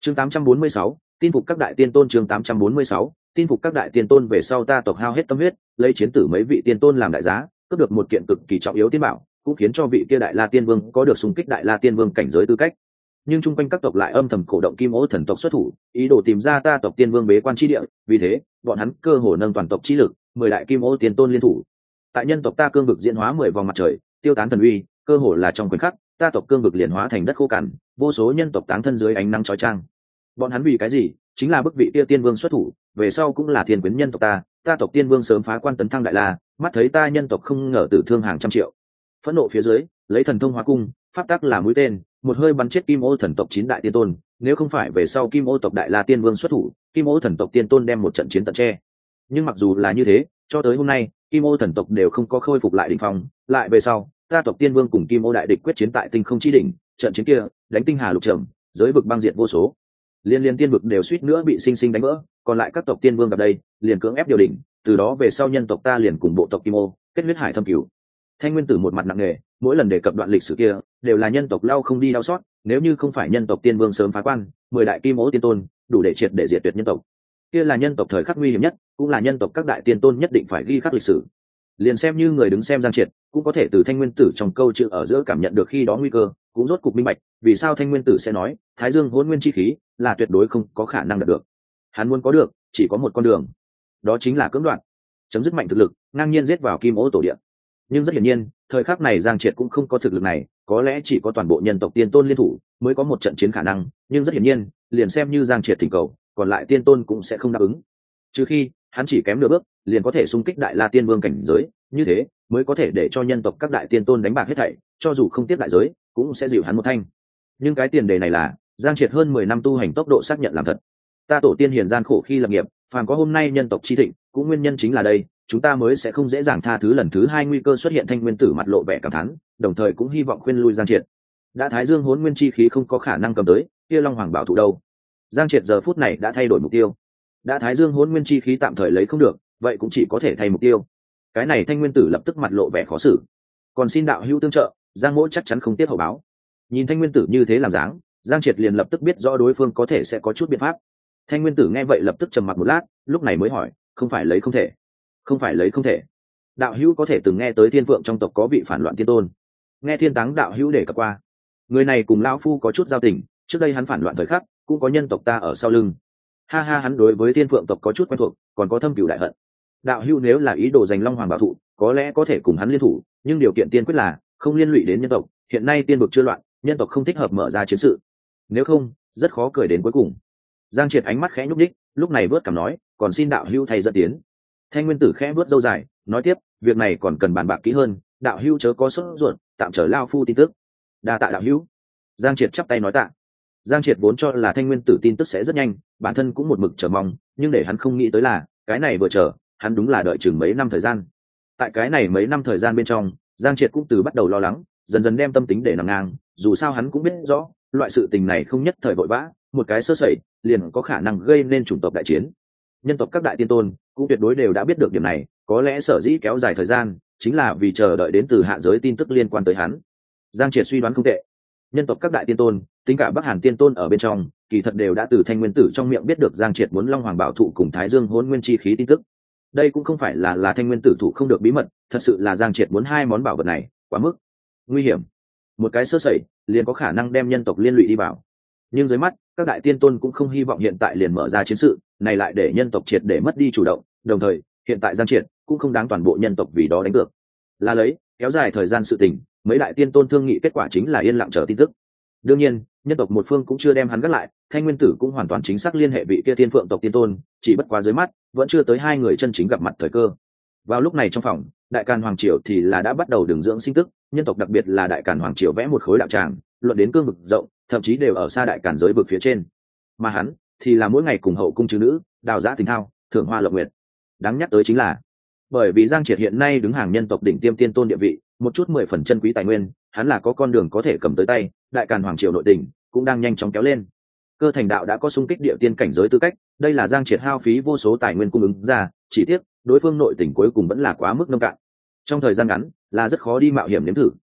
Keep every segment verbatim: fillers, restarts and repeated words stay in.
Chương tám trăm bốn mươi sáu, tin phục các đại tiên tôn. Chương tám trăm bốn mươi sáu, tin phục các đại tiên tôn. Về sau ta tộc hao hết tâm huyết, lấy chiến tử mấy vị tiên tôn làm đại giá, cướp được một kiện cực kỳ trọng yếu tiên bảo, cũng khiến cho vị kia đại la tiên vương có được xung kích đại la tiên vương cảnh giới tư cách. Nhưng chung quanh các tộc lại âm thầm cổ động Kim Ô thần tộc xuất thủ, ý đồ tìm ra ta tộc tiên vương bế quan chi địa, vì thế bọn hắn cơ hồ nâng toàn tộc chi lực, mười đại Kim Ô tiên tôn liên thủ. Tại nhân tộc ta cương vực diễn hóa mười vòng mặt trời, tiêu tán thần uy, cơ hồ là trong khoảnh khắc, ta tộc cương vực liền hóa thành đất khô cằn, vô số nhân tộc táng thân dưới ánh nắng chói chang. Bọn hắn vì cái gì? Chính là bức vị kia tiên vương xuất thủ, về sau cũng là thiên quyến nhân tộc ta, ta tộc tiên vương sớm phá quan tấn thăng đại la, mắt thấy ta nhân tộc không ngờ tử thương hàng trăm triệu. Phẫn nộ phía dưới, lấy thần thông hóa cung, pháp tắc là mũi tên, một hơi bắn chết Kim Ô thần tộc chín đại tiên tôn, nếu không phải về sau Kim Ô tộc đại la tiên vương xuất thủ, Kim Ô thần tộc tiên tôn đem một trận chiến tận che. Nhưng mặc dù là như thế, cho tới hôm nay, Kim Ô thần tộc đều không có khôi phục lại đỉnh phong, lại về sau, ta tộc tiên vương cùng Kim Ô đại địch quyết chiến tại tinh không chi đỉnh, trận chiến kia, đánh tinh hà lục trầm, giới vực băng diệt vô số. Liên liên tiên vực đều suýt nữa bị sinh sinh đánh vỡ, còn lại các tộc tiên vương gặp đây, liền cưỡng ép điều đỉnh, từ đó về sau nhân tộc ta liền cùng bộ tộc Kim Ô kết huyết hải thâm cửu. Thanh Nguyên Tử một mặt nặng nề, mỗi lần đề cập đoạn lịch sử kia, đều là nhân tộc lau không đi đau xót, nếu như không phải nhân tộc tiên vương sớm phá quan, mười đại Kim Ô tiên tôn, đủ để triệt để diệt tuyệt nhân tộc. Kia là nhân tộc thời khắc nguy hiểm nhất, cũng là nhân tộc các đại tiên tôn nhất định phải ghi khắc lịch sử. Liền xem như người đứng xem Giang Triệt, cũng có thể từ Thanh Nguyên Tử trong câu chữ ở giữa cảm nhận được khi đó nguy cơ, cũng rốt cục minh bạch, vì sao Thanh Nguyên Tử sẽ nói, Thái Dương Hỗn Nguyên chi khí là tuyệt đối không có khả năng đạt được. Hắn muốn có được, chỉ có một con đường, đó chính là cưỡng đoạt, chấm dứt mạnh thực lực, ngang nhiên giết vào Kim Ô tổ địa. Nhưng rất hiển nhiên, thời khắc này Giang Triệt cũng không có thực lực này, có lẽ chỉ có toàn bộ nhân tộc tiên tôn liên thủ mới có một trận chiến khả năng, nhưng rất hiển nhiên, liền xem như Giang Triệt thỉnh cầu, còn lại tiên tôn cũng sẽ không đáp ứng. Trừ khi, hắn chỉ kém nửa bước, liền có thể xung kích đại la tiên vương cảnh giới, như thế mới có thể để cho nhân tộc các đại tiên tôn đánh bạc hết thảy, cho dù không tiếp đại giới, cũng sẽ dịu hắn một thanh. Nhưng cái tiền đề này là, Giang Triệt hơn mười năm tu hành tốc độ xác nhận làm thật. Ta tổ tiên hiền gian khổ khi lập nghiệp, phàm có hôm nay nhân tộc chi thịnh, cũng nguyên nhân chính là đây, chúng ta mới sẽ không dễ dàng tha thứ lần thứ hai nguy cơ xuất hiện. Thanh Nguyên Tử mặt lộ vẻ cảm thán, đồng thời cũng hy vọng khuyên lui Giang Triệt. Đã Thái Dương Hỗn Nguyên chi khí không có khả năng cầm tới, kia Long Hoàng bảo thụ đâu? Giang Triệt giờ phút này đã thay đổi mục tiêu. Đã Thái Dương Hỗn Nguyên chi khí tạm thời lấy không được, vậy cũng chỉ có thể thay mục tiêu. Cái này Thanh Nguyên Tử lập tức mặt lộ vẻ khó xử. Còn xin đạo hữu tương trợ, Giang Mỗ chắc chắn không tiếc hậu báo. Nhìn Thanh Nguyên Tử như thế làm dáng, Giang Triệt liền lập tức biết rõ đối phương có thể sẽ có chút biện pháp. Thanh Nguyên Tử nghe vậy lập tức trầm mặc một lát, lúc này mới hỏi, không phải lấy không thể? Không phải lấy không thể. Đạo hữu có thể từng nghe tới Thiên Phượng trong tộc có vị phản loạn tiên tôn, nghe Thiên Táng đạo hữu để cập qua. Người này cùng lão phu có chút giao tình, trước đây hắn phản loạn thời khắc, cũng có nhân tộc ta ở sau lưng. Ha ha, hắn đối với Thiên Phượng tộc có chút quen thuộc, còn có thâm cửu đại hận. Đạo hữu nếu là ý đồ giành Long Hoàng bảo thụ, có lẽ có thể cùng hắn liên thủ, nhưng điều kiện tiên quyết là không liên lụy đến nhân tộc. Hiện nay tiên vực chưa loạn, nhân tộc không thích hợp mở ra chiến sự, nếu không rất khó cười đến cuối cùng. Giang Triệt ánh mắt khẽ nhúc nhích, lúc này vớt cằm nói, còn xin đạo hữu thay dẫn tiến. Thanh Nguyên Tử khẽ vớt râu dài, nói tiếp, việc này còn cần bàn bạc kỹ hơn, đạo hữu chớ có sốt ruột, tạm trở lao phu tin tức. Đa tạ đạo hữu. Giang Triệt chắp tay nói tạ. Giang Triệt vốn cho là Thanh Nguyên Tử tin tức sẽ rất nhanh, bản thân cũng một mực chờ mong, nhưng để hắn không nghĩ tới là, cái này vừa chờ, hắn đúng là đợi chừng mấy năm thời gian. Tại cái này mấy năm thời gian bên trong, Giang Triệt cũng từ bắt đầu lo lắng, dần dần đem tâm tính để nằm ngang, dù sao hắn cũng biết rõ, loại sự tình này không nhất thời vội vã, một cái sơ sẩy, liền có khả năng gây nên chủng tộc đại chiến. Nhân tộc các đại tiên tôn cũng tuyệt đối đều đã biết được điểm này, có lẽ sở dĩ kéo dài thời gian, chính là vì chờ đợi đến từ hạ giới tin tức liên quan tới hắn. Giang Triệt suy đoán không tệ. Nhân tộc các đại tiên tôn, tính cả Bắc Hàn tiên tôn ở bên trong, kỳ thật đều đã từ Thanh Nguyên Tử trong miệng biết được Giang Triệt muốn Long Hoàng bảo thụ cùng Thái Dương Hỗn Nguyên chi khí tin tức. Đây cũng không phải là là Thanh Nguyên Tử thủ không được bí mật, thật sự là Giang Triệt muốn hai món bảo vật này, quá mức nguy hiểm. Một cái sơ sẩy, liền có khả năng đem nhân tộc liên lụy đi vào. Nhưng dưới mắt, các đại tiên tôn cũng không hy vọng hiện tại liền mở ra chiến sự, này lại để nhân tộc triệt để mất đi chủ động, đồng thời, hiện tại Giang Triệt cũng không đáng toàn bộ nhân tộc vì đó đánh cược. Là lấy, kéo dài thời gian sự tình, mấy đại tiên tôn thương nghị kết quả chính là yên lặng chờ tin tức. Đương nhiên, nhân tộc một phương cũng chưa đem hắn gác lại, Thanh Nguyên Tử cũng hoàn toàn chính xác liên hệ vị kia Thiên Phượng tộc tiên tôn, chỉ bất quá dưới mắt, vẫn chưa tới hai người chân chính gặp mặt thời cơ. Vào lúc này trong phòng, Đại Càn Hoàng Triều thì là đã bắt đầu đường dưỡng sinh tức, nhân tộc đặc biệt là Đại Càn Hoàng Triều vẽ một khối đạo tràng, luận đến cương vực rộng, thậm chí đều ở xa Đại Càn giới vực phía trên. Mà hắn thì là mỗi ngày cùng hậu cung chứ nữ, đào giã tình thao, thưởng hoa lộng nguyệt. Đáng nhắc tới chính là, bởi vì Giang Triệt hiện nay đứng hàng nhân tộc đỉnh tiêm tiên tôn địa vị, một chút mười phần chân quý tài nguyên, hắn là có con đường có thể cầm tới tay, Đại Càn Hoàng Triều nội tình cũng đang nhanh chóng kéo lên. Cơ Thành Đạo đã có xung kích địa tiên cảnh giới tư cách, đây là Giang Triệt hao phí vô số tài nguyên cung ứng ra, chỉ tiếc đối phương nội tình cuối cùng vẫn là quá mức nông cạn. Trong thời gian ngắn, là rất khó đi mạo hiểm nếm thử.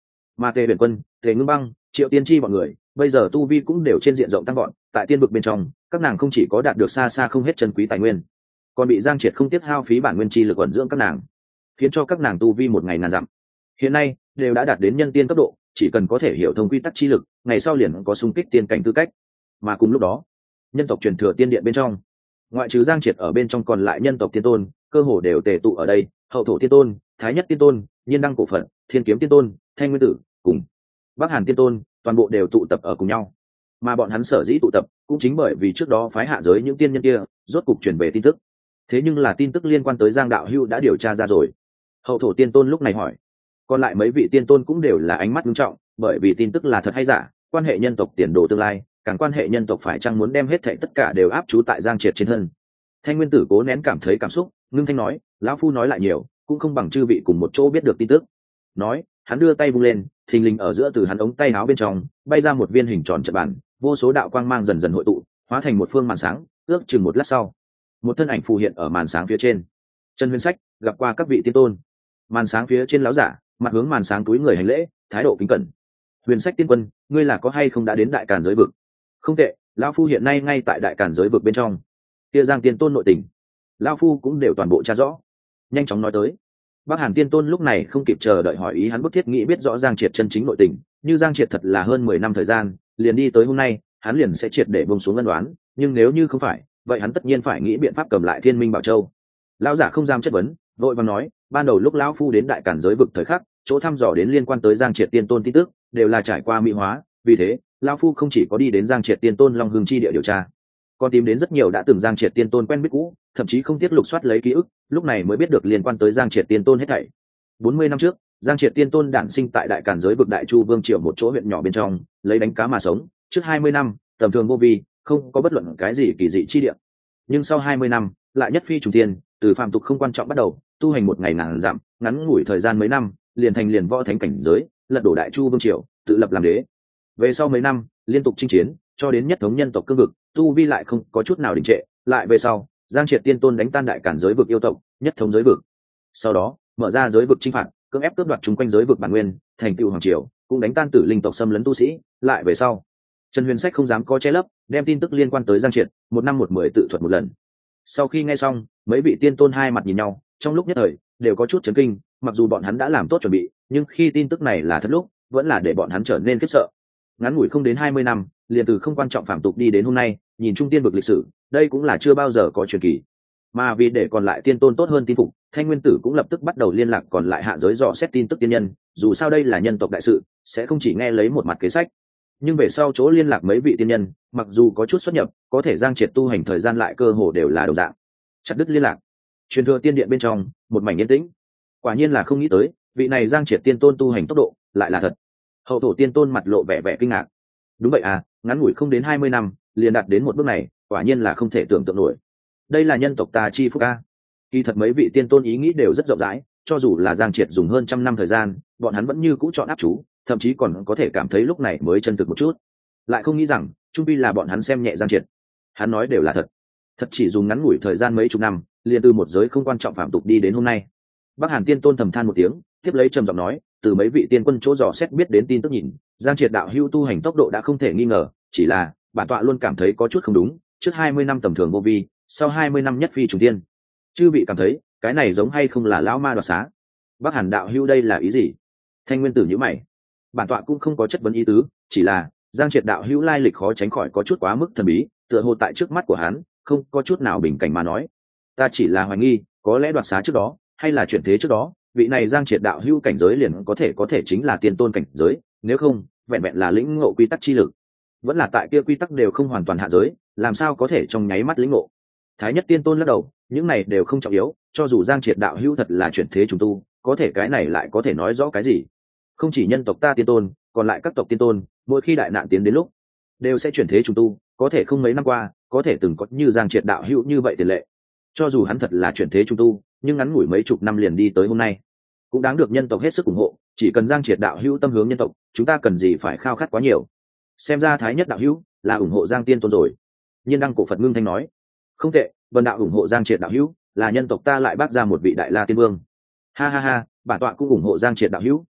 mà tề huyền quân, tề ngưng băng, triệu tiên tri bọn người bây giờ tu vi cũng đều trên diện rộng tăng gọn, tại tiên vực bên trong các nàng không chỉ có đạt được xa xa không hết chân quý tài nguyên, còn bị Giang Triệt không tiếc hao phí bản nguyên chi lực ẩn dưỡng các nàng, khiến cho các nàng tu vi một ngày ngàn dặm, hiện nay đều đã đạt đến nhân tiên cấp độ, chỉ cần có thể hiểu thông quy tắc chi lực, ngày sau liền có xung kích tiên cảnh tư cách. Mà cùng lúc đó, nhân tộc truyền thừa tiên điện bên trong, ngoại trừ Giang Triệt ở bên trong, còn lại nhân tộc tiên tôn cơ hồ đều tề tụ ở đây. Hậu thổ tiên tôn, thái nhất tiên tôn, nhiên đăng cổ phận, thiên kiếm tiên tôn, thanh nguyên tử cùng bắc hàn tiên tôn toàn bộ đều tụ tập ở cùng nhau. Mà bọn hắn sở dĩ tụ tập cũng chính bởi vì trước đó phái hạ giới những tiên nhân kia rốt cục truyền về tin tức. Thế nhưng là tin tức liên quan tới Giang đạo hữu đã điều tra ra rồi. Hậu thổ tiên tôn lúc này hỏi. Còn lại mấy vị tiên tôn cũng đều là ánh mắt nghiêm trọng, bởi vì tin tức là thật hay giả, quan hệ nhân tộc tiền đồ tương lai, càng quan hệ nhân tộc phải chăng muốn đem hết thảy tất cả đều áp chú tại Giang Triệt trên thân. Thanh nguyên tử cố nén cảm thấy cảm xúc, ngưng thanh nói, lão phu nói lại nhiều cũng không bằng chư vị cùng một chỗ biết được tin tức. Nói, hắn đưa tay vung lên, thình lình ở giữa từ hắn ống tay áo bên trong bay ra một viên hình tròn trận bàn, vô số đạo quang mang dần dần hội tụ, hóa thành một phương màn sáng. Ước chừng một lát sau, một thân ảnh phù hiện ở màn sáng phía trên. Trần Huyền Sách gặp qua các vị tiên tôn. Màn sáng phía trên lão giả mặt hướng màn sáng túi người hành lễ, thái độ kính cẩn. Huyền Sách tiên quân, ngươi là có hay không đã đến đại càn giới vực? Không tệ, lão phu hiện nay ngay tại đại càn giới vực bên trong. Kia Giang tiên tôn nội tình, lão phu cũng đều toàn bộ tra rõ. Nhanh chóng nói tới. Bắc Hàn tiên tôn lúc này không kịp chờ đợi hỏi ý, hắn bức thiết nghĩ biết rõ Giang Triệt chân chính nội tình. Như Giang Triệt thật là hơn mười năm thời gian liền đi tới hôm nay, hắn liền sẽ triệt để buông xuống ân đoán, nhưng nếu như không phải, vậy hắn tất nhiên phải nghĩ biện pháp cầm lại Thiên Minh Bảo Châu. Lão giả không dám chất vấn, vội vàng nói, ban đầu lúc lão phu đến đại càn giới vực thời khắc, chỗ thăm dò đến liên quan tới Giang Triệt tiên tôn tin tức đều là trải qua mỹ hóa, vì thế lão phu không chỉ có đi đến Giang Triệt tiên tôn Long Hương chi địa điều tra, còn tìm đến rất nhiều đã từng Giang Triệt tiên tôn quen biết cũ, thậm chí không tiếc lục soát lấy ký ức, lúc này mới biết được liên quan tới Giang Triệt tiên tôn hết thảy. bốn mươi năm trước, Giang Triệt tiên tôn đản sinh tại đại càn giới vực Đại Chu Vương triều một chỗ huyện nhỏ bên trong, lấy đánh cá mà sống. Trước hai mươi năm, tầm thường vô vi, không có bất luận cái gì kỳ dị chi địa. Nhưng sau hai mươi năm, lại nhất phi trùng thiên, từ phàm tục không quan trọng bắt đầu, tu hành một ngày ngàn dặm, ngắn ngủi thời gian mấy năm, liền thành liền võ thánh cảnh giới, lật đổ Đại Chu Vương triều, tự lập làm đế. Về sau mấy năm, liên tục chinh chiến, cho đến nhất thống nhân tộc cương vực, tu vi lại không có chút nào đình trệ. Lại về sau, Giang Triệt tiên tôn đánh tan đại càn giới vực yêu tộc, nhất thống giới vực. Sau đó, mở ra giới vực chinh phạt, cưỡng ép cướp đoạt chung quanh giới vực bản nguyên, thành tựu hoàng triều, cũng đánh tan tử linh tộc xâm lấn tu sĩ. Lại về sau, Trần Huyền Sách không dám có che lấp, đem tin tức liên quan tới Giang Triệt một năm một mười tự thuật một lần. Sau khi nghe xong, mấy vị tiên tôn hai mặt nhìn nhau, trong lúc nhất thời đều có chút chấn kinh. Mặc dù bọn hắn đã làm tốt chuẩn bị, nhưng khi tin tức này là thật lúc, vẫn là để bọn hắn trở nên khiếp sợ. Ngắn ngủi không đến hai mươi năm, liền từ không quan trọng phàm tục đi đến hôm nay, nhìn trung tiên vực lịch sử, đây cũng là chưa bao giờ có truyền kỳ. Mà vì để còn lại tiên tôn tốt hơn tin phục, Thanh Nguyên Tử cũng lập tức bắt đầu liên lạc còn lại hạ giới dò xét tin tức tiên nhân, dù sao đây là nhân tộc đại sự, sẽ không chỉ nghe lấy một mặt kế sách. Nhưng về sau chỗ liên lạc mấy vị tiên nhân, mặc dù có chút xuất nhập, có thể Giang Triệt tu hành thời gian lại cơ hồ đều là đồng dạng. Chặt đứt liên lạc. Truyền thừa tiên điện bên trong, một mảnh yên tĩnh. Quả nhiên là không nghĩ tới, vị này Giang Triệt tiên tôn tu hành tốc độ lại là thật. Hậu thổ tiên tôn mặt lộ vẻ vẻ kinh ngạc. Đúng vậy à, ngắn ngủi không đến hai mươi năm, liền đạt đến một bước này, quả nhiên là không thể tưởng tượng nổi. Đây là nhân tộc ta chi phúc a. Kỳ thật mấy vị tiên tôn ý nghĩ đều rất rộng rãi, cho dù là Giang Triệt dùng hơn trăm năm thời gian, bọn hắn vẫn như cũ chọn áp chú, thậm chí còn có thể cảm thấy lúc này mới chân thực một chút. Lại không nghĩ rằng, trung pi là bọn hắn xem nhẹ Giang Triệt. Hắn nói đều là thật. Thật chỉ dùng ngắn ngủi thời gian mấy chục năm, liền từ một giới không quan trọng phạm tục đi đến hôm nay. Bắc Hàn tiên tôn thầm than một tiếng, tiếp lấy trầm giọng nói, từ mấy vị tiên quân chỗ dò xét biết đến tin tức nhìn, Giang Triệt đạo hữu tu hành tốc độ đã không thể nghi ngờ, chỉ là bản tọa luôn cảm thấy có chút không đúng, trước hai mươi năm tầm thường vô vi, sau hai mươi năm nhất phi trùng tiên. Chư vị cảm thấy, cái này giống hay không là lão ma đoạt xá? Bắc Hàn đạo hữu đây là ý gì? Thanh Nguyên Tử nhíu mày. Bản tọa cũng không có chất vấn ý tứ, chỉ là Giang Triệt đạo hữu lai lịch khó tránh khỏi có chút quá mức thần bí, tựa hồ tại trước mắt của hắn, không có chút nào bình cảnh mà nói. Ta chỉ là hoài nghi, có lẽ đoạt xá trước đó, hay là chuyển thế trước đó, vị này Giang Triệt đạo hữu cảnh giới liền có thể có thể chính là tiên tôn cảnh giới, nếu không, vẹn vẹn là lĩnh ngộ quy tắc chi lực, vẫn là tại kia quy tắc đều không hoàn toàn hạ giới, làm sao có thể trong nháy mắt lĩnh ngộ. Thái nhất tiên tôn lắc đầu, những này đều không trọng yếu, cho dù Giang Triệt đạo hữu thật là chuyển thế trùng tu, có thể cái này lại có thể nói rõ cái gì? Không chỉ nhân tộc ta tiên tôn, còn lại các tộc tiên tôn, mỗi khi đại nạn tiến đến lúc, đều sẽ chuyển thế trùng tu, có thể không mấy năm qua, có thể từng có như Giang Triệt đạo hữu như vậy tiền lệ. Cho dù hắn thật là chuyển thế trùng tu, nhưng ngắn ngủi mấy chục năm liền đi tới hôm nay, cũng đáng được nhân tộc hết sức ủng hộ. Chỉ cần Giang Triệt đạo hữu tâm hướng nhân tộc, chúng ta cần gì phải khao khát quá nhiều. Xem ra Thái nhất đạo hữu là ủng hộ Giang tiên tôn rồi. Nhiên đăng cổ Phật ngưng thanh nói, không tệ, vân đạo ủng hộ Giang Triệt đạo hữu, là nhân tộc ta lại bác ra một vị đại la tiên vương. Ha ha ha, bản tọa cũng ủng hộ Giang Triệt đạo hữu,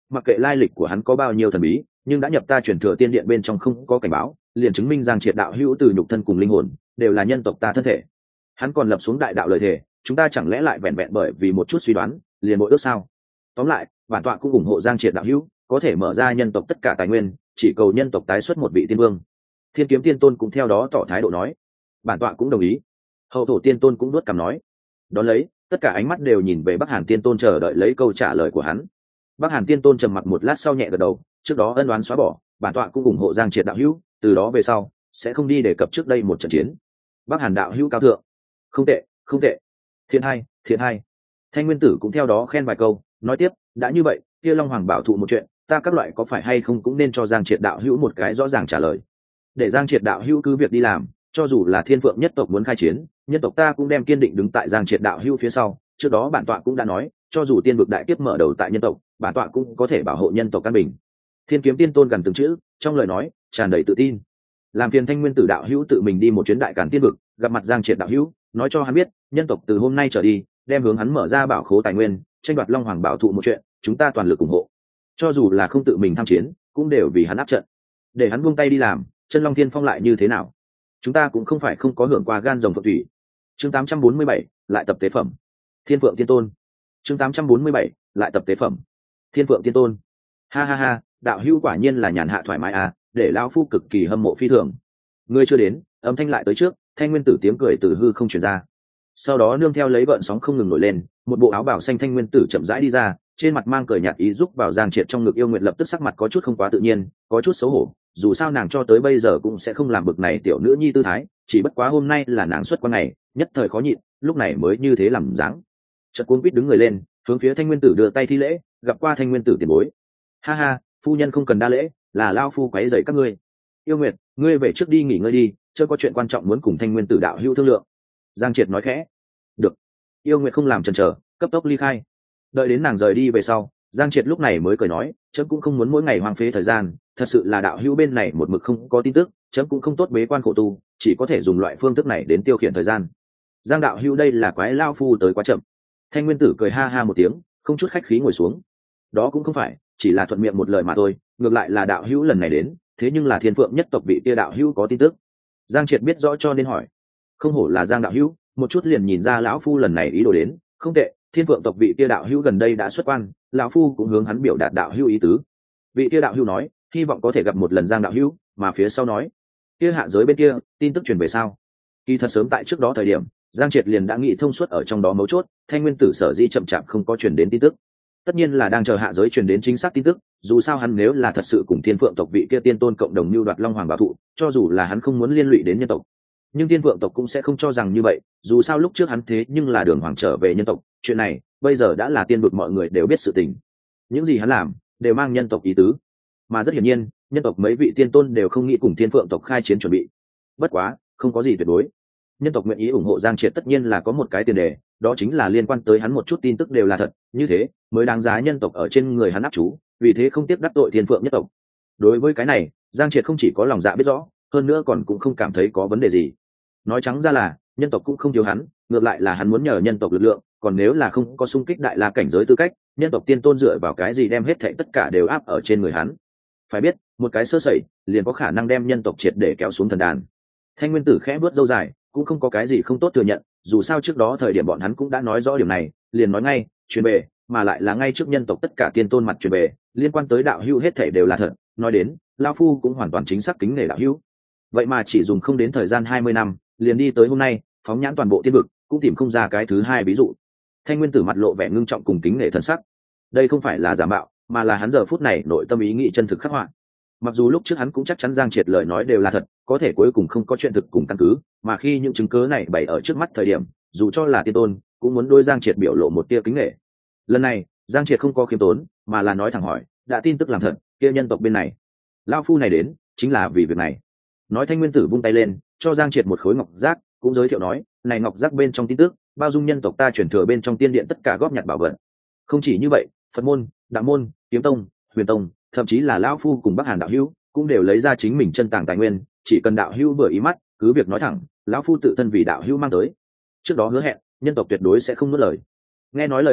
mặc kệ lai lịch của hắn có bao nhiêu thần bí, nhưng đã nhập ta truyền thừa tiên điện bên trong không có cảnh báo, liền chứng minh giang triệt đạo hữu từ nhục thân cùng linh hồn đều là nhân tộc ta thân thể. Hắn còn lập xuống đại đạo lời thề, chúng ta chẳng lẽ lại vẹn vẹn bởi vì một chút suy đoán liền bội ước sao? Tóm lại, bản tọa cũng ủng hộ giang triệt đạo hữu có thể mở ra nhân tộc tất cả tài nguyên, chỉ cầu nhân tộc tái xuất một vị tiên vương. Thiên kiếm tiên tôn cũng theo đó tỏ thái độ nói, bản tọa cũng đồng ý. Hậu thổ tiên tôn cũng đuốt cằm nói. Đón lấy, tất cả ánh mắt đều nhìn về Bắc Hàn tiên tôn chờ đợi lấy câu trả lời của hắn. Bắc Hàn tiên tôn trầm mặc một lát sau nhẹ gật đầu, trước đó ân oán xóa bỏ, bản tọa cũng ủng hộ giang triệt đạo hữu, từ đó về sau sẽ không đi đề cập trước đây một trận chiến. Bắc Hàn đạo hữu cao thượng. Không tệ, không tệ. Thiện hai, thiện hai. Thanh Nguyên Tử cũng theo đó khen vài câu, nói tiếp, đã như vậy, kia Long Hoàng bảo thụ một chuyện, ta các loại có phải hay không cũng nên cho giang triệt đạo hữu một cái rõ ràng trả lời. Để giang triệt đạo hữu cứ việc đi làm, cho dù là thiên phượng nhất tộc muốn khai chiến, nhân tộc ta cũng đem kiên định đứng tại giang triệt đạo hữu phía sau. Trước đó bản tọa cũng đã nói, cho dù tiên vực đại kiếp mở đầu tại nhân tộc, bản tọa cũng có thể bảo hộ nhân tộc căn bình. Thiên kiếm tiên tôn gần từng chữ, trong lời nói tràn đầy tự tin. Làm phiền Thanh Nguyên Tử đạo hữu tự mình đi một chuyến đại càn tiên vực, gặp mặt giang triệt đạo hữu, nói cho hắn biết, nhân tộc từ hôm nay trở đi đem hướng hắn mở ra bảo khố tài nguyên, tranh đoạt Long Hoàng bảo thụ một chuyện, chúng ta toàn lực ủng hộ. Cho dù là không tự mình tham chiến, cũng đều vì hắn áp trận. Để hắn buông tay đi làm, chân Long Thiên Phong lại như thế nào? Chúng ta cũng không phải không có hưởng qua gan rồng phượng thủy. Chương tám trăm bốn mươi bảy, lại tập tế phẩm. Thiên Phượng Tiên Tôn. Chương tám trăm bốn mươi bảy, lại tập tế phẩm. Thiên Phượng Tiên Tôn. Ha ha ha, đạo hữu quả nhiên là nhàn hạ thoải mái à, để lão phu cực kỳ hâm mộ phi thường. Ngươi chưa đến, âm thanh lại tới trước, Thanh Nguyên Tử tiếng cười từ hư không truyền ra. Sau đó nương theo lấy gợn sóng không ngừng nổi lên, một bộ áo bào xanh Thanh Nguyên Tử chậm rãi đi ra, trên mặt mang cười nhạt ý giúp vào giang triệt trong ngực yêu nguyện, lập tức sắc mặt có chút không quá tự nhiên, có chút xấu hổ. Dù sao nàng cho tới bây giờ cũng sẽ không làm bực này tiểu nữ nhi tư thái, chỉ bất quá hôm nay là nàng xuất quan ngày, nhất thời khó nhịn, lúc này mới như thế làm dáng. Chợt cuống quýt đứng người lên, hướng phía Thanh Nguyên Tử đưa tay thi lễ, gặp qua Thanh Nguyên Tử tiền bối. Ha ha, phu nhân không cần đa lễ, là lao phu quấy rầy các ngươi. Yêu Nguyệt, ngươi về trước đi nghỉ ngơi đi, chớ có chuyện quan trọng muốn cùng Thanh Nguyên Tử đạo hữu thương lượng. Giang Triệt nói khẽ. Được. Yêu Nguyệt không làm chần chờ, cấp tốc ly khai. Đợi đến nàng rời đi về sau, Giang Triệt lúc này mới cười nói, chấm cũng không muốn mỗi ngày hoang phế thời gian, thật sự là đạo hữu bên này một mực không có tin tức, chấm cũng không tốt bế quan khổ tu, chỉ có thể dùng loại phương thức này đến tiêu khiển thời gian. Giang đạo hữu đây là quái lao phu tới quá chậm. Thanh Nguyên Tử cười ha ha một tiếng, không chút khách khí ngồi xuống. Đó cũng không phải, chỉ là thuận miệng một lời mà thôi, ngược lại là đạo hữu lần này đến, thế nhưng là Thiên Phượng nhất tộc vị kia đạo hữu có tin tức. Giang Triệt biết rõ cho nên hỏi. Không hổ là Giang đạo hữu, một chút liền nhìn ra lão phu lần này ý đồ đến, không tệ, Thiên Phượng tộc vị kia đạo hữu gần đây đã xuất quan, lão phu cũng hướng hắn biểu đạt đạo hữu ý tứ. Vị kia đạo hữu nói, hy vọng có thể gặp một lần Giang đạo hữu, mà phía sau nói, kia hạ giới bên kia, tin tức truyền về sao? Kỳ thật sớm tại trước đó thời điểm, Giang Triệt liền đã nghĩ thông suốt ở trong đó mấu chốt, Thanh Nguyên Tử sở di chậm chạp không có truyền đến tin tức. Tất nhiên là đang chờ hạ giới truyền đến chính xác tin tức, dù sao hắn nếu là thật sự cùng Thiên Phượng tộc vị kia tiên tôn cộng đồng mưu đoạt Long Hoàng bảo thụ, cho dù là hắn không muốn liên lụy đến nhân tộc, nhưng Thiên Phượng tộc cũng sẽ không cho rằng như vậy, dù sao lúc trước hắn thế nhưng là đường hoàng trở về nhân tộc, chuyện này bây giờ đã là tiên vực mọi người đều biết sự tình. Những gì hắn làm đều mang nhân tộc ý tứ, mà rất hiển nhiên, nhân tộc mấy vị tiên tôn đều không nghĩ cùng Thiên Phượng tộc khai chiến chuẩn bị. Bất quá, không có gì tuyệt đối. Nhân tộc nguyện ý ủng hộ Giang Triệt tất nhiên là có một cái tiền đề, đó chính là liên quan tới hắn một chút tin tức đều là thật, như thế mới đáng giá nhân tộc ở trên người hắn áp chú, vì thế không tiếc đắc tội Thiên Phượng nhất tộc. Đối với cái này, Giang Triệt không chỉ có lòng dạ biết rõ, hơn nữa còn cũng không cảm thấy có vấn đề gì. Nói trắng ra là, nhân tộc cũng không thiếu hắn, ngược lại là hắn muốn nhờ nhân tộc lực lượng, còn nếu là không có xung kích đại la cảnh giới tư cách, nhân tộc tiên tôn dựa vào cái gì đem hết thảy tất cả đều áp ở trên người hắn. Phải biết, một cái sơ sẩy, liền có khả năng đem nhân tộc triệt để kéo xuống thần đàn. Thanh Nguyên Tử khẽ bước râu dài, cũng không có cái gì không tốt thừa nhận, dù sao trước đó thời điểm bọn hắn cũng đã nói rõ điểm này, liền nói ngay, truyền về, mà lại là ngay trước nhân tộc tất cả tiên tôn mặt truyền về, liên quan tới đạo hữu hết thảy đều là thật, nói đến, lão phu cũng hoàn toàn chính xác kính nể đạo hữu. Vậy mà chỉ dùng không đến thời gian hai mươi năm, liền đi tới hôm nay, phóng nhãn toàn bộ tiên vực, cũng tìm không ra cái thứ hai ví dụ. Thanh Nguyên Tử mặt lộ vẻ ngưng trọng cùng kính nể thần sắc. Đây không phải là giả mạo, mà là hắn giờ phút này nội tâm ý nghĩ chân thực khắc họa. Mặc dù lúc trước hắn cũng chắc chắn Giang Triệt lời nói đều là thật, có thể cuối cùng không có chuyện thực cùng căn cứ, mà khi những chứng cứ này bày ở trước mắt thời điểm, dù cho là tiên tôn, cũng muốn đôi Giang Triệt biểu lộ một tia kính nể. Lần này, Giang Triệt không có khiêm tốn, mà là nói thẳng hỏi, đã tin tức làm thật, kia nhân tộc bên này, lão phu này đến, chính là vì việc này. Nói Thanh Nguyên Tử vung tay lên, cho Giang Triệt một khối ngọc giác, cũng giới thiệu nói, này ngọc giác bên trong tin tức, bao dung nhân tộc ta chuyển thừa bên trong tiên điện tất cả góp nhặt bảo vật. Không chỉ như vậy, Phật môn, Đạo môn, Kiếm tông, Huyền tông, thậm chí là lão phu cùng Bắc Hàn đạo hữu, cũng đều lấy ra chính mình chân tàng tài nguyên, chỉ cần đạo hữu vừa ý mắt, cứ việc nói thẳng, lão phu tự thân vì đạo hữu mang tới. Trước đó hứa hẹn, nhân tộc tuyệt đối sẽ không nuốt lời. Nghe nói lời ấy,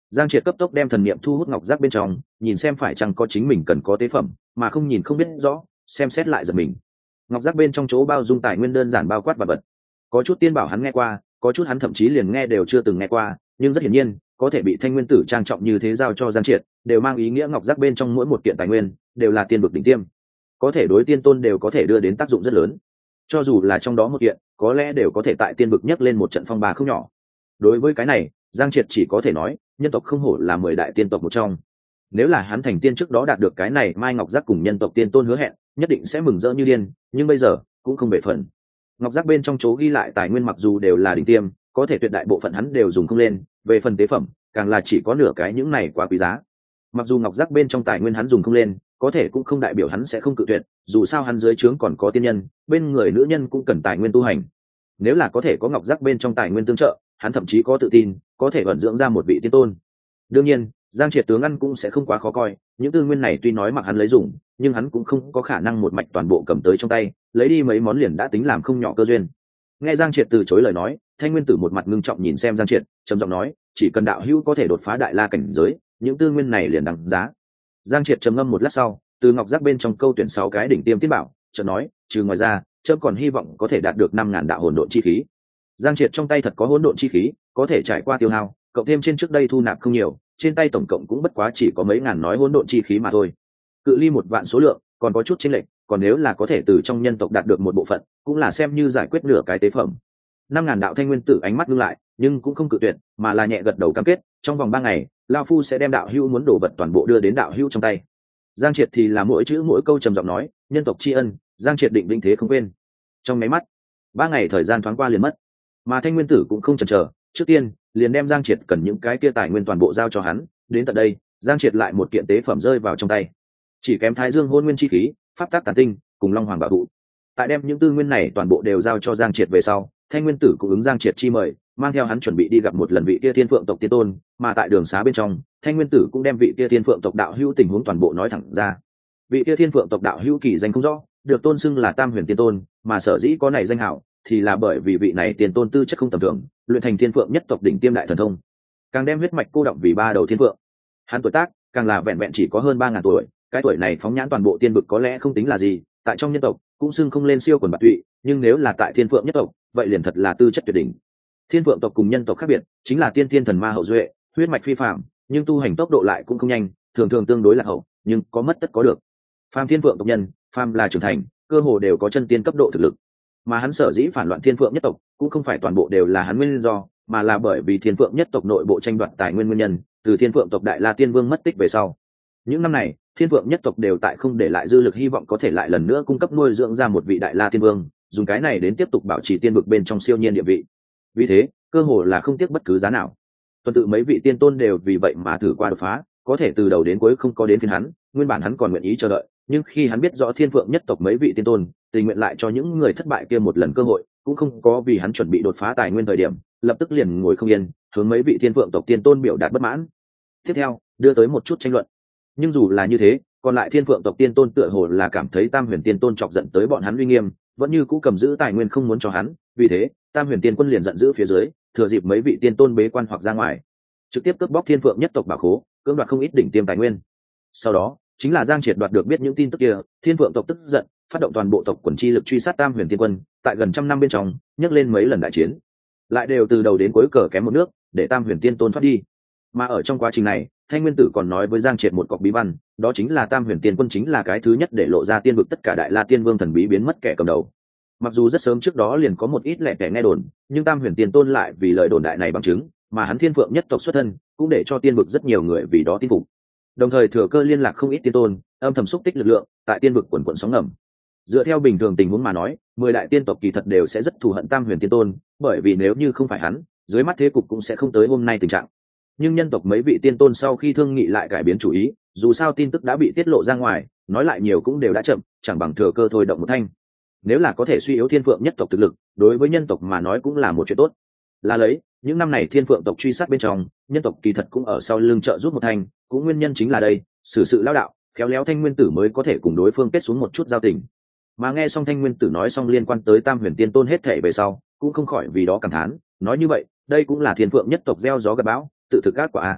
Giang Triệt cấp tốc đem thần niệm thu hút ngọc giác bên trong, nhìn xem phải chăng có chính mình cần có tế phẩm, mà không nhìn không biết rõ, xem xét lại giật mình. Ngọc giác bên trong chỗ bao dung tài nguyên đơn giản bao quát và vật, có chút tiên bảo hắn nghe qua, có chút hắn thậm chí liền nghe đều chưa từng nghe qua, nhưng rất hiển nhiên, có thể bị thanh nguyên tử trang trọng như thế giao cho Giang Triệt, đều mang ý nghĩa ngọc giác bên trong mỗi một kiện tài nguyên đều là tiên bực đỉnh tiêm, có thể đối tiên tôn đều có thể đưa đến tác dụng rất lớn. Cho dù là trong đó một kiện, có lẽ đều có thể tại tiên bực nhấc lên một trận phong ba không nhỏ. Đối với cái này, Giang Triệt chỉ có thể nói, nhân tộc không hổ là mười đại tiên tộc một trong. Nếu là hắn thành tiên trước đó đạt được cái này mai ngọc giác cùng nhân tộc tiên tôn hứa hẹn, nhất định sẽ mừng rỡ như điên, nhưng bây giờ cũng không bể phần. Ngọc giác bên trong chỗ ghi lại tài nguyên mặc dù đều là đỉnh tiêm, có thể tuyệt đại bộ phận hắn đều dùng không lên, về phần tế phẩm, càng là chỉ có nửa cái, những này quá quý giá. Mặc dù ngọc giác bên trong tài nguyên hắn dùng không lên, có thể cũng không đại biểu hắn sẽ không cự tuyệt, dù sao hắn dưới trướng còn có tiên nhân, bên người nữ nhân cũng cần tài nguyên tu hành. Nếu là có thể có ngọc giác bên trong tài nguyên tương trợ, hắn thậm chí có tự tin có thể vận dưỡng ra một vị tiên tôn. Đương nhiên, Giang Triệt tướng ăn cũng sẽ không quá khó coi, những tư nguyên này tuy nói mặc hắn lấy dùng, nhưng hắn cũng không có khả năng một mạch toàn bộ cầm tới trong tay, lấy đi mấy món liền đã tính làm không nhỏ cơ duyên. Nghe Giang Triệt từ chối lời nói, Thanh Nguyên Tử một mặt ngưng trọng nhìn xem Giang Triệt, trầm giọng nói, chỉ cần đạo hữu có thể đột phá đại la cảnh giới, những tư nguyên này liền đằng giá. Giang Triệt trầm ngâm một lát sau, từ ngọc giác bên trong câu tuyển sáu cái đỉnh tiêm tiên bảo, chợt nói, trừ ngoài ra, chớm còn hy vọng có thể đạt được năm ngàn đạo hỗn độn chi khí. Giang Triệt trong tay thật có hỗn độn chi khí, có thể trải qua tiêu hao, cộng thêm trên trước đây thu nạp không nhiều, trên tay tổng cộng cũng bất quá chỉ có mấy ngàn nói hỗn độn chi khí mà thôi. Cự ly một vạn số lượng, còn có chút chênh lệch, còn nếu là có thể từ trong nhân tộc đạt được một bộ phận, cũng là xem như giải quyết nửa cái tế phẩm. Năm ngàn đạo Thanh Nguyên Tử ánh mắt ngưng lại, nhưng cũng không cự tuyệt, mà là nhẹ gật đầu cam kết, trong vòng ba ngày, lão phu sẽ đem đạo hữu muốn đồ vật toàn bộ đưa đến đạo hữu trong tay. Giang Triệt thì là mỗi chữ mỗi câu trầm giọng nói, nhân tộc tri ân, Giang Triệt định vĩnh thế không quên. Trong mấy mắt, ba ngày thời gian thoáng qua liền mất, mà Thanh Nguyên Tử cũng không chần chờ, trước tiên liền đem Giang Triệt cần những cái kia tài nguyên toàn bộ giao cho hắn. Đến tận đây, Giang Triệt lại một kiện tế phẩm rơi vào trong tay, chỉ kém Thái Dương hôn nguyên chi khí, pháp tác tản tinh cùng Long Hoàng bảo thụ. Tại đem những tư nguyên này toàn bộ đều giao cho Giang Triệt về sau, Thanh Nguyên Tử cũng ứng Giang Triệt chi mời, mang theo hắn chuẩn bị đi gặp một lần vị kia Thiên Phượng tộc tiên tôn, mà tại đường xá bên trong, Thanh Nguyên Tử cũng đem vị kia Thiên Phượng tộc đạo hữu tình huống toàn bộ nói thẳng ra. Vị kia Thiên Phượng tộc đạo hữu kỳ danh không rõ, được tôn xưng là Tam Huyền Tiên Tôn, mà sở dĩ có này danh hảo, thì là bởi vì vị này tiên tôn tư chất không tầm thường, luyện thành Thiên Phượng nhất tộc đỉnh tiêm đại thần thông, càng đem huyết mạch cô động vì ba đầu thiên phượng. Hắn tuổi tác càng là vẹn vẹn chỉ có hơn ba ngàn tuổi, cái tuổi này phóng nhãn toàn bộ tiên vực có lẽ không tính là gì, tại trong nhân tộc cũng xưng không lên siêu quần bạc tụy, nhưng nếu là tại Thiên Phượng nhất tộc, vậy liền thật là tư chất tuyệt đỉnh. Thiên Phượng tộc cùng nhân tộc khác biệt, chính là tiên thiên thần ma hậu duệ, huyết mạch phi phàm, nhưng tu hành tốc độ lại cũng không nhanh, thường thường tương đối là hậu, nhưng có mất tất có được. Phàm Thiên Phượng tộc nhân, phàm là trưởng thành, cơ hồ đều có chân tiên cấp độ thực lực. Mà hắn sở dĩ phản loạn Thiên Phượng nhất tộc, cũng không phải toàn bộ đều là hắn nguyên do, mà là bởi vì Thiên Phượng nhất tộc nội bộ tranh đoạt tài nguyên nguyên nhân, từ Thiên Phượng tộc Đại La Tiên Vương mất tích về sau. Những năm này, Thiên Phượng nhất tộc đều tại không để lại dư lực hy vọng có thể lại lần nữa cung cấp nuôi dưỡng ra một vị Đại La Tiên Vương, dùng cái này đến tiếp tục bảo trì tiên vực bên trong siêu nhiên địa vị. Vì thế, cơ hồ là không tiếc bất cứ giá nào. Tuần tự mấy vị tiên tôn đều vì vậy mà thử qua đột phá, có thể từ đầu đến cuối không có đến phiên hắn, nguyên bản hắn còn nguyện ý chờ đợi, nhưng khi hắn biết rõ Thiên Phượng nhất tộc mấy vị tiên tôn tình nguyện lại cho những người thất bại kia một lần cơ hội, cũng không có vì hắn chuẩn bị đột phá tài nguyên thời điểm, lập tức liền ngồi không yên, hướng mấy vị Thiên Phượng tộc tiên tôn biểu đạt bất mãn. Tiếp theo, đưa tới một chút tranh luận. Nhưng dù là như thế, còn lại Thiên Phượng tộc tiên tôn tựa hồ là cảm thấy Tam Huyền Tiên Tôn chọc giận tới bọn hắn uy nghiêm, vẫn như cũ cầm giữ tài nguyên không muốn cho hắn, vì thế, Tam Huyền Tiên Quân liền giận dữ phía dưới, thừa dịp mấy vị tiên tôn bế quan hoặc ra ngoài, trực tiếp cướp bóc Thiên Phượng nhất tộc bảo khố, cưỡng đoạt không ít đỉnh tiêm tài nguyên. Sau đó, chính là Giang Triệt đoạt được biết những tin tức kia, Thiên Phượng tộc tức giận, phát động toàn bộ tộc quần chi lực truy sát Tam Huyền Tiên Quân, tại gần trăm năm bên trong, nhấc lên mấy lần đại chiến, lại đều từ đầu đến cuối cờ kém một nước, để Tam Huyền Tiên Tôn thoát đi. Mà ở trong quá trình này, Thanh Nguyên Tử còn nói với Giang Triệt một cọc bí văn, đó chính là Tam Huyền Tiên Quân chính là cái thứ nhất để lộ ra tiên vực tất cả Đại La Tiên Vương thần bí biến mất kẻ cầm đầu. Mặc dù rất sớm trước đó liền có một ít lẻ tẻ nghe đồn, nhưng Tam Huyền Tiên Tôn lại vì lời đồn đại này bằng chứng, mà hắn Thiên Phượng nhất tộc xuất thân, cũng để cho tiên vực rất nhiều người vì đó tin phục. Đồng thời thừa cơ liên lạc không ít tiên tôn, âm thầm xúc tích lực lượng tại tiên vực quần quần sóng ngầm. Dựa theo bình thường tình huống mà nói, mười đại tiên tộc kỳ thật đều sẽ rất thù hận Tam Huyền Tiên Tôn, bởi vì nếu như không phải hắn, dưới mắt thế cục cũng sẽ không tới hôm nay tình trạng. Nhưng nhân tộc mấy vị tiên tôn sau khi thương nghị lại cải biến chủ ý, dù sao tin tức đã bị tiết lộ ra ngoài, nói lại nhiều cũng đều đã chậm, chẳng bằng thừa cơ thôi động một thanh. Nếu là có thể suy yếu Thiên Phượng nhất tộc thực lực, đối với nhân tộc mà nói cũng là một chuyện tốt. Là lấy, những năm này Thiên Phượng tộc truy sát bên trong, nhân tộc kỳ thật cũng ở sau lưng trợ giúp một thanh, cũng nguyên nhân chính là đây, xử sự lão đạo, khéo léo Thanh Nguyên Tử mới có thể cùng đối phương kết xuống một chút giao tình. Mà nghe xong Thanh Nguyên Tử nói xong liên quan tới Tam Huyền Tiên Tôn hết thảy về sau, cũng không khỏi vì đó cảm thán, nói như vậy, đây cũng là Thiên Phượng nhất tộc gieo gió gặt bão, tự thực ác quả a.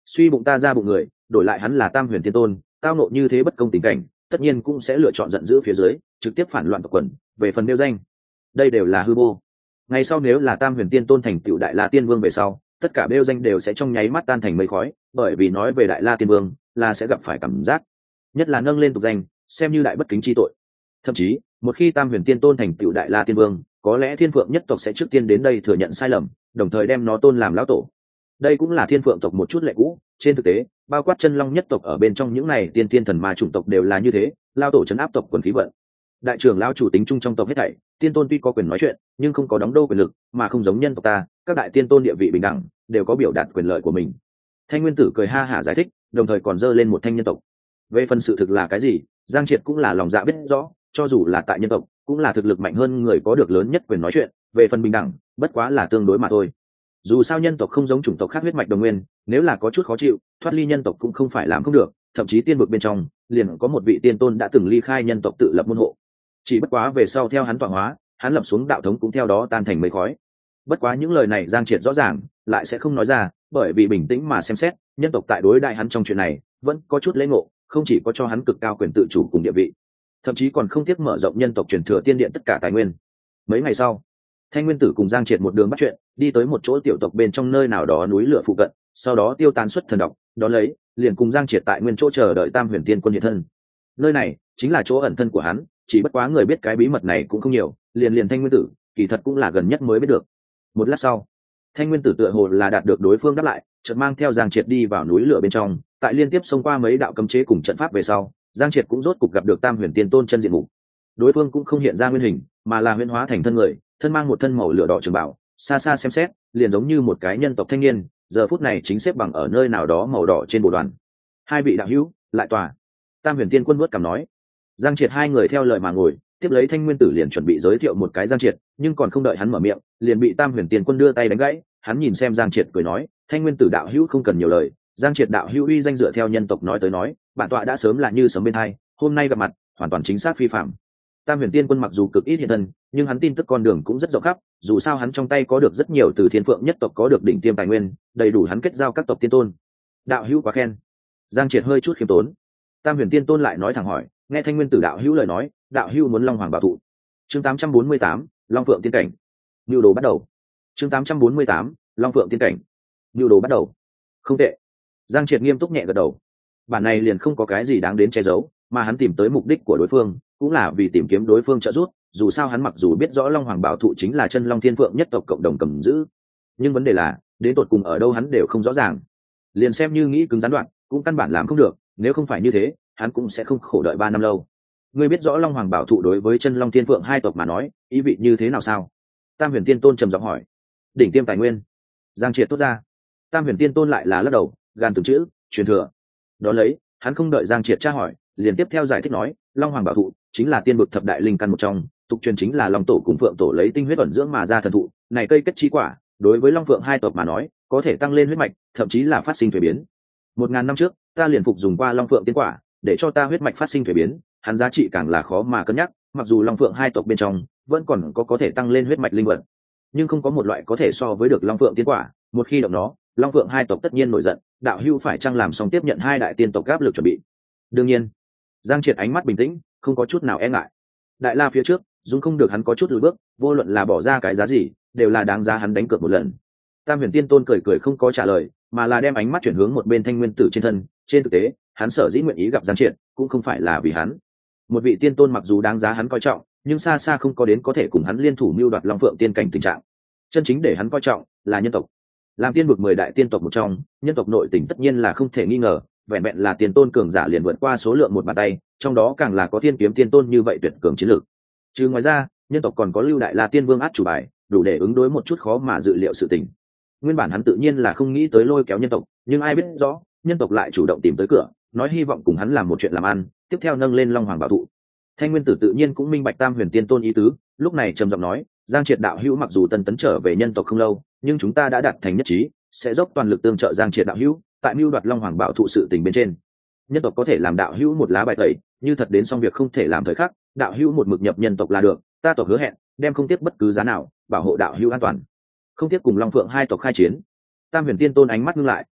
suy bụng ta ra bụng người, đổi lại hắn là Tam Huyền Tiên Tôn, tao nộ như thế bất công tình cảnh, tất nhiên cũng sẽ lựa chọn giận dữ phía dưới, trực tiếp phản loạn tộc quần. Về phần nêu danh, đây đều là hư vô. Ngày sau nếu là Tam Huyền Tiên Tôn thành tựu Đại La Tiên Vương về sau, tất cả nêu danh đều sẽ trong nháy mắt tan thành mây khói, bởi vì nói về Đại La Tiên Vương là sẽ gặp phải cảm giác, nhất là nâng lên tục danh, xem như đại bất kính chi tội. Thậm chí, một khi Tam Huyền Tiên Tôn thành tựu Đại La Tiên Vương, có lẽ Thiên Phượng nhất tộc sẽ trước tiên đến đây thừa nhận sai lầm, đồng thời đem nó tôn làm lão tổ. Đây cũng là Thiên Phượng tộc một chút lệ cũ, trên thực tế, bao quát Chân Long nhất tộc ở bên trong những này tiên tiên thần ma chủng tộc đều là như thế, lao tổ trấn áp tộc quần khí vận. Đại trưởng lão chủ tính chung trong tộc hết thảy, tiên tôn tuy có quyền nói chuyện, nhưng không có đóng đô quyền lực, mà không giống nhân tộc ta, các đại tiên tôn địa vị bình đẳng, đều có biểu đạt quyền lợi của mình. Thanh Nguyên Tử cười ha hả giải thích, đồng thời còn dơ lên một thanh nhân tộc. Về phần sự thực là cái gì, Giang Triệt cũng là lòng dạ biết rõ, cho dù là tại nhân tộc, cũng là thực lực mạnh hơn người có được lớn nhất quyền nói chuyện, về phần bình đẳng, bất quá là tương đối mà thôi. Dù sao nhân tộc không giống chủng tộc khác huyết mạch đồng nguyên, nếu là có chút khó chịu, thoát ly nhân tộc cũng không phải làm không được, thậm chí tiên vực bên trong, liền có một vị tiên tôn đã từng ly khai nhân tộc tự lập môn hộ. Chỉ bất quá về sau theo hắn tọa hóa, hắn lập xuống đạo thống cũng theo đó tan thành mây khói. Bất quá những lời này Giang Triệt rõ ràng, lại sẽ không nói ra, bởi vì bình tĩnh mà xem xét, nhân tộc tại đối đại hắn trong chuyện này, vẫn có chút lễ ngộ, không chỉ có cho hắn cực cao quyền tự chủ cùng địa vị, thậm chí còn không tiếc mở rộng nhân tộc truyền thừa tiên điện tất cả tài nguyên. Mấy ngày sau, Thanh Nguyên Tử cùng Giang Triệt một đường bắt chuyện, đi tới một chỗ tiểu tộc bên trong nơi nào đó núi lửa phụ cận, sau đó tiêu tán xuất thần độc, đó lấy, liền cùng Giang Triệt tại nguyên chỗ chờ đợi Tam Huyền Tiên Quân hiện thân. Nơi này chính là chỗ ẩn thân của hắn, chỉ bất quá người biết cái bí mật này cũng không nhiều, liền liền Thanh Nguyên Tử, kỳ thật cũng là gần nhất mới biết được. Một lát sau, Thanh Nguyên Tử tựa hồ là đạt được đối phương đáp lại, chợt mang theo Giang Triệt đi vào núi lửa bên trong, tại liên tiếp xông qua mấy đạo cấm chế cùng trận pháp về sau, Giang Triệt cũng rốt cục gặp được Tam Huyền Tiên Tôn chân diện mục. Đối phương cũng không hiện ra nguyên hình, mà là huyễn hóa thành thân người, thân mang một thân màu lửa đỏ trường bảo, xa xa xem xét, liền giống như một cái nhân tộc thanh niên, giờ phút này chính xếp bằng ở nơi nào đó màu đỏ trên bộ đoàn. Hai vị đạo hữu, lại tòa. Tam Huyền Tiên Quân vuốt cằm nói. Giang Triệt hai người theo lời mà ngồi, tiếp lấy Thanh Nguyên Tử liền chuẩn bị giới thiệu một cái Giang Triệt, nhưng còn không đợi hắn mở miệng, liền bị Tam Huyền Tiên Quân đưa tay đánh gãy. Hắn nhìn xem Giang Triệt cười nói, Thanh Nguyên Tử đạo hữu không cần nhiều lời, Giang Triệt đạo hữu uy danh dựa theo nhân tộc nói tới nói, bản tọa đã sớm là như sớm bên hai, hôm nay gặp mặt, hoàn toàn chính xác phi phạm. Tam Huyền Tiên Quân mặc dù cực ít hiện thân, nhưng hắn tin tức con đường cũng rất rộng khắp, dù sao hắn trong tay có được rất nhiều từ Thiên Phượng nhất tộc có được đỉnh tiêm tài nguyên, đầy đủ hắn kết giao các tộc tiên tôn. Đạo hữu quá khen. Giang Triệt hơi chút khiêm tốn. Tam Huyền Tiên Tôn lại nói thẳng hỏi, nghe Thanh Nguyên Tử đạo hữu lời nói, đạo hữu muốn Long Hoàng bảo thụ. Chương tám trăm bốn mươi tám, Long Phượng tiên cảnh. Nưu đồ bắt đầu. Chương tám trăm bốn mươi tám, Long Phượng tiên cảnh. Nưu đồ bắt đầu. Không tệ. Giang Triệt nghiêm túc nhẹ gật đầu. Bản này liền không có cái gì đáng đến che giấu, mà hắn tìm tới mục đích của đối phương, cũng là vì tìm kiếm đối phương trợ giúp. Dù sao hắn mặc dù biết rõ Long Hoàng bảo thụ chính là chân Long Thiên Phượng nhất tộc cộng đồng cầm giữ, nhưng vấn đề là, đến tột cùng ở đâu hắn đều không rõ ràng. Liền xem như nghĩ cứng gián đoạn, cũng căn bản làm không được, nếu không phải như thế, hắn cũng sẽ không khổ đợi ba năm lâu. Ngươi biết rõ Long Hoàng bảo thụ đối với chân Long Thiên Phượng hai tộc mà nói, ý vị như thế nào sao? Tam Huyền Tiên Tôn trầm giọng hỏi. Đỉnh tiêm tài nguyên. Giang Triệt tốt ra. Tam Huyền Tiên Tôn lại là lắc đầu, gàn từng chữ, truyền thừa. Đó lấy, hắn không đợi Giang Triệt tra hỏi, liền tiếp theo giải thích nói, Long Hoàng bảo thụ chính là tiên vực thập đại linh căn một trong, tục truyền chính là Long tổ cùng Phượng tổ lấy tinh huyết ẩn dưỡng mà ra thần thụ, này cây kết chi quả, đối với Long Phượng hai tộc mà nói, có thể tăng lên huyết mạch, thậm chí là phát sinh thuế biến. Một ngàn năm trước, ta liền phục dùng qua Long Phượng tiên quả, để cho ta huyết mạch phát sinh thuế biến, hắn giá trị càng là khó mà cân nhắc, mặc dù Long Phượng hai tộc bên trong vẫn còn có có thể tăng lên huyết mạch linh vật, nhưng không có một loại có thể so với được Long Phượng tiên quả, một khi động nó, Long Phượng hai tộc tất nhiên nổi giận, đạo hữu phải chăng làm xong tiếp nhận hai đại tiên tộc áp lực chuẩn bị. Đương nhiên. Giang Triệt ánh mắt bình tĩnh, không có chút nào e ngại. Đại La phía trước, dung không được hắn có chút lùi bước, vô luận là bỏ ra cái giá gì, đều là đáng giá hắn đánh cược một lần. Tam Huyền Tiên Tôn cười cười không có trả lời, mà là đem ánh mắt chuyển hướng một bên Thanh Nguyên Tử trên thân. Trên thực tế, hắn sở dĩ nguyện ý gặp Giang Triệt, cũng không phải là vì hắn. Một vị tiên tôn mặc dù đáng giá hắn coi trọng, nhưng xa xa không có đến có thể cùng hắn liên thủ mưu đoạt Long Phượng tiên cảnh tình trạng. Chân chính để hắn coi trọng là nhân tộc. Làm tiên vực mười đại tiên tộc một trong, nhân tộc nội tình tất nhiên là không thể nghi ngờ, vẹn vẹn là tiền tôn cường giả liền vượt qua số lượng một bàn tay, trong đó càng là có thiên kiếm tiên tôn như vậy tuyệt cường chiến lược. Trừ ngoài ra, nhân tộc còn có Lưu Đại La Tiên Vương át chủ bài, đủ để ứng đối một chút khó mà dự liệu sự tình. Nguyên bản hắn tự nhiên là không nghĩ tới lôi kéo nhân tộc, nhưng ai biết rõ, nhân tộc lại chủ động tìm tới cửa, nói hy vọng cùng hắn làm một chuyện làm ăn, tiếp theo nâng lên Long Hoàng bảo thụ. Thanh Nguyên Tử tự nhiên cũng minh bạch Tam Huyền Tiên Tôn ý tứ, lúc này trầm giọng nói, Giang Triệt đạo hữu mặc dù tân tấn trở về nhân tộc không lâu, nhưng chúng ta đã đạt thành nhất trí, sẽ dốc toàn lực tương trợ Giang Triệt đạo hữu, tại mưu đoạt Long Hoàng bảo thụ sự tình bên trên. Nhân tộc có thể làm đạo hữu một lá bài tẩy, như thật đến xong việc không thể làm thời khắc, đạo hữu một mực nhập nhân tộc là được, ta tộc hứa hẹn, đem không tiếc bất cứ giá nào, bảo hộ đạo hữu an toàn. Không tiếc cùng Long Phượng hai tộc khai chiến. Tam Huyền Tiên Tôn ánh mắt ngưng lại,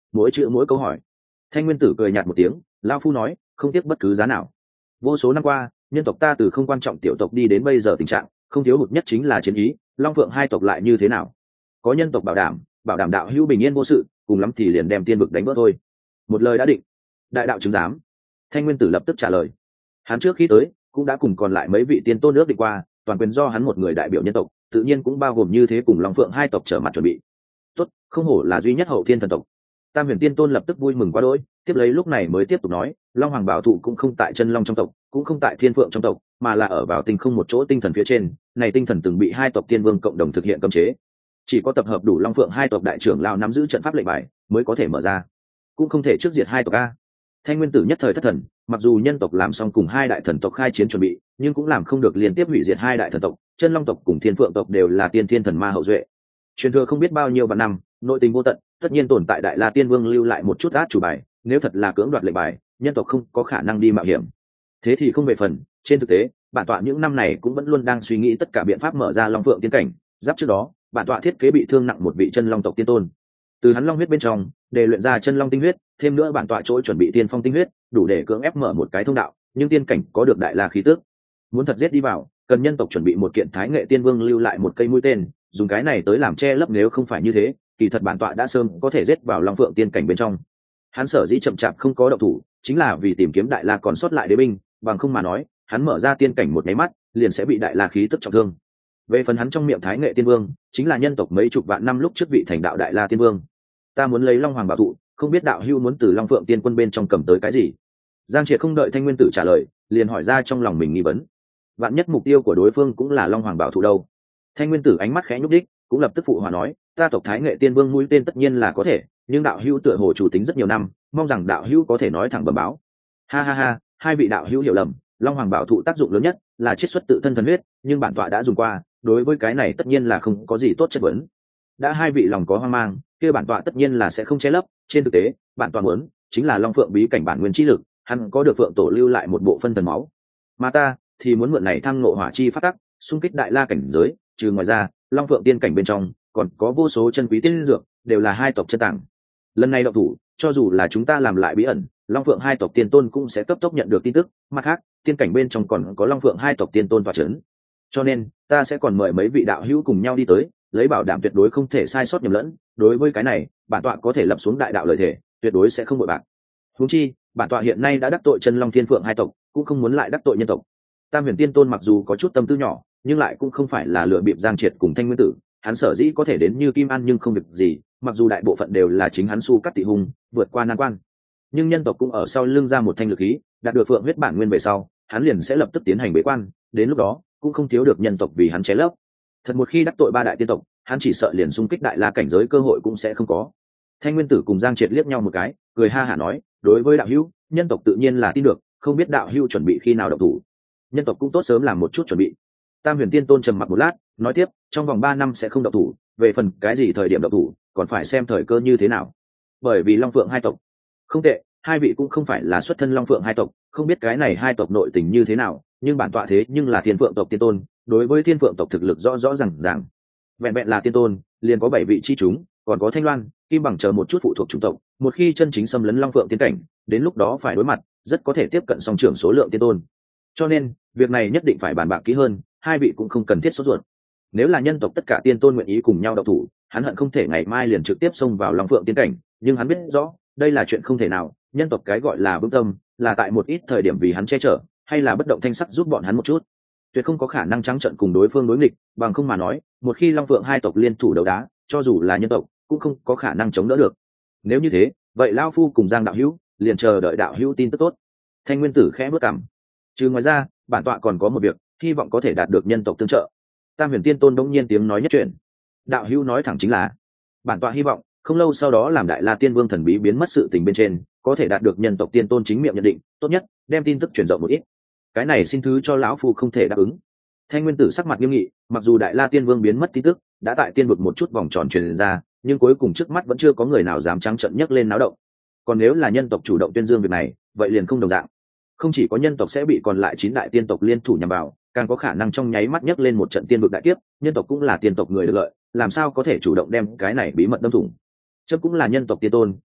mỗi chữ mỗi câu hỏi. Thanh nguyên tử cười nhạt một tiếng, lao phu nói, không tiếc bất cứ giá nào. Vô số năm qua, nhân tộc ta từ không quan trọng tiểu tộc đi đến bây giờ tình trạng không thiếu hụt nhất chính là chiến ý. Long phượng hai tộc lại như thế nào? Có nhân tộc bảo đảm, bảo đảm đạo hữu bình yên vô sự, cùng lắm thì liền đem tiên vực đánh vỡ thôi. Một lời đã định. Đại đạo chứng giám. Thanh nguyên tử lập tức trả lời. Hắn trước khi tới cũng đã cùng còn lại mấy vị tiên tôn ước định qua, toàn quyền do hắn một người đại biểu nhân tộc, tự nhiên cũng bao gồm như thế cùng Long Phượng hai tộc trở mặt chuẩn bị. Tốt, không hổ là duy nhất hậu thiên thần tộc. Tam huyền tiên tôn lập tức vui mừng quá đỗi, tiếp lấy lúc này mới tiếp tục nói, Long Hoàng bảo thụ cũng không tại chân long trong tộc, cũng không tại thiên phượng trong tộc, mà là ở vào tinh không một chỗ tinh thần phía trên, này tinh thần từng bị hai tộc tiên vương cộng đồng thực hiện cấm chế, chỉ có tập hợp đủ Long Phượng hai tộc đại trưởng lão nắm giữ trận pháp lệnh bài mới có thể mở ra, cũng không thể trước diệt hai tộc a. Thanh nguyên tử nhất thời thất thần, mặc dù nhân tộc làm xong cùng hai đại thần tộc khai chiến chuẩn bị, nhưng cũng làm không được liên tiếp hủy diệt hai đại thần tộc. Chân long tộc cùng thiên phượng tộc đều là tiên thiên thần ma hậu duệ, truyền thừa không biết bao nhiêu vạn năm, nội tình vô tận, tất nhiên tồn tại đại la tiên vương lưu lại một chút át chủ bài, nếu thật là cưỡng đoạt lệnh bài, nhân tộc không có khả năng đi mạo hiểm. Thế thì không về phần, trên thực tế bản tọa những năm này cũng vẫn luôn đang suy nghĩ tất cả biện pháp mở ra long phượng tiên cảnh. Giáp trước đó bản tọa thiết kế bị thương nặng một vị chân long tộc tiên tôn, từ hắn long huyết bên trong để luyện ra chân long tinh huyết, thêm nữa bản tọa chỗ chuẩn bị tiên phong tinh huyết, đủ để cưỡng ép mở một cái thông đạo. Nhưng tiên cảnh có được đại la khí tước, muốn thật giết đi vào, cần nhân tộc chuẩn bị một kiện thái nghệ tiên vương lưu lại một cây mũi tên, dùng cái này tới làm che lấp. Nếu không phải như thế, kỳ thật bản tọa đã sớm có thể giết vào long phượng tiên cảnh bên trong. Hắn sở dĩ chậm chạp không có động thủ, chính là vì tìm kiếm đại la còn sót lại đế binh, bằng không mà nói, hắn mở ra tiên cảnh một nháy mắt, liền sẽ bị đại la khí tức trọng thương. Về phần hắn trong miệng thái nghệ tiên vương, chính là nhân tộc mấy chục vạn năm lúc trước vị thành đạo đại la tiên vương. Ta muốn lấy long hoàng bảo thụ, không biết đạo hữu muốn từ long phượng tiên quân bên trong cầm tới cái gì? Giang Triệt không đợi Thanh nguyên tử trả lời, liền hỏi ra trong lòng mình nghi vấn. Vạn nhất mục tiêu của đối phương cũng là long hoàng bảo thụ đâu? Thanh nguyên tử ánh mắt khẽ nhúc đích, cũng lập tức phụ hòa nói, ta tộc thái nghệ tiên vương mũi tên tất nhiên là có thể, nhưng đạo hữu tựa hồ chủ tính rất nhiều năm, mong rằng đạo hữu có thể nói thẳng bẩm báo. Ha ha ha, hai vị đạo hữu hiểu lầm, long hoàng bảo thụ tác dụng lớn nhất là chiết xuất tự thân thần huyết, nhưng bản tọa đã dùng qua, đối với cái này tất nhiên là không có gì tốt chất vấn. Đã hai vị lòng có hoang mang, kia bản tọa tất nhiên là sẽ không che lấp. Trên thực tế bản tọa muốn chính là long phượng bí cảnh bản nguyên chi lực, hắn có được phượng tổ lưu lại một bộ phân thần máu, mà ta thì muốn mượn này thăng ngộ hỏa chi phát tắc, xung kích đại la cảnh giới. Trừ ngoài ra, long phượng tiên cảnh bên trong còn có vô số chân quý tiên dược, đều là hai tộc chân tàng. Lần này động thủ, cho dù là chúng ta làm lại bí ẩn, long phượng hai tộc tiên tôn cũng sẽ cấp tốc nhận được tin tức. Mặt khác, tiên cảnh bên trong còn có long phượng hai tộc tiên tôn tọa chấn, cho nên ta sẽ còn mời mấy vị đạo hữu cùng nhau đi tới, lấy bảo đảm tuyệt đối không thể sai sót nhầm lẫn. Đối với cái này, bản tọa có thể lập xuống đại đạo lời thể, tuyệt đối sẽ không bội bạc. Huống chi bản tọa hiện nay đã đắc tội chân long thiên phượng hai tộc, cũng không muốn lại đắc tội nhân tộc. Tam huyền tiên tôn mặc dù có chút tâm tư nhỏ, nhưng lại cũng không phải là lựa bịp Giang Triệt cùng Thanh nguyên tử. Hắn sở dĩ có thể đến như kim an nhưng không việc gì, mặc dù đại bộ phận đều là chính hắn su cắt tị hung vượt qua nan quan, nhưng nhân tộc cũng ở sau lưng ra một thanh lực khí, đạt được phượng huyết bản nguyên về sau, hắn liền sẽ lập tức tiến hành bế quan. Đến lúc đó cũng không thiếu được nhân tộc vì hắn chế lấp. Thật một khi đắc tội ba đại tiên tộc, hắn chỉ sợ liền xung kích đại la cảnh giới cơ hội cũng sẽ không có. Thanh nguyên tử cùng Giang Triệt liếc nhau một cái, cười ha hả nói, đối với đạo hữu, nhân tộc tự nhiên là tin được, không biết đạo hữu chuẩn bị khi nào động thủ. Nhân tộc cũng tốt sớm làm một chút chuẩn bị. Tam huyền tiên tôn trầm mặc một lát, nói tiếp, trong vòng ba năm sẽ không động thủ, về phần cái gì thời điểm động thủ, còn phải xem thời cơ như thế nào. Bởi vì long phượng hai tộc, không tệ, hai vị cũng không phải là xuất thân long phượng hai tộc, không biết cái này hai tộc nội tình như thế nào, nhưng bản tọa thế nhưng là thiên phượng tộc tiên tôn, đối với thiên phượng tộc thực lực rõ rõ ràng ràng. Vẹn vẹn là tiên tôn liền có bảy vị chi chúng, còn có thanh loan, kim bằng chờ một chút phụ thuộc chủng tộc. Một khi chân chính xâm lấn long phượng tiên cảnh, đến lúc đó phải đối mặt rất có thể tiếp cận song trưởng số lượng tiên tôn. Cho nên việc này nhất định phải bàn bạc kỹ hơn, hai vị cũng không cần thiết sốt ruột. Nếu là nhân tộc tất cả tiên tôn nguyện ý cùng nhau đậu thủ, hắn hận không thể ngày mai liền trực tiếp xông vào long phượng tiên cảnh, nhưng hắn biết rõ đây là chuyện không thể nào. Nhân tộc cái gọi là vững tâm, là tại một ít thời điểm vì hắn che chở, hay là bất động thanh sắc giúp bọn hắn một chút, tuyệt không có khả năng trắng trợn cùng đối phương đối nghịch. Bằng không mà nói, một khi long phượng hai tộc liên thủ đấu đá, cho dù là nhân tộc cũng không có khả năng chống đỡ được. Nếu như thế, vậy lao phu cùng Giang đạo hữu liền chờ đợi đạo hữu tin tức tốt. Thanh nguyên tử khẽ bước cằm. Trừ ngoài ra, bản tọa còn có một việc, hy vọng có thể đạt được nhân tộc tương trợ. Tam huyền tiên tôn đống nhiên tiếng nói nhất chuyện. Đạo hữu nói thẳng chính là, bản tọa hy vọng không lâu sau đó làm đại la tiên vương thần bí biến mất sự tình bên trên, có thể đạt được nhân tộc tiên tôn chính miệng nhận định, tốt nhất đem tin tức truyền rộng một ít. Cái này xin thứ cho lão phu không thể đáp ứng. Thanh nguyên tử sắc mặt nghiêm nghị, mặc dù đại la tiên vương biến mất tin tức đã tại tiên vực một chút vòng tròn truyền ra, nhưng cuối cùng trước mắt vẫn chưa có người nào dám trắng trợn nhấc lên náo động. Còn nếu là nhân tộc chủ động tuyên dương việc này, vậy liền không đồng dạng. Không chỉ có nhân tộc sẽ bị còn lại chín đại tiên tộc liên thủ nhằm vào, càng có khả năng trong nháy mắt nhấc lên một trận tiên vực đại kiếp. Nhân tộc cũng là tiên tộc người được lợi, làm sao có thể chủ động đem cái này bí mật đâm thủng. Chấp cũng là nhân tộc tiên tôn,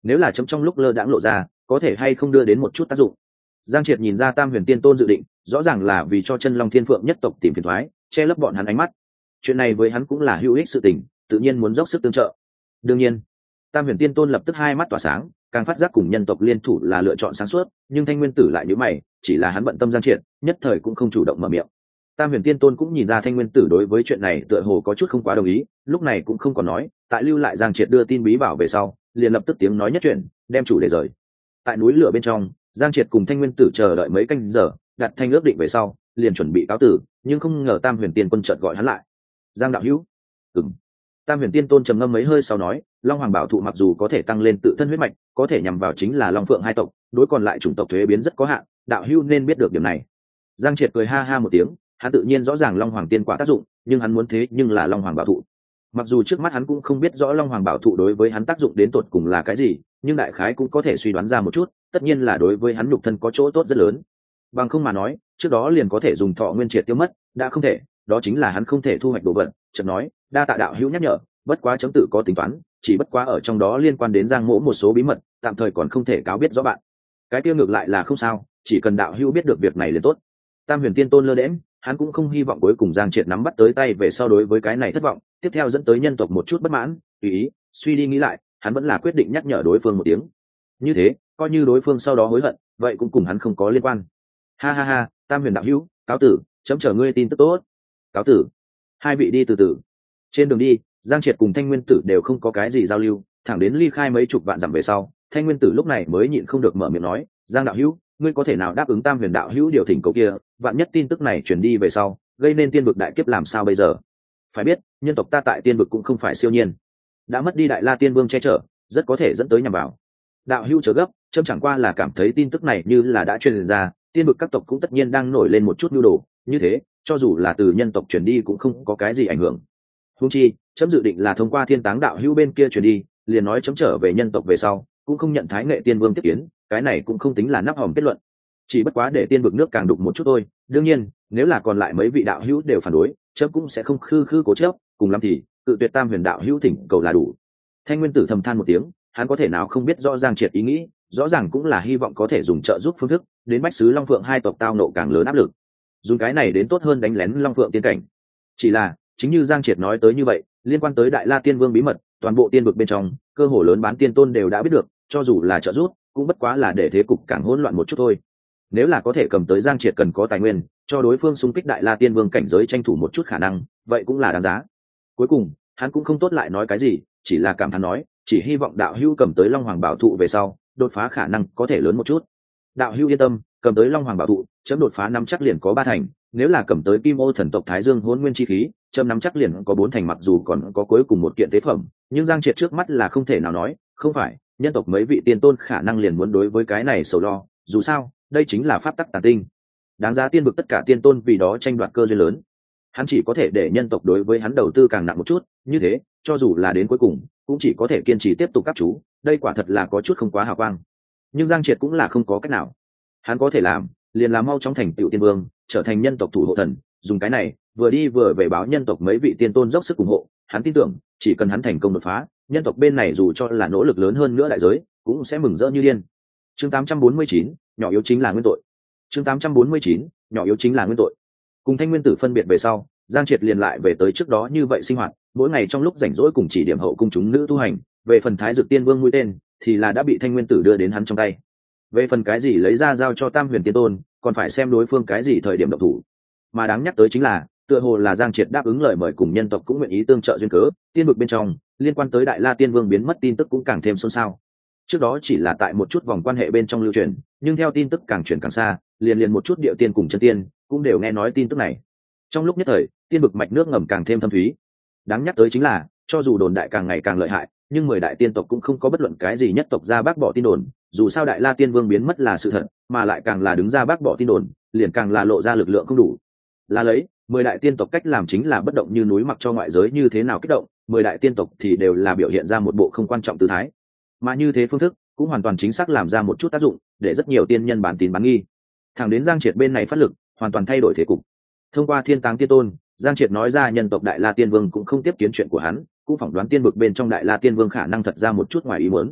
nếu là chấm trong lúc lơ đãng lộ ra có thể hay không đưa đến một chút tác dụng. Giang Triệt nhìn ra tam huyền tiên tôn dự định rõ ràng là vì cho chân long thiên phượng nhất tộc tìm phiền thoái, che lấp bọn hắn ánh mắt. Chuyện này với hắn cũng là hữu ích sự tình, tự nhiên muốn dốc sức tương trợ. Đương nhiên tam huyền tiên tôn lập tức hai mắt tỏa sáng, càng phát giác cùng nhân tộc liên thủ là lựa chọn sáng suốt, nhưng thanh nguyên tử lại nhíu mày, chỉ là hắn bận tâm Giang Triệt, nhất thời cũng không chủ động mở miệng. Tam huyền tiên tôn cũng nhìn ra thanh nguyên tử đối với chuyện này tựa hồ có chút không quá đồng ý, lúc này cũng không còn nói, tại lưu lại Giang Triệt đưa tin bí bảo về sau, liền lập tức tiếng nói nhất chuyện, đem chủ đề rời. Tại núi lửa bên trong, Giang Triệt cùng thanh nguyên tử chờ đợi mấy canh giờ, đặt thanh ước định về sau, liền chuẩn bị cáo tử, nhưng không ngờ tam huyền tiên quân chợt gọi hắn lại. Giang đạo hữu. Ừm. Tam huyền tiên tôn trầm ngâm mấy hơi sau nói, long hoàng bảo thụ mặc dù có thể tăng lên tự thân huyết mạch, có thể nhằm vào chính là long phượng hai tộc, đối còn lại chủng tộc thuế biến rất có hạn, đạo hữu nên biết được điểm này. Giang Triệt cười ha ha một tiếng, hắn tự nhiên rõ ràng long hoàng tiên quả tác dụng, nhưng hắn muốn thế nhưng là long hoàng bảo thụ. Mặc dù trước mắt hắn cũng không biết rõ long hoàng bảo thụ đối với hắn tác dụng đến tột cùng là cái gì, nhưng đại khái cũng có thể suy đoán ra một chút, tất nhiên là đối với hắn nhục thân có chỗ tốt rất lớn. Bằng không mà nói, trước đó liền có thể dùng thọ nguyên triệt tiêu mất, đã không thể, đó chính là hắn không thể thu hoạch đồ vật. Chợt nói, đa tạ đạo hữu nhắc nhở, bất quá chấm tự có tính toán, chỉ bất quá ở trong đó liên quan đến Giang Mỗ một số bí mật, tạm thời còn không thể cáo biết rõ bạn. Cái tiêu ngược lại là không sao, chỉ cần đạo hữu biết được việc này liền tốt. Tam huyền tiên tôn lơ đễm, hắn cũng không hy vọng cuối cùng Giang Triệt nắm bắt tới tay về sau đối với cái này thất vọng, tiếp theo dẫn tới nhân tộc một chút bất mãn, tùy ý, suy đi nghĩ lại, hắn vẫn là quyết định nhắc nhở đối phương một tiếng. Như thế, coi như đối phương sau đó hối hận, vậy cũng cùng hắn không có liên quan. Ha ha ha, Tam huyền đạo hữu, cáo tử, chấm chờ ngươi tin tức tốt. Cáo tử. Hai vị đi từ từ. Trên đường đi, Giang Triệt cùng Thanh Nguyên Tử đều không có cái gì giao lưu, thẳng đến ly khai mấy chục vạn dặm về sau, Thanh Nguyên Tử lúc này mới nhịn không được mở miệng nói, Giang đạo hữu, ngươi có thể nào đáp ứng Tam huyền đạo hữu điều thỉnh cầu kia, vạn nhất tin tức này truyền đi về sau, gây nên tiên vực đại kiếp làm sao bây giờ? Phải biết, nhân tộc ta tại tiên vực cũng không phải siêu nhiên, đã mất đi đại la tiên vương che chở, rất có thể dẫn tới nhằm vào. Đạo hữu chớ gấp, trâm chẳng qua là cảm thấy tin tức này như là đã truyền ra, tiên vực các tộc cũng tất nhiên đang nổi lên một chút nhu đồ, như thế, cho dù là từ nhân tộc truyền đi cũng không có cái gì ảnh hưởng. Huống chi, chấm dự định là thông qua thiên táng đạo hữu bên kia truyền đi, liền nói chấm trở về nhân tộc về sau, cũng không nhận thái nghệ tiên vương tiếp kiến, cái này cũng không tính là nắp hòm kết luận, chỉ bất quá để tiên vực nước càng đục một chút thôi. Đương nhiên, nếu là còn lại mấy vị đạo hữu đều phản đối, chấm cũng sẽ không khư khư cố chấp, cùng lắm thì tự tuyệt Tam huyền đạo hữu thỉnh cầu là đủ. Thanh Nguyên Tử thầm than một tiếng, hắn có thể nào không biết rõ Giang Triệt ý nghĩ, rõ ràng cũng là hy vọng có thể dùng trợ giúp phương thức đến bách sứ long phượng hai tộc tao nộ càng lớn áp lực, dùng cái này đến tốt hơn đánh lén long phượng tiên cảnh. Chỉ là chính như Giang Triệt nói tới như vậy, liên quan tới đại la tiên vương bí mật, toàn bộ tiên vực bên trong cơ hồ lớn bán tiên tôn đều đã biết được, cho dù là trợ giúp cũng bất quá là để thế cục càng hỗn loạn một chút thôi. Nếu là có thể cầm tới Giang Triệt cần có tài nguyên, cho đối phương xung kích đại la tiên vương cảnh giới tranh thủ một chút khả năng, vậy cũng là đáng giá. Cuối cùng hắn cũng không tốt lại nói cái gì, chỉ là cảm thán nói, chỉ hy vọng đạo hữu cầm tới long hoàng bảo thụ về sau, đột phá khả năng có thể lớn một chút. Đạo hữu yên tâm, cầm tới long hoàng bảo thụ, chấm đột phá năm chắc liền có ba thành, nếu là cầm tới kim ô thần tộc thái dương hỗn nguyên chi khí, chấm năm chắc liền có bốn thành. Mặc dù còn có cuối cùng một kiện tế phẩm, nhưng Giang Triệt trước mắt là không thể nào nói không phải, nhân tộc mấy vị tiên tôn khả năng liền muốn đối với cái này sầu lo, dù sao đây chính là pháp tắc tà tinh, đáng giá tiên vực tất cả tiên tôn vì đó tranh đoạt cơ duyên lớn. Hắn chỉ có thể để nhân tộc đối với hắn đầu tư càng nặng một chút, như thế cho dù là đến cuối cùng cũng chỉ có thể kiên trì tiếp tục các chú, đây quả thật là có chút không quá hào quang. Nhưng Giang Triệt cũng là không có cách nào, hắn có thể làm liền là mau chóng thành tựu tiên vương, trở thành nhân tộc thủ hộ thần, dùng cái này vừa đi vừa về báo nhân tộc mấy vị tiên tôn dốc sức ủng hộ. Hắn tin tưởng chỉ cần hắn thành công đột phá, nhân tộc bên này dù cho là nỗ lực lớn hơn nữa đại giới cũng sẽ mừng rỡ như điên. Chương tám trăm bốn mươi chín, nhỏ yếu chính là nguyên tội. Chương tám trăm bốn mươi chín, nhỏ yếu chính là nguyên tội. Cùng Thanh Nguyên Tử phân biệt về sau, Giang Triệt liền lại về tới trước đó như vậy sinh hoạt, mỗi ngày trong lúc rảnh rỗi cùng chỉ điểm hậu cung chúng nữ tu hành. Về phần Thái Dược Tiên Vương mũi tên thì là đã bị Thanh Nguyên Tử đưa đến hắn trong tay. Về phần cái gì lấy ra giao cho Tam huyền tiên tôn, còn phải xem đối phương cái gì thời điểm động thủ. Mà đáng nhắc tới chính là, tựa hồ là Giang Triệt đáp ứng lời mời cùng nhân tộc cũng nguyện ý tương trợ duyên cớ, tiên vực bên trong liên quan tới Đại La Tiên Vương biến mất tin tức cũng càng thêm xôn xao. Trước đó chỉ là tại một chút vòng quan hệ bên trong lưu truyền, nhưng theo tin tức càng truyền càng xa, liền liền một chút địa tiên cùng chân tiên cũng đều nghe nói tin tức này. Trong lúc nhất thời, tiên vực mạch nước ngầm càng thêm thâm thúy. Đáng nhắc tới chính là, cho dù đồn đại càng ngày càng lợi hại, nhưng mười đại tiên tộc cũng không có bất luận cái gì nhất tộc ra bác bỏ tin đồn. Dù sao Đại La Tiên Vương biến mất là sự thật, mà lại càng là đứng ra bác bỏ tin đồn, liền càng là lộ ra lực lượng không đủ. Là lấy mười đại tiên tộc cách làm chính là bất động như núi, mặc cho ngoại giới như thế nào kích động, mười đại tiên tộc thì đều là biểu hiện ra một bộ không quan trọng tư thái. Mà như thế phương thức cũng hoàn toàn chính xác làm ra một chút tác dụng, để rất nhiều tiên nhân bán tín bán nghi. Thẳng đến Giang Triệt bên này phát lực, hoàn toàn thay đổi thế cục. Thông qua Thiên Táng Tiên Tôn, Giang Triệt nói ra nhân tộc Đại La Tiên Vương cũng không tiếp kiến chuyện của hắn, cũng phỏng đoán tiên vực bên trong Đại La Tiên Vương khả năng thật ra một chút ngoài ý muốn.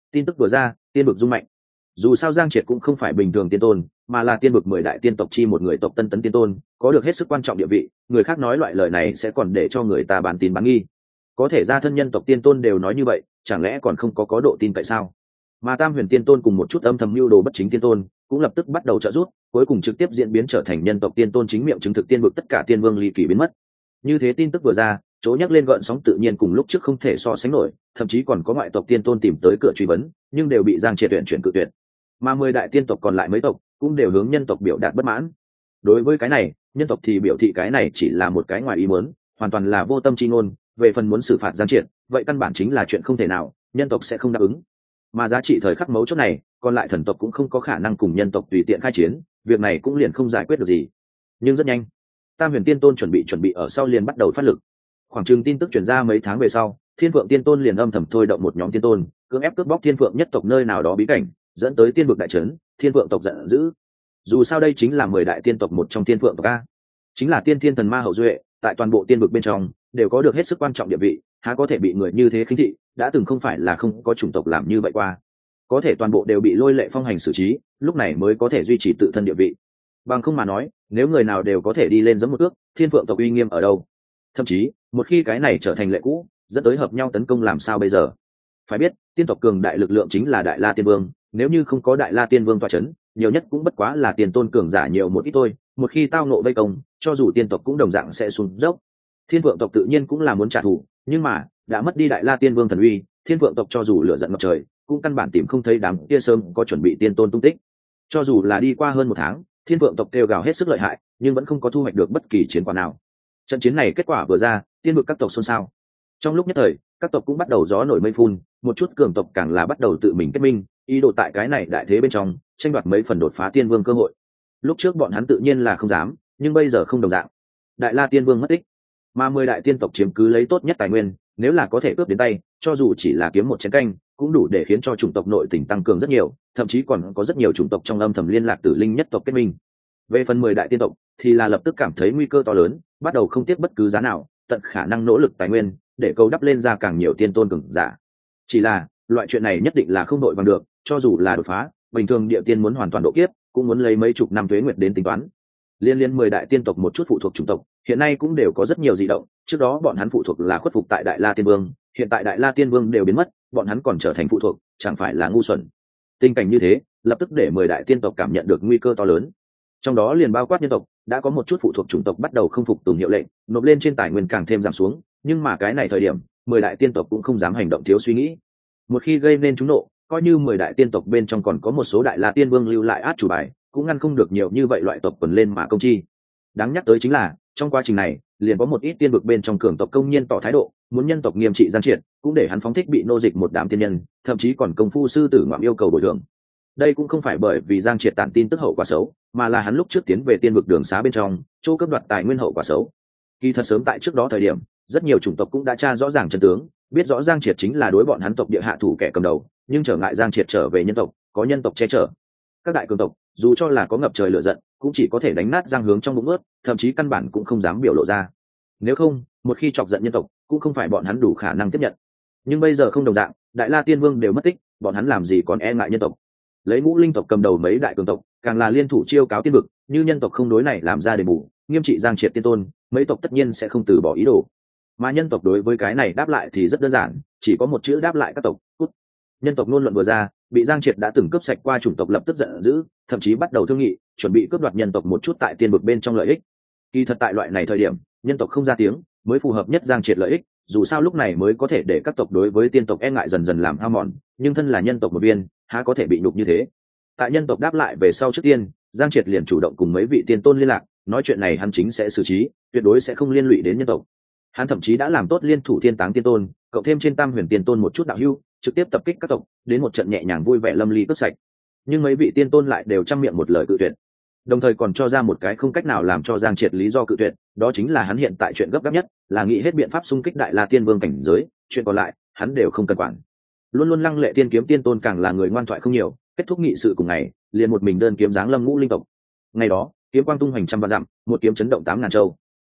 Tin tức vừa ra, tiên vực rung mạnh. Dù sao Giang Triệt cũng không phải bình thường tiên tôn, mà là tiên vực mười đại tiên tộc chi một người tộc Tân Tấn tiên tôn, có được hết sức quan trọng địa vị, người khác nói loại lời này sẽ còn để cho người ta bán tín bán nghi. Có thể ra thân nhân tộc tiên tôn đều nói như vậy, chẳng lẽ còn không có có độ tin cậy sao? Mà Tam Huyền tiên tôn cùng một chút âm thầm mưu đồ bất chính tiên tôn, cũng lập tức bắt đầu trợ giúp, cuối cùng trực tiếp diễn biến trở thành nhân tộc tiên tôn chính miệng chứng thực tiên vực tất cả tiên vương ly kỳ biến mất. Như thế tin tức vừa ra, chỗ nhắc lên gợn sóng tự nhiên cùng lúc trước không thể so sánh nổi, thậm chí còn có ngoại tộc tiên tôn tìm tới cửa truy vấn, nhưng đều bị Giang Triệt tuyển chuyển cự tuyệt. Mà mười đại tiên tộc còn lại mấy tộc cũng đều hướng nhân tộc biểu đạt bất mãn. Đối với cái này, nhân tộc thì biểu thị cái này chỉ là một cái ngoài ý muốn, hoàn toàn là vô tâm chi ngôn, về phần muốn xử phạt Giang Triệt, vậy căn bản chính là chuyện không thể nào, nhân tộc sẽ không đáp ứng. Mà giá trị thời khắc mấu chốt này, còn lại thần tộc cũng không có khả năng cùng nhân tộc tùy tiện khai chiến, việc này cũng liền không giải quyết được gì. Nhưng rất nhanh, Tam Huyền tiên tôn chuẩn bị chuẩn bị ở sau liền bắt đầu phát lực. Khoảng chừng tin tức truyền ra mấy tháng về sau, Thiên Phượng tiên tôn liền âm thầm thôi động một nhóm tiên tôn, cưỡng ép cướp bóc Thiên Phượng nhất tộc nơi nào đó bí cảnh, dẫn tới tiên vực đại trấn, Thiên Phượng tộc giận dữ. Dù sao đây chính là mười đại tiên tộc một trong Thiên Phượng tộc a, chính là tiên thiên thần ma hậu duệ, tại toàn bộ tiên vực bên trong đều có được hết sức quan trọng địa vị, há có thể bị người như thế khinh thị, đã từng không phải là không có chủng tộc làm như vậy qua. Có thể toàn bộ đều bị lôi lệ phong hành xử trí, lúc này mới có thể duy trì tự thân địa vị. Bằng không mà nói, nếu người nào đều có thể đi lên giẫm một ước, Thiên Phượng tộc uy nghiêm ở đâu? Thậm chí, một khi cái này trở thành lệ cũ, dẫn tới hợp nhau tấn công làm sao bây giờ? Phải biết, tiên tộc cường đại lực lượng chính là Đại La Tiên Vương, nếu như không có Đại La Tiên Vương tọa chấn, nhiều nhất cũng bất quá là tiền tôn cường giả nhiều một ít thôi, một khi tao nộ vây công, cho dù tiên tộc cũng đồng dạng sẽ xuống dốc. Thiên Phượng tộc tự nhiên cũng là muốn trả thù, nhưng mà, đã mất đi Đại La Tiên Vương thần uy, Thiên Phượng tộc cho dù lửa giận ngập trời, cũng căn bản tìm không thấy đám kia sớm có chuẩn bị tiên tôn tung tích. Cho dù là đi qua hơn một tháng, Thiên Phượng tộc kêu gào hết sức lợi hại, nhưng vẫn không có thu hoạch được bất kỳ chiến quả nào. Trận chiến này kết quả vừa ra, tiên vực các tộc xôn xao. Trong lúc nhất thời, các tộc cũng bắt đầu gió nổi mây phun, một chút cường tộc càng là bắt đầu tự mình kết minh, ý đồ tại cái này đại thế bên trong tranh đoạt mấy phần đột phá tiên vương cơ hội. Lúc trước bọn hắn tự nhiên là không dám, nhưng bây giờ không đồng dạng. Đại La Tiên Vương mất tích, mà mười đại tiên tộc chiếm cứ lấy tốt nhất tài nguyên, nếu là có thể cướp đến tay, cho dù chỉ là kiếm một chén canh, cũng đủ để khiến cho chủng tộc nội tình tăng cường rất nhiều, thậm chí còn có rất nhiều chủng tộc trong âm thầm liên lạc tử linh nhất tộc kết minh. Về phần mười đại tiên tộc, thì là lập tức cảm thấy nguy cơ to lớn, bắt đầu không tiếc bất cứ giá nào, tận khả năng nỗ lực tài nguyên để cầu đắp lên ra càng nhiều tiên tôn cường giả. Chỉ là loại chuyện này nhất định là không đội bằng được, cho dù là đột phá, bình thường địa tiên muốn hoàn toàn độ kiếp, cũng muốn lấy mấy chục năm tuế nguyệt đến tính toán. Liên liên mười đại tiên tộc một chút phụ thuộc chủng tộc, hiện nay cũng đều có rất nhiều dị động, trước đó bọn hắn phụ thuộc là khuất phục tại Đại La Tiên Vương, hiện tại Đại La Tiên Vương đều biến mất, bọn hắn còn trở thành phụ thuộc, chẳng phải là ngu xuẩn. Tình cảnh như thế, lập tức để mười đại tiên tộc cảm nhận được nguy cơ to lớn. Trong đó liền bao quát nhân tộc, đã có một chút phụ thuộc chủng tộc bắt đầu không phục tùng hiệu lệnh, nộp lên trên tài nguyên càng thêm giảm xuống, nhưng mà cái này thời điểm, mười đại tiên tộc cũng không dám hành động thiếu suy nghĩ. Một khi gây nên chúng nộ, coi như mười đại tiên tộc bên trong còn có một số Đại La Tiên Vương lưu lại át chủ bài, cũng ngăn không được nhiều như vậy loại tộc quần lên mà công chi. Đáng nhắc tới chính là, trong quá trình này, liền có một ít tiên vực bên trong cường tộc công nhiên tỏ thái độ, muốn nhân tộc nghiêm trị Giang Triệt, cũng để hắn phóng thích bị nô dịch một đám tiên nhân, thậm chí còn công phu sư tử ngoạm yêu cầu bồi thường. Đây cũng không phải bởi vì Giang Triệt tản tin tức hậu quả xấu, mà là hắn lúc trước tiến về tiên vực đường xá bên trong, chỗ cấp đoạt tài nguyên hậu quả xấu. Kỳ thật sớm tại trước đó thời điểm, rất nhiều chủng tộc cũng đã tra rõ ràng chân tướng, biết rõ Giang Triệt chính là đối bọn hắn tộc địa hạ thủ kẻ cầm đầu, nhưng trở ngại Giang Triệt trở về nhân tộc, có nhân tộc che chở. Các đại cường tộc, dù cho là có ngập trời lửa giận, cũng chỉ có thể đánh nát Giang Hướng trong bụng ướt, thậm chí căn bản cũng không dám biểu lộ ra. Nếu không, một khi chọc giận nhân tộc, cũng không phải bọn hắn đủ khả năng tiếp nhận. Nhưng bây giờ không đồng dạng, Đại La Tiên Vương đều mất tích, bọn hắn làm gì còn e ngại nhân tộc. Lấy Ngũ Linh tộc cầm đầu mấy đại cường tộc, càng là liên thủ chiêu cáo tiên vực, như nhân tộc không đối này làm ra đền bù, nghiêm trị Giang Triệt tiên tôn, mấy tộc tất nhiên sẽ không từ bỏ ý đồ. Mà nhân tộc đối với cái này đáp lại thì rất đơn giản, chỉ có một chữ đáp lại các tộc, cút. Nhân tộc ngôn luận vừa ra, bị Giang Triệt đã từng cướp sạch qua chủng tộc lập tức giận dữ, thậm chí bắt đầu thương nghị, chuẩn bị cướp đoạt nhân tộc một chút tại tiên vực bên trong lợi ích. Kỳ thật tại loại này thời điểm, nhân tộc không ra tiếng, mới phù hợp nhất Giang Triệt lợi ích, dù sao lúc này mới có thể để các tộc đối với tiên tộc e ngại dần dần làm hao mòn, nhưng thân là nhân tộc một viên, há có thể bị nhục như thế. Tại nhân tộc đáp lại về sau trước tiên, Giang Triệt liền chủ động cùng mấy vị tiên tôn liên lạc, nói chuyện này hắn chính sẽ xử trí, tuyệt đối sẽ không liên lụy đến nhân tộc. Hắn thậm chí đã làm tốt liên thủ thiên táng tiên tôn, cộng thêm trên tam huyền tiên tôn một chút đạo hưu, trực tiếp tập kích các tộc, đến một trận nhẹ nhàng vui vẻ lâm ly cướp sạch. Nhưng mấy vị tiên tôn lại đều trăm miệng một lời cự tuyệt, đồng thời còn cho ra một cái không cách nào làm cho Giang Triệt lý do cự tuyệt, đó chính là hắn hiện tại chuyện gấp gáp nhất là nghĩ hết biện pháp xung kích Đại La Tiên Vương cảnh giới, chuyện còn lại hắn đều không cần quản. Luôn luôn lăng lệ tiên kiếm tiên tôn càng là người ngoan thoại không nhiều, kết thúc nghị sự cùng ngày, liền một mình đơn kiếm giáng lâm Ngũ Linh tộc. Ngày đó, kiếm quang tung hoành trăm vạn dặm, một kiếm chấn động tám ngàn châu.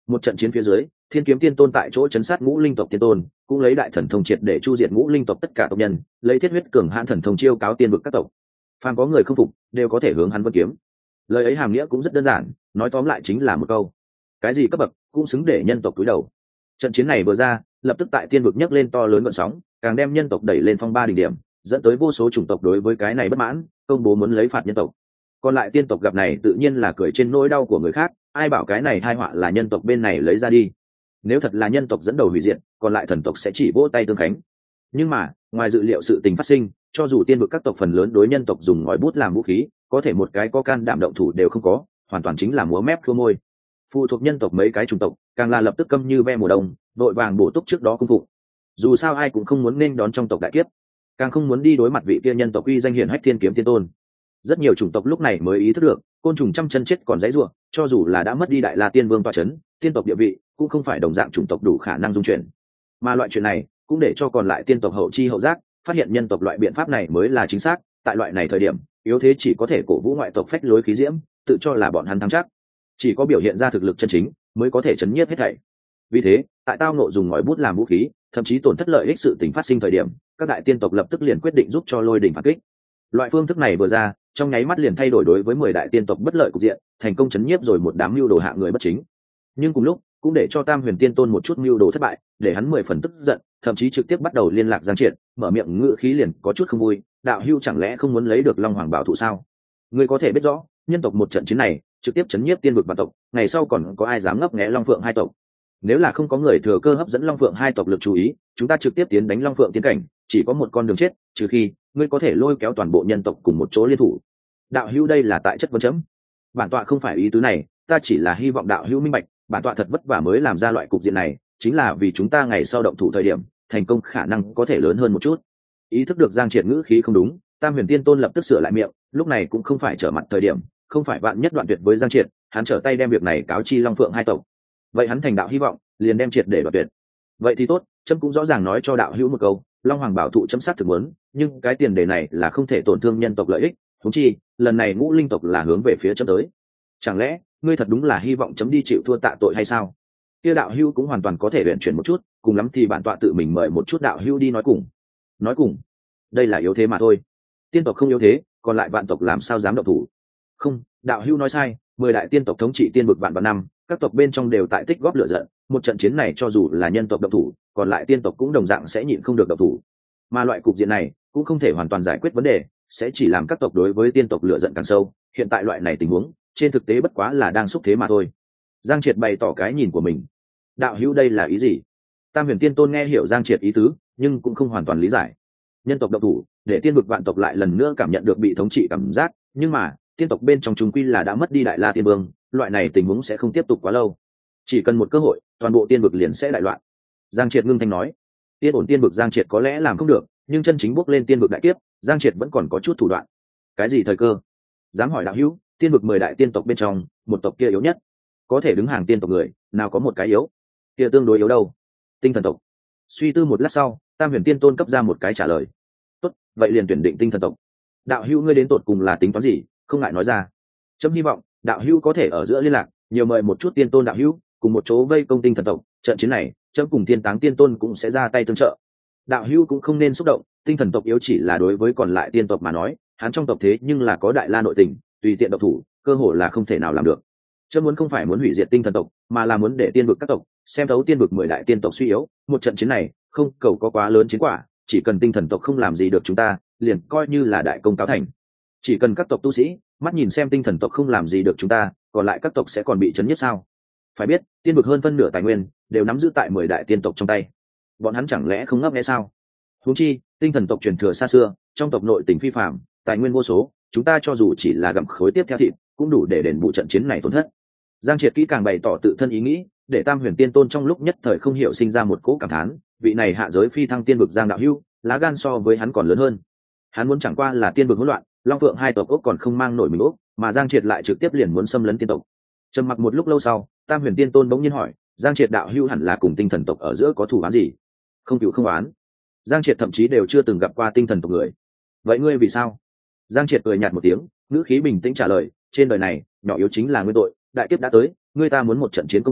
Một trận chiến phía dưới, Thiên Kiếm Tiên Tôn tại chỗ chấn sát ngũ linh tộc tiên tôn, cũng lấy đại thần thông triệt để chu diệt ngũ linh tộc tất cả tộc nhân, lấy thiết huyết cường hãn thần thông chiêu cáo tiên vực các tộc. Phàm có người không phục, đều có thể hướng hắn vân kiếm. Lời ấy hàm nghĩa cũng rất đơn giản, nói tóm lại chính là một câu: cái gì cấp bậc cũng xứng để nhân tộc cúi đầu. Trận chiến này vừa ra, lập tức tại tiên vực nhấc lên to lớn gợn sóng, càng đem nhân tộc đẩy lên phong ba đỉnh điểm, dẫn tới vô số chủng tộc đối với cái này bất mãn, công bố muốn lấy phạt nhân tộc. Còn lại tiên tộc gặp này tự nhiên là cười trên nỗi đau của người khác, ai bảo cái này tai họa là nhân tộc bên này lấy ra đi. Nếu thật là nhân tộc dẫn đầu hủy diệt, còn lại thần tộc sẽ chỉ vỗ tay tương khánh. Nhưng mà ngoài dự liệu sự tình phát sinh, cho dù tiên vực các tộc phần lớn đối nhân tộc dùng ngòi bút làm vũ khí, có thể một cái có can đảm động thủ đều không có, hoàn toàn chính là múa mép khua môi. Phụ thuộc nhân tộc mấy cái chủng tộc càng là lập tức câm như ve mùa đông, vội vàng bổ túc trước đó cung phục. Dù sao ai cũng không muốn nên đón trong tộc đại kiếp, càng không muốn đi đối mặt vị kia nhân tộc uy danh hiển hách Thiên Kiếm Tiên Tôn. Rất nhiều chủng tộc lúc này mới ý thức được, côn trùng trăm chân chết còn dãy rủa, cho dù là đã mất đi đại la tiên vương tọa chấn, tiên tộc địa vị cũng không phải đồng dạng chủng tộc đủ khả năng dung chuyển. Mà loại chuyện này cũng để cho còn lại tiên tộc hậu chi hậu giác, phát hiện nhân tộc loại biện pháp này mới là chính xác. Tại loại này thời điểm, yếu thế chỉ có thể cổ vũ ngoại tộc phách lối khí diễm, tự cho là bọn hắn thắng chắc. Chỉ có biểu hiện ra thực lực chân chính mới có thể chấn nhiếp hết thảy. Vì thế, tại tao nộ dùng ngòi bút làm vũ khí, thậm chí tổn thất lợi ích sự tình phát sinh thời điểm, các đại tiên tộc lập tức liền quyết định giúp cho Lôi Đỉnh phản kích. Loại phương thức này vừa ra, trong nháy mắt liền thay đổi đối với mười đại tiên tộc bất lợi cục diện, thành công chấn nhiếp rồi một đám mưu đồ hạ người bất chính. Nhưng cùng lúc, cũng để cho Tam Huyền Tiên Tôn một chút mưu đồ thất bại, để hắn mười phần tức giận, thậm chí trực tiếp bắt đầu liên lạc Giang Triệt, mở miệng ngữ khí liền có chút không vui: đạo hưu chẳng lẽ không muốn lấy được Long Hoàng bảo thụ sao? Ngươi có thể biết rõ, nhân tộc một trận chiến này trực tiếp chấn nhiếp tiên vực vạn tộc, ngày sau còn có ai dám ngấp nghé Long Phượng hai tộc? Nếu là không có người thừa cơ hấp dẫn Long Phượng hai tộc lực chú ý, chúng ta trực tiếp tiến đánh Long Phượng tiên cảnh, chỉ có một con đường chết, trừ khi ngươi có thể lôi kéo toàn bộ nhân tộc cùng một chỗ liên thủ. Đạo hữu đây là tại chất vấn chấm. Bản tọa không phải ý tứ này, ta chỉ là hy vọng đạo hữu minh bạch, bản tọa thật vất vả mới làm ra loại cục diện này, chính là vì chúng ta ngày sau động thủ thời điểm, thành công khả năng có thể lớn hơn một chút. Ý thức được Giang Triệt ngữ khí không đúng, Tam Huyền Tiên Tôn lập tức sửa lại miệng, lúc này cũng không phải trở mặt thời điểm, không phải vạn nhất đoạn tuyệt với Giang Triệt, hắn trở tay đem việc này cáo chi Long Phượng hai tộc. Vậy hắn thành đạo hy vọng, liền đem triệt để đoạn tuyệt. Vậy thì tốt, chấm cũng rõ ràng nói cho đạo hữu một câu, Long Hoàng bảo thụ chấm sát thực muốn, nhưng cái tiền đề này là không thể tổn thương nhân tộc lợi ích, huống chi, lần này ngũ linh tộc là hướng về phía chấm tới. Chẳng lẽ, ngươi thật đúng là hy vọng chấm đi chịu thua tạ tội hay sao? Kia đạo hữu cũng hoàn toàn có thể luyện chuyển một chút, cùng lắm thì bản tọa tự mình mời một chút đạo hữu đi nói cùng. Nói cùng? Đây là yếu thế mà thôi. Tiên tộc không yếu thế, còn lại vạn tộc làm sao dám động thủ? Không, đạo hữu nói sai, mười đại tiên tộc thống trị tiên vực vạn vạn năm, các tộc bên trong đều tại tích góp lửa giận, một trận chiến này cho dù là nhân tộc động thủ, còn lại tiên tộc cũng đồng dạng sẽ nhịn không được động thủ. Mà loại cục diện này cũng không thể hoàn toàn giải quyết vấn đề, sẽ chỉ làm các tộc đối với tiên tộc lửa giận càng sâu. Hiện tại loại này tình huống, trên thực tế bất quá là đang xúc thế mà thôi. Giang Triệt bày tỏ cái nhìn của mình. Đạo hữu đây là ý gì? Tam Huyền Tiên Tôn nghe hiểu Giang Triệt ý tứ, nhưng cũng không hoàn toàn lý giải. Nhân tộc động thủ, để tiên vực vạn tộc lại lần nữa cảm nhận được bị thống trị cảm giác, nhưng mà tiên tộc bên trong chúng quy là đã mất đi đại la tiên vương, loại này tình huống sẽ không tiếp tục quá lâu. Chỉ cần một cơ hội, toàn bộ tiên vực liền sẽ đại loạn. Giang Triệt ngưng thanh nói. Tiên ổn tiên vực Giang Triệt có lẽ làm không được, nhưng chân chính bước lên tiên vực đại kiếp, Giang Triệt vẫn còn có chút thủ đoạn. Cái gì thời cơ? Dám hỏi đạo hữu, tiên vực mười đại tiên tộc bên trong, một tộc kia yếu nhất, có thể đứng hàng tiên tộc người, nào có một cái yếu? Kia tương đối yếu đâu? Tinh thần tộc. Suy tư một lát sau, Tam Huyền Tiên Tôn cấp ra một cái trả lời. Tốt, vậy liền tuyển định tinh thần tộc. Đạo hữu ngươi đến tột cùng là tính toán gì, không ngại nói ra. Chấm hy vọng đạo hữu có thể ở giữa liên lạc, nhiều mời một chút tiên tôn đạo hữu cùng một chỗ vây công tinh thần tộc. Trận chiến này chấm cùng tiên táng tiên tôn cũng sẽ ra tay tương trợ. Đạo hữu cũng không nên xúc động, tinh thần tộc yếu chỉ là đối với còn lại tiên tộc mà nói, hắn trong tộc thế nhưng là có đại la nội tình, tùy tiện độc thủ cơ hội là không thể nào làm được. Chấm muốn không phải muốn hủy diệt tinh thần tộc, mà là muốn để tiên vực các tộc xem thấu tiên vực mười đại tiên tộc suy yếu. Một trận chiến này không cầu có quá lớn chiến quả, chỉ cần tinh thần tộc không làm gì được chúng ta, liền coi như là đại công cáo thành. Chỉ cần các tộc tu sĩ mắt nhìn xem tinh thần tộc không làm gì được chúng ta, còn lại các tộc sẽ còn bị chấn nhiếp sao? Phải biết tiên vực hơn phân nửa tài nguyên đều nắm giữ tại mười đại tiên tộc trong tay, bọn hắn chẳng lẽ không ngấp nghé sao? Huống chi tinh thần tộc truyền thừa xa xưa, trong tộc nội tình phi phàm, tài nguyên vô số, chúng ta cho dù chỉ là gặm khối tiếp theo thịt cũng đủ để đền bù trận chiến này tổn thất. Giang Triệt kỹ càng bày tỏ tự thân ý nghĩ, để Tam Huyền Tiên Tôn trong lúc nhất thời không hiểu sinh ra một cỗ cảm thán, vị này hạ giới phi thăng tiên vực Giang đạo hữu, lá gan so với hắn còn lớn hơn. Hắn muốn chẳng qua là tiên vực hỗn loạn, Long Phượng hai tộc ốc còn không mang nổi mình ốc, mà Giang Triệt lại trực tiếp liền muốn xâm lấn tiên tộc. Trầm mặc một lúc lâu sau, Tam Huyền Tiên Tôn bỗng nhiên hỏi, Giang Triệt đạo hữu hẳn là cùng tinh thần tộc ở giữa có thù oán gì? Không cựu không oán. Giang Triệt thậm chí đều chưa từng gặp qua tinh thần tộc người. Vậy ngươi vì sao? Giang Triệt cười nhạt một tiếng, ngữ khí bình tĩnh trả lời, trên đời này nhỏ yếu chính là nguyên tội, đại kiếp đã tới, ngươi ta muốn một trận chiến công thành,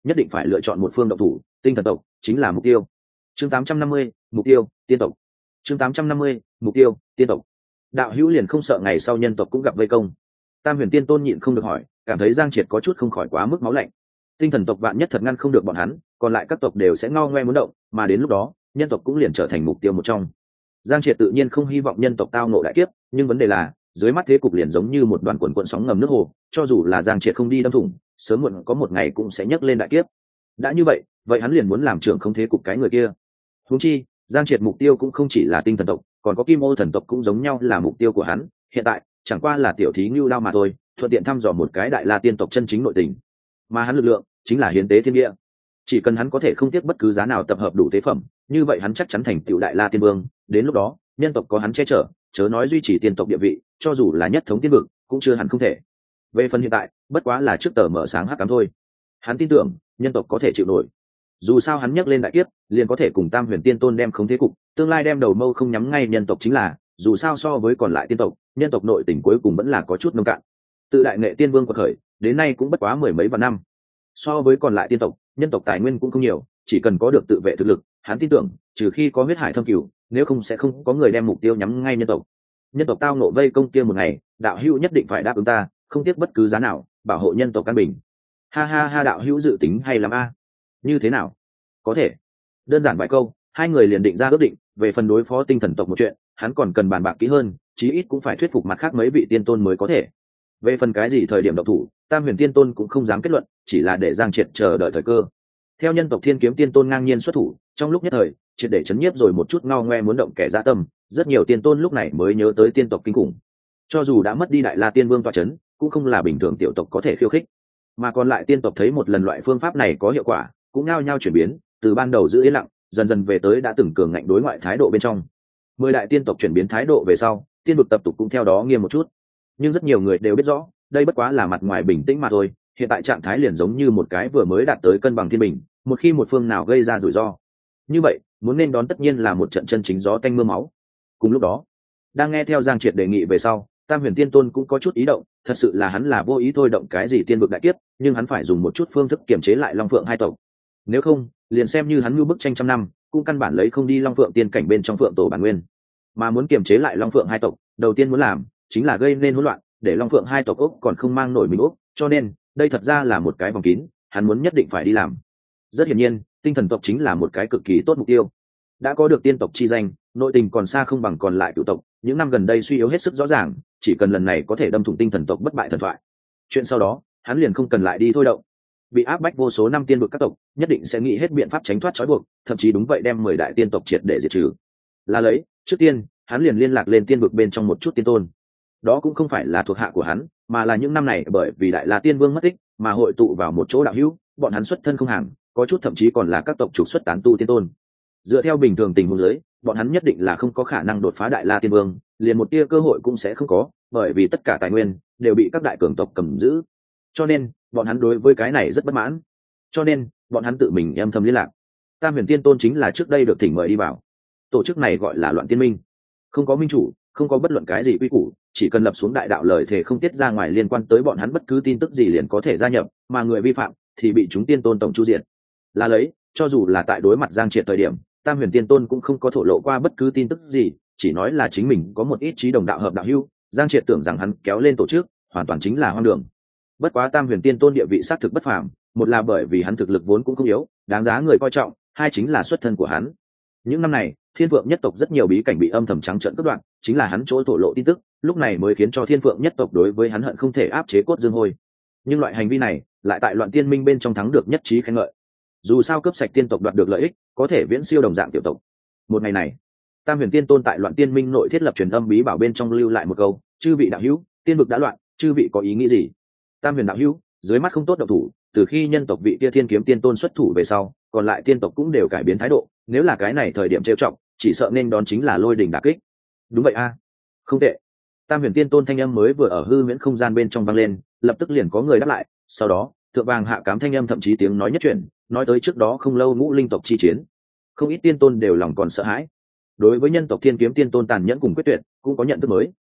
nhất định phải lựa chọn một phương động thủ, tinh thần tộc chính là mục tiêu. Chương tám trăm năm mươi, mục tiêu tiên tộc. Chương tám trăm năm mươi, mục tiêu tiên tộc. Đạo hữu liền không sợ ngày sau nhân tộc cũng gặp vây công? Tam Huyền Tiên Tôn nhịn không được hỏi, cảm thấy Giang Triệt có chút không khỏi quá mức máu lạnh. Tinh thần tộc vạn nhất thật ngăn không được bọn hắn, còn lại các tộc đều sẽ ngao ngoe muốn động, mà đến lúc đó nhân tộc cũng liền trở thành mục tiêu một trong. Giang Triệt tự nhiên không hy vọng nhân tộc tao ngộ đại kiếp, nhưng vấn đề là dưới mắt thế cục liền giống như một đoàn cuộn cuộn sóng ngầm nước hồ, cho dù là Giang Triệt không đi đâm thủng, sớm muộn có một ngày cũng sẽ nhấc lên đại kiếp. Đã như vậy, vậy hắn liền muốn làm trưởng không thế cục cái người kia. Huống chi, Giang Triệt mục tiêu cũng không chỉ là tinh thần tộc, còn có Kim Ô thần tộc cũng giống nhau là mục tiêu của hắn. Hiện tại, chẳng qua là tiểu thí ngưu đao mà thôi, thuận tiện thăm dò một cái đại la tiên tộc chân chính nội tình. Mà hắn lực lượng chính là hiến tế thiên địa. Chỉ cần hắn có thể không tiếc bất cứ giá nào tập hợp đủ tế phẩm, như vậy hắn chắc chắn thành tựu đại la tiên vương. Đến lúc đó, nhân tộc có hắn che chở, chớ nói duy trì tiên tộc địa vị, cho dù là nhất thống tiên vực, cũng chưa hẳn không thể. Về phần hiện tại, bất quá là trước tờ mở sáng hắc ám thôi. Hắn tin tưởng, nhân tộc có thể chịu nổi. Dù sao hắn nhắc lên đại kiếp, liền có thể cùng Tam Huyền Tiên Tôn đem khống thế cục, tương lai đem đầu mâu không nhắm ngay nhân tộc chính là, dù sao so với còn lại tiên tộc, nhân tộc nội tình cuối cùng vẫn là có chút nông cạn. Tự đại nghệ tiên vương quật khởi, đến nay cũng bất quá mười mấy vạn năm. So với còn lại tiên tộc, nhân tộc tài nguyên cũng không nhiều, chỉ cần có được tự vệ thực lực, hắn tin tưởng, trừ khi có huyết hải thâm cửu, nếu không sẽ không có người đem mục tiêu nhắm ngay nhân tộc. Nhân tộc tao nộ vây công kia một ngày, đạo hữu nhất định phải đáp ứng ta, không tiếc bất cứ giá nào, bảo hộ nhân tộc căn bình. Ha ha ha, đạo hữu dự tính hay lắm a. Như thế nào? Có thể. Đơn giản vài câu, hai người liền định ra ước định, về phần đối phó tinh thần tộc một chuyện, hắn còn cần bàn bạc kỹ hơn, chí ít cũng phải thuyết phục mặt khác mấy vị tiên tôn mới có thể. Về phần cái gì thời điểm độc thủ, Tam Huyền Tiên Tôn cũng không dám kết luận, chỉ là để Giang Triệt chờ đợi thời cơ. Theo nhân tộc Thiên Kiếm Tiên Tôn ngang nhiên xuất thủ, trong lúc nhất thời, triệt để chấn nhiếp rồi một chút ngao ngoe muốn động kẻ dã tâm, rất nhiều tiên tôn lúc này mới nhớ tới tiên tộc kinh khủng. Cho dù đã mất đi Đại La Tiên Vương tọa chấn, cũng không là bình thường tiểu tộc có thể khiêu khích. Mà còn lại tiên tộc thấy một lần loại phương pháp này có hiệu quả, cũng nhao nhao chuyển biến, từ ban đầu giữ yên lặng, dần dần về tới đã từng cường ngạnh đối ngoại thái độ bên trong. Mười đại tiên tộc chuyển biến thái độ về sau, tiên vực tập tục cũng theo đó nghiêm một chút. Nhưng rất nhiều người đều biết rõ, đây bất quá là mặt ngoài bình tĩnh mà thôi, hiện tại trạng thái liền giống như một cái vừa mới đạt tới cân bằng thiên bình, một khi một phương nào gây ra rủi ro, như vậy muốn nên đón tất nhiên là một trận chân chính gió tanh mưa máu. Cùng lúc đó, đang nghe theo Giang Triệt đề nghị về sau, Tam Huyền Tiên Tôn cũng có chút ý động, thật sự là hắn là vô ý thôi động cái gì tiên vực đại kiếp, nhưng hắn phải dùng một chút phương thức kiềm chế lại Long Phượng hai tộc. Nếu không, liền xem như hắn mưu bức tranh trăm năm, cũng căn bản lấy không đi Long Phượng tiên cảnh bên trong Phượng tổ bản nguyên. Mà muốn kiềm chế lại Long Phượng hai tộc, đầu tiên muốn làm chính là gây nên hỗn loạn, để Long Phượng hai tộc ốc còn không mang nổi mình ốc, cho nên đây thật ra là một cái vòng kín, hắn muốn nhất định phải đi làm. Rất hiển nhiên, tinh thần tộc chính là một cái cực kỳ tốt mục tiêu. Đã có được tiên tộc chi danh, nội tình còn xa không bằng còn lại cửu tộc, những năm gần đây suy yếu hết sức rõ ràng, chỉ cần lần này có thể đâm thủng tinh thần tộc bất bại thần thoại, chuyện sau đó hắn liền không cần lại đi thôi động. Bị áp bách vô số năm tiên vực các tộc, nhất định sẽ nghĩ hết biện pháp tránh thoát trói buộc, thậm chí đúng vậy đem mười đại tiên tộc triệt để diệt trừ. Là lấy, trước tiên, hắn liền liên lạc lên tiên vực bên trong một chút tiên tôn. Đó cũng không phải là thuộc hạ của hắn, mà là những năm này bởi vì Đại La Tiên Vương mất tích, mà hội tụ vào một chỗ đạo hữu, bọn hắn xuất thân không hàng, có chút thậm chí còn là các tộc trục xuất tán tu tiên tôn. Dựa theo bình thường tình huống dưới, bọn hắn nhất định là không có khả năng đột phá Đại La Tiên Vương, liền một tia cơ hội cũng sẽ không có, bởi vì tất cả tài nguyên đều bị các đại cường tộc cầm giữ. Cho nên, bọn hắn đối với cái này rất bất mãn. Cho nên, bọn hắn tự mình âm thầm liên lạc. Tam Huyền Tiên Tôn chính là trước đây được thỉnh mời đi vào. Tổ chức này gọi là Loạn Tiên Minh, không có minh chủ, không có bất luận cái gì quy củ, chỉ cần lập xuống đại đạo lời thề không tiết ra ngoài liên quan tới bọn hắn bất cứ tin tức gì liền có thể gia nhập, mà người vi phạm thì bị chúng tiên tôn tổng chu diệt. Là lấy, cho dù là tại đối mặt Giang Triệt thời điểm, Tam Huyền Tiên Tôn cũng không có thổ lộ qua bất cứ tin tức gì, chỉ nói là chính mình có một ít trí đồng đạo hợp đạo hữu. Giang Triệt tưởng rằng hắn kéo lên tổ chức, hoàn toàn chính là hoang đường. Bất quá Tam Huyền Tiên Tôn địa vị xác thực bất phàm, một là bởi vì hắn thực lực vốn cũng không yếu, đáng giá người coi trọng, hai chính là xuất thân của hắn. Những năm này, Thiên Phượng nhất tộc rất nhiều bí cảnh bị âm thầm trắng trợn cắt đoạn, chính là hắn chỗ thổ lộ tin tức, lúc này mới khiến cho Thiên Phượng nhất tộc đối với hắn hận không thể áp chế cốt dương hôi. Nhưng loại hành vi này, lại tại Loạn Tiên Minh bên trong thắng được nhất trí khen ngợi. Dù sao cướp sạch tiên tộc đoạt được lợi ích, có thể viễn siêu đồng dạng tiểu tộc. Một ngày này, Tam Huyền Tiên Tôn tại Loạn Tiên Minh nội thiết lập truyền âm bí bảo bên trong lưu lại một câu: "Chư vị đạo hữu, tiên vực đã loạn, chư vị có ý nghĩ gì?" Tam Huyền đạo hữu, dưới mắt không tốt động thủ, từ khi nhân tộc vị kia Thiên Kiếm Tiên Tôn xuất thủ về sau, còn lại tiên tộc cũng đều cải biến thái độ, nếu là cái này thời điểm trêu trọng, chỉ sợ nên đón chính là lôi đỉnh đả kích. Đúng vậy a, không tệ. Tam Huyền Tiên Tôn thanh âm mới vừa ở hư huyễn không gian bên trong vang lên, lập tức liền có người đáp lại, sau đó, thượng vàng hạ cám thanh âm thậm chí tiếng nói nhất chuyển, nói tới trước đó không lâu ngũ linh tộc chi chiến, không ít tiên tôn đều lòng còn sợ hãi. Đối với nhân tộc Thiên Kiếm Tiên Tôn tàn nhẫn cùng quyết tuyệt, cũng có nhận thức mới.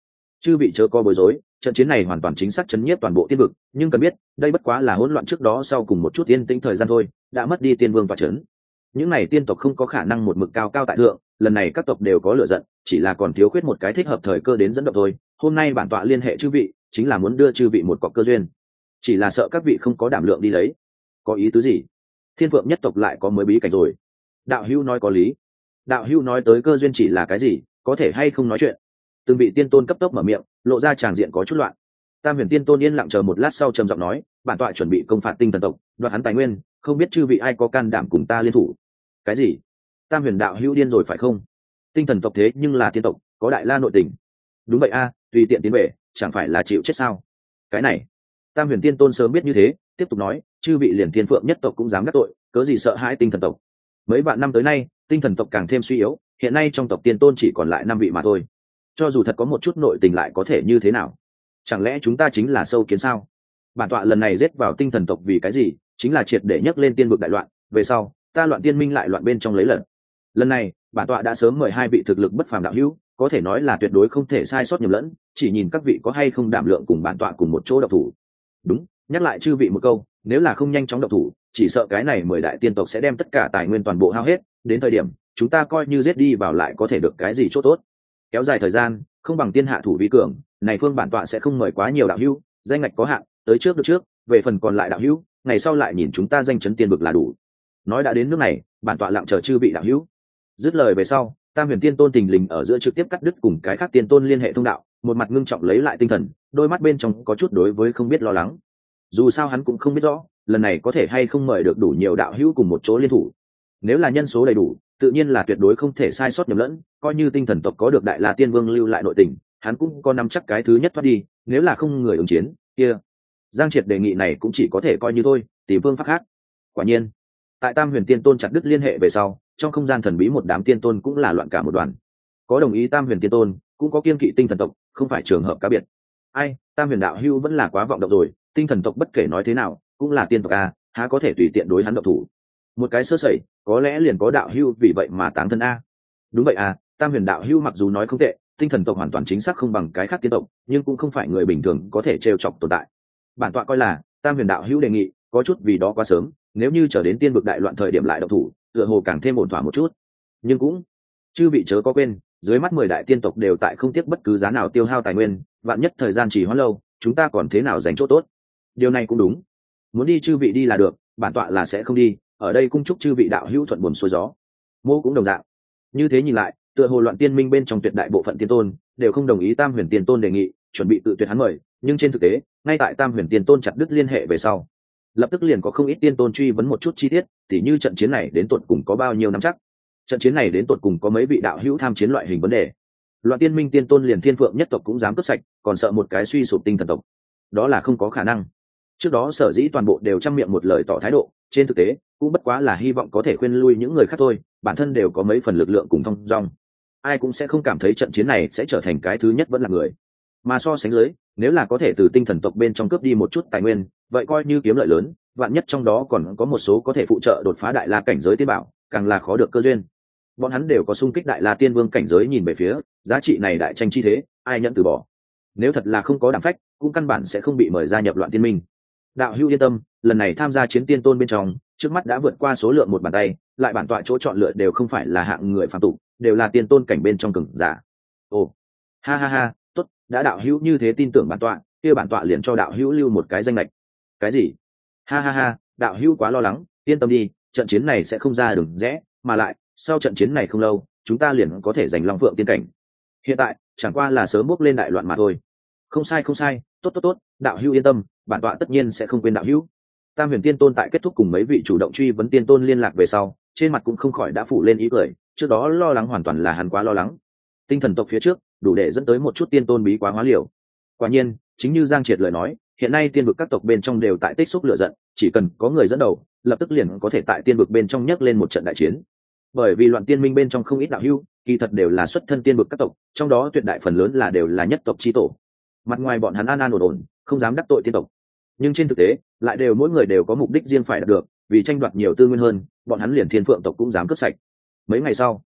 chư vị chớ có bối rối, trận chiến này hoàn toàn chính xác chấn nhiếp toàn bộ tiên vực, nhưng cần biết đây bất quá là hỗn loạn trước đó sau cùng một chút yên tĩnh thời gian thôi, đã mất đi tiên vương tọa chấn. Những này tiên tộc không có khả năng một mực cao cao tại thượng, lần này các tộc đều có lựa giận, chỉ là còn thiếu khuyết một cái thích hợp thời cơ đến dẫn động thôi. Hôm nay bản tọa liên hệ chư vị chính là muốn đưa chư vị một cọc cơ duyên, chỉ là sợ các vị không có đảm lượng đi lấy. Có ý tứ gì? Thiên Phượng nhất tộc lại có mới bí cảnh rồi. Đạo hữu nói có lý. Đạo hữu nói tới cơ duyên chỉ là cái gì, có thể hay không nói chuyện? Từng vị tiên tôn cấp tốc mở miệng, lộ ra tràng diện có chút loạn. Tam Huyền Tiên Tôn yên lặng chờ một lát sau trầm giọng nói, bản tọa chuẩn bị công phạt Tinh Thần tộc, đoạt hắn tài nguyên, không biết chư vị ai có can đảm cùng ta liên thủ. Cái gì? Tam Huyền đạo hữu điên rồi phải không? Tinh Thần tộc thế nhưng là tiên tộc, có đại la nội tình. Đúng vậy a, tùy tiện tiến về, chẳng phải là chịu chết sao? Cái này, Tam Huyền Tiên Tôn sớm biết như thế, tiếp tục nói, chư vị liền Thiên Phượng nhất tộc cũng dám đắc tội, cớ gì sợ hãi Tinh Thần tộc? Mấy vạn năm tới nay, Tinh Thần tộc càng thêm suy yếu, hiện nay trong tộc tiên tôn chỉ còn lại năm vị mà thôi. Cho dù thật có một chút nội tình lại có thể như thế nào? Chẳng lẽ chúng ta chính là sâu kiến sao? Bản tọa lần này giết vào Tinh Thần tộc vì cái gì? Chính là triệt để nhấc lên tiên vực đại loạn, về sau ta loạn tiên minh lại loạn bên trong lấy lần. Lần này bản tọa đã sớm mời hai vị thực lực bất phàm đạo hữu, có thể nói là tuyệt đối không thể sai sót nhầm lẫn, chỉ nhìn các vị có hay không đảm lượng cùng bản tọa cùng một chỗ độc thủ. Đúng, nhắc lại chư vị một câu, nếu là không nhanh chóng độc thủ, chỉ sợ cái này mười đại tiên tộc sẽ đem tất cả tài nguyên toàn bộ hao hết, đến thời điểm chúng ta coi như giết đi vào lại có thể được cái gì chỗ tốt. Kéo dài thời gian không bằng tiên hạ thủ vi cường, này phương bản tọa sẽ không mời quá nhiều đạo hữu, danh ngạch có hạn, tới trước được trước, về phần còn lại đạo hữu, ngày sau lại nhìn chúng ta danh chấn tiên vực là đủ. Nói đã đến nước này, bản tọa lặng chờ chư vị đạo hữu. Dứt lời về sau, Tam Huyền Tiên Tôn tình lình ở giữa trực tiếp cắt đứt cùng cái khác tiên tôn liên hệ thông đạo, một mặt ngưng trọng lấy lại tinh thần, đôi mắt bên trong có chút đối với không biết lo lắng. Dù sao hắn cũng không biết rõ, lần này có thể hay không mời được đủ nhiều đạo hữu cùng một chỗ liên thủ. Nếu là nhân số đầy đủ, tự nhiên là tuyệt đối không thể sai sót nhầm lẫn, coi như Tinh Thần tộc có được đại la tiên vương lưu lại nội tình, hắn cũng có nắm chắc cái thứ nhất thoát đi, nếu là không người ứng chiến, kia Giang Triệt đề nghị này cũng chỉ có thể coi như thôi, tìm phương pháp khác. Quả nhiên, tại Tam Huyền Tiên Tôn chặt đứt liên hệ về sau, trong không gian thần bí một đám tiên tôn cũng là loạn cả một đoàn. Có đồng ý Tam Huyền Tiên Tôn, cũng có kiên kỵ Tinh Thần tộc, không phải trường hợp cá biệt. Ai, Tam Huyền đạo hữu vẫn là quá vọng động rồi, Tinh Thần tộc bất kể nói thế nào, cũng là tiên tộc a, há có thể tùy tiện đối hắn động thủ. Một cái sơ sẩy, có lẽ liền có đạo hữu vì vậy mà táng thân a. Đúng vậy à, Tam Huyền đạo hữu mặc dù nói không tệ, Tinh Thần tộc hoàn toàn chính xác không bằng cái khác tiên tộc, nhưng cũng không phải người bình thường có thể trêu chọc tồn tại. Bản tọa coi là Tam Huyền đạo hữu đề nghị có chút vì đó quá sớm, nếu như trở đến tiên vực đại loạn thời điểm lại động thủ, tựa hồ càng thêm ổn thỏa một chút. Nhưng cũng chư vị chớ có quên, dưới mắt mười đại tiên tộc đều tại không tiếc bất cứ giá nào tiêu hao tài nguyên, vạn nhất thời gian chỉ hoãn lâu, chúng ta còn thế nào giành chỗ tốt? Điều này cũng đúng, muốn đi chư vị đi là được, bản tọa là sẽ không đi, ở đây cung chúc chư vị đạo hữu thuận buồm xuôi gió. Mô cũng đồng dạng. Như thế nhìn lại, tựa hồ loạn tiên minh bên trong tuyệt đại bộ phận tiên tôn đều không đồng ý Tam Huyền Tiên Tôn đề nghị, chuẩn bị tự tuyệt hắn mời, nhưng trên thực tế, ngay tại Tam Huyền Tiên Tôn chặt đứt liên hệ về sau, lập tức liền có không ít tiên tôn truy vấn một chút chi tiết, tỉ như trận chiến này đến tột cùng có bao nhiêu năm chắc, trận chiến này đến tột cùng có mấy vị đạo hữu tham chiến loại hình vấn đề. Loạn tiên minh tiên tôn liền Thiên Phượng nhất tộc cũng dám cướp sạch, còn sợ một cái suy sụp Tinh Thần tộc, đó là không có khả năng. Trước đó sở dĩ toàn bộ đều trăm miệng một lời tỏ thái độ, trên thực tế cũng bất quá là hy vọng có thể khuyên lui những người khác thôi, bản thân đều có mấy phần lực lượng cùng thông dong, ai cũng sẽ không cảm thấy trận chiến này sẽ trở thành cái thứ nhất vẫn là người. Mà so sánh dưới, nếu là có thể từ Tinh Thần tộc bên trong cướp đi một chút tài nguyên, vậy coi như kiếm lợi lớn, vạn nhất trong đó còn có một số có thể phụ trợ đột phá đại la cảnh giới tiên bảo, càng là khó được cơ duyên. Bọn hắn đều có xung kích đại la tiên vương cảnh giới nhìn về phía, giá trị này đại tranh chi thế, ai nhận từ bỏ. Nếu thật là không có đảm phách, cũng căn bản sẽ không bị mời gia nhập loạn tiên minh. Đạo hữu yên tâm, lần này tham gia chiến tiên tôn bên trong, trước mắt đã vượt qua số lượng một bàn tay, lại bản tọa chỗ chọn lựa đều không phải là hạng người phàm tục, đều là tiên tôn cảnh bên trong cường giả. Ồ, ha ha ha, tốt, đã đạo hữu như thế tin tưởng bản tọa, kia bản tọa liền cho đạo hữu lưu một cái danh lệch. Cái gì? Ha ha ha, đạo hữu quá lo lắng, yên tâm đi, trận chiến này sẽ không ra đường rẽ, mà lại, sau trận chiến này không lâu, chúng ta liền có thể giành Long Phượng tiên cảnh. Hiện tại, chẳng qua là sớm bước lên đại loạn mà thôi. Không sai không sai, tốt tốt tốt, đạo hữu yên tâm, bản tọa tất nhiên sẽ không quên đạo hữu. Tam Huyền Tiên Tôn tại kết thúc cùng mấy vị chủ động truy vấn tiên tôn liên lạc về sau, trên mặt cũng không khỏi đã phủ lên ý cười, trước đó lo lắng hoàn toàn là hắn quá lo lắng. Tinh Thần tộc phía trước, đủ để dẫn tới một chút tiên tôn bí quá hóa liều. Quả nhiên, chính như Giang Triệt lời nói, hiện nay tiên vực các tộc bên trong đều tại tích xúc lửa giận, chỉ cần có người dẫn đầu, lập tức liền có thể tại tiên vực bên trong nhấc lên một trận đại chiến. Bởi vì loạn tiên minh bên trong không ít đạo hữu, kỳ thật đều là xuất thân tiên vực các tộc, trong đó tuyệt đại phần lớn là đều là nhất tộc chi tổ. Mặt ngoài bọn hắn an an ổn ổn, không dám đắc tội tiên tộc, nhưng trên thực tế lại đều mỗi người đều có mục đích riêng phải đạt được, vì tranh đoạt nhiều tư nguyên hơn, bọn hắn liền Thiên Phượng tộc cũng dám cướp sạch. Mấy ngày sau,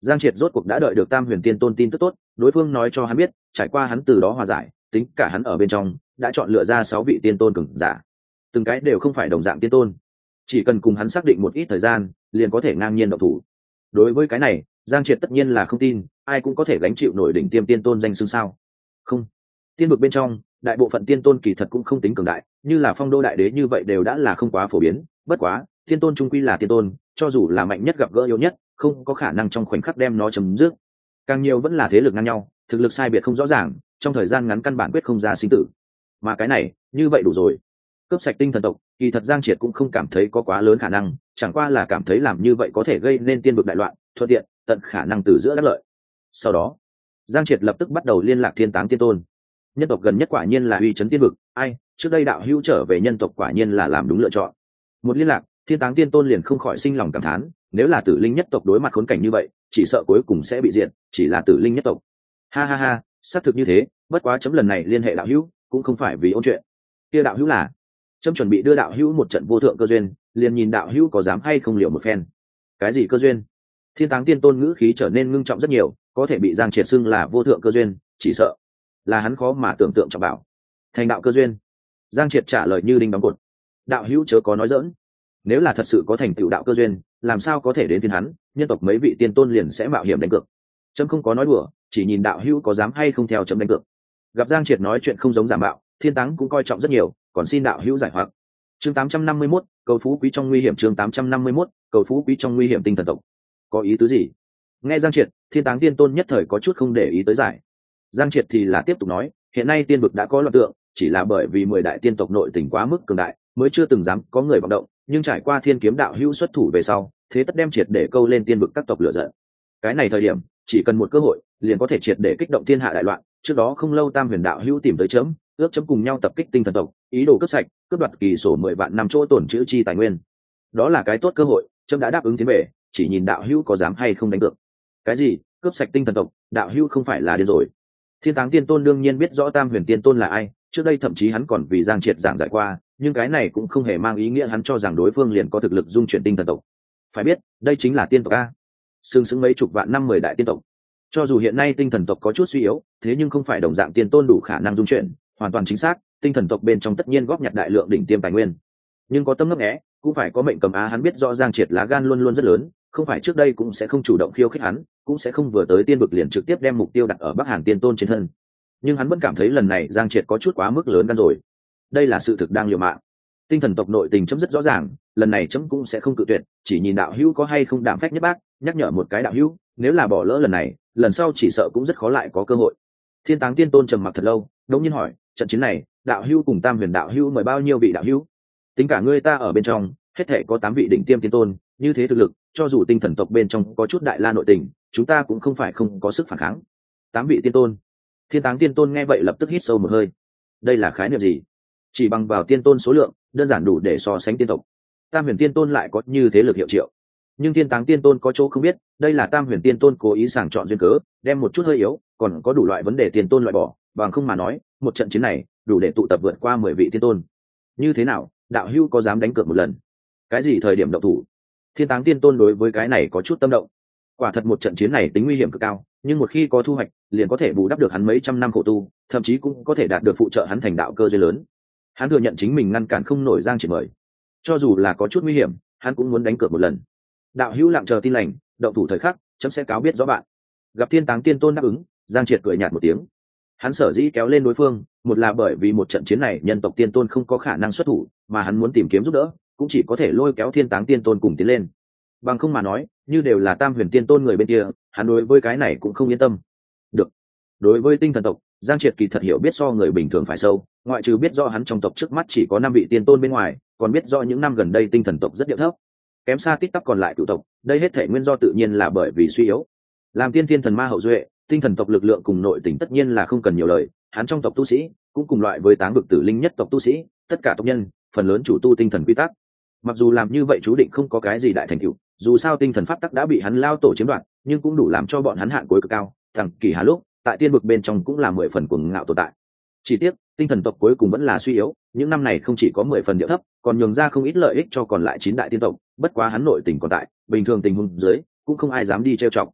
Giang Triệt rốt cuộc đã đợi được Tam Huyền Tiên Tôn tin tức tốt, đối phương nói cho hắn biết, trải qua hắn từ đó hòa giải, tính cả hắn ở bên trong, đã chọn lựa ra sáu vị tiên tôn cường giả. Từng cái đều không phải đồng dạng tiên tôn, chỉ cần cùng hắn xác định một ít thời gian, liền có thể ngang nhiên động thủ. Đối với cái này, Giang Triệt tất nhiên là không tin, ai cũng có thể gánh chịu nổi đỉnh tiêm tiên tôn danh xưng sao? Không. Tiên vực bên trong, đại bộ phận tiên tôn kỳ thật cũng không tính cường đại, như là Phong Đô đại đế như vậy đều đã là không quá phổ biến, bất quá, tiên tôn trung quy là tiên tôn, cho dù là mạnh nhất gặp gỡ yếu nhất, không có khả năng trong khoảnh khắc đem nó chấm dứt. Càng nhiều vẫn là thế lực ngang nhau, thực lực sai biệt không rõ ràng, trong thời gian ngắn căn bản quyết không ra sinh tử. Mà cái này, như vậy đủ rồi. Cướp sạch tinh thần tộc, kỳ thật Giang Triệt cũng không cảm thấy có quá lớn khả năng, chẳng qua là cảm thấy làm như vậy có thể gây nên tiên vực đại loạn, thuận tiện, tận khả năng từ giữa đắc lợi. Sau đó, Giang Triệt lập tức bắt đầu liên lạc Thiên Táng Tiên Tôn. Nhân tộc gần nhất quả nhiên là uy chấn tiên vực, ai, trước đây đạo hữu trở về nhân tộc quả nhiên là làm đúng lựa chọn. Một liên lạc, Thiên Táng Tiên Tôn liền không khỏi sinh lòng cảm thán, nếu là Tử Linh nhất tộc đối mặt khốn cảnh như vậy, chỉ sợ cuối cùng sẽ bị diệt, chỉ là Tử Linh nhất tộc. Ha ha ha, xác thực như thế, bất quá chấm lần này liên hệ đạo hữu, cũng không phải vì ôn chuyện. Kia đạo hữu là, chấm chuẩn bị đưa đạo hữu một trận vô thượng cơ duyên, liền nhìn đạo hữu có dám hay không liệu một phen. Cái gì cơ duyên? Thiên Táng Tiên Tôn ngữ khí trở nên ngưng trọng rất nhiều, có thể bị Giang Triệt xưng là vô thượng cơ duyên, chỉ sợ là hắn khó mà tưởng tượng trọng bảo. Thành đạo cơ duyên. Giang Triệt trả lời như đinh đóng cột. Đạo hữu chớ có nói giỡn, nếu là thật sự có thành tựu đạo cơ duyên, làm sao có thể đến thiên hắn, nhân tộc mấy vị tiên tôn liền sẽ mạo hiểm đánh cược. Chấm không có nói đùa, chỉ nhìn đạo hữu có dám hay không theo chấm đánh cược. Gặp Giang Triệt nói chuyện không giống giả mạo, Thiên Táng cũng coi trọng rất nhiều, còn xin đạo hữu giải hoặc. Chương tám trăm năm mươi mốt, cầu phú quý trong nguy hiểm. Chương tám trăm năm mươi mốt, cầu phú quý trong nguy hiểm. Tinh thần tộc có ý tứ gì? Nghe Giang Triệt, Thiên Táng Tiên Tôn nhất thời có chút không để ý tới giải. Giang Triệt thì là tiếp tục nói, hiện nay tiên vực đã có loạn tượng, chỉ là bởi vì mười đại tiên tộc nội tình quá mức cường đại, mới chưa từng dám có người vọng động, nhưng trải qua Thiên Kiếm đạo hữu xuất thủ về sau, thế tất đem triệt để câu lên tiên vực các tộc lửa giận. Cái này thời điểm, chỉ cần một cơ hội, liền có thể triệt để kích động thiên hạ đại loạn. Trước đó không lâu Tam Huyền đạo hữu tìm tới chấm, ước chấm cùng nhau tập kích tinh thần tộc, ý đồ cướp sạch, cướp đoạt kỳ sổ mười vạn năm chỗ tổn trữ chi tài nguyên. Đó là cái tốt cơ hội, chấm đã đáp ứng tiến về, chỉ nhìn đạo hữu có dám hay không đánh cược. Cái gì? Cướp sạch tinh thần tộc? Đạo hữu không phải là điên rồi? Thiên Táng Tiên Tôn đương nhiên biết rõ Tam Huyền Tiên Tôn là ai, trước đây thậm chí hắn còn vì Giang Triệt giảng giải qua, nhưng cái này cũng không hề mang ý nghĩa hắn cho rằng đối phương liền có thực lực dung chuyển tinh thần tộc. Phải biết, đây chính là tiên tộc a, xương xứng mấy chục vạn năm mười đại tiên tộc. Cho dù hiện nay tinh thần tộc có chút suy yếu, thế nhưng không phải đồng dạng tiên tôn đủ khả năng dung chuyển, hoàn toàn chính xác, tinh thần tộc bên trong tất nhiên góp nhặt đại lượng đỉnh tiêm tài nguyên. Nhưng có tâm ngấp nghé, cũng phải có mệnh cầm á, hắn biết rõ Giang Triệt lá gan luôn luôn rất lớn, không phải trước đây cũng sẽ không chủ động khiêu khích hắn, cũng sẽ không vừa tới tiên vực liền trực tiếp đem mục tiêu đặt ở Bắc Hàn Tiên Tôn trên thân. Nhưng hắn vẫn cảm thấy lần này Giang Triệt có chút quá mức lớn gan rồi. Đây là sự thực đang liều mạng. Tinh thần tộc nội tình chấm rất rõ ràng, lần này chấm cũng sẽ không cự tuyệt, chỉ nhìn đạo hữu có hay không đảm phách nhất bác, nhắc nhở một cái đạo hữu, nếu là bỏ lỡ lần này, lần sau chỉ sợ cũng rất khó lại có cơ hội. Thiên Táng Tiên Tôn trầm mặc thật lâu, đột nhiên hỏi, trận chiến này, đạo hữu cùng Tam Huyền đạo hữu mời bao nhiêu vị đạo hữu? Tính cả ngươi ta ở bên trong, hết thể có tám vị đỉnh tiêm tiên tôn, như thế thực lực, cho dù tinh thần tộc bên trong có chút đại la nội tình, chúng ta cũng không phải không có sức phản kháng. Tám vị tiên tôn. Thiên Táng Tiên Tôn nghe vậy lập tức hít sâu một hơi. Đây là khái niệm gì? Chỉ bằng vào tiên tôn số lượng, đơn giản đủ để so sánh tiên tộc. Tam Huyền Tiên Tôn lại có như thế lực hiệu triệu. Nhưng Thiên Táng Tiên Tôn có chỗ không biết, đây là Tam Huyền Tiên Tôn cố ý sàng chọn duyên cớ, đem một chút hơi yếu, còn có đủ loại vấn đề tiên tôn loại bỏ, bằng không mà nói, một trận chiến này, đủ để tụ tập vượt qua mười vị tiên tôn. Như thế nào, đạo hữu có dám đánh cược một lần? Cái gì thời điểm động thủ? Thiên Táng Tiên Tôn đối với cái này có chút tâm động. Quả thật một trận chiến này tính nguy hiểm cực cao, nhưng một khi có thu hoạch, liền có thể bù đắp được hắn mấy trăm năm khổ tu, thậm chí cũng có thể đạt được phụ trợ hắn thành đạo cơ duyên lớn. Hắn thừa nhận chính mình ngăn cản không nổi Giang Triệt mời, cho dù là có chút nguy hiểm, hắn cũng muốn đánh cược một lần. Đạo hữu lặng chờ tin lành, động thủ thời khắc, chấm sẽ cáo biết rõ bạn. Gặp Thiên Táng Tiên Tôn đáp ứng, Giang Triệt cười nhạt một tiếng. Hắn sở dĩ kéo lên đối phương, một là bởi vì một trận chiến này nhân tộc tiên tôn không có khả năng xuất thủ, mà hắn muốn tìm kiếm giúp đỡ, cũng chỉ có thể lôi kéo Thiên Táng Tiên Tôn cùng tiến lên. Bằng không mà nói, như đều là Tam Huyền Tiên Tôn người bên kia, hắn đối với cái này cũng không yên tâm. Được. Đối với tinh thần tộc, Giang Triệt kỳ thật hiểu biết so người bình thường phải sâu, ngoại trừ biết rõ hắn trong tộc trước mắt chỉ có năm vị tiên tôn bên ngoài, còn biết rõ những năm gần đây tinh thần tộc rất điệu thấp, kém xa tít tắp còn lại cựu tộc. Đây hết thể nguyên do tự nhiên là bởi vì suy yếu. Làm tiên thiên thần ma hậu duệ, tinh thần tộc lực lượng cùng nội tình tất nhiên là không cần nhiều lời. Hắn trong tộc tu sĩ cũng cùng loại với táng vực tử linh nhất tộc tu sĩ, tất cả tộc nhân phần lớn chủ tu tinh thần quy tắc. Mặc dù làm như vậy chú định không có cái gì đại thành tựu, dù sao tinh thần pháp tắc đã bị hắn lao tổ chiếm đoạt, nhưng cũng đủ làm cho bọn hắn hạn cuối cực cao. Thằng kỳ hà lúc tại tiên vực bên trong cũng là mười phần cuồng ngạo tồn tại. Chỉ tiếc tinh thần tộc cuối cùng vẫn là suy yếu, những năm này không chỉ có mười phần điệu thấp, còn nhường ra không ít lợi ích cho còn lại chín đại tiên tộc. Bất quá hắn nội tình còn tại, bình thường tình huống dưới cũng không ai dám đi trêu chọc.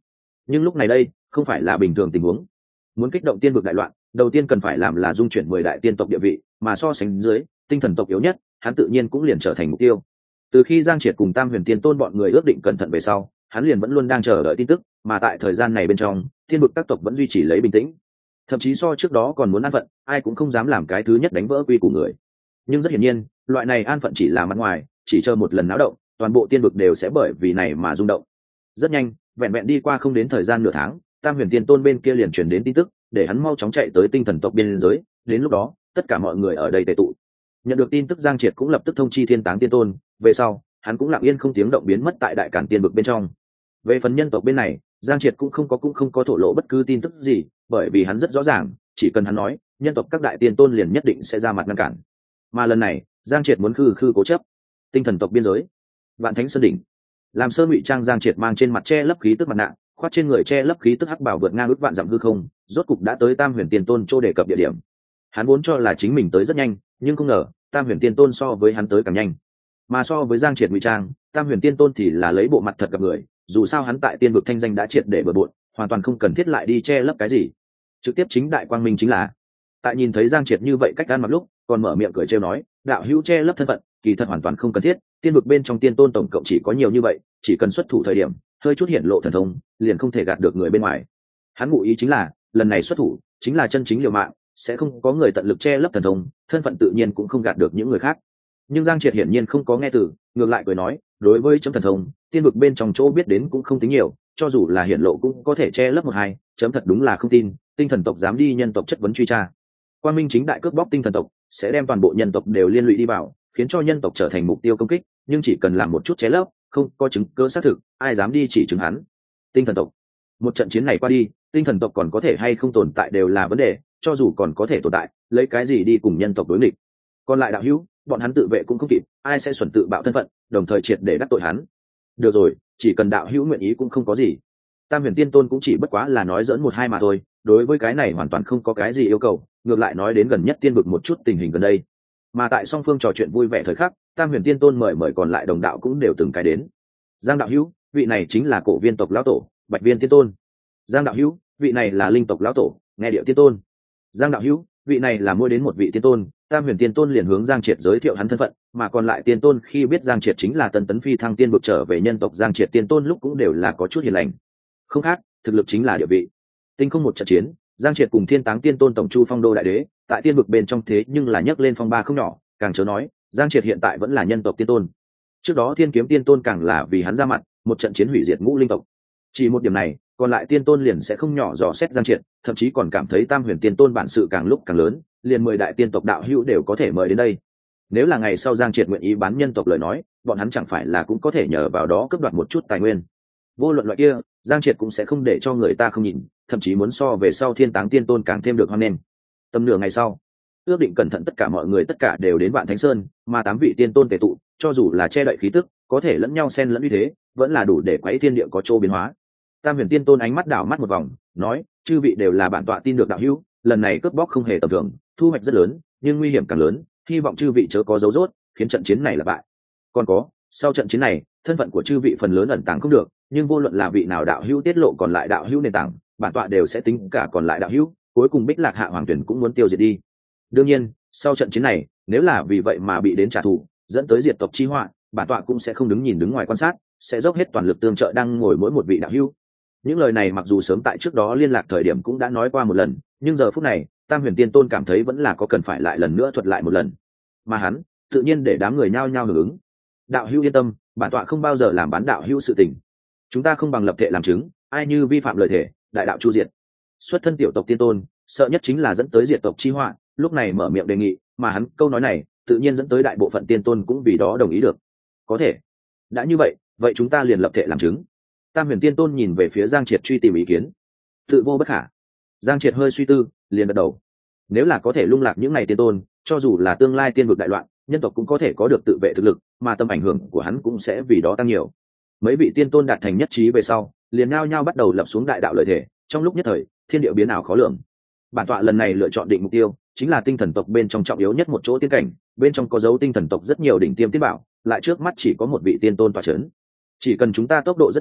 nhưng lúc này đây không phải là bình thường tình huống. Muốn kích động tiên vực đại loạn, đầu tiên cần phải làm là dung chuyển mười đại tiên tộc địa vị, mà so sánh dưới tinh thần tộc yếu nhất, hắn tự nhiên cũng liền trở thành mục tiêu. Từ khi Giang Triệt cùng Tam Huyền Tiên Tôn bọn người ước định cẩn thận về sau, hắn liền vẫn luôn đang chờ đợi tin tức, mà tại thời gian này bên trong, thiên vực các tộc vẫn duy trì lấy bình tĩnh, thậm chí so trước đó còn muốn an phận, ai cũng không dám làm cái thứ nhất đánh vỡ quy của người. Nhưng rất hiển nhiên, loại này an phận chỉ là mặt ngoài, chỉ chờ một lần náo động, toàn bộ tiên vực đều sẽ bởi vì này mà rung động. Rất nhanh, vẹn vẹn đi qua không đến thời gian nửa tháng, Tam Huyền Tiên Tôn bên kia liền truyền đến tin tức, để hắn mau chóng chạy tới tinh thần tộc biên giới. Đến lúc đó, tất cả mọi người ở đây tề tụ. Nhận được tin tức, Giang Triệt cũng lập tức thông chi Thiên Táng Tiên Tôn. Về sau, hắn cũng lặng yên không tiếng động biến mất tại đại cản tiên vực bên trong. Về phần nhân tộc bên này, Giang Triệt cũng không có cũng không có thổ lộ bất cứ tin tức gì, bởi vì hắn rất rõ ràng, chỉ cần hắn nói, nhân tộc các đại tiên tôn liền nhất định sẽ ra mặt ngăn cản. Mà lần này, Giang Triệt muốn khư khư cố chấp. Tinh thần tộc biên giới, Vạn Thánh Sơn đỉnh. Làm sơ ngụy trang Giang Triệt mang trên mặt che lấp khí tức mặt nạ, khoác trên người che lấp khí tức hắc bảo vượt ngang ước vạn dặm hư không, rốt cục đã tới Tam Huyền Tiên Tôn chỗ đề cập địa điểm. Hắn vốn cho là chính mình tới rất nhanh, nhưng không ngờ, Tam Huyền Tiên Tôn so với hắn tới càng nhanh. Mà so với Giang Triệt ngụy trang, Tam Huyền Tiên Tôn thì là lấy bộ mặt thật gặp người, dù sao hắn tại tiên vực thanh danh đã triệt để bừa bộn, hoàn toàn không cần thiết lại đi che lấp cái gì. Trực tiếp chính đại quang minh chính là. Tại nhìn thấy Giang Triệt như vậy cách ăn mặc lúc, còn mở miệng cười trêu nói, đạo hữu che lấp thân phận, kỳ thật hoàn toàn không cần thiết, tiên vực bên trong tiên tôn tổng cộng chỉ có nhiều như vậy, chỉ cần xuất thủ thời điểm, hơi chút hiện lộ thần thông, liền không thể gạt được người bên ngoài. Hắn ngụ ý chính là, lần này xuất thủ, chính là chân chính liều mạng, sẽ không có người tận lực che lấp thần thông, thân phận tự nhiên cũng không gạt được những người khác. Nhưng Giang Triệt hiển nhiên không có nghe từ, ngược lại cười nói, đối với chấm thần thông, tiên vực bên trong chỗ biết đến cũng không tính nhiều, cho dù là hiển lộ cũng có thể che lấp một hai, chấm thật đúng là không tin, tinh thần tộc dám đi nhân tộc chất vấn truy tra. Quang Minh chính đại cướp bóc tinh thần tộc, sẽ đem toàn bộ nhân tộc đều liên lụy đi vào, khiến cho nhân tộc trở thành mục tiêu công kích, nhưng chỉ cần làm một chút che lấp, không có chứng cứ xác thực, ai dám đi chỉ chứng hắn. Tinh thần tộc, một trận chiến này qua đi, tinh thần tộc còn có thể hay không tồn tại đều là vấn đề, cho dù còn có thể tồn tại, lấy cái gì đi cùng nhân tộc đối nghịch. Còn lại đạo hữu, bọn hắn tự vệ cũng không kịp, ai sẽ xuẩn tự bạo thân phận, đồng thời triệt để đắc tội hắn. Được rồi, chỉ cần đạo hữu nguyện ý cũng không có gì. Tam Huyền Tiên Tôn cũng chỉ bất quá là nói giỡn một hai mà thôi, đối với cái này hoàn toàn không có cái gì yêu cầu, ngược lại nói đến gần nhất tiên vực một chút tình hình gần đây. Mà tại song phương trò chuyện vui vẻ thời khắc, Tam Huyền Tiên Tôn mời mời còn lại đồng đạo cũng đều từng cái đến. Giang đạo hữu, vị này chính là Cổ Viên tộc lão tổ, Bạch Viên Tiên Tôn. Giang đạo hữu, vị này là Linh tộc lão tổ, Nghe Điệu Tiên Tôn. Giang đạo hữu, vị này là mỗi đến một vị tiên tôn. Tam Huyền Tiên Tôn liền hướng Giang Triệt giới thiệu hắn thân phận, mà còn lại tiên tôn khi biết Giang Triệt chính là Tần Tấn Phi thăng tiên vực trở về nhân tộc Giang Triệt tiên tôn lúc cũng đều là có chút hiền lành. Không khác, thực lực chính là địa vị. Tinh không một trận chiến, Giang Triệt cùng Thiên Táng Tiên Tôn tổng chu phong đô đại đế, tại tiên vực bên trong thế nhưng là nhấc lên phong ba không nhỏ, càng chớ nói, Giang Triệt hiện tại vẫn là nhân tộc tiên tôn. Trước đó Thiên Kiếm Tiên Tôn càng là vì hắn ra mặt, một trận chiến hủy diệt ngũ linh tộc. Chỉ một điểm này, còn lại tiên tôn liền sẽ không nhỏ dò xét Giang Triệt, thậm chí còn cảm thấy Tam Huyền Tiên Tôn bản sự càng lúc càng lớn, liền mười đại tiên tộc đạo hữu đều có thể mời đến đây. Nếu là ngày sau Giang Triệt nguyện ý bán nhân tộc lời nói, bọn hắn chẳng phải là cũng có thể nhờ vào đó cướp đoạt một chút tài nguyên. Vô luận loại kia, Giang Triệt cũng sẽ không để cho người ta không nhìn, thậm chí muốn so về sau Thiên Táng Tiên Tôn càng thêm được hoan nghênh. Tầm nửa ngày sau, ước định cẩn thận tất cả mọi người tất cả đều đến Vạn Thánh Sơn, mà tám vị tiên tôn tề tụ, cho dù là che đậy khí tức, có thể lẫn nhau xen lẫn như thế, vẫn là đủ để quấy thiên địa có chỗ biến hóa. Tam Huyền Tiên Tôn ánh mắt đảo mắt một vòng, nói, chư vị đều là bản tọa tin được đạo hữu, lần này cướp bóc không hề tầm thường, thu hoạch rất lớn, nhưng nguy hiểm càng lớn, hy vọng chư vị chớ có dấu rốt, khiến trận chiến này là bại. Còn có, sau trận chiến này, thân phận của chư vị phần lớn ẩn tàng không được, nhưng vô luận là vị nào đạo hữu tiết lộ còn lại đạo hữu nền tảng, bản tọa đều sẽ tính cả còn lại đạo hữu, cuối cùng Bích Lạc Hạ Hoàng Tuyển cũng muốn tiêu diệt đi. Đương nhiên, sau trận chiến này, nếu là vì vậy mà bị đến trả thù, dẫn tới diệt tộc chi họa, bản tọa cũng sẽ không đứng nhìn đứng ngoài quan sát, sẽ dốc hết toàn lực tương trợ đang ngồi mỗi một vị đạo hữu. Những lời này mặc dù sớm tại trước đó liên lạc thời điểm cũng đã nói qua một lần, nhưng giờ phút này, Tam Huyền Tiên Tôn cảm thấy vẫn là có cần phải lại lần nữa thuật lại một lần. Mà hắn, tự nhiên để đám người nhao nhao hưởng ứng. Đạo hữu yên tâm, bản tọa không bao giờ làm bán đạo hữu sự tình. Chúng ta không bằng lập thể làm chứng, ai như vi phạm lời thể, đại đạo chu diệt. Xuất thân tiểu tộc tiên tôn, sợ nhất chính là dẫn tới diệt tộc chi họa, lúc này mở miệng đề nghị, mà hắn câu nói này, tự nhiên dẫn tới đại bộ phận tiên tôn cũng vì đó đồng ý được. Có thể. Đã như vậy, vậy chúng ta liền lập thể làm chứng. Tam Huyền Tiên Tôn nhìn về phía Giang Triệt truy tìm ý kiến. Tự vô bất khả. Giang Triệt hơi suy tư, liền gật đầu. Nếu là có thể lung lạc những ngày tiên tôn, cho dù là tương lai tiên vực đại loạn, nhân tộc cũng có thể có được tự vệ thực lực, mà tầm ảnh hưởng của hắn cũng sẽ vì đó tăng nhiều. Mấy vị tiên tôn đạt thành nhất trí về sau, liền nhao nhao bắt đầu lập xuống đại đạo lợi thể, trong lúc nhất thời, thiên địa biến ảo khó lường. Bản tọa lần này lựa chọn định mục tiêu, chính là tinh thần tộc bên trong trọng yếu nhất một chỗ tiên cảnh, bên trong có dấu tinh thần tộc rất nhiều đỉnh tiêm tiên bảo, lại trước mắt chỉ có một vị tiên tôn tọa chấn. Chỉ cần chúng ta tốc độ rất nhanh,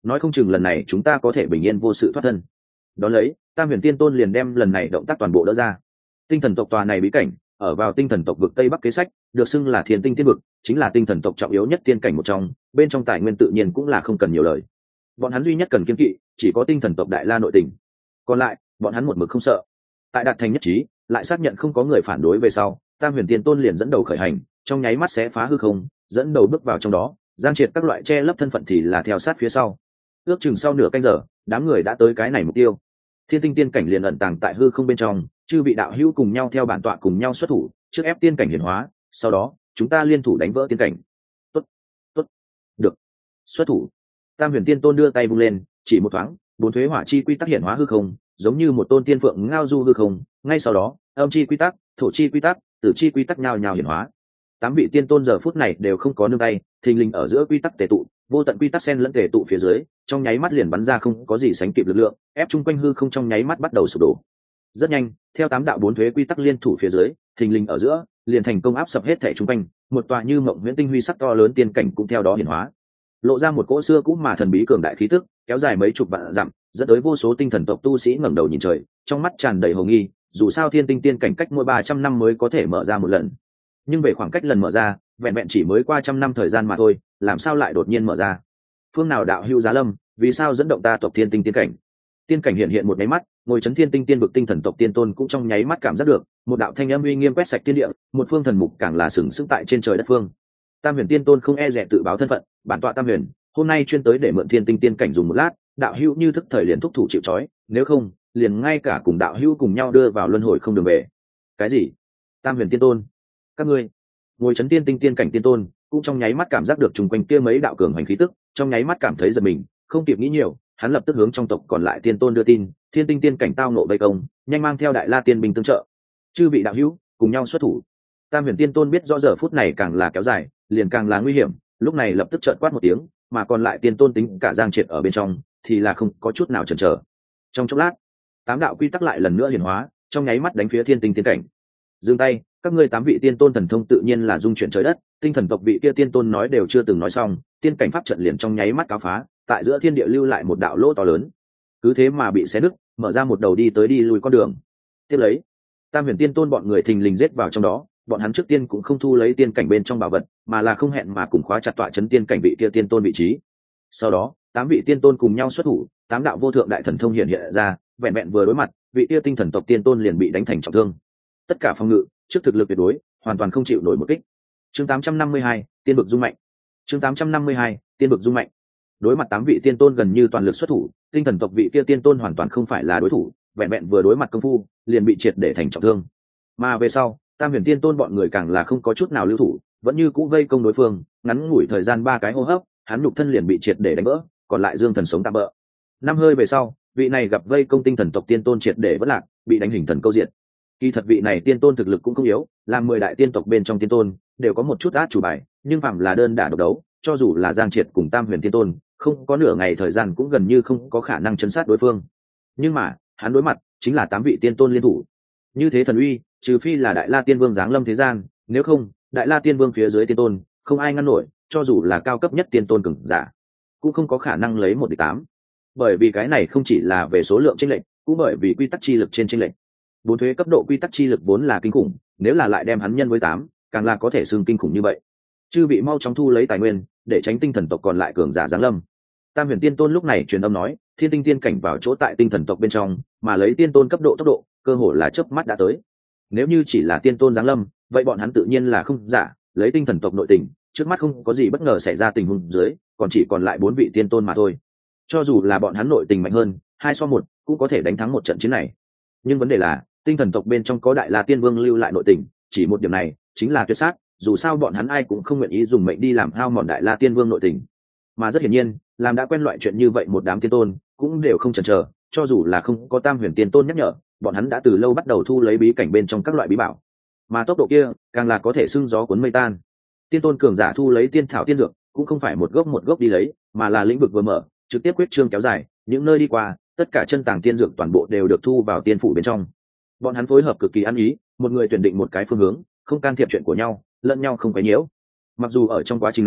nói không chừng lần này chúng ta có thể bình yên vô sự thoát thân. Đón lấy Tam Huyền Tiên Tôn liền đem lần này động tác toàn bộ đỡ ra. Tinh thần tộc tòa này bí cảnh ở vào tinh thần tộc vực tây bắc kế sách, được xưng là Thiên Tinh Tiên vực, chính là tinh thần tộc trọng yếu nhất tiên cảnh một trong, bên trong tài nguyên tự nhiên cũng là không cần nhiều lời. Bọn hắn duy nhất cần kiên kỵ chỉ có tinh thần tộc đại la nội tình, còn lại bọn hắn một mực không sợ. Tại đạt thành nhất trí lại xác nhận không có người phản đối về sau, Tam Huyền Tiên Tôn liền dẫn đầu khởi hành, trong nháy mắt sẽ phá hư không, dẫn đầu bước vào trong đó, giang triệt các loại che lấp thân phận thì là theo sát phía sau. Ước chừng sau nửa canh giờ, đám người đã tới cái này mục tiêu. Thiên Tinh tiên cảnh liền ẩn tàng tại hư không bên trong, chư vị đạo hữu cùng nhau theo bản tọa cùng nhau xuất thủ, trước ép tiên cảnh hiển hóa, sau đó chúng ta liên thủ đánh vỡ tiên cảnh. Tốt, tốt, được, xuất thủ. Tam Huyền Tiên Tôn đưa tay vung lên, chỉ một thoáng, bốn thuế hỏa chi quy tắc hiển hóa hư không, giống như một tôn tiên phượng ngao du hư không. Ngay sau đó, âm chi quy tắc, thổ chi quy tắc, tử chi quy tắc nhào nhào hiển hóa. Tám vị tiên tôn giờ phút này đều không có nương tay, thình lình ở giữa quy tắc tề tụ, vô tận quy tắc xen lẫn tề tụ phía dưới, trong nháy mắt liền bắn ra không có gì sánh kịp lực lượng, ép chung quanh hư không trong nháy mắt bắt đầu sụp đổ. Rất nhanh, theo tám đạo bốn thuế quy tắc liên thủ phía dưới, thình lình ở giữa, liền thành công áp sập hết thể chung quanh, một tòa như mộng huyễn tinh huy sắc to lớn tiên cảnh cũng theo đó hiển hóa, lộ ra một cỗ xưa cũ mà thần bí cường đại khí tức, kéo dài mấy chục vạn dặm, dẫn tới vô số tinh thần tộc tu sĩ ngẩng đầu nhìn trời, trong mắt tràn đầy hồ nghi, dù sao Thiên Tinh tiên cảnh cách mỗi ba trăm năm mới có thể mở ra một lần, nhưng về khoảng cách lần mở ra, vẹn vẹn chỉ mới qua trăm năm thời gian mà thôi, làm sao lại đột nhiên mở ra? Phương nào đạo hữu giá lâm, vì sao dẫn động ta tộc Thiên Tinh tiên cảnh? Tiên cảnh hiện hiện một máy mắt, ngồi chấn Thiên Tinh tiên vực tinh thần tộc tiên tôn cũng trong nháy mắt cảm giác được một đạo thanh âm uy nghiêm quét sạch thiên địa, một phương thần mục càng là sừng sững tại trên trời đất phương. Tam Huyền Tiên Tôn không e dè tự báo thân phận, bản tọa Tam Huyền, hôm nay chuyên tới để mượn Thiên Tinh tiên cảnh dùng một lát, đạo hữu như thức thời liền thúc thủ chịu trói, nếu không, liền ngay cả cùng đạo hữu cùng nhau đưa vào luân hồi không đường về. Cái gì? Tam Huyền Tiên Tôn? Các ngươi? Ngồi chấn Thiên Tinh tiên cảnh tiên tôn, cũng trong nháy mắt cảm giác được trùng quanh kia mấy đạo cường hành khí tức, trong nháy mắt cảm thấy giật mình, không kịp nghĩ nhiều, hắn lập tức hướng trong tộc còn lại tiên tôn đưa tin, Thiên Tinh tiên cảnh tao nộ vây công, nhanh mang theo đại la tiên binh tương trợ. Chư vị đạo hữu, cùng nhau xuất thủ. Tam Huyền Tiên Tôn biết rõ giờ phút này càng là kéo dài, liền càng là nguy hiểm, lúc này lập tức trợn quát một tiếng, mà còn lại tiên tôn tính cả giang triệt ở bên trong, thì là không có chút nào chần chờ. Trong chốc lát, tám đạo quy tắc lại lần nữa hiển hóa, trong nháy mắt đánh phía Thiên Tinh tiên cảnh. Dừng tay, các ngươi tám vị tiên tôn thần thông tự nhiên là dung chuyển trời đất, tinh thần tộc vị kia tiên tôn nói đều chưa từng nói xong, tiên cảnh pháp trận liền trong nháy mắt cáo phá, tại giữa thiên địa lưu lại một đạo lỗ to lớn, cứ thế mà bị xé nứt, mở ra một đầu đi tới đi lui con đường. Tiếp lấy, Tam Huyền Tiên Tôn bọn người thình lình giết vào trong đó, bọn hắn trước tiên cũng không thu lấy tiên cảnh bên trong bảo vật, mà là không hẹn mà cùng khóa chặt tọa chấn tiên cảnh vị kia tiên tôn vị trí. Sau đó, tám vị tiên tôn cùng nhau xuất thủ, tám đạo vô thượng đại thần thông hiện hiện ra, vẹn vẹn vừa đối mặt, vị kia tinh thần tộc tiên tôn liền bị đánh thành trọng thương. Tất cả phòng ngự, trước thực lực tuyệt đối, hoàn toàn không chịu nổi một kích. Chương tám trăm năm mươi hai, tiên vực dung mạnh. Chương tám trăm năm mươi hai, tiên vực dung mạnh. Đối mặt tám vị tiên tôn gần như toàn lực xuất thủ, tinh thần tộc vị kia tiên tôn hoàn toàn không phải là đối thủ, vẹn vẹn vừa đối mặt công phu, liền bị triệt để thành trọng thương. Mà về sau, Tam Huyền Tiên Tôn bọn người càng là không có chút nào lưu thủ, vẫn như cũ vây công đối phương, ngắn ngủi thời gian ba cái hô hấp, hắn nhục thân liền bị triệt để đánh vỡ, còn lại dương thần sống tạm bỡ. Năm hơi về sau, vị này gặp vây công tinh thần tộc tiên tôn triệt để vỡ lạc, bị đánh hình thần câu diện. Kỳ thật vị này tiên tôn thực lực cũng không yếu, làm mười đại tiên tộc bên trong tiên tôn đều có một chút át chủ bài, nhưng phạm là đơn đả độc đấu, cho dù là Giang Triệt cùng Tam Huyền Tiên Tôn, không có nửa ngày thời gian cũng gần như không có khả năng chấn sát đối phương. Nhưng mà, hắn đối mặt chính là tám vị tiên tôn liên thủ. Như thế thần uy, trừ phi là Đại La Tiên Vương giáng lâm thế gian, nếu không, Đại La Tiên Vương phía dưới tiên tôn, không ai ngăn nổi, cho dù là cao cấp nhất tiên tôn cường giả, cũng không có khả năng lấy một địch tám. Bởi vì cái này không chỉ là về số lượng chênh lệch, cũng bởi vì quy tắc chi lực trên chênh lệch. Bốn thuế cấp độ quy tắc chi lực vốn là kinh khủng, nếu là lại đem hắn nhân với tám, càng là có thể xưng kinh khủng như vậy. Chư vị mau chóng thu lấy tài nguyên, để tránh tinh thần tộc còn lại cường giả giáng lâm. Tam Huyền Tiên Tôn lúc này truyền âm nói, Thiên Tinh tiên cảnh vào chỗ tại tinh thần tộc bên trong, mà lấy tiên tôn cấp độ tốc độ, cơ hồ là chớp mắt đã tới. Nếu như chỉ là tiên tôn giáng lâm, vậy bọn hắn tự nhiên là không giả, lấy tinh thần tộc nội tình, trước mắt không có gì bất ngờ xảy ra tình huống dưới, còn chỉ còn lại bốn vị tiên tôn mà thôi. Cho dù là bọn hắn nội tình mạnh hơn, hai so một cũng có thể đánh thắng một trận chiến này. Nhưng vấn đề là, tinh thần tộc bên trong có Đại La Tiên Vương lưu lại nội tình, chỉ một điểm này chính là tuyệt sát, dù sao bọn hắn ai cũng không nguyện ý dùng mệnh đi làm hao mòn Đại La Tiên Vương nội tình. Mà rất hiển nhiên, làm đã quen loại chuyện như vậy một đám tiên tôn cũng đều không chần chờ, cho dù là không có Tam Huyền Tiên Tôn nhắc nhở, bọn hắn đã từ lâu bắt đầu thu lấy bí cảnh bên trong các loại bí bảo, mà tốc độ kia càng là có thể xưng gió cuốn mây tan. Tiên tôn cường giả thu lấy tiên thảo tiên dược cũng không phải một gốc một gốc đi lấy, mà là lĩnh vực vừa mở, trực tiếp quyết trương kéo dài, những nơi đi qua, tất cả chân tàng tiên dược toàn bộ đều được thu vào tiên phủ bên trong. Bọn hắn phối hợp cực kỳ ăn ý, một người tuyển định một cái phương hướng, không can thiệp chuyện của nhau, lẫn nhau không quấy nhiễu. Mặc dù ở trong quá trình này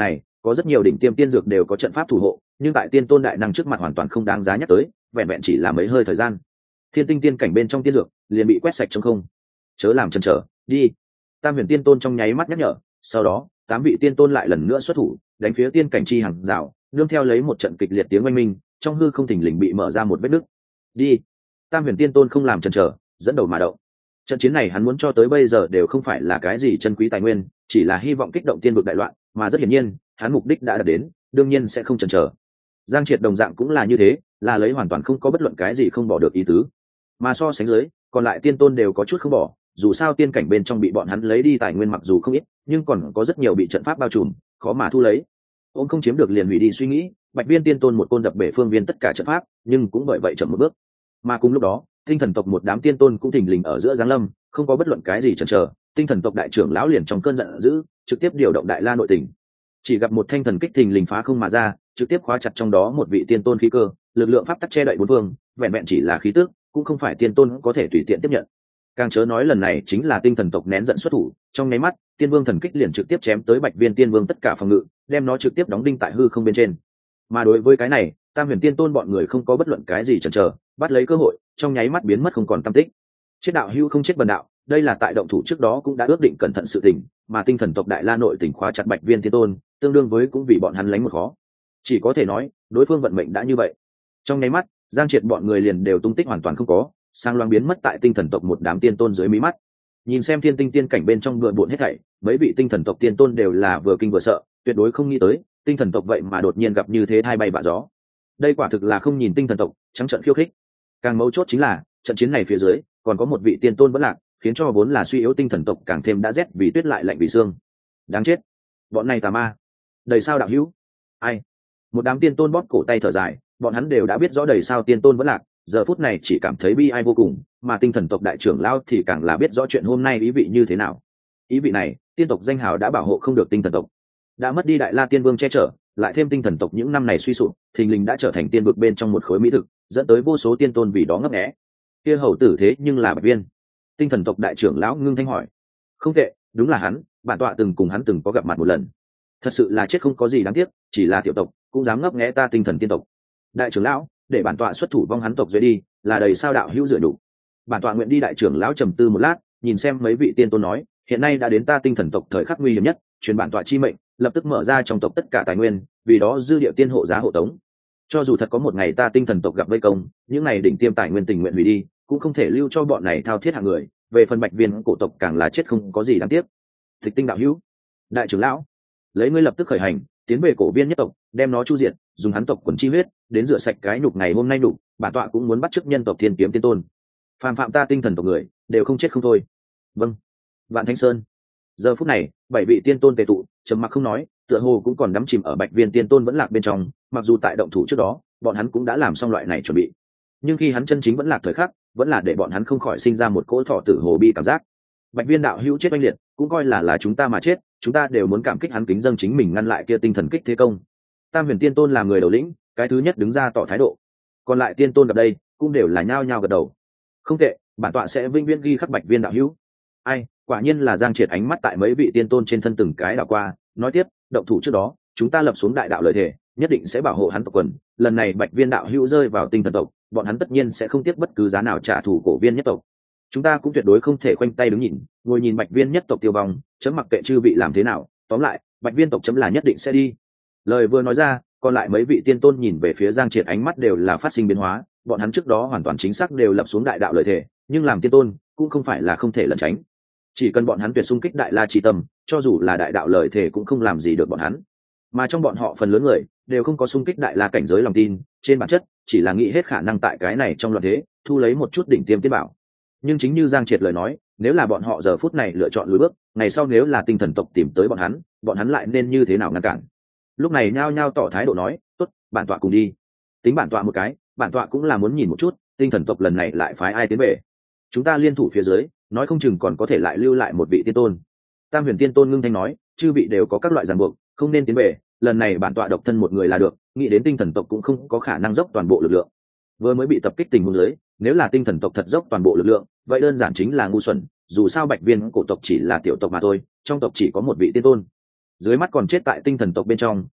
có rất nhiều đỉnh tiêm tiên dược đều có trận pháp thủ hộ, nhưng tại tiên tôn đại năng trước mặt hoàn toàn không đáng giá nhắc tới, vẹn vẹn chỉ là mấy hơi thời gian, thiên tinh tiên cảnh bên trong tiên dược liền bị quét sạch trong không. Chớ làm chần chờ, đi. Tam huyền tiên tôn trong nháy mắt nhắc nhở, sau đó tám vị tiên tôn lại lần nữa xuất thủ, đánh phía tiên cảnh chi hàng rào, nương theo lấy một trận kịch liệt tiếng oanh minh, trong hư không thình lình bị mở ra một vết nứt. Đi. Tam huyền tiên tôn không làm chần chờ, dẫn đầu mà động. Trận chiến này hắn muốn cho tới bây giờ đều không phải là cái gì chân quý tài nguyên, chỉ là hy vọng kích động tiên vực đại loạn, mà rất hiển nhiên hắn mục đích đã đạt đến, đương nhiên sẽ không chần chờ. Giang Triệt đồng dạng cũng là như thế, là lấy hoàn toàn không có bất luận cái gì không bỏ được ý tứ, mà so sánh dưới còn lại tiên tôn đều có chút không bỏ, dù sao tiên cảnh bên trong bị bọn hắn lấy đi tài nguyên mặc dù không ít, nhưng còn có rất nhiều bị trận pháp bao trùm, khó mà thu lấy. Ông không chiếm được liền hủy đi suy nghĩ, Bạch Viên tiên tôn một côn đập bể phương viên tất cả trận pháp, nhưng cũng bởi vậy chậm một bước. Mà cùng lúc đó, tinh thần tộc một đám tiên tôn cũng thình lình ở giữa giáng lâm, không có bất luận cái gì chần chờ, tinh thần tộc đại trưởng lão liền trong cơn giận dữ, trực tiếp điều động đại la nội tình. Chỉ gặp một thanh thần kích thình lình phá không mà ra, trực tiếp khóa chặt trong đó một vị tiên tôn khí cơ, lực lượng pháp tắc che đậy bốn phương, vẹn vẹn chỉ là khí tức, cũng không phải tiên tôn có thể tùy tiện tiếp nhận. Càng chớ nói lần này chính là tinh thần tộc nén giận xuất thủ, trong nháy mắt, tiên vương thần kích liền trực tiếp chém tới Bạch Viên tiên vương tất cả phòng ngự, đem nó trực tiếp đóng đinh tại hư không bên trên. Mà đối với cái này, Tam huyền tiên tôn bọn người không có bất luận cái gì chần chờ, bắt lấy cơ hội, trong nháy mắt biến mất không còn tăm tích. Chết đạo hữu không chết bần đạo, đây là tại động thủ trước đó cũng đã ước định cẩn thận sự tình, mà tinh thần tộc đại la nội tình khóa chặt Bạch Viên tiên tôn, tương đương với cũng vì bọn hắn lánh một khó. Chỉ có thể nói, đối phương vận mệnh đã như vậy. Trong nháy mắt, Giang Triệt bọn người liền đều tung tích hoàn toàn không có, sang loáng biến mất tại tinh thần tộc một đám tiên tôn dưới mí mắt. Nhìn xem thiên tinh tiên cảnh bên trong bừa bộn hết thảy, mấy vị tinh thần tộc tiên tôn đều là vừa kinh vừa sợ, tuyệt đối không nghĩ tới, tinh thần tộc vậy mà đột nhiên gặp như thế thay bay vạ gió. Đây quả thực là không nhìn tinh thần tộc, trắng trợn khiêu khích. Càng mấu chốt chính là, trận chiến này phía dưới, còn có một vị tiên tôn vẫn lạc, khiến cho vốn là suy yếu tinh thần tộc càng thêm đã rét vì tuyết lại lạnh vì xương. Đáng chết, bọn này tà ma, đầy sao đạo hữu. Ai? Một đám tiên tôn bóp cổ tay thở dài, bọn hắn đều đã biết rõ đầy sao tiên tôn vẫn lạc, giờ phút này chỉ cảm thấy bi ai vô cùng, mà tinh thần tộc đại trưởng lão thì càng là biết rõ chuyện hôm nay ý vị như thế nào. Ý vị này, tiên tộc danh hào đã bảo hộ không được tinh thần tộc, đã mất đi đại la tiên vương che chở, lại thêm tinh thần tộc những năm này suy sụp, thình lình đã trở thành tiên vực bên trong một khối mỹ thực, dẫn tới vô số tiên tôn vì đó ngấp nghé. Kia hầu tử thế nhưng là Bạch Viên. Tinh thần tộc đại trưởng lão ngưng thanh hỏi. Không tệ, đúng là hắn, bản tọa từng cùng hắn từng có gặp mặt một lần. Thật sự là chết không có gì đáng tiếc, chỉ là tiểu tộc cũng dám ngấp nghé ta tinh thần tiên tộc. Đại trưởng lão, để bản tọa xuất thủ vong hắn tộc dưới đi, là đầy sao đạo hữu dựa đủ. Bản tọa nguyện đi. Đại trưởng lão trầm tư một lát, nhìn xem mấy vị tiên tôn nói, hiện nay đã đến ta tinh thần tộc thời khắc nguy hiểm nhất, truyền bản tọa chi mệnh, lập tức mở ra trong tộc tất cả tài nguyên, vì đó dư địa tiên hộ giá hộ tống. Cho dù thật có một ngày ta tinh thần tộc gặp vây công, những này đỉnh tiêm tài nguyên tình nguyện hủy đi, cũng không thể lưu cho bọn này thao thiết hạng người. Về phần Bạch Viên cổ tộc càng là chết không có gì đáng tiếc. Tịch tinh đạo hữu, đại trưởng lão, lấy ngươi lập tức khởi hành, tiến về cổ viên nhất tộc, đem nó chu diệt, dùng hắn tộc quần chi huyết đến rửa sạch cái nhục ngày hôm nay đủ. Bản tọa cũng muốn bắt chước nhân tộc thiên kiếm tiên tôn, phàm phạm ta tinh thần tộc người đều không chết không thôi. Vâng. Vạn Thanh Sơn. Giờ phút này, bảy vị tiên tôn tề tụ, trầm mặc không nói, tựa hồ cũng còn đắm chìm ở Bạch Viên tiên tôn vẫn lạc bên trong. Mặc dù tại động thủ trước đó, bọn hắn cũng đã làm xong loại này chuẩn bị, nhưng khi hắn chân chính vẫn lạc thời khắc, vẫn là để bọn hắn không khỏi sinh ra một cỗ thọ tử hồ bi cảm giác. Bạch Viên đạo hữu chết oanh liệt, cũng coi là là chúng ta mà chết, chúng ta đều muốn cảm kích hắn kính dâng chính mình ngăn lại kia tinh thần kích thế công. Tam huyền tiên tôn là người đầu lĩnh, cái thứ nhất đứng ra tỏ thái độ, còn lại tiên tôn gặp đây cũng đều là nhao nhao gật đầu. Không tệ, bản tọa sẽ vinh viễn ghi khắc Bạch Viên đạo hữu. Ai, quả nhiên là Giang Triệt ánh mắt tại mấy vị tiên tôn trên thân từng cái đảo qua, nói tiếp, động thủ trước đó, chúng ta lập xuống đại đạo lời thề, nhất định sẽ bảo hộ hắn tộc quần. Lần này Bạch Viên đạo hữu rơi vào tinh thần tộc, bọn hắn tất nhiên sẽ không tiếc bất cứ giá nào trả thù cổ viên nhất tộc. Chúng ta cũng tuyệt đối không thể khoanh tay đứng nhìn, ngồi nhìn Bạch Viên nhất tộc tiêu vong, chấm mặc kệ chư vị làm thế nào, tóm lại, Bạch Viên tộc chấm là nhất định sẽ đi. Lời vừa nói ra, còn lại mấy vị tiên tôn nhìn về phía Giang Triệt ánh mắt đều là phát sinh biến hóa, bọn hắn trước đó hoàn toàn chính xác đều lập xuống đại đạo lời thề, nhưng làm tiên tôn cũng không phải là không thể lẩn tránh. Chỉ cần bọn hắn tuyệt xung kích đại la chi tâm, cho dù là đại đạo lời thề cũng không làm gì được bọn hắn. Mà trong bọn họ phần lớn người đều không có xung kích đại la cảnh giới lòng tin, trên bản chất chỉ là nghĩ hết khả năng tại cái này trong loạn thế thu lấy một chút đỉnh tiêm tiên bảo. Nhưng chính như Giang Triệt lời nói, nếu là bọn họ giờ phút này lựa chọn lùi bước, ngày sau nếu là tinh thần tộc tìm tới bọn hắn, bọn hắn lại nên như thế nào ngăn cản? Lúc này nhao nhao tỏ thái độ nói, tốt, bản tọa cùng đi. Tính bản tọa một cái, bản tọa cũng là muốn nhìn một chút, tinh thần tộc lần này lại phái ai tiến về. Chúng ta liên thủ phía dưới, nói không chừng còn có thể lại lưu lại một vị tiên tôn. Tam huyền tiên tôn ngưng thanh nói, chư vị đều có các loại ràng buộc, không nên tiến về. Lần này bản tọa độc thân một người là được, nghĩ đến tinh thần tộc cũng không có khả năng dốc toàn bộ lực lượng. Vừa mới bị tập kích tình huống dưới, nếu là tinh thần tộc thật dốc toàn bộ lực lượng, vậy đơn giản chính là ngu xuẩn. Dù sao Bạch Viên cổ tộc chỉ là tiểu tộc mà thôi, trong tộc chỉ có một vị tiên tôn. Dưới mắt còn chết tại tinh thần tộc bên trong,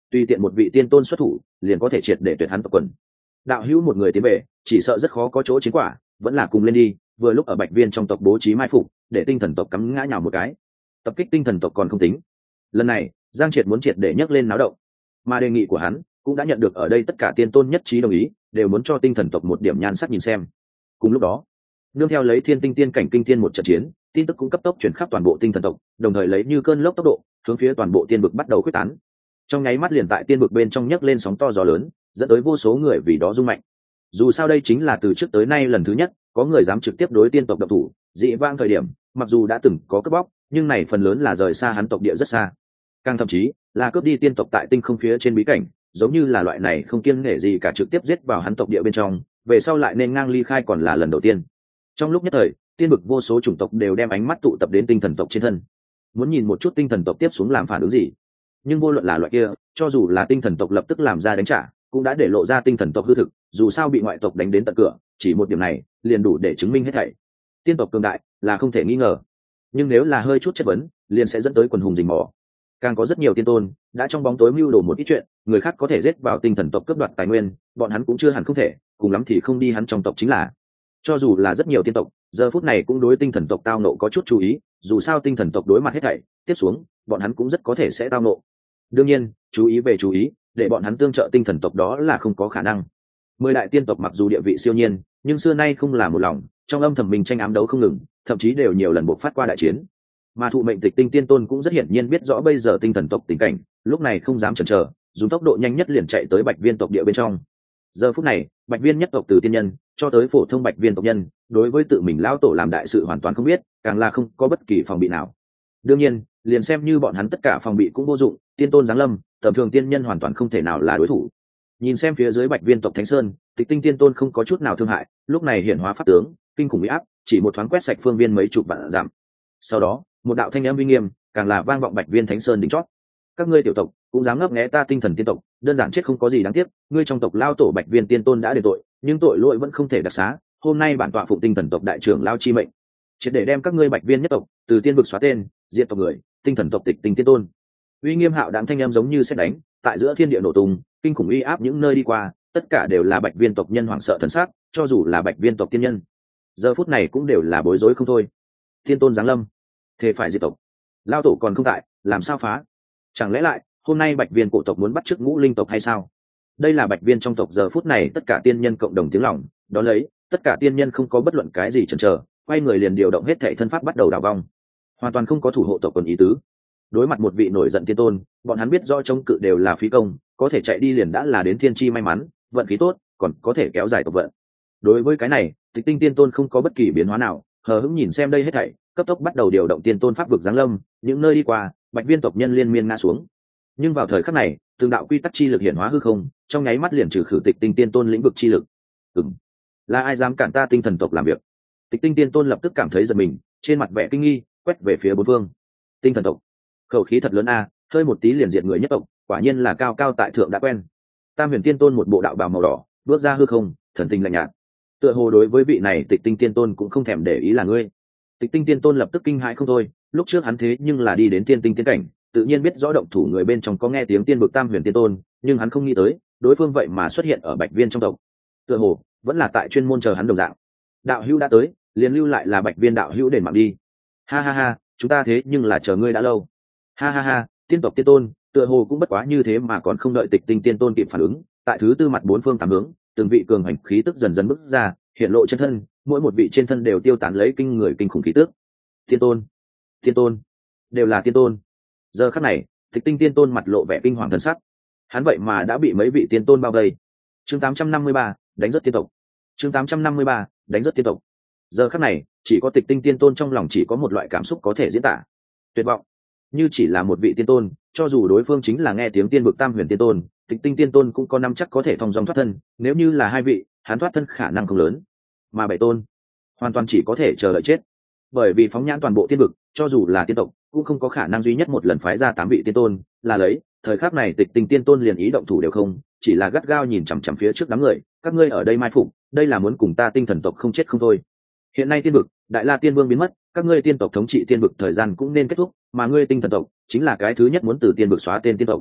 tùy tiện một vị tiên tôn xuất thủ liền có thể triệt để tuyệt hắn tộc quần. Đạo hữu một người tiến về chỉ sợ rất khó có chỗ chiến quả, vẫn là cùng lên đi, vừa lúc ở Bạch Viên trong tộc bố trí mai phục, để tinh thần tộc cắm ngã nhào một cái. Tập kích tinh thần tộc còn không tính, lần này Giang Triệt muốn triệt để nhấc lên náo động, mà đề nghị của hắn cũng đã nhận được ở đây tất cả tiên tôn nhất trí đồng ý, đều muốn cho tinh thần tộc một điểm nhan sắc nhìn xem. Cùng lúc đó, nương theo lấy thiên tinh tiên cảnh kinh thiên một trận chiến, tin tức cũng cấp tốc chuyển khắp toàn bộ tinh thần tộc, đồng thời lấy như cơn lốc tốc độ hướng phía toàn bộ tiên vực bắt đầu khuếch tán. Trong nháy mắt liền tại tiên vực bên trong nhấc lên sóng to gió lớn, dẫn tới vô số người vì đó rung mạnh. Dù sao đây chính là từ trước tới nay lần thứ nhất có người dám trực tiếp đối tiên tộc độc thủ. Dị vãng thời điểm mặc dù đã từng có cướp bóc, nhưng này phần lớn là rời xa hắn tộc địa rất xa, càng thậm chí là cướp đi tiên tộc tại tinh không phía trên bí cảnh, giống như là loại này không kiêng nể gì cả trực tiếp giết vào hắn tộc địa bên trong, về sau lại nên ngang ly khai còn là lần đầu tiên. Trong lúc nhất thời, tiên vực vô số chủng tộc đều đem ánh mắt tụ tập đến tinh thần tộc trên thân, muốn nhìn một chút tinh thần tộc tiếp xuống làm phản ứng gì. Nhưng vô luận là loại kia, cho dù là tinh thần tộc lập tức làm ra đánh trả, cũng đã để lộ ra tinh thần tộc hư thực, dù sao bị ngoại tộc đánh đến tận cửa, chỉ một điểm này liền đủ để chứng minh hết thảy. Tiên tộc cường đại là không thể nghi ngờ, nhưng nếu là hơi chút chất vấn, liền sẽ dẫn tới quần hùng rình mò. Càng có rất nhiều tiên tôn đã trong bóng tối mưu đồ một ít chuyện, người khác có thể giết vào tinh thần tộc cướp đoạt tài nguyên, bọn hắn cũng chưa hẳn không thể, cùng lắm thì không đi hắn trong tộc chính là. Cho dù là rất nhiều tiên tộc, giờ phút này cũng đối tinh thần tộc tao nộ có chút chú ý, dù sao tinh thần tộc đối mặt hết thảy, tiếp xuống, bọn hắn cũng rất có thể sẽ tao nộ. Đương nhiên, chú ý về chú ý, để bọn hắn tương trợ tinh thần tộc đó là không có khả năng. Mười đại tiên tộc mặc dù địa vị siêu nhiên, nhưng xưa nay không là một lòng, trong âm thầm mình tranh ám đấu không ngừng, thậm chí đều nhiều lần buộc phát qua đại chiến. Mà thụ mệnh tịch tinh tiên tôn cũng rất hiển nhiên biết rõ bây giờ tinh thần tộc tình cảnh, lúc này không dám chần chờ, dùng tốc độ nhanh nhất liền chạy tới Bạch Viên tộc địa bên trong. Giờ phút này, Bạch Viên nhất tộc từ tiên nhân cho tới phổ thông Bạch Viên tộc nhân, đối với tự mình lão tổ làm đại sự hoàn toàn không biết, càng là không có bất kỳ phòng bị nào. Đương nhiên, liền xem như bọn hắn tất cả phòng bị cũng vô dụng, tiên tôn giáng lâm, tầm thường tiên nhân hoàn toàn không thể nào là đối thủ. Nhìn xem phía dưới Bạch Viên tộc Thánh Sơn, Tịch Tinh tiên tôn không có chút nào thương hại, lúc này hiển hóa pháp tướng, kinh khủng uy áp, chỉ một thoáng quét sạch phương viên mấy chục vạn dặm. Sau đó, một đạo thanh âm uy nghiêm, càng là vang vọng Bạch Viên Thánh Sơn đỉnh chót. Các ngươi tiểu tộc cũng dám ngấp nghé ta tinh thần tiên tộc, đơn giản chết không có gì đáng tiếc, ngươi trong tộc lao tổ Bạch Viên tiên tôn đã đền tội, nhưng tội lỗi vẫn không thể đặc xá, hôm nay bản tọa phụng tinh thần tộc đại trưởng lao chi mệnh, triệt để đem các ngươi Bạch Viên nhất tộc từ tiên vực xóa tên, diệt tộc người, tinh thần tộc Tịch Tinh tiên tôn. Uy nghiêm hạo đạm thanh âm giống như sét đánh, tại giữa thiên địa nổ tung, kinh khủng uy áp những nơi đi qua, tất cả đều là Bạch Viên tộc nhân hoảng sợ thần sắc, cho dù là Bạch Viên tộc tiên nhân, giờ phút này cũng đều là bối rối không thôi. Tiên tôn giáng lâm, thế phải diệt tộc, lao tổ còn không tại, làm sao phá? Chẳng lẽ lại hôm nay Bạch Viên cổ tộc muốn bắt chước ngũ linh tộc hay sao? Đây là Bạch Viên trong tộc giờ phút này tất cả tiên nhân cộng đồng tiếng lòng, đó lấy tất cả tiên nhân không có bất luận cái gì chần chờ, quay người liền điều động hết thảy thân pháp bắt đầu đảo vong, hoàn toàn không có thủ hộ tộc quần ý tứ. Đối mặt một vị nổi giận tiên tôn, bọn hắn biết rõ chống cự đều là phí công, có thể chạy đi liền đã là đến thiên chi may mắn, vận khí tốt, còn có thể kéo dài tộc vận. Đối với cái này, Tịch Tinh tiên tôn không có bất kỳ biến hóa nào, hờ hững nhìn xem đây hết thảy, cấp tốc bắt đầu điều động tiên tôn pháp vực giáng lâm, những nơi đi qua, Bạch Viên tộc nhân liên miên ngã xuống. Nhưng vào thời khắc này, từng đạo quy tắc chi lực hiển hóa hư không, trong nháy mắt liền trừ khử Tịch Tinh tiên tôn lĩnh vực chi lực. Ừm, là ai dám cản ta tinh thần tộc làm việc? Tịch Tinh tiên tôn lập tức cảm thấy giật mình, trên mặt vẻ kinh nghi, quét về phía bốn phương. Tinh thần tộc, khẩu khí thật lớn a, hơi một tí liền diệt người nhất tộc, quả nhiên là cao cao tại thượng đã quen. Tam Huyền tiên tôn một bộ đạo bào màu đỏ, bước ra hư không, thần tình lạnh nhạt. Tựa hồ đối với vị này Tịch Tinh tiên tôn cũng không thèm để ý là ngươi. Tịch Tinh tiên tôn lập tức kinh hãi không thôi, lúc trước hắn thế nhưng là đi đến tiên tinh tiên cảnh, tự nhiên biết rõ động thủ người bên trong có nghe tiếng tiên vực Tam Huyền tiên tôn, nhưng hắn không nghĩ tới đối phương vậy mà xuất hiện ở Bạch Viên trong tộc. Tựa hồ vẫn là tại chuyên môn chờ hắn đồng dạng. Đạo hữu đã tới, liền lưu lại là Bạch Viên đạo hữu đền mạng đi. Ha ha ha, chúng ta thế nhưng là chờ ngươi đã lâu. Ha ha ha, tiên tộc tiên tôn, tựa hồ cũng bất quá như thế mà còn không đợi Tịch Tinh tiên tôn kịp phản ứng, tại thứ tư mặt bốn phương tám hướng, từng vị cường hành khí tức dần dần bước ra, hiện lộ chân thân, mỗi một vị trên thân đều tiêu tán lấy kinh người kinh khủng khí tức. Tiên tôn, tiên tôn, đều là tiên tôn. Giờ khắc này, Tịch Tinh tiên tôn mặt lộ vẻ kinh hoàng thần sắc, hắn vậy mà đã bị mấy vị tiên tôn bao vây. Chương tám trăm năm mươi ba, đánh rất tiên tộc. Chương tám trăm năm mươi ba, đánh rất tiên tộc. Giờ khắc này, chỉ có Tịch Tinh tiên tôn trong lòng chỉ có một loại cảm xúc có thể diễn tả: tuyệt vọng. Như chỉ là một vị tiên tôn, cho dù đối phương chính là nghe tiếng tiên vực Tam Huyền tiên tôn, Tịch Tinh tiên tôn cũng có năm chắc có thể thông dong thoát thân, nếu như là hai vị, hắn thoát thân khả năng không lớn, mà bảy tôn hoàn toàn chỉ có thể chờ đợi chết. Bởi vì phóng nhãn toàn bộ tiên vực, cho dù là tiên tộc cũng không có khả năng duy nhất một lần phái ra tám vị tiên tôn, là lấy thời khắc này Tịch Tinh tiên tôn liền ý động thủ đều không, chỉ là gắt gao nhìn chằm chằm phía trước đám người, các ngươi ở đây mai phục, đây là muốn cùng ta tinh thần tộc không chết không thôi. Hiện nay tiên vực, Đại La tiên vương biến mất, các ngươi tiên tộc thống trị tiên vực thời gian cũng nên kết thúc, mà ngươi tinh thần tộc chính là cái thứ nhất muốn từ tiên vực xóa tên tiên tộc.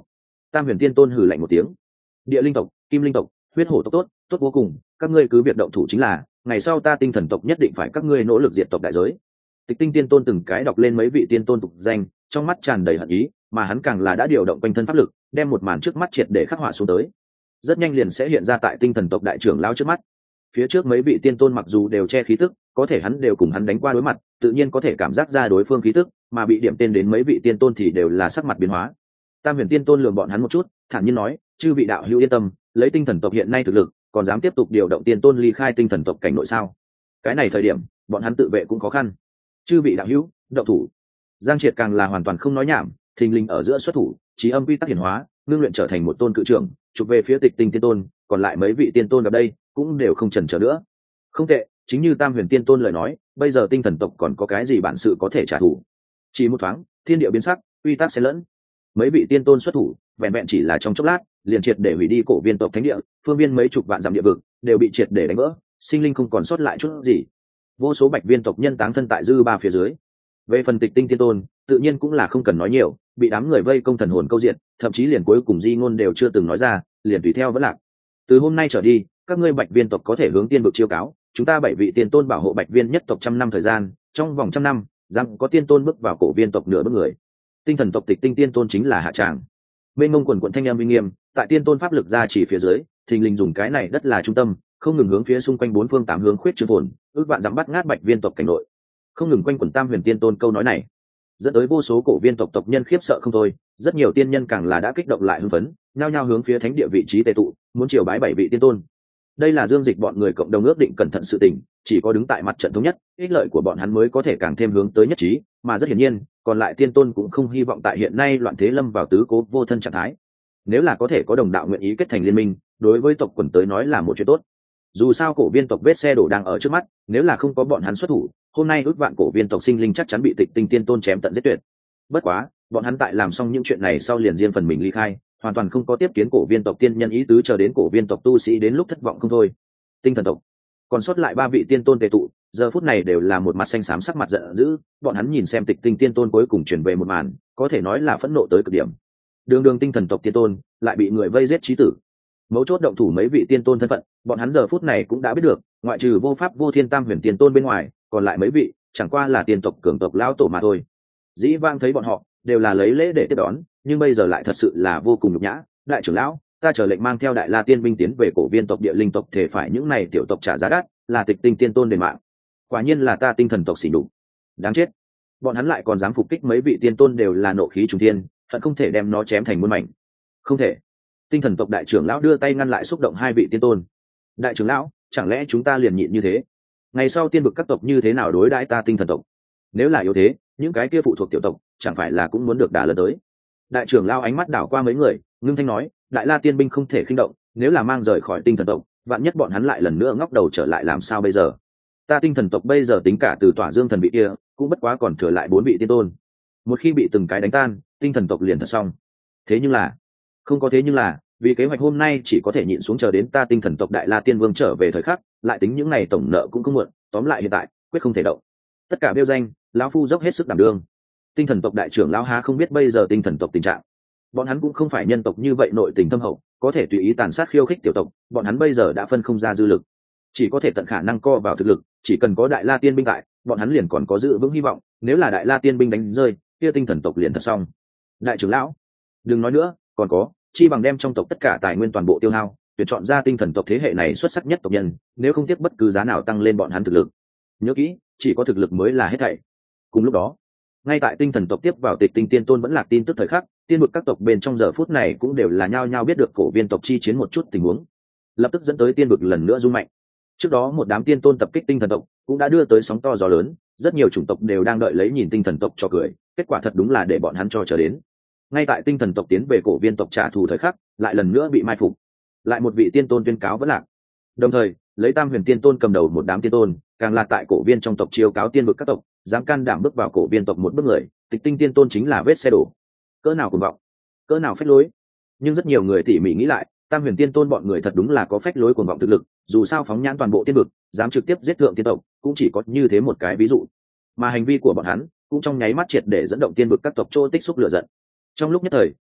Tam huyền tiên tôn hừ lạnh một tiếng. Địa linh tộc, kim linh tộc, huyết hổ tộc tốt tốt vô cùng, các ngươi cứ việc động thủ chính là, ngày sau ta tinh thần tộc nhất định phải các ngươi nỗ lực diệt tộc đại giới. Tịch tinh tiên tôn từng cái đọc lên mấy vị tiên tôn tục danh, trong mắt tràn đầy hận ý, mà hắn càng là đã điều động quanh thân pháp lực, đem một màn trước mắt triệt để khắc họa xuống tới. Rất nhanh liền sẽ hiện ra tại tinh thần tộc đại trưởng lão trước mắt. Phía trước mấy vị tiên tôn mặc dù đều che khí tức, có thể hắn đều cùng hắn đánh qua đối mặt, tự nhiên có thể cảm giác ra đối phương khí tức, mà bị điểm tên đến mấy vị tiên tôn thì đều là sắc mặt biến hóa. Tam huyền tiên tôn lườm bọn hắn một chút, thản nhiên nói, chư vị đạo hữu yên tâm, lấy tinh thần tộc hiện nay thực lực, còn dám tiếp tục điều động tiên tôn ly khai tinh thần tộc cảnh nội sao? Cái này thời điểm, bọn hắn tự vệ cũng khó khăn. Chư vị đạo hữu, động thủ. Giang Triệt càng là hoàn toàn không nói nhảm, thình lình ở giữa xuất thủ, trí âm quy tắc hiển hóa, ngưng luyện trở thành một tôn cự trưởng, chụp về phía Tịch Tinh tiên tôn, còn lại mấy vị tiên tôn ở đây cũng đều không chần chờ nữa. Không tệ, chính như Tam huyền tiên tôn lời nói, bây giờ tinh thần tộc còn có cái gì bản sự có thể trả thù? Chỉ một thoáng, thiên địa biến sắc, quy tắc xen lẫn. Mấy vị tiên tôn xuất thủ, vẹn vẹn chỉ là trong chốc lát, liền triệt để hủy đi cổ viên tộc thánh địa, phương viên mấy chục vạn dặm địa vực đều bị triệt để đánh vỡ, sinh linh không còn sót lại chút gì. Vô số bạch viên tộc nhân táng thân tại dư ba phía dưới. Về phần Tịch Tinh tiên tôn, tự nhiên cũng là không cần nói nhiều, bị đám người vây công thần hồn câu diện, thậm chí liền cuối cùng di ngôn đều chưa từng nói ra, liền tùy theo vẫn lạc. Từ hôm nay trở đi, các ngươi bạch viên tộc có thể hướng tiên vực chiêu cáo, chúng ta bảy vị tiên tôn bảo hộ bạch viên nhất tộc trăm năm thời gian, trong vòng trăm năm, rằng có tiên tôn bước vào cổ viên tộc nửa bước người. Tinh thần tộc Tịch Tinh tiên tôn chính là hạ tràng. Bên ngông quần quận thanh âm uy nghiêm, tại tiên tôn pháp lực ra chỉ phía dưới, thình lình dùng cái này đất là trung tâm, không ngừng hướng phía xung quanh bốn phương tám hướng khuyết trương phồn, ước vạn dặm bắt ngát bạch viên tộc cảnh nội. Không ngừng quanh quẩn Tam huyền tiên tôn câu nói này, dẫn tới vô số cổ viên tộc tộc nhân khiếp sợ không thôi, rất nhiều tiên nhân càng là đã kích động lại hưng phấn, nhao nhao hướng phía thánh địa vị trí tề tụ, muốn triều bái bảy vị tiên tôn. Đây là Dương Dịch bọn người cộng đồng ước định cẩn thận sự tình, chỉ có đứng tại mặt trận thống nhất, ích lợi của bọn hắn mới có thể càng thêm hướng tới nhất trí, mà rất hiển nhiên, còn lại tiên tôn cũng không hy vọng tại hiện nay loạn thế lâm vào tứ cố vô thân trạng thái. Nếu là có thể có đồng đạo nguyện ý kết thành liên minh, đối với tộc quần tới nói là một chuyện tốt. Dù sao cổ viên tộc vết xe đổ đang ở trước mắt, nếu là không có bọn hắn xuất thủ, hôm nay ước vạn cổ viên tộc sinh linh chắc chắn bị Tịch Tinh tiên tôn chém tận giết tuyệt. Bất quá, bọn hắn tại làm xong những chuyện này sau liền riêng phần mình ly khai, hoàn toàn không có tiếp kiến cổ viên tộc tiên nhân ý tứ, chờ đến cổ viên tộc tu sĩ đến lúc thất vọng không thôi. Tinh thần tộc còn sót lại ba vị tiên tôn tề tụ, giờ phút này đều là một mặt xanh xám sắc mặt giận dữ, bọn hắn nhìn xem Tịch Tinh tiên tôn cuối cùng chuyển về một màn, có thể nói là phẫn nộ tới cực điểm. Đường đường tinh thần tộc tiên tôn lại bị người vây giết chí tử. Mấu chốt động thủ mấy vị tiên tôn thân phận, bọn hắn giờ phút này cũng đã biết được, ngoại trừ vô pháp vô thiên Tam huyền tiên tôn bên ngoài, còn lại mấy vị chẳng qua là tiên tộc cường tộc lão tổ mà thôi. Dĩ vang thấy bọn họ đều là lấy lễ để tiếp đón, nhưng bây giờ lại thật sự là vô cùng nhục nhã. Đại trưởng lão, ta chờ lệnh mang theo Đại La tiên binh tiến về cổ viên tộc địa linh tộc, thể phải những này tiểu tộc trả giá đắt, là Tịch Tinh tiên tôn đền mạng. Quả nhiên là ta tinh thần tộc xỉ nhục, đáng chết. Bọn hắn lại còn dám phục kích mấy vị tiên tôn, đều là nộ khí trùng thiên, hận không thể đem nó chém thành muôn mảnh. Không thể. Tinh thần tộc đại trưởng lão đưa tay ngăn lại xúc động hai vị tiên tôn. Đại trưởng lão, chẳng lẽ chúng ta liền nhịn như thế? Ngày sau tiên vực các tộc như thế nào đối đãi ta tinh thần tộc? Nếu là yếu thế, những cái kia phụ thuộc tiểu tộc chẳng phải là cũng muốn được đả lớn tới? Đại trưởng lão ánh mắt đảo qua mấy người, ngưng thanh nói, Đại La tiên binh không thể khinh động, nếu là mang rời khỏi tinh thần tộc, vạn nhất bọn hắn lại lần nữa ngóc đầu trở lại làm sao bây giờ? Ta tinh thần tộc bây giờ tính cả từ tỏa dương thần vị kia, cũng bất quá còn thừa lại bốn vị tiên tôn. Một khi bị từng cái đánh tan, tinh thần tộc liền thật xong. Thế nhưng là, không có thế nhưng là, vì kế hoạch hôm nay chỉ có thể nhịn xuống chờ đến ta tinh thần tộc Đại La tiên vương trở về thời khắc, lại tính những ngày tổng nợ cũng không muộn, tóm lại hiện tại quyết không thể động. Tất cả bêu danh, lão phu dốc hết sức đảm đương. Tinh thần tộc đại trưởng lão há không biết bây giờ tinh thần tộc tình trạng. Bọn hắn cũng không phải nhân tộc như vậy nội tình thâm hậu, có thể tùy ý tàn sát khiêu khích tiểu tộc, bọn hắn bây giờ đã phân không ra dư lực, chỉ có thể tận khả năng co vào thực lực, chỉ cần có Đại La tiên binh tại, bọn hắn liền còn có dự vững hy vọng, nếu là Đại La tiên binh đánh rơi, kia tinh thần tộc liền thật xong. Đại trưởng lão, đừng nói nữa, còn có, chi bằng đem trong tộc tất cả tài nguyên toàn bộ tiêu hao, tuyển chọn ra tinh thần tộc thế hệ này xuất sắc nhất tộc nhân, nếu không tiếc bất cứ giá nào tăng lên bọn hắn thực lực. Nhớ kỹ, chỉ có thực lực mới là hết thảy. Cùng lúc đó, ngay tại tinh thần tộc tiếp vào Tịch Tinh tiên tôn vẫn lạc tin tức thời khắc, tiên vực các tộc bên trong giờ phút này cũng đều là nhao nhao biết được cổ viên tộc chi chiến một chút tình huống, lập tức dẫn tới tiên vực lần nữa rung mạnh. Trước đó một đám tiên tôn tập kích tinh thần tộc cũng đã đưa tới sóng to gió lớn, rất nhiều chủng tộc đều đang đợi lấy nhìn tinh thần tộc cho cười, kết quả thật đúng là để bọn hắn cho chờ đến. Ngay tại tinh thần tộc tiến về cổ viên tộc trả thù thời khắc, lại lần nữa bị mai phục, lại một vị tiên tôn tuyên cáo vẫn lạc. Đồng thời, lấy Tam huyền tiên tôn cầm đầu một đám tiên tôn, càng là tại cổ viên trong tộc chiêu cáo tiên vực các tộc, dám can đảm bước vào cổ viên tộc một bước người, Tịch Tinh tiên tôn chính là vết xe đổ. Cỡ nào cuồng vọng, cỡ nào phách lối. Nhưng rất nhiều người tỉ mỉ nghĩ lại, Tam huyền tiên tôn bọn người thật đúng là có phách lối cuồng vọng thực lực, dù sao phóng nhãn toàn bộ tiên vực, dám trực tiếp giết thượng tiên tộc, cũng chỉ có như thế một cái ví dụ. Mà hành vi của bọn hắn cũng trong nháy mắt triệt để dẫn động tiên vực các tộc chỗ tích xúc lửa giận. Trong lúc nhất thời,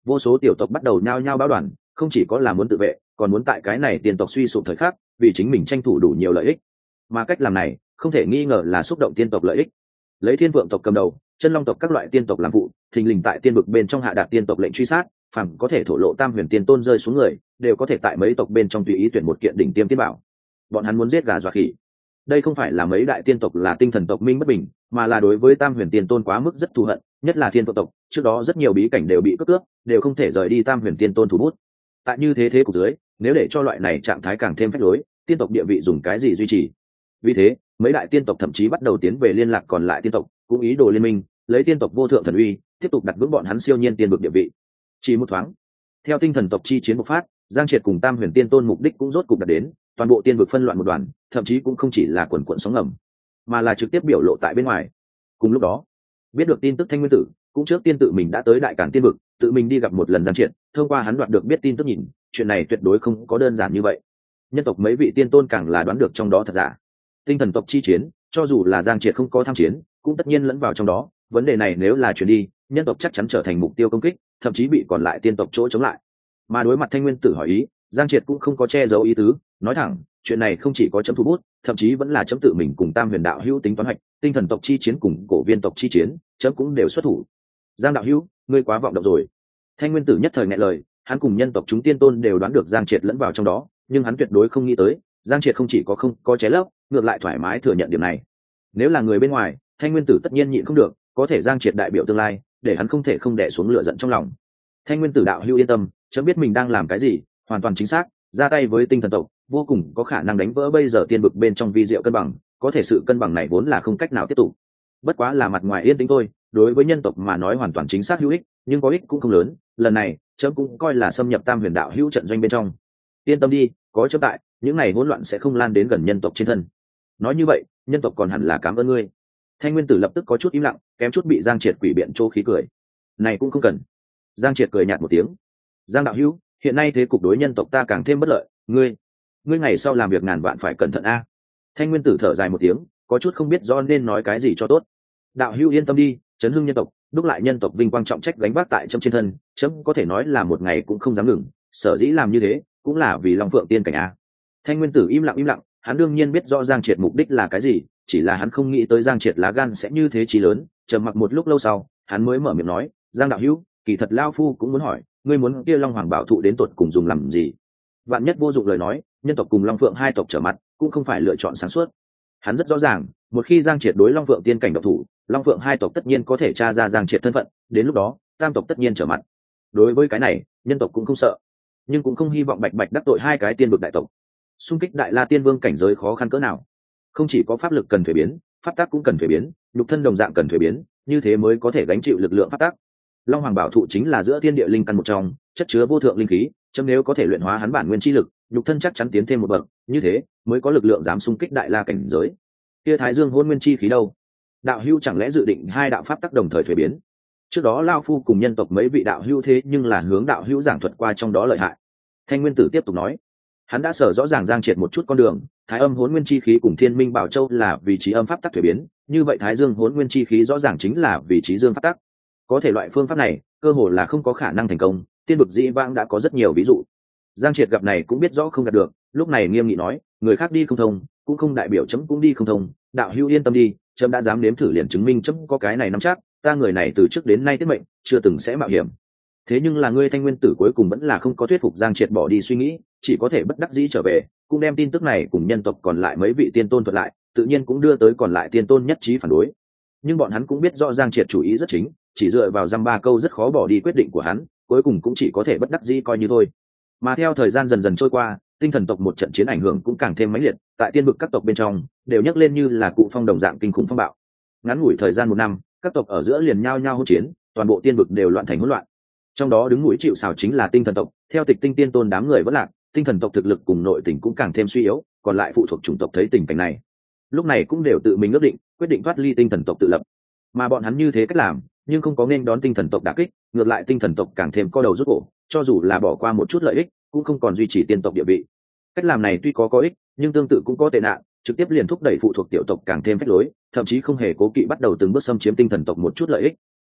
vô số tiểu tộc bắt đầu nhao nhao báo đoàn, không chỉ có là muốn tự vệ, còn muốn tại cái này tiên tộc suy sụp thời khắc vì chính mình tranh thủ đủ nhiều lợi ích. Mà cách làm này không thể nghi ngờ là xúc động tiên tộc lợi ích. Lấy Thiên Vượng tộc cầm đầu, Chân Long tộc các loại tiên tộc làm phụ, thình lình tại tiên vực bên trong hạ đạt tiên tộc lệnh truy sát, phàm có thể thổ lộ Tam Huyền Tiên Tôn rơi xuống người, đều có thể tại mấy tộc bên trong tùy ý tuyển một kiện đỉnh tiêm tiên bảo. Bọn hắn muốn giết gà dọa khỉ. Đây không phải là mấy đại tiên tộc là tinh thần tộc minh bất bình, mà là đối với Tam Huyền Tiên Tôn quá mức rất thù hận, nhất là Thiên Vượng tộc, trước đó rất nhiều bí cảnh đều bị cướp cướp, đều không thể rời đi Tam Huyền Tiên Tôn thủ bút. Tại như thế thế cục dưới, nếu để cho loại này trạng thái càng thêm phách lối, tiên tộc địa vị dùng cái gì duy trì? Vì thế, mấy đại tiên tộc thậm chí bắt đầu tiến về liên lạc còn lại tiên tộc, cũng ý đồ liên minh, lấy tiên tộc vô thượng thần uy, tiếp tục đặt vững bọn hắn siêu nhiên tiên vực địa vị. Chỉ một thoáng, theo tinh thần tộc chi chiến bộc phát, Giang Triệt cùng Tam Huyền Tiên Tôn mục đích cũng rốt cục đạt đến, toàn bộ tiên vực phân loạn một đoàn, thậm chí cũng không chỉ là quần quần sóng ngầm, mà là trực tiếp biểu lộ tại bên ngoài. Cùng lúc đó, biết được tin tức Thanh Nguyên Tử cũng trước tiên tự mình đã tới Đại Càn tiên vực, tự mình đi gặp một lần Giang Triệt, thông qua hắn đoạt được biết tin tức nhìn, chuyện này tuyệt đối không có đơn giản như vậy. Nhân tộc mấy vị tiên tôn càng là đoán được trong đó thật giả. Tinh thần tộc chi chiến, cho dù là Giang Triệt không có tham chiến, cũng tất nhiên lẫn vào trong đó, vấn đề này nếu là chuyển đi, nhân tộc chắc chắn trở thành mục tiêu công kích, thậm chí bị còn lại tiên tộc chỗ chống lại. Mà đối mặt Thanh Nguyên Tử hỏi ý, Giang Triệt cũng không có che giấu ý tứ, nói thẳng, chuyện này không chỉ có chấm thủ bút, thậm chí vẫn là chấm tự mình cùng Tam Huyền đạo hữu tính toán hoạch, tinh thần tộc chi chiến cùng cổ viên tộc chi chiến, chấm cũng đều xuất thủ. Giang đạo hữu, ngươi quá vọng động rồi. Thanh Nguyên Tử nhất thời nghẹn lời, hắn cùng nhân tộc chúng tiên tôn đều đoán được Giang Triệt lẫn vào trong đó, nhưng hắn tuyệt đối không nghĩ tới, Giang Triệt không chỉ có không có ché lấp, ngược lại thoải mái thừa nhận điểm này. Nếu là người bên ngoài, Thanh Nguyên Tử tất nhiên nhịn không được, có thể Giang Triệt đại biểu tương lai, để hắn không thể không đè xuống lửa giận trong lòng. Thanh Nguyên Tử đạo hữu yên tâm, chấm biết mình đang làm cái gì, hoàn toàn chính xác, ra tay với tinh thần tộc, vô cùng có khả năng đánh vỡ bây giờ tiên vực bên trong vi diệu cân bằng, có thể sự cân bằng này vốn là không cách nào tiếp tục. Bất quá là mặt ngoài yên tĩnh thôi, đối với nhân tộc mà nói hoàn toàn chính xác hữu ích, nhưng có ích cũng không lớn, lần này, chấm cũng coi là xâm nhập Tam Huyền đạo hữu trận doanh bên trong. Yên tâm đi, có chấm tại, những này hỗn loạn sẽ không lan đến gần nhân tộc trên thân. Nói như vậy, nhân tộc còn hẳn là cảm ơn ngươi. Thanh Nguyên Tử lập tức có chút im lặng, kém chút bị Giang Triệt quỷ biện trô khí cười. Này cũng không cần. Giang Triệt cười nhạt một tiếng. Giang đạo hữu, hiện nay thế cục đối nhân tộc ta càng thêm bất lợi, ngươi, ngươi ngày sau làm việc ngàn vạn phải cẩn thận a. Thanh Nguyên Tử thở dài một tiếng, có chút không biết do nên nói cái gì cho tốt. Đạo hữu yên tâm đi, chấn hưng nhân tộc, đúc lại nhân tộc vinh quang trọng trách gánh vác tại chấm trên thân, chấm có thể nói là một ngày cũng không dám ngừng, sở dĩ làm như thế, cũng là vì Long Phượng tiên cảnh a. Thanh Nguyên Tử im lặng im lặng, hắn đương nhiên biết rõ Giang Triệt mục đích là cái gì, chỉ là hắn không nghĩ tới Giang Triệt lá gan sẽ như thế chí lớn. Trầm mặc một lúc lâu sau, hắn mới mở miệng nói, Giang đạo hữu, kỳ thật lao phu cũng muốn hỏi, ngươi muốn kia Long Hoàng bảo thụ đến tột cùng dùng làm gì? Vạn nhất vô dụng lời nói, nhân tộc cùng Long Phượng hai tộc trở mặt, cũng không phải lựa chọn sáng suốt. Hắn rất rõ ràng, một khi Giang Triệt đối Long Phượng tiên cảnh độc thủ, Long Phượng hai tộc tất nhiên có thể tra ra Giang Triệt thân phận, đến lúc đó, tam tộc tất nhiên trở mặt. Đối với cái này, nhân tộc cũng không sợ, nhưng cũng không hy vọng bạch bạch đắc tội hai cái tiên vực đại tộc. Xung kích Đại La Tiên Vương cảnh giới khó khăn cỡ nào? Không chỉ có pháp lực cần thuế biến, pháp tắc cũng cần thuế biến, nhục thân đồng dạng cần thuế biến, như thế mới có thể gánh chịu lực lượng pháp tắc. Long Hoàng bảo thụ chính là giữa thiên địa linh căn một trong, chất chứa vô thượng linh khí, chấm nếu có thể luyện hóa hắn bản nguyên chi lực, nhục thân chắc chắn tiến thêm một bậc, như thế mới có lực lượng dám xung kích Đại La cảnh giới. Kia Thái Dương hôn nguyên chi khí đâu? Đạo hữu chẳng lẽ dự định hai đạo pháp tắc đồng thời thuế biến? Trước đó lao phu cùng nhân tộc mấy vị đạo hữu thế nhưng là hướng đạo hữu giảng thuật qua trong đó lợi hại. Thanh Nguyên Tử tiếp tục nói, hắn đã sở rõ ràng Giang Triệt một chút con đường, Thái Âm hỗn nguyên chi khí cùng Thiên Minh Bảo Châu là vị trí âm pháp tắc thuế biến, như vậy Thái Dương hỗn nguyên chi khí rõ ràng chính là vị trí dương pháp tắc. Có thể loại phương pháp này, cơ hồ là không có khả năng thành công, tiên vực dĩ vãng đã có rất nhiều ví dụ. Giang Triệt gặp này cũng biết rõ không gặp được, lúc này nghiêm nghị nói, người khác đi không thông, cũng không đại biểu chấm cũng đi không thông, đạo hữu yên tâm đi, chấm đã dám nếm thử liền chứng minh chấm có cái này nắm chắc, ta người này từ trước đến nay tiết mệnh, chưa từng sẽ mạo hiểm. Thế nhưng là ngươi Thanh Nguyên Tử cuối cùng vẫn là không có thuyết phục Giang Triệt bỏ đi suy nghĩ, chỉ có thể bất đắc dĩ trở về, cũng đem tin tức này cùng nhân tộc còn lại mấy vị tiên tôn thuật lại, tự nhiên cũng đưa tới còn lại tiên tôn nhất trí phản đối. Nhưng bọn hắn cũng biết rõ Giang Triệt chủ ý rất chính, chỉ dựa vào dăm ba câu rất khó bỏ đi quyết định của hắn, cuối cùng cũng chỉ có thể bất đắc dĩ coi như thôi. Mà theo thời gian dần dần trôi qua, tinh thần tộc một trận chiến ảnh hưởng cũng càng thêm mãnh liệt, tại tiên vực các tộc bên trong đều nhắc lên như là cụ phong đồng dạng kinh khủng phong bạo. Ngắn ngủi thời gian một năm, các tộc ở giữa liền nhao nhao hỗn chiến, toàn bộ tiên vực đều loạn thành hỗn loạn. Trong đó đứng mũi chịu sào chính là tinh thần tộc, theo Tịch Tinh tiên tôn đám người vẫn lạc, tinh thần tộc thực lực cùng nội tình cũng càng thêm suy yếu, còn lại phụ thuộc chủng tộc thấy tình cảnh này, lúc này cũng đều tự mình ước định, quyết định thoát ly tinh thần tộc tự lập. Mà bọn hắn như thế cách làm, nhưng không có nên đón tinh thần tộc đả kích, ngược lại tinh thần tộc càng thêm co đầu rút cổ, cho dù là bỏ qua một chút lợi ích, cũng không còn duy trì tiên tộc địa vị. Cách làm này tuy có có ích, nhưng tương tự cũng có tệ nạn, trực tiếp liền thúc đẩy phụ thuộc tiểu tộc càng thêm phách lối, thậm chí không hề cố kỵ bắt đầu từng bước xâm chiếm tinh thần tộc một chút lợi ích.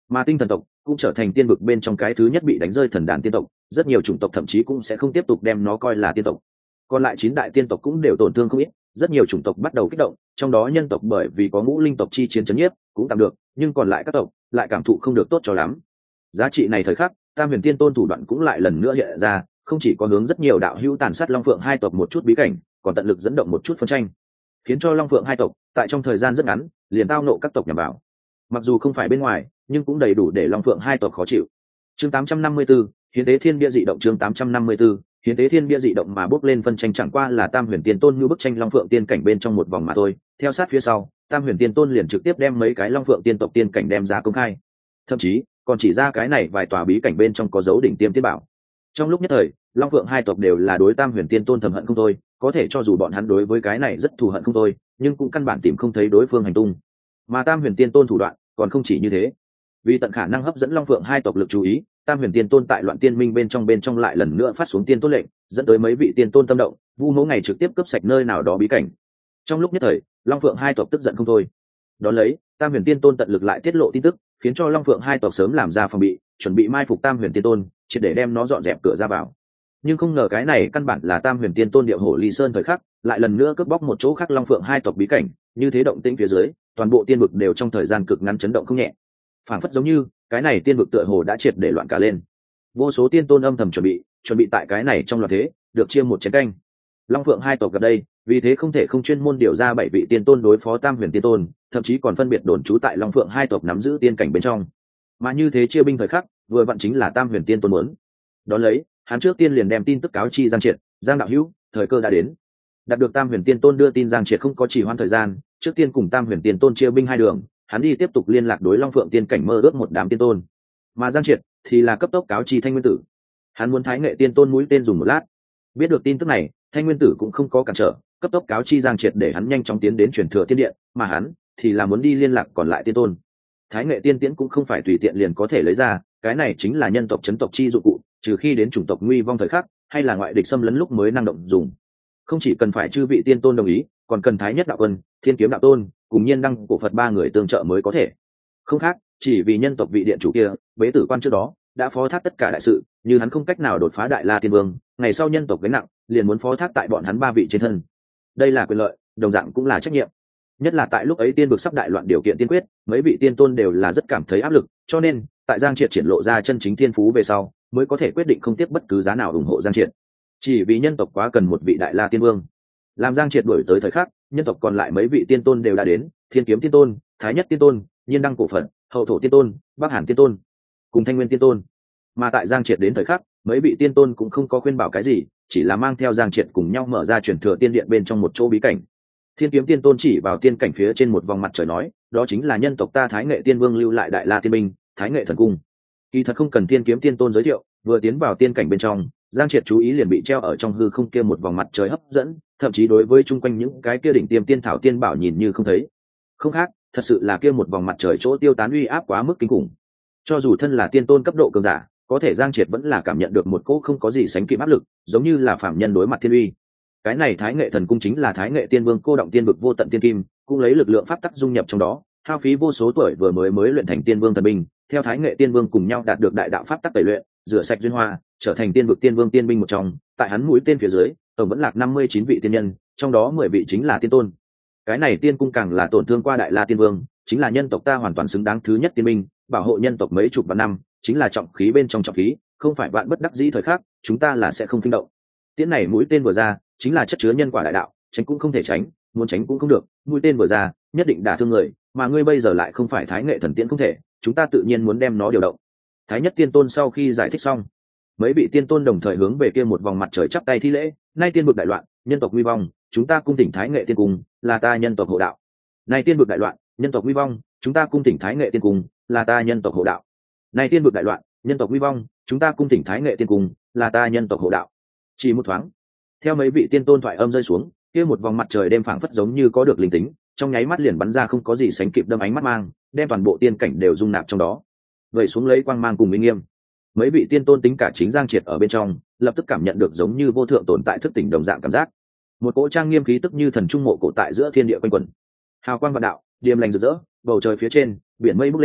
mà tinh thần tộc cũng trở thành tiên vực bên trong cái thứ nhất bị đánh rơi thần đàn tiên tộc, rất nhiều chủng tộc thậm chí cũng sẽ không tiếp tục đem nó coi là tiên tộc. Còn lại chín đại tiên tộc cũng đều tổn thương không ít, rất nhiều chủng tộc bắt đầu kích động, trong đó nhân tộc bởi vì có ngũ linh tộc chi chiến chấn nhiếp cũng tạm được, nhưng còn lại các tộc lại cảm thụ không được tốt cho lắm. Giá trị này thời khắc, Tam Huyền Tiên Tôn thủ đoạn cũng lại lần nữa hiện ra, không chỉ có hướng rất nhiều đạo hữu tàn sát Long Phượng hai tộc một chút bí cảnh, còn tận lực dẫn động một chút phân tranh, khiến cho Long Phượng hai tộc tại trong thời gian rất ngắn liền tao nộ các tộc nhằm vào. Mặc dù không phải bên ngoài, nhưng cũng đầy đủ để Long Phượng hai tộc khó chịu. Chương tám trăm năm mươi 854, hiến tế thiên bia dị động. Chương tám trăm năm mươi 854, hiến tế thiên bia dị động mà bước lên phân tranh chẳng qua là Tam Huyền Tiên Tôn như bức tranh Long Phượng tiên cảnh bên trong một vòng mà thôi. Theo sát phía sau, Tam Huyền Tiên Tôn liền trực tiếp đem mấy cái Long Phượng tiên tộc tiên cảnh đem ra công khai, thậm chí còn chỉ ra cái này vài tòa bí cảnh bên trong có dấu đỉnh tiêm tiên bảo. Trong lúc nhất thời, Long Phượng hai tộc đều là đối Tam Huyền Tiên Tôn thầm hận không thôi, có thể cho dù bọn hắn đối với cái này rất thù hận không thôi, nhưng cũng căn bản tìm không thấy đối phương hành tung. Mà Tam Huyền Tiên Tôn thủ đoạn còn không chỉ như thế, vì tận khả năng hấp dẫn Long Phượng hai tộc lực chú ý, Tam Huyền Tiên Tôn tại Loạn Tiên Minh bên trong bên trong lại lần nữa phát xuống tiên tôn lệnh, dẫn tới mấy vị tiên tôn tâm động, vu mẫu ngày trực tiếp cướp sạch nơi nào đó bí cảnh. Trong lúc nhất thời, Long Phượng hai tộc tức giận không thôi. Đón lấy, Tam Huyền Tiên Tôn tận lực lại tiết lộ tin tức, khiến cho Long Phượng hai tộc sớm làm ra phòng bị, chuẩn bị mai phục Tam Huyền Tiên Tôn, triệt để đem nó dọn dẹp cửa ra vào. Nhưng không ngờ cái này căn bản là Tam Huyền Tiên Tôn điệu hổ ly sơn thời khắc, lại lần nữa cướp bóc một chỗ khác Long Phượng hai tộc bí cảnh, như thế động tĩnh phía dưới, toàn bộ tiên vực đều trong thời gian cực ngắn chấn động không nhẹ. Phản phất giống như cái này tiên vực tựa hồ đã triệt để loạn cả lên. Vô số tiên tôn âm thầm chuẩn bị, chuẩn bị tại cái này trong loạn thế, được chia một chén canh. Long Phượng hai tộc gặp đây, vì thế không thể không chuyên môn điều ra bảy vị tiên tôn đối phó Tam Huyền Tiên Tôn, thậm chí còn phân biệt đồn trú tại Long Phượng hai tộc nắm giữ tiên cảnh bên trong. Mà như thế chia binh thời khắc, vừa vặn chính là Tam Huyền Tiên Tôn muốn. Đón lấy, hắn trước tiên liền đem tin tức cáo chi Giang Triệt, Giang đạo hữu, thời cơ đã đến. Đạt được Tam Huyền Tiên Tôn đưa tin, Giang Triệt không có trì hoãn thời gian, trước tiên cùng Tam Huyền Tiên Tôn chia binh hai đường, hắn đi tiếp tục liên lạc đối Long Phượng tiên cảnh mơ ước một đám tiên tôn. Mà Giang Triệt thì là cấp tốc cáo chi Thanh Nguyên Tử, hắn muốn Thái Nghệ Tiên Tôn mũi tên dùng một lát. Biết được tin tức này, Thanh Nguyên Tử cũng không có cản trở, cấp tốc cáo chi Giang Triệt để hắn nhanh chóng tiến đến truyền thừa tiên điện, mà hắn thì là muốn đi liên lạc còn lại tiên tôn. Thái Nghệ Tiên Tiễn cũng không phải tùy tiện liền có thể lấy ra, cái này chính là nhân tộc chấn tộc chi dụng cụ, trừ khi đến chủng tộc nguy vong thời khắc, hay là ngoại địch xâm lấn lúc mới năng động dùng. Không chỉ cần phải chư vị tiên tôn đồng ý, còn cần Thái Nhất đạo quân, Thiên Kiếm đạo tôn cùng Nhiên Đăng cổ Phật ba người tương trợ mới có thể. Không khác, chỉ vì nhân tộc vị điện chủ kia, Bế Tử Quan trước đó đã phó thác tất cả đại sự, như hắn không cách nào đột phá Đại La Tiên Vương, ngày sau nhân tộc gánh nặng liền muốn phó thác tại bọn hắn ba vị trên thân. Đây là quyền lợi, đồng dạng cũng là trách nhiệm. Nhất là tại lúc ấy tiên vực sắp đại loạn điều kiện tiên quyết, mấy vị tiên tôn đều là rất cảm thấy áp lực, cho nên tại Giang Triệt triển lộ ra chân chính thiên phú về sau, mới có thể quyết định không tiếp bất cứ giá nào ủng hộ Giang Triệt. Chỉ vì nhân tộc quá cần một vị Đại La Tiên Vương. Làm Giang Triệt đuổi tới thời khắc, nhân tộc còn lại mấy vị tiên tôn đều đã đến, Thiên Kiếm Tiên Tôn, Thái Nhất Tiên Tôn, Nhiên Đăng cổ Phật, Hậu Thổ Tiên Tôn, Bắc Hàn Tiên Tôn cùng Thanh Nguyên Tiên Tôn. Mà tại Giang Triệt đến thời khắc, mấy vị tiên tôn cũng không có khuyên bảo cái gì, chỉ là mang theo Giang Triệt cùng nhau mở ra truyền thừa tiên điện bên trong một chỗ bí cảnh. Thiên Kiếm Tiên Tôn chỉ vào tiên cảnh phía trên một vòng mặt trời nói, đó chính là nhân tộc ta Thái Nghệ Tiên Vương lưu lại Đại La Tiên Binh, Thái Nghệ Thần Cung. Kỳ thật không cần Thiên Kiếm Tiên Tôn giới thiệu, vừa tiến vào tiên cảnh bên trong, Giang Triệt chú ý liền bị treo ở trong hư không kia một vòng mặt trời hấp dẫn, thậm chí đối với chung quanh những cái kia đỉnh tiêm tiên thảo tiên bảo nhìn như không thấy. Không khác, thật sự là kia một vòng mặt trời chỗ tiêu tán uy áp quá mức kinh khủng. Cho dù thân là tiên tôn cấp độ cường giả, có thể Giang Triệt vẫn là cảm nhận được một cỗ không có gì sánh kịp áp lực, giống như là phạm nhân đối mặt thiên uy. Cái này Thái Nghệ Thần Cung chính là Thái Nghệ Tiên Vương cô động tiên vực vô tận tiên kim, cũng lấy lực lượng pháp tắc dung nhập trong đó, hao phí vô số tuổi vừa mới mới luyện thành tiên vương thần binh, theo Thái Nghệ Tiên Vương cùng nhau đạt được đại đạo pháp tắc tẩy luyện, rửa sạch duyên hoa, trở thành tiên vực tiên vương tiên binh một trong. Tại hắn mũi tên phía dưới, tổng vẫn lạc năm mươi chín vị tiên nhân, trong đó mười vị chính là tiên tôn. Cái này tiên cung càng là tổn thương qua Đại La Tiên Vương, chính là nhân tộc ta hoàn toàn xứng đáng thứ nhất tiên binh, bảo hộ nhân tộc mấy chục vạn năm, chính là trọng khí bên trong trọng khí, không phải vạn bất đắc dĩ thời khắc, chúng ta là sẽ không kinh động. Tiễn này mũi tên vừa ra, chính là chất chứa nhân quả đại đạo, tránh cũng không thể tránh, muốn tránh cũng không được, mũi tên vừa ra, nhất định đả thương người, mà ngươi bây giờ lại không phải Thái Nghệ thần tiễn không thể, chúng ta tự nhiên muốn đem nó điều động. Thái Nhất Tiên Tôn sau khi giải thích xong, mấy vị tiên tôn đồng thời hướng về kia một vòng mặt trời chắp tay thi lễ, nay tiên vực đại loạn, nhân tộc nguy vong, chúng ta cung thỉnh Thái Nghệ Tiên Cung, là ta nhân tộc hộ đạo. Nay tiên vực đại loạn, nhân tộc nguy vong, chúng ta cung thỉnh Thái Nghệ Tiên Cung, là ta nhân tộc hộ đạo. Nay tiên vực đại loạn, nhân tộc nguy vong, chúng ta cung thỉnh Thái Nghệ Tiên Cung, là ta nhân tộc hộ đạo. Chỉ một thoáng, theo mấy vị tiên tôn thoại âm rơi xuống, kia một vòng mặt trời đêm phảng phất giống như có được linh tính, trong nháy mắt liền bắn ra không có gì sánh kịp đâm ánh mắt mang, đem toàn bộ tiên cảnh đều dung nạp trong đó. Vậy xuống lấy quang mang cùng minh nghiêm. Mấy vị tiên tôn tính cả chính Giang Triệt ở bên trong, lập tức cảm nhận được giống như vô thượng tồn tại thức tỉnh đồng dạng cảm giác. Một cỗ trang nghiêm khí tức như thần trung mộ cổ tại giữa thiên địa quanh quẩn. Hào quang vạn đạo, điềm lành rực rỡ, bầu trời phía trên, biển mây bốc lên,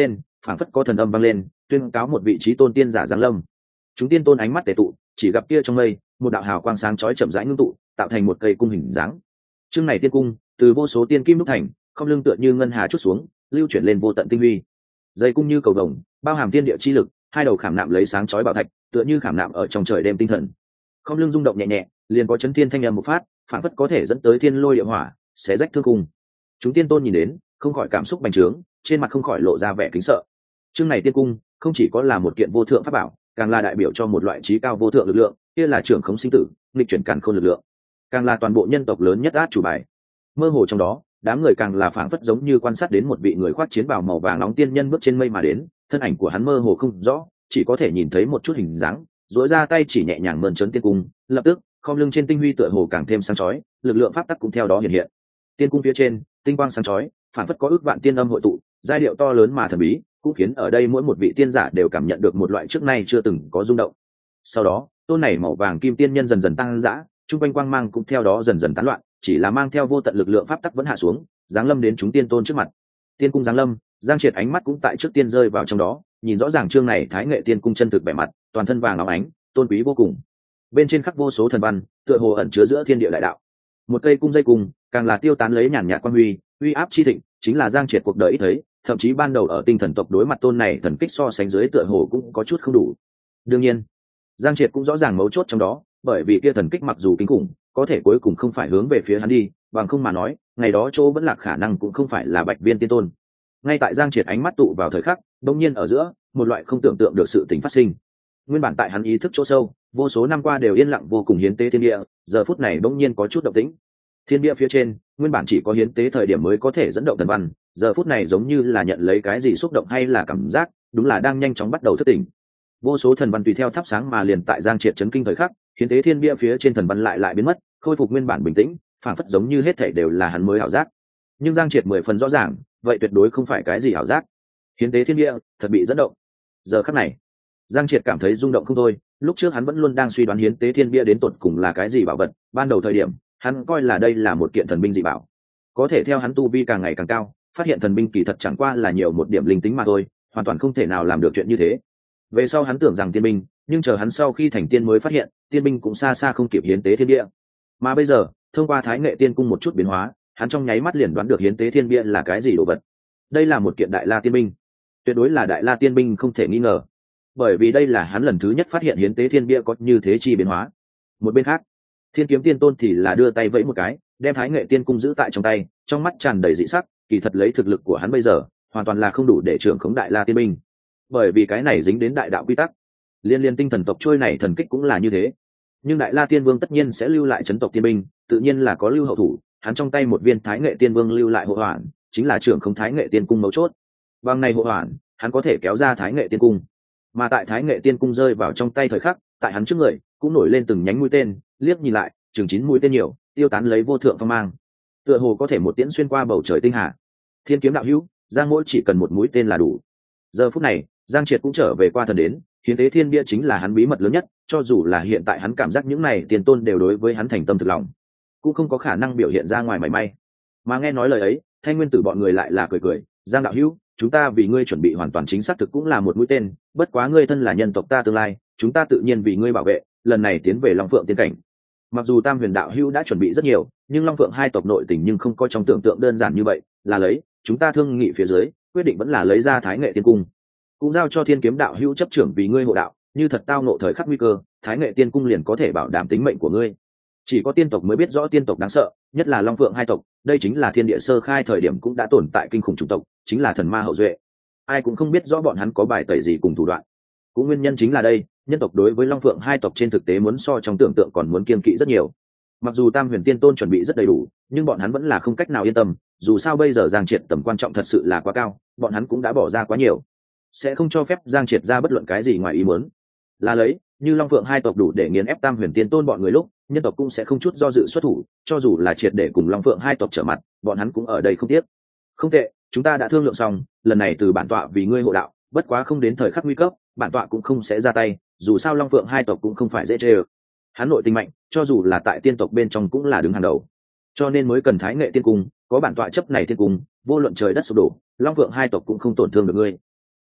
phảng phất có thần âm vang lên, tuyên cáo một vị trí tôn tiên giả giáng lâm. Chúng tiên tôn ánh mắt tề tụ, chỉ gặp kia trong mây một đạo hào quang sáng chói chậm rãi ngưng tụ, tạo thành một cây cung hình dáng. Chương này tiên cung từ vô số tiên kim đúc thành, không lưng tựa như ngân hà chút xuống, lưu chuyển lên vô tận tinh huy. Dây cung như cầu vồng, bao hàm thiên địa chi lực, hai đầu khảm nạm lấy sáng chói bảo thạch, tựa như khảm nạm ở trong trời đêm tinh thần. Không lưng rung động nhẹ nhẹ, liền có chấn thiên thanh âm một phát, phản phất có thể dẫn tới thiên lôi địa hỏa, xé rách thương cung. Chúng tiên tôn nhìn đến, không khỏi cảm xúc bành trướng, trên mặt không khỏi lộ ra vẻ kính sợ. Chương này tiên cung không chỉ có là một kiện vô thượng pháp bảo, càng là đại biểu cho một loại trí cao vô thượng lực lượng, kia là trưởng khống sinh tử, nghịch chuyển càn khôn lực lượng, càng là toàn bộ nhân tộc lớn nhất át chủ bài. Mơ hồ trong đó, đám người càng là phảng phất giống như quan sát đến một vị người khoác chiến bào màu vàng nóng tiên nhân bước trên mây mà đến, thân ảnh của hắn mơ hồ không rõ, chỉ có thể nhìn thấy một chút hình dáng, duỗi ra tay chỉ nhẹ nhàng mơn trớn tiên cung, lập tức, khom lưng trên tinh huy tựa hồ càng thêm sáng chói, lực lượng pháp tắc cũng theo đó hiện hiện. Tiên cung phía trên, tinh quang sáng chói, phảng phất có ước vạn tiên âm hội tụ, giai điệu to lớn mà thần bí, cũng khiến ở đây mỗi một vị tiên giả đều cảm nhận được một loại trước nay chưa từng có rung động. Sau đó, tôn này màu vàng kim tiên nhân dần dần tăng dã, trung quanh quang mang cũng theo đó dần dần tán loạn, chỉ là mang theo vô tận lực lượng pháp tắc vẫn hạ xuống, giáng lâm đến chúng tiên tôn trước mặt. Tiên cung giáng lâm, Giang Triệt ánh mắt cũng tại trước tiên rơi vào trong đó, nhìn rõ ràng chương này Thái Nghệ Tiên cung chân thực vẻ mặt, toàn thân vàng óng ánh, tôn quý vô cùng. Bên trên khắc vô số thần văn, tựa hồ ẩn chứa giữa thiên địa đại đạo. Một cây cung dây cung, càng là tiêu tán lấy nhàn nhạt quang huy, uy áp chi thịnh, chính là Giang Triệt cuộc đời ít thấy, thậm chí ban đầu ở tinh thần tộc đối mặt tôn này thần kích so sánh dưới tựa hồ cũng có chút không đủ. Đương nhiên, Giang Triệt cũng rõ ràng mấu chốt trong đó, bởi vì kia thần kích mặc dù kinh khủng, có thể cuối cùng không phải hướng về phía hắn đi, bằng không mà nói, ngày đó chỗ vẫn lạc khả năng cũng không phải là Bạch Viên tiên tôn. Ngay tại Giang Triệt ánh mắt tụ vào thời khắc, đột nhiên ở giữa, một loại không tưởng tượng được sự tình phát sinh. Nguyên bản tại hắn ý thức chỗ sâu, vô số năm qua đều yên lặng vô cùng hiến tế thiên địa, giờ phút này đột nhiên có chút động tĩnh. Thiên địa phía trên, nguyên bản chỉ có hiến tế thời điểm mới có thể dẫn động thần văn, giờ phút này giống như là nhận lấy cái gì xúc động hay là cảm giác, đúng là đang nhanh chóng bắt đầu thức tỉnh. Vô số thần văn tùy theo thắp sáng mà liền tại Giang Triệt chấn kinh thời khắc, hiến tế thiên bia phía trên thần văn lại lại biến mất, khôi phục nguyên bản bình tĩnh, phản phất giống như hết thảy đều là hắn mới ảo giác. Nhưng Giang Triệt mười phần rõ ràng, vậy tuyệt đối không phải cái gì ảo giác. Hiến tế thiên bia thật bị dẫn động. Giờ khắc này, Giang Triệt cảm thấy rung động không thôi, lúc trước hắn vẫn luôn đang suy đoán hiến tế thiên bia đến tột cùng là cái gì bảo vật, ban đầu thời điểm, hắn coi là đây là một kiện thần binh dị bảo. Có thể theo hắn tu vi càng ngày càng cao, phát hiện thần binh kỳ thật chẳng qua là nhiều một điểm linh tính mà thôi, hoàn toàn không thể nào làm được chuyện như thế. Về sau hắn tưởng rằng tiên binh, nhưng chờ hắn sau khi thành tiên mới phát hiện, tiên binh cũng xa xa không kịp hiến tế thiên bia. Mà bây giờ, thông qua Thái Nghệ Tiên cung một chút biến hóa, hắn trong nháy mắt liền đoán được hiến tế thiên bia là cái gì đồ vật. Đây là một kiện Đại La tiên binh, tuyệt đối là Đại La tiên binh không thể nghi ngờ. Bởi vì đây là hắn lần thứ nhất phát hiện hiến tế thiên bia có như thế chi biến hóa. Một bên khác, Thiên Kiếm Tiên Tôn thì là đưa tay vẫy một cái, đem Thái Nghệ Tiên cung giữ tại trong tay, trong mắt tràn đầy dị sắc, kỳ thật lấy thực lực của hắn bây giờ, hoàn toàn là không đủ để trưởng khống Đại La tiên binh. Bởi vì cái này dính đến đại đạo quy tắc. Liên liên tinh thần tộc trôi này thần kích cũng là như thế. Nhưng Đại La Tiên Vương tất nhiên sẽ lưu lại chấn tộc tiên binh, tự nhiên là có lưu hậu thủ, hắn trong tay một viên Thái Nghệ Tiên Vương lưu lại hộ hoàn, chính là trưởng không Thái Nghệ Tiên cung mấu chốt. Bằng này hộ hoàn, hắn có thể kéo ra Thái Nghệ Tiên cung. Mà tại Thái Nghệ Tiên cung rơi vào trong tay thời khắc, tại hắn trước người cũng nổi lên từng nhánh mũi tên, liếc nhìn lại, chừng chín mũi tên nhiều, tiêu tán lấy vô thượng phong mang. Tựa hồ có thể một tiễn xuyên qua bầu trời tinh hà. Thiên kiếm đạo hữu, Giang Mỗi chỉ cần một mũi tên là đủ. Giờ phút này, Giang Triệt cũng trở về qua thần đến, hiến tế thiên bia chính là hắn bí mật lớn nhất, cho dù là hiện tại hắn cảm giác những này tiền tôn đều đối với hắn thành tâm thực lòng, cũng không có khả năng biểu hiện ra ngoài mảy may. Mà nghe nói lời ấy, Thanh Nguyên Tử bọn người lại là cười cười, Giang đạo hữu, chúng ta vì ngươi chuẩn bị hoàn toàn chính xác thực cũng là một mũi tên, bất quá ngươi thân là nhân tộc ta tương lai, chúng ta tự nhiên vì ngươi bảo vệ, lần này tiến về Long Phượng tiên cảnh. Mặc dù Tam Huyền đạo hữu đã chuẩn bị rất nhiều, nhưng Long Phượng hai tộc nội tình nhưng không có trong tưởng tượng đơn giản như vậy, là lấy, chúng ta thương nghị phía dưới, quyết định vẫn là lấy ra Thái Nghệ Tiên cung, cũng giao cho Thiên Kiếm đạo hữu chấp trưởng vì ngươi hộ đạo, như thật tao ngộ thời khắc nguy cơ, Thái Nghệ Tiên cung liền có thể bảo đảm tính mệnh của ngươi. Chỉ có tiên tộc mới biết rõ tiên tộc đáng sợ, nhất là Long Phượng hai tộc, đây chính là thiên địa sơ khai thời điểm cũng đã tồn tại kinh khủng chủng tộc, chính là thần ma hậu duệ. Ai cũng không biết rõ bọn hắn có bài tẩy gì cùng thủ đoạn. Cũng nguyên nhân chính là đây, nhân tộc đối với Long Phượng hai tộc trên thực tế muốn so trong tưởng tượng còn muốn kiêng kỵ rất nhiều. Mặc dù Tam Huyền Tiên Tôn chuẩn bị rất đầy đủ, nhưng bọn hắn vẫn là không cách nào yên tâm, dù sao bây giờ Giang Triệt tầm quan trọng thật sự là quá cao, bọn hắn cũng đã bỏ ra quá nhiều, sẽ không cho phép Giang Triệt ra bất luận cái gì ngoài ý muốn. Là lấy, như Long Phượng hai tộc đủ để nghiền ép Tam Huyền Tiên Tôn bọn người lúc, nhân tộc cũng sẽ không chút do dự xuất thủ, cho dù là triệt để cùng Long Phượng hai tộc trở mặt, bọn hắn cũng ở đây không tiếc. Không tệ, chúng ta đã thương lượng xong, lần này từ bản tọa vì ngươi hộ đạo, bất quá không đến thời khắc nguy cấp, bản tọa cũng không sẽ ra tay, dù sao Long Phượng hai tộc cũng không phải dễ chơi. Hắn nội tình mạnh, cho dù là tại tiên tộc bên trong cũng là đứng hàng đầu, cho nên mới cần Thái Nghệ Tiên cung, có bản tọa chấp này tiên cung, vô luận trời đất sụp đổ, Long Phượng hai tộc cũng không tổn thương được ngươi.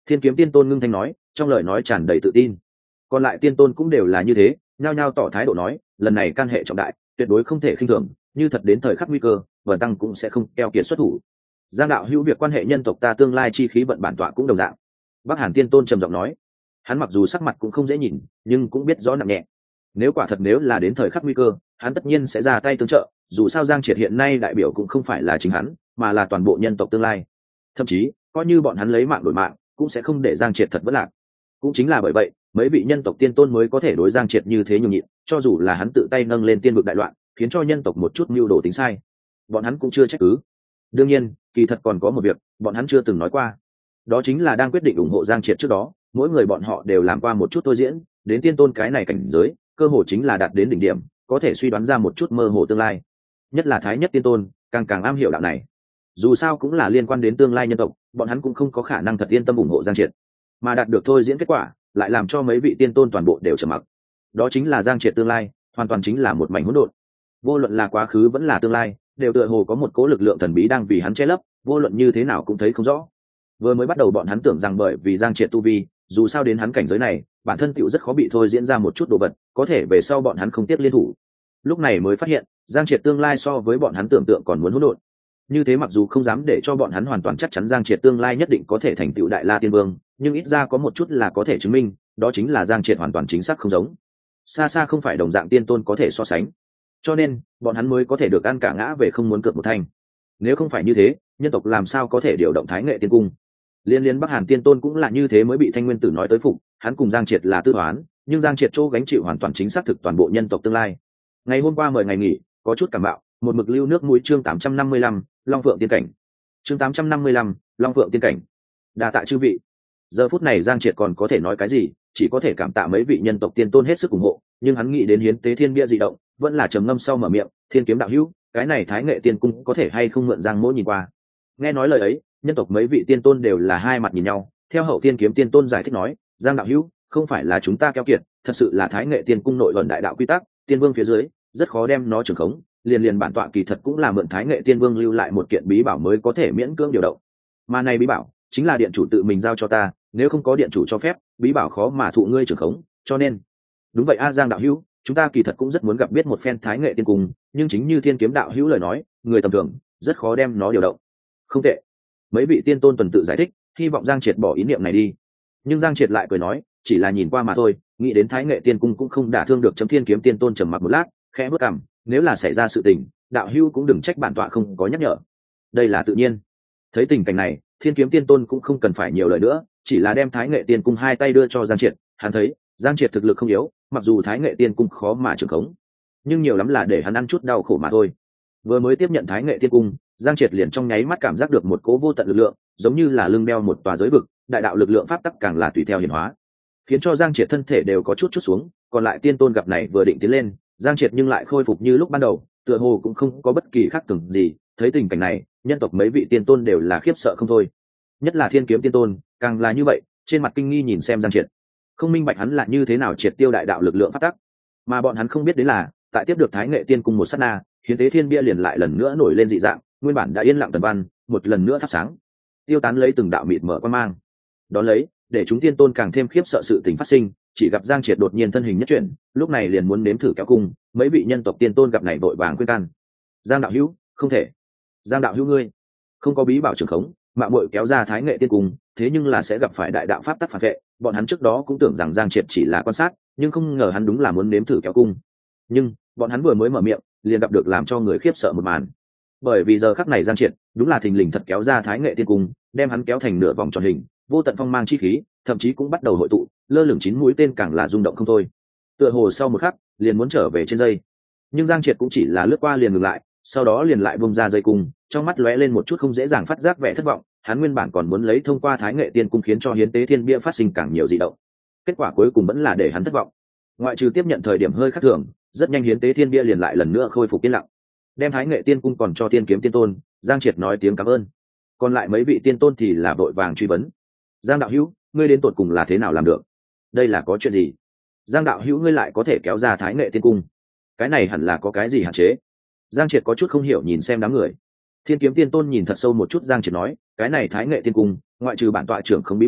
Thiên Kiếm Tiên Tôn ngưng thanh nói, trong lời nói tràn đầy tự tin. Còn lại tiên tôn cũng đều là như thế, nhao nhao tỏ thái độ nói, lần này can hệ trọng đại, tuyệt đối không thể khinh thường, như thật đến thời khắc nguy cơ, Vân Tăng cũng sẽ không keo kiệt xuất thủ. Giang đạo hữu việc quan hệ nhân tộc ta tương lai chi khí vận bản tọa cũng đồng dạng. Bắc Hàn Tiên Tôn trầm giọng nói, hắn mặc dù sắc mặt cũng không dễ nhìn, nhưng cũng biết rõ nặng nhẹ. Nếu quả thật nếu là đến thời khắc nguy cơ, hắn tất nhiên sẽ ra tay tương trợ, dù sao Giang Triệt hiện nay đại biểu cũng không phải là chính hắn, mà là toàn bộ nhân tộc tương lai. Thậm chí, coi như bọn hắn lấy mạng đổi mạng, cũng sẽ không để Giang Triệt thật vất lạc. Cũng chính là bởi vậy, mấy vị nhân tộc tiên tôn mới có thể đối Giang Triệt như thế nhường nhịn, cho dù là hắn tự tay nâng lên tiên vực đại loạn, khiến cho nhân tộc một chút mưu đồ tính sai, bọn hắn cũng chưa trách cứ. Đương nhiên, kỳ thật còn có một việc, bọn hắn chưa từng nói qua. Đó chính là đang quyết định ủng hộ Giang Triệt trước đó, mỗi người bọn họ đều làm qua một chút thôi diễn, đến tiên tôn cái này cảnh giới, cơ hội chính là đạt đến đỉnh điểm, có thể suy đoán ra một chút mơ hồ tương lai. Nhất là Thái Nhất Tiên Tôn, càng càng am hiểu đạo này. Dù sao cũng là liên quan đến tương lai nhân tộc, bọn hắn cũng không có khả năng thật yên tâm ủng hộ Giang Triệt, mà đạt được thôi diễn kết quả, lại làm cho mấy vị tiên tôn toàn bộ đều trầm mặc. Đó chính là Giang Triệt tương lai, hoàn toàn chính là một mảnh hỗn độn. Vô luận là quá khứ vẫn là tương lai, đều tựa hồ có một cố lực lượng thần bí đang vì hắn che lấp, vô luận như thế nào cũng thấy không rõ. Vừa mới bắt đầu bọn hắn tưởng rằng bởi vì Giang Triệt tu vi, dù sao đến hắn cảnh giới này, bản thân tựu rất khó bị thôi diễn ra một chút đồ vật, có thể về sau bọn hắn không tiếp liên thủ. Lúc này mới phát hiện, Giang Triệt tương lai so với bọn hắn tưởng tượng còn muốn hỗn độn. Như thế mặc dù không dám để cho bọn hắn hoàn toàn chắc chắn Giang Triệt tương lai nhất định có thể thành tựu Đại La Tiên Vương, nhưng ít ra có một chút là có thể chứng minh, đó chính là Giang Triệt hoàn toàn chính xác không giống. Xa xa không phải đồng dạng tiên tôn có thể so sánh. Cho nên, bọn hắn mới có thể được ăn cả ngã về không muốn cược một thanh. Nếu không phải như thế, nhân tộc làm sao có thể điều động Thái Nghệ Tiên Cung? Liên liên Bắc Hàn Tiên Tôn cũng là như thế mới bị Thanh Nguyên Tử nói tới phục, hắn cùng Giang Triệt là tư toán, nhưng Giang Triệt chỗ gánh chịu hoàn toàn chính xác thực toàn bộ nhân tộc tương lai. Ngày hôm qua mời ngày nghỉ, có chút cảm bạo, một mực lưu nước mũi chương tám trăm năm mươi lăm, Long Phượng Tiên Cảnh. Chương tám trăm năm mươi lăm, Long Phượng Tiên Cảnh. Đa tạ chư vị. Giờ phút này Giang Triệt còn có thể nói cái gì, chỉ có thể cảm tạ mấy vị nhân tộc tiên tôn hết sức ủng hộ, nhưng hắn nghĩ đến hiến tế thiên bia dị động, vẫn là trầm ngâm sau mở miệng, Thiên Kiếm đạo hữu, cái này Thái Nghệ Tiên Cung có thể hay không mượn Giang Mỗ nhìn qua. Nghe nói lời ấy, nhân tộc mấy vị tiên tôn đều là hai mặt nhìn nhau, theo Hậu Thiên Kiếm Tiên Tôn giải thích nói, Giang đạo hữu, không phải là chúng ta keo kiệt, thật sự là Thái Nghệ Tiên Cung nội ẩn đại đạo quy tắc, tiên vương phía dưới, rất khó đem nó trưởng khống, liền liền bản tọa kỳ thật cũng là mượn Thái Nghệ Tiên Vương lưu lại một kiện bí bảo mới có thể miễn cưỡng điều động. Mà này bí bảo, chính là điện chủ tự mình giao cho ta, nếu không có điện chủ cho phép, bí bảo khó mà thụ ngươi trưởng khống, cho nên. Đúng vậy a Giang đạo hữu, chúng ta kỳ thật cũng rất muốn gặp biết một phen Thái Nghệ Tiên Cung, nhưng chính như Thiên Kiếm đạo hữu lời nói, người tầm thường rất khó đem nó điều động. Không tệ. Mấy vị tiên tôn tuần tự giải thích, hy vọng Giang Triệt bỏ ý niệm này đi. Nhưng Giang Triệt lại cười nói, chỉ là nhìn qua mà thôi, nghĩ đến Thái Nghệ Tiên Cung cũng không đả thương được chấm Thiên Kiếm Tiên Tôn trầm mặc một lát, khẽ bước cằm, nếu là xảy ra sự tình, đạo hữu cũng đừng trách bản tọa không có nhắc nhở. Đây là tự nhiên. Thấy tình cảnh này, Thiên Kiếm Tiên Tôn cũng không cần phải nhiều lời nữa, chỉ là đem Thái Nghệ Tiên Cung hai tay đưa cho Giang Triệt, hắn thấy, Giang Triệt thực lực không yếu, mặc dù Thái Nghệ Tiên Cung khó mà trưởng khống, nhưng nhiều lắm là để hắn ăn chút đau khổ mà thôi. Vừa mới tiếp nhận Thái Nghệ Tiên Cung, Giang Triệt liền trong nháy mắt cảm giác được một cỗ vô tận lực lượng, giống như là lưng đeo một tòa giới vực, đại đạo lực lượng pháp tắc càng là tùy theo hiển hóa, khiến cho Giang Triệt thân thể đều có chút chút xuống, còn lại tiên tôn gặp này vừa định tiến lên, Giang Triệt nhưng lại khôi phục như lúc ban đầu, tựa hồ cũng không có bất kỳ khác thường gì. Thấy tình cảnh này, nhân tộc mấy vị tiên tôn đều là khiếp sợ không thôi, nhất là Thiên Kiếm Tiên Tôn, càng là như vậy, trên mặt kinh nghi nhìn xem Giang Triệt, không minh bạch hắn là như thế nào triệt tiêu đại đạo lực lượng pháp tắc, mà bọn hắn không biết đến là, tại tiếp được Thái Nghệ Tiên Cung một sát na, hiến tế thiên bia liền lại lần nữa nổi lên dị dạng, nguyên bản đã yên lặng tần văn, một lần nữa thắp sáng, tiêu tán lấy từng đạo mịt mở quan mang. Đón lấy, để chúng tiên tôn càng thêm khiếp sợ sự tình phát sinh, chỉ gặp Giang Triệt đột nhiên thân hình nhất chuyển, lúc này liền muốn nếm thử kéo cung, mấy vị nhân tộc tiên tôn gặp này vội vàng khuyên can. Giang đạo hữu, không thể. Giang đạo hữu ngươi, không có bí bảo trường khống, mạo muội kéo ra Thái Nghệ Tiên Cung, thế nhưng là sẽ gặp phải đại đạo pháp tắc phản vệ, bọn hắn trước đó cũng tưởng rằng Giang Triệt chỉ là quan sát, nhưng không ngờ hắn đúng là muốn nếm thử kéo cung. Nhưng, bọn hắn vừa mới mở miệng, liền gặp được làm cho người khiếp sợ một màn. Bởi vì giờ khắc này Giang Triệt, đúng là thình lình thật kéo ra Thái Nghệ Tiên Cung, đem hắn kéo thành nửa vòng tròn hình, vô tận phong mang chi khí, thậm chí cũng bắt đầu hội tụ, lơ lửng chín mũi tên càng là rung động không thôi. Tựa hồ sau một khắc, liền muốn trở về trên dây. Nhưng Giang Triệt cũng chỉ là lướt qua liền ngừng lại, sau đó liền lại bung ra dây cung, trong mắt lóe lên một chút không dễ dàng phát giác vẻ thất vọng, hắn nguyên bản còn muốn lấy thông qua Thái Nghệ Tiên Cung khiến cho hiến tế thiên bia phát sinh càng nhiều dị động. Kết quả cuối cùng vẫn là để hắn thất vọng. Ngoại trừ tiếp nhận thời điểm hơi khác thường, rất nhanh hiến tế thiên bia liền lại lần nữa khôi phục yên lặng. Đem Thái Nghệ Tiên Cung còn cho Thiên Kiếm Tiên Tôn, Giang Triệt nói tiếng cảm ơn. Còn lại mấy vị tiên tôn thì là vội vàng truy vấn. Giang đạo hữu, ngươi đến tột cùng là thế nào làm được? Đây là có chuyện gì? Giang đạo hữu ngươi lại có thể kéo ra Thái Nghệ Tiên Cung, cái này hẳn là có cái gì hạn chế? Giang Triệt có chút không hiểu nhìn xem đám người. Thiên Kiếm Tiên Tôn nhìn thật sâu một chút, Giang Triệt nói, cái này Thái Nghệ Tiên Cung, ngoại trừ bản tọa trưởng không bí bảo,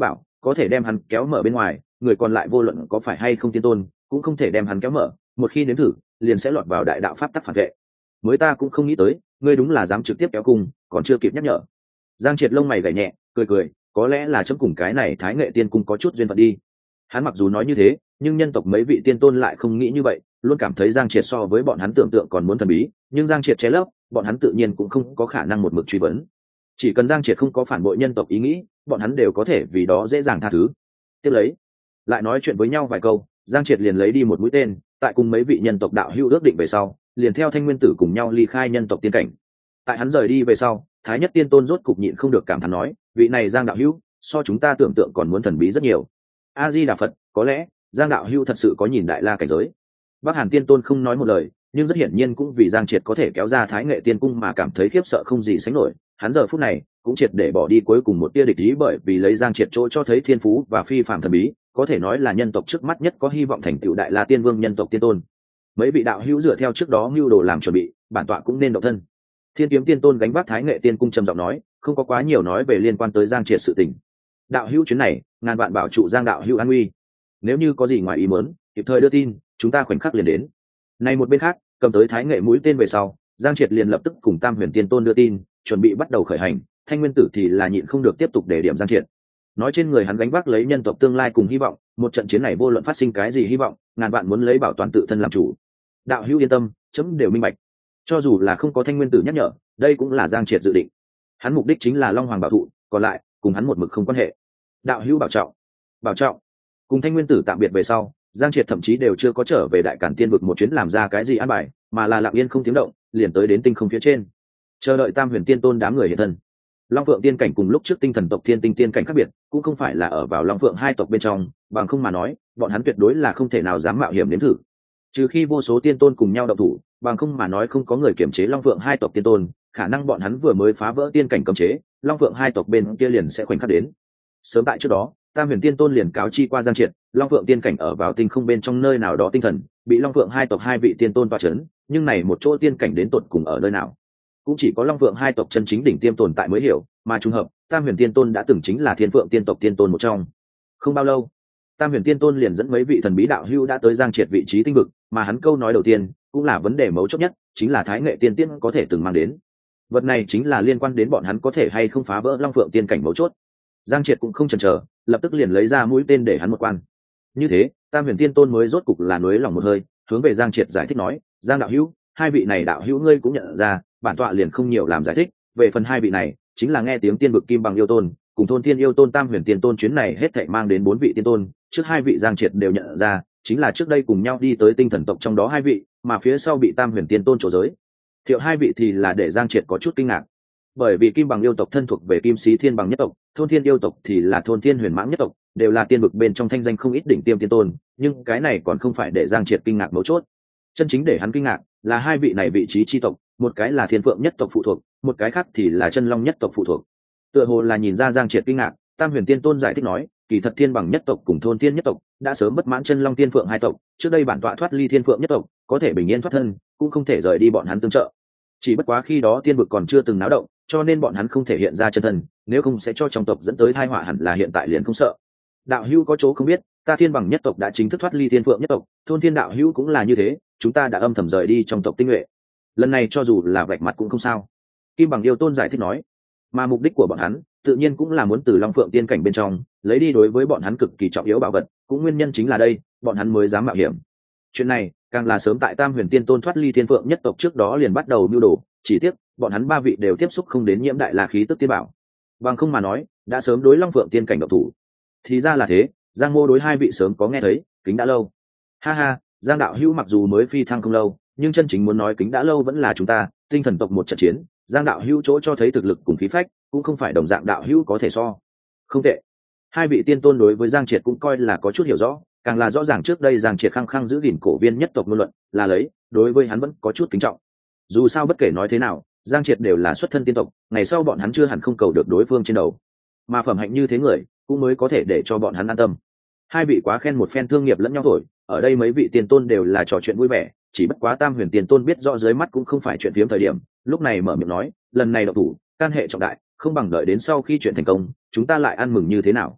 có thể đem hắn kéo mở bên ngoài, người còn lại vô luận có phải hay không tiên tôn cũng không thể đem hắn kéo mở, một khi nếm thử liền sẽ lọt vào đại đạo pháp tắc phản vệ. Mới ta cũng không nghĩ tới ngươi đúng là dám trực tiếp kéo cung, còn chưa kịp nhắc nhở. Giang Triệt lông mày gảy nhẹ cười cười, có lẽ là chấm cùng cái này Thái Nghệ Tiên cung có chút duyên phận đi. Hắn mặc dù nói như thế, nhưng nhân tộc mấy vị tiên tôn lại không nghĩ như vậy, luôn cảm thấy Giang Triệt so với bọn hắn tưởng tượng còn muốn thần bí, nhưng Giang Triệt che lấp, bọn hắn tự nhiên cũng không có khả năng một mực truy vấn. Chỉ cần Giang Triệt không có phản bội nhân tộc ý nghĩ, bọn hắn đều có thể vì đó dễ dàng tha thứ. Tiếp lấy, lại nói chuyện với nhau vài câu, Giang Triệt liền lấy đi một mũi tên, tại cùng mấy vị nhân tộc đạo hữu ước định về sau, liền theo Thanh Nguyên Tử cùng nhau ly khai nhân tộc tiên cảnh. Tại hắn rời đi về sau, Thái Nhất Tiên Tôn rốt cục nhịn không được cảm thán nói, vị này Giang đạo hữu, so chúng ta tưởng tượng còn muốn thần bí rất nhiều. A Di Đà Phật, có lẽ Giang đạo hữu thật sự có nhìn đại la cảnh giới. Bắc Hàn Tiên Tôn không nói một lời, nhưng rất hiển nhiên cũng vì Giang Triệt có thể kéo ra Thái Nghệ Tiên cung mà cảm thấy khiếp sợ không gì sánh nổi. Hắn giờ phút này cũng triệt để bỏ đi cuối cùng một tia địch ý, bởi vì lấy Giang Triệt chỗ cho thấy thiên phú và phi phàm thần bí, có thể nói là nhân tộc trước mắt nhất có hy vọng thành tựu đại la tiên vương nhân tộc tiên tôn. Mấy vị đạo hữu dựa theo trước đó mưu đồ làm chuẩn bị, bản tọa cũng nên động thân. Thiên Kiếm Tiên Tôn gánh vác Thái Nghệ Tiên cung trầm giọng nói, không có quá nhiều nói về liên quan tới Giang Triệt sự tình. Đạo hữu chuyến này, ngàn vạn bảo trụ Giang đạo hữu an nguy. Nếu như có gì ngoài ý muốn, kịp thời đưa tin, chúng ta khoảnh khắc liền đến. Này một bên khác, cầm tới Thái Nghệ mũi tên về sau, Giang Triệt liền lập tức cùng Tam Huyền Tiên Tôn đưa tin, chuẩn bị bắt đầu khởi hành. Thanh Nguyên Tử thì là nhịn không được tiếp tục để điểm Giang Triệt. Nói trên người hắn gánh vác lấy nhân tộc tương lai cùng hy vọng, một trận chiến này vô luận phát sinh cái gì hy vọng, ngàn vạn muốn lấy bảo toàn tự thân làm chủ. Đạo hữu yên tâm, chấm đều minh bạch. Cho dù là không có Thanh Nguyên Tử nhắc nhở, đây cũng là Giang Triệt dự định. Hắn mục đích chính là Long Hoàng bảo thụ, còn lại cùng hắn một mực không quan hệ. Đạo hữu bảo trọng. Bảo trọng. Cùng Thanh Nguyên Tử tạm biệt về sau, Giang Triệt thậm chí đều chưa có trở về Đại Càn Tiên vực một chuyến làm ra cái gì an bài, mà là lặng yên không tiếng động, liền tới đến tinh không phía trên, chờ đợi Tam Huyền Tiên Tôn đám người hiện thân. Long Phượng tiên cảnh cùng lúc trước Tinh Thần tộc Thiên Tinh tiên cảnh khác biệt, cũng không phải là ở vào Long Phượng hai tộc bên trong, bằng không mà nói, bọn hắn tuyệt đối là không thể nào dám mạo hiểm đến thử. Trừ khi vô số tiên tôn cùng nhau động thủ, bằng không mà nói không có người kiểm chế Long Phượng hai tộc tiên tôn, khả năng bọn hắn vừa mới phá vỡ tiên cảnh cấm chế, Long Phượng hai tộc bên kia liền sẽ khoảnh khắc đến. Sớm tại trước đó, Tam Huyền Tiên Tôn liền cáo chi qua Giang Triệt, Long Phượng tiên cảnh ở vào tinh không bên trong nơi nào đó tinh thần, bị Long Phượng hai tộc hai vị tiên tôn tọa chấn, nhưng này một chỗ tiên cảnh đến tột cùng ở nơi nào, cũng chỉ có Long Phượng hai tộc chân chính đỉnh tiêm tồn tại mới hiểu, mà trùng hợp, Tam Huyền Tiên Tôn đã từng chính là Thiên Phượng tiên tộc tiên tôn một trong. Không bao lâu, Tam Huyền Tiên Tôn liền dẫn mấy vị thần bí đạo hữu đã tới Giang Triệt vị trí tinh vực, mà hắn câu nói đầu tiên, cũng là vấn đề mấu chốt nhất, chính là Thái Nghệ tiên tiên có thể từng mang đến. Vật này chính là liên quan đến bọn hắn có thể hay không phá vỡ Long Phượng tiên cảnh mấu chốt. Giang Triệt cũng không chần chờ, lập tức liền lấy ra mũi tên để hắn một quan. Như thế, Tam Huyền Tiên Tôn mới rốt cục là nuối lòng một hơi, hướng về Giang Triệt giải thích nói, Giang đạo hữu, hai vị này đạo hữu ngươi cũng nhận ra, bản tọa liền không nhiều làm giải thích, về phần hai vị này, chính là nghe tiếng tiên vực Kim Bằng yêu tôn, cùng thôn tiên yêu tôn Tam Huyền Tiên Tôn chuyến này hết thảy mang đến bốn vị tiên tôn, trước hai vị Giang Triệt đều nhận ra, chính là trước đây cùng nhau đi tới Tinh Thần tộc trong đó hai vị, mà phía sau bị Tam Huyền Tiên Tôn trổ giới. Thiệu hai vị thì là để Giang Triệt có chút kinh ngạc. Bởi vì Kim Bằng yêu tộc thân thuộc về Kim Sĩ Thiên Bằng nhất tộc, thôn thiên yêu tộc thì là thôn thiên huyền mãng nhất tộc, đều là tiên vực bên trong thanh danh không ít đỉnh tiêm tiên tôn, nhưng cái này còn không phải để Giang Triệt kinh ngạc mấu chốt. Chân chính để hắn kinh ngạc là hai vị này vị trí chi tộc, một cái là Thiên Phượng nhất tộc phụ thuộc, một cái khác thì là Chân Long nhất tộc phụ thuộc. Tựa hồ là nhìn ra Giang Triệt kinh ngạc, Tam Huyền Tiên Tôn giải thích nói, kỳ thật Thiên Bằng nhất tộc cùng thôn thiên nhất tộc đã sớm bất mãn Chân Long Tiên Phượng hai tộc, trước đây bản tọa thoát ly Thiên Phượng nhất tộc, có thể bình yên thoát thân, cũng không thể rời đi bọn hắn tương trợ. Chỉ bất quá khi đó tiên vực còn chưa từng náo động, cho nên bọn hắn không thể hiện ra chân thân, nếu không sẽ cho trong tộc dẫn tới tai họa, hẳn là hiện tại liền không sợ. Đạo hữu có chỗ không biết, ta Thiên Bằng nhất tộc đã chính thức thoát ly Thiên Phượng nhất tộc, thôn thiên đạo hữu cũng là như thế, chúng ta đã âm thầm rời đi trong tộc tinh nhuệ. Lần này cho dù là vạch mặt cũng không sao. Kim Bằng yêu tôn giải thích nói, mà mục đích của bọn hắn tự nhiên cũng là muốn từ Long Phượng tiên cảnh bên trong lấy đi đối với bọn hắn cực kỳ trọng yếu bảo vật, cũng nguyên nhân chính là đây, bọn hắn mới dám mạo hiểm. Chuyện này càng là sớm tại Tam Huyền Tiên Tôn thoát ly Thiên Phượng nhất tộc trước đó liền bắt đầu mưu đồ, chỉ tiếc bọn hắn ba vị đều tiếp xúc không đến nhiễm đại la khí tức tiên bảo, bằng không mà nói đã sớm đối Long Phượng tiên cảnh độc thủ. Thì ra là thế, Giang Mô đối hai vị sớm có nghe thấy, kính đã lâu. Ha ha, Giang đạo hữu mặc dù mới phi thăng không lâu, nhưng chân chính muốn nói kính đã lâu vẫn là chúng ta Tinh Thần tộc một trận chiến, Giang đạo hữu chỗ cho thấy thực lực cùng khí phách cũng không phải đồng dạng đạo hữu có thể so. Không tệ. Hai vị tiên tôn đối với Giang Triệt cũng coi là có chút hiểu rõ, càng là rõ ràng trước đây Giang Triệt khăng khăng giữ gìn cổ viên nhất tộc ngôn luận, là lấy đối với hắn vẫn có chút kính trọng. Dù sao bất kể nói thế nào, Giang Triệt đều là xuất thân tiên tộc, ngày sau bọn hắn chưa hẳn không cầu được đối phương trên đầu, mà phẩm hạnh như thế người cũng mới có thể để cho bọn hắn an tâm. Hai vị quá khen một phen thương nghiệp lẫn nhau thổi, ở đây mấy vị tiên tôn đều là trò chuyện vui vẻ, chỉ bất quá Tam Huyền Tiên Tôn biết rõ dưới mắt cũng không phải chuyện phiếm thời điểm, lúc này mở miệng nói, lần này độc thủ can hệ trọng đại, không bằng đợi đến sau khi chuyện thành công chúng ta lại ăn mừng như thế nào.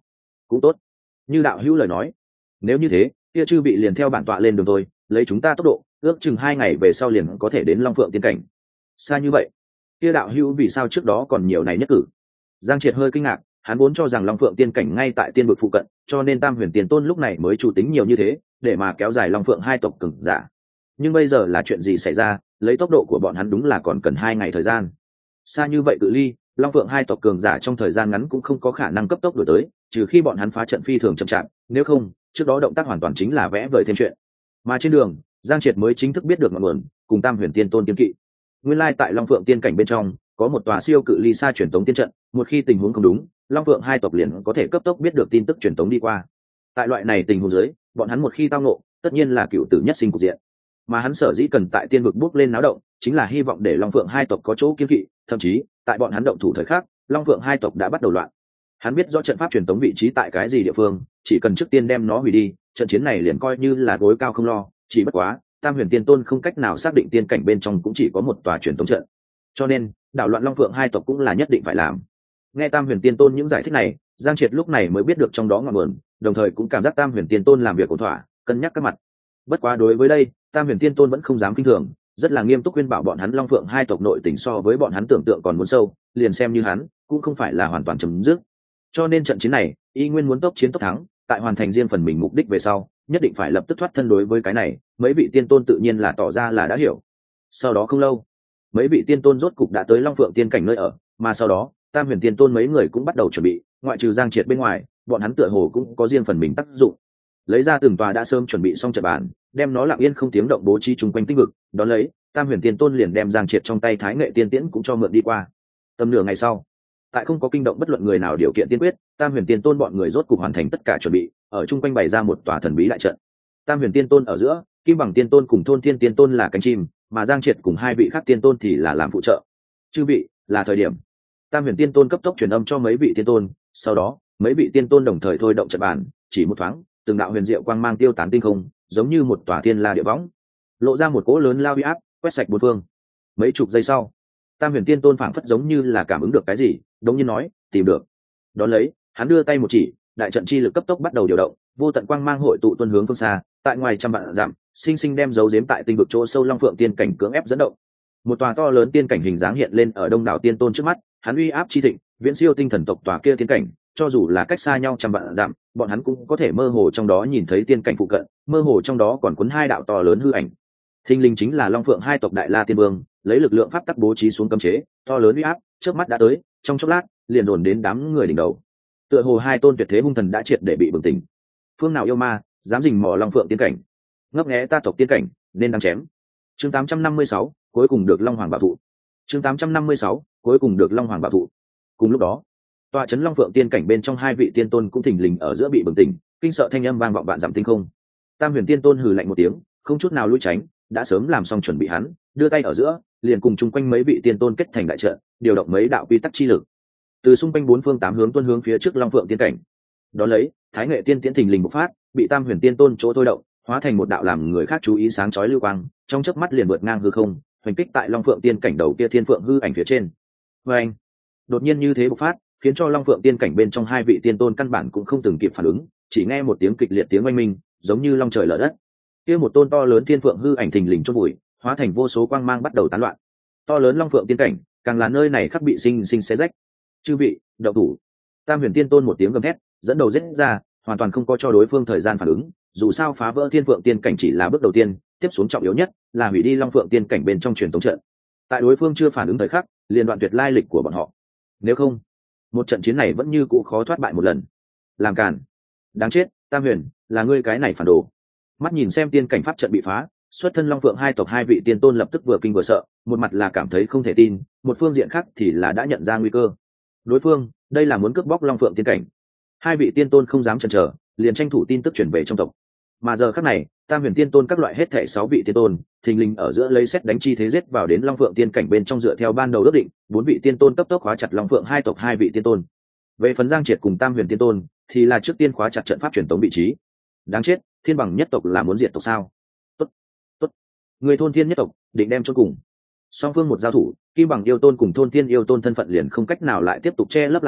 cũng tốt, như đạo hữu lời nói. Nếu như thế, kia chư vị liền theo bản tọa lên đường thôi, lấy chúng ta tốc độ, ước chừng hai ngày về sau liền có thể đến Long Phượng tiên cảnh. Xa như vậy, kia đạo hữu vì sao trước đó còn nhiều này nhất cử? Giang Triệt hơi kinh ngạc, hắn vốn cho rằng Long Phượng tiên cảnh ngay tại tiên vực phụ cận, cho nên Tam Huyền Tiên Tôn lúc này mới chủ tính nhiều như thế, để mà kéo dài Long Phượng hai tộc cường giả. Nhưng bây giờ là chuyện gì xảy ra? Lấy tốc độ của bọn hắn đúng là còn cần hai ngày thời gian. Xa như vậy cự ly, Long Phượng hai tộc cường giả trong thời gian ngắn cũng không có khả năng cấp tốc đuổi tới, trừ khi bọn hắn phá trận phi thường chậm chạp, nếu không, trước đó động tác hoàn toàn chính là vẽ vời thêm chuyện. Mà trên đường, Giang Triệt mới chính thức biết được ngọn nguồn, cùng Tam Huyền Tiên Tôn kiên kỵ. Nguyên lai tại Long Phượng tiên cảnh bên trong, có một tòa siêu cự ly xa truyền tống tiên trận, một khi tình huống không đúng, Long Phượng hai tộc liền có thể cấp tốc biết được tin tức truyền tống đi qua. Tại loại này tình huống dưới, bọn hắn một khi tao ngộ, tất nhiên là cựu tử nhất sinh cục diện. Mà hắn sở dĩ cần tại tiên vực bước lên náo động, chính là hy vọng để Long Phượng hai tộc có chỗ kiên kỵ, thậm chí, tại bọn hắn động thủ thời khắc, Long Phượng hai tộc đã bắt đầu loạn. Hắn biết rõ trận pháp truyền tống vị trí tại cái gì địa phương, chỉ cần trước tiên đem nó hủy đi, trận chiến này liền coi như là gối cao không lo, chỉ bất quá, Tam Huyền Tiên Tôn không cách nào xác định tiên cảnh bên trong cũng chỉ có một tòa truyền tống trận. Cho nên, đảo loạn Long Phượng hai tộc cũng là nhất định phải làm. Nghe Tam Huyền Tiên Tôn những giải thích này, Giang Triệt lúc này mới biết được trong đó ngọn nguồn, đồng thời cũng cảm giác Tam Huyền Tiên Tôn làm việc ổn thỏa, cân nhắc các mặt. Bất quá đối với đây, Tam Huyền Tiên Tôn vẫn không dám kinh thường, rất là nghiêm túc khuyên bảo bọn hắn Long Phượng hai tộc nội tình so với bọn hắn tưởng tượng còn muốn sâu, liền xem như hắn, cũng không phải là hoàn toàn chấm dứt. Cho nên trận chiến này, y nguyên muốn tốc chiến tốc thắng, tại hoàn thành riêng phần mình mục đích về sau, nhất định phải lập tức thoát thân. Đối với cái này, mấy vị tiên tôn tự nhiên là tỏ ra là đã hiểu. Sau đó không lâu, mấy vị tiên tôn rốt cục đã tới Long Phượng tiên cảnh nơi ở, mà sau đó, Tam Huyền Tiên Tôn mấy người cũng bắt đầu chuẩn bị, ngoại trừ Giang Triệt bên ngoài, bọn hắn tựa hồ cũng có riêng phần mình tác dụng. Lấy ra từng tòa đã sớm chuẩn bị xong trận bàn, đem nó lặng yên không tiếng động bố trí chung quanh tinh vực, đó lấy, Tam Huyền Tiên Tôn liền đem Giang Triệt trong tay Thái Nghệ Tiên Tiễn cũng cho mượn đi qua. Tầm nửa ngày sau, tại không có kinh động bất luận người nào điều kiện tiên quyết, Tam Huyền Tiên Tôn bọn người rốt cục hoàn thành tất cả chuẩn bị, ở chung quanh bày ra một tòa thần bí đại trận. Tam Huyền Tiên Tôn ở giữa, Kim Bằng Tiên Tôn cùng Thôn Thiên Tiên Tôn là cánh chim, mà Giang Triệt cùng hai vị khác tiên tôn thì là làm phụ trợ. Chư vị, là thời điểm. Tam Huyền Tiên Tôn cấp tốc truyền âm cho mấy vị tiên tôn, sau đó, mấy vị tiên tôn đồng thời thôi động trận bàn, chỉ một thoáng, từng đạo huyền diệu quang mang tiêu tán tinh không, giống như một tòa thiên la địa võng, lộ ra một cỗ lớn lao uy áp, quét sạch bốn phương. Mấy chục giây sau, Tam Huyền Tiên Tôn phảng phất giống như là cảm ứng được cái gì, đống nhiên nói, tìm được. Đón lấy, hắn đưa tay một chỉ, đại trận chi lực cấp tốc bắt đầu điều động, vô tận quang mang hội tụ tuôn hướng phương xa, tại ngoài trăm vạn dặm, sinh sinh đem dấu giếm tại tinh vực chỗ sâu Long Phượng tiên cảnh cưỡng ép dẫn động. Một tòa to lớn tiên cảnh hình dáng hiện lên ở đông đảo tiên tôn trước mắt, hắn uy áp chi thịnh, viễn siêu tinh thần tộc tòa kia tiên cảnh, cho dù là cách xa nhau trăm vạn dặm, bọn hắn cũng có thể mơ hồ trong đó nhìn thấy tiên cảnh phụ cận, mơ hồ trong đó còn cuốn hai đạo to lớn hư ảnh. Thinh linh chính là Long Phượng hai tộc Đại La Tiên Vương, lấy lực lượng pháp tắc bố trí xuống cấm chế, to lớn uy áp, trước mắt đã tới, trong chốc lát, liền dồn đến đám người đỉnh đầu. Tựa hồ hai tôn tuyệt thế hung thần đã triệt để bị bừng tỉnh. Phương nào yêu ma, dám rình mò Long Phượng tiên cảnh, ngấp nghé ta tộc tiên cảnh, nên đang chém. Chương tám trăm năm mươi sáu, cuối cùng được Long Hoàng bảo thụ. Chương tám trăm năm mươi sáu, cuối cùng được Long Hoàng bảo thụ. Cùng lúc đó, tọa trấn Long Phượng tiên cảnh bên trong hai vị tiên tôn cũng thình lình ở giữa bị bừng tỉnh, kinh sợ thanh âm vang vọng vạn dặm tinh không. Tam Huyền Tiên Tôn hừ lạnh một tiếng, không chút nào lùi tránh, đã sớm làm xong chuẩn bị hắn, đưa tay ở giữa, liền cùng chung quanh mấy vị tiên tôn kết thành đại trận, điều động mấy đạo quy tắc chi lực, từ xung quanh bốn phương tám hướng tuôn hướng phía trước Long Phượng tiên cảnh. Đó lấy, Thái Nghệ Tiên Tiễn thình lình bộc phát, bị Tam Huyền Tiên Tôn chỗ thôi động, hóa thành một đạo làm người khác chú ý sáng chói lưu quang, trong chớp mắt liền vượt ngang hư không, hoành kích tại Long Phượng tiên cảnh đầu kia thiên phượng hư ảnh phía trên. Và anh, đột nhiên như thế bộc phát, khiến cho Long Phượng tiên cảnh bên trong hai vị tiên tôn căn bản cũng không từng kịp phản ứng, chỉ nghe một tiếng kịch liệt tiếng oanh minh, giống như long trời lở đất. Kia một tôn to lớn thiên phượng hư ảnh thình lình chôn bụi, hóa thành vô số quang mang bắt đầu tán loạn. To lớn Long Phượng tiên cảnh, càng là nơi này khắc bị sinh sinh xé rách. Chư vị, đậu thủ. Tam Huyền Tiên Tôn một tiếng gầm thét, dẫn đầu giết ra, hoàn toàn không có cho đối phương thời gian phản ứng, dù sao phá vỡ thiên phượng tiên cảnh chỉ là bước đầu tiên, tiếp xuống trọng yếu nhất là hủy đi Long Phượng tiên cảnh bên trong truyền tống trận. Tại đối phương chưa phản ứng thời khắc, liền đoạn tuyệt lai lịch của bọn họ. Nếu không, một trận chiến này vẫn như cũ khó thoát bại một lần. Làm càn, đáng chết. Tam Huyền, là ngươi cái này phản đồ. Mắt nhìn xem tiên cảnh pháp trận bị phá, xuất thân Long Phượng hai tộc hai vị tiên tôn lập tức vừa kinh vừa sợ, một mặt là cảm thấy không thể tin, một phương diện khác thì là đã nhận ra nguy cơ. Đối phương, đây là muốn cướp bóc Long Phượng tiên cảnh. Hai vị tiên tôn không dám chần chờ, liền tranh thủ tin tức chuyển về trong tộc. Mà giờ khắc này, Tam Huyền Tiên Tôn các loại hết thảy sáu vị tiên tôn, thình lình ở giữa lấy xét đánh chi thế giết vào đến Long Phượng tiên cảnh bên trong dựa theo ban đầu ước định, bốn vị tiên tôn cấp tốc khóa chặt Long Phượng hai tộc hai vị tiên tôn. Về phần Giang Triệt cùng Tam Huyền Tiên Tôn, thì là trước tiên khóa chặt trận pháp truyền tống vị trí. Đáng chết, Thiên Bằng nhất tộc là muốn diệt tộc sao? Tốt, tốt. Người Thôn Thiên nhất tộc định đem chôn cùng. Song phương một giao thủ, Kim Bằng yêu tôn cùng Thôn Thiên yêu tôn thân phận liền không cách nào lại tiếp tục che lấp lại đi,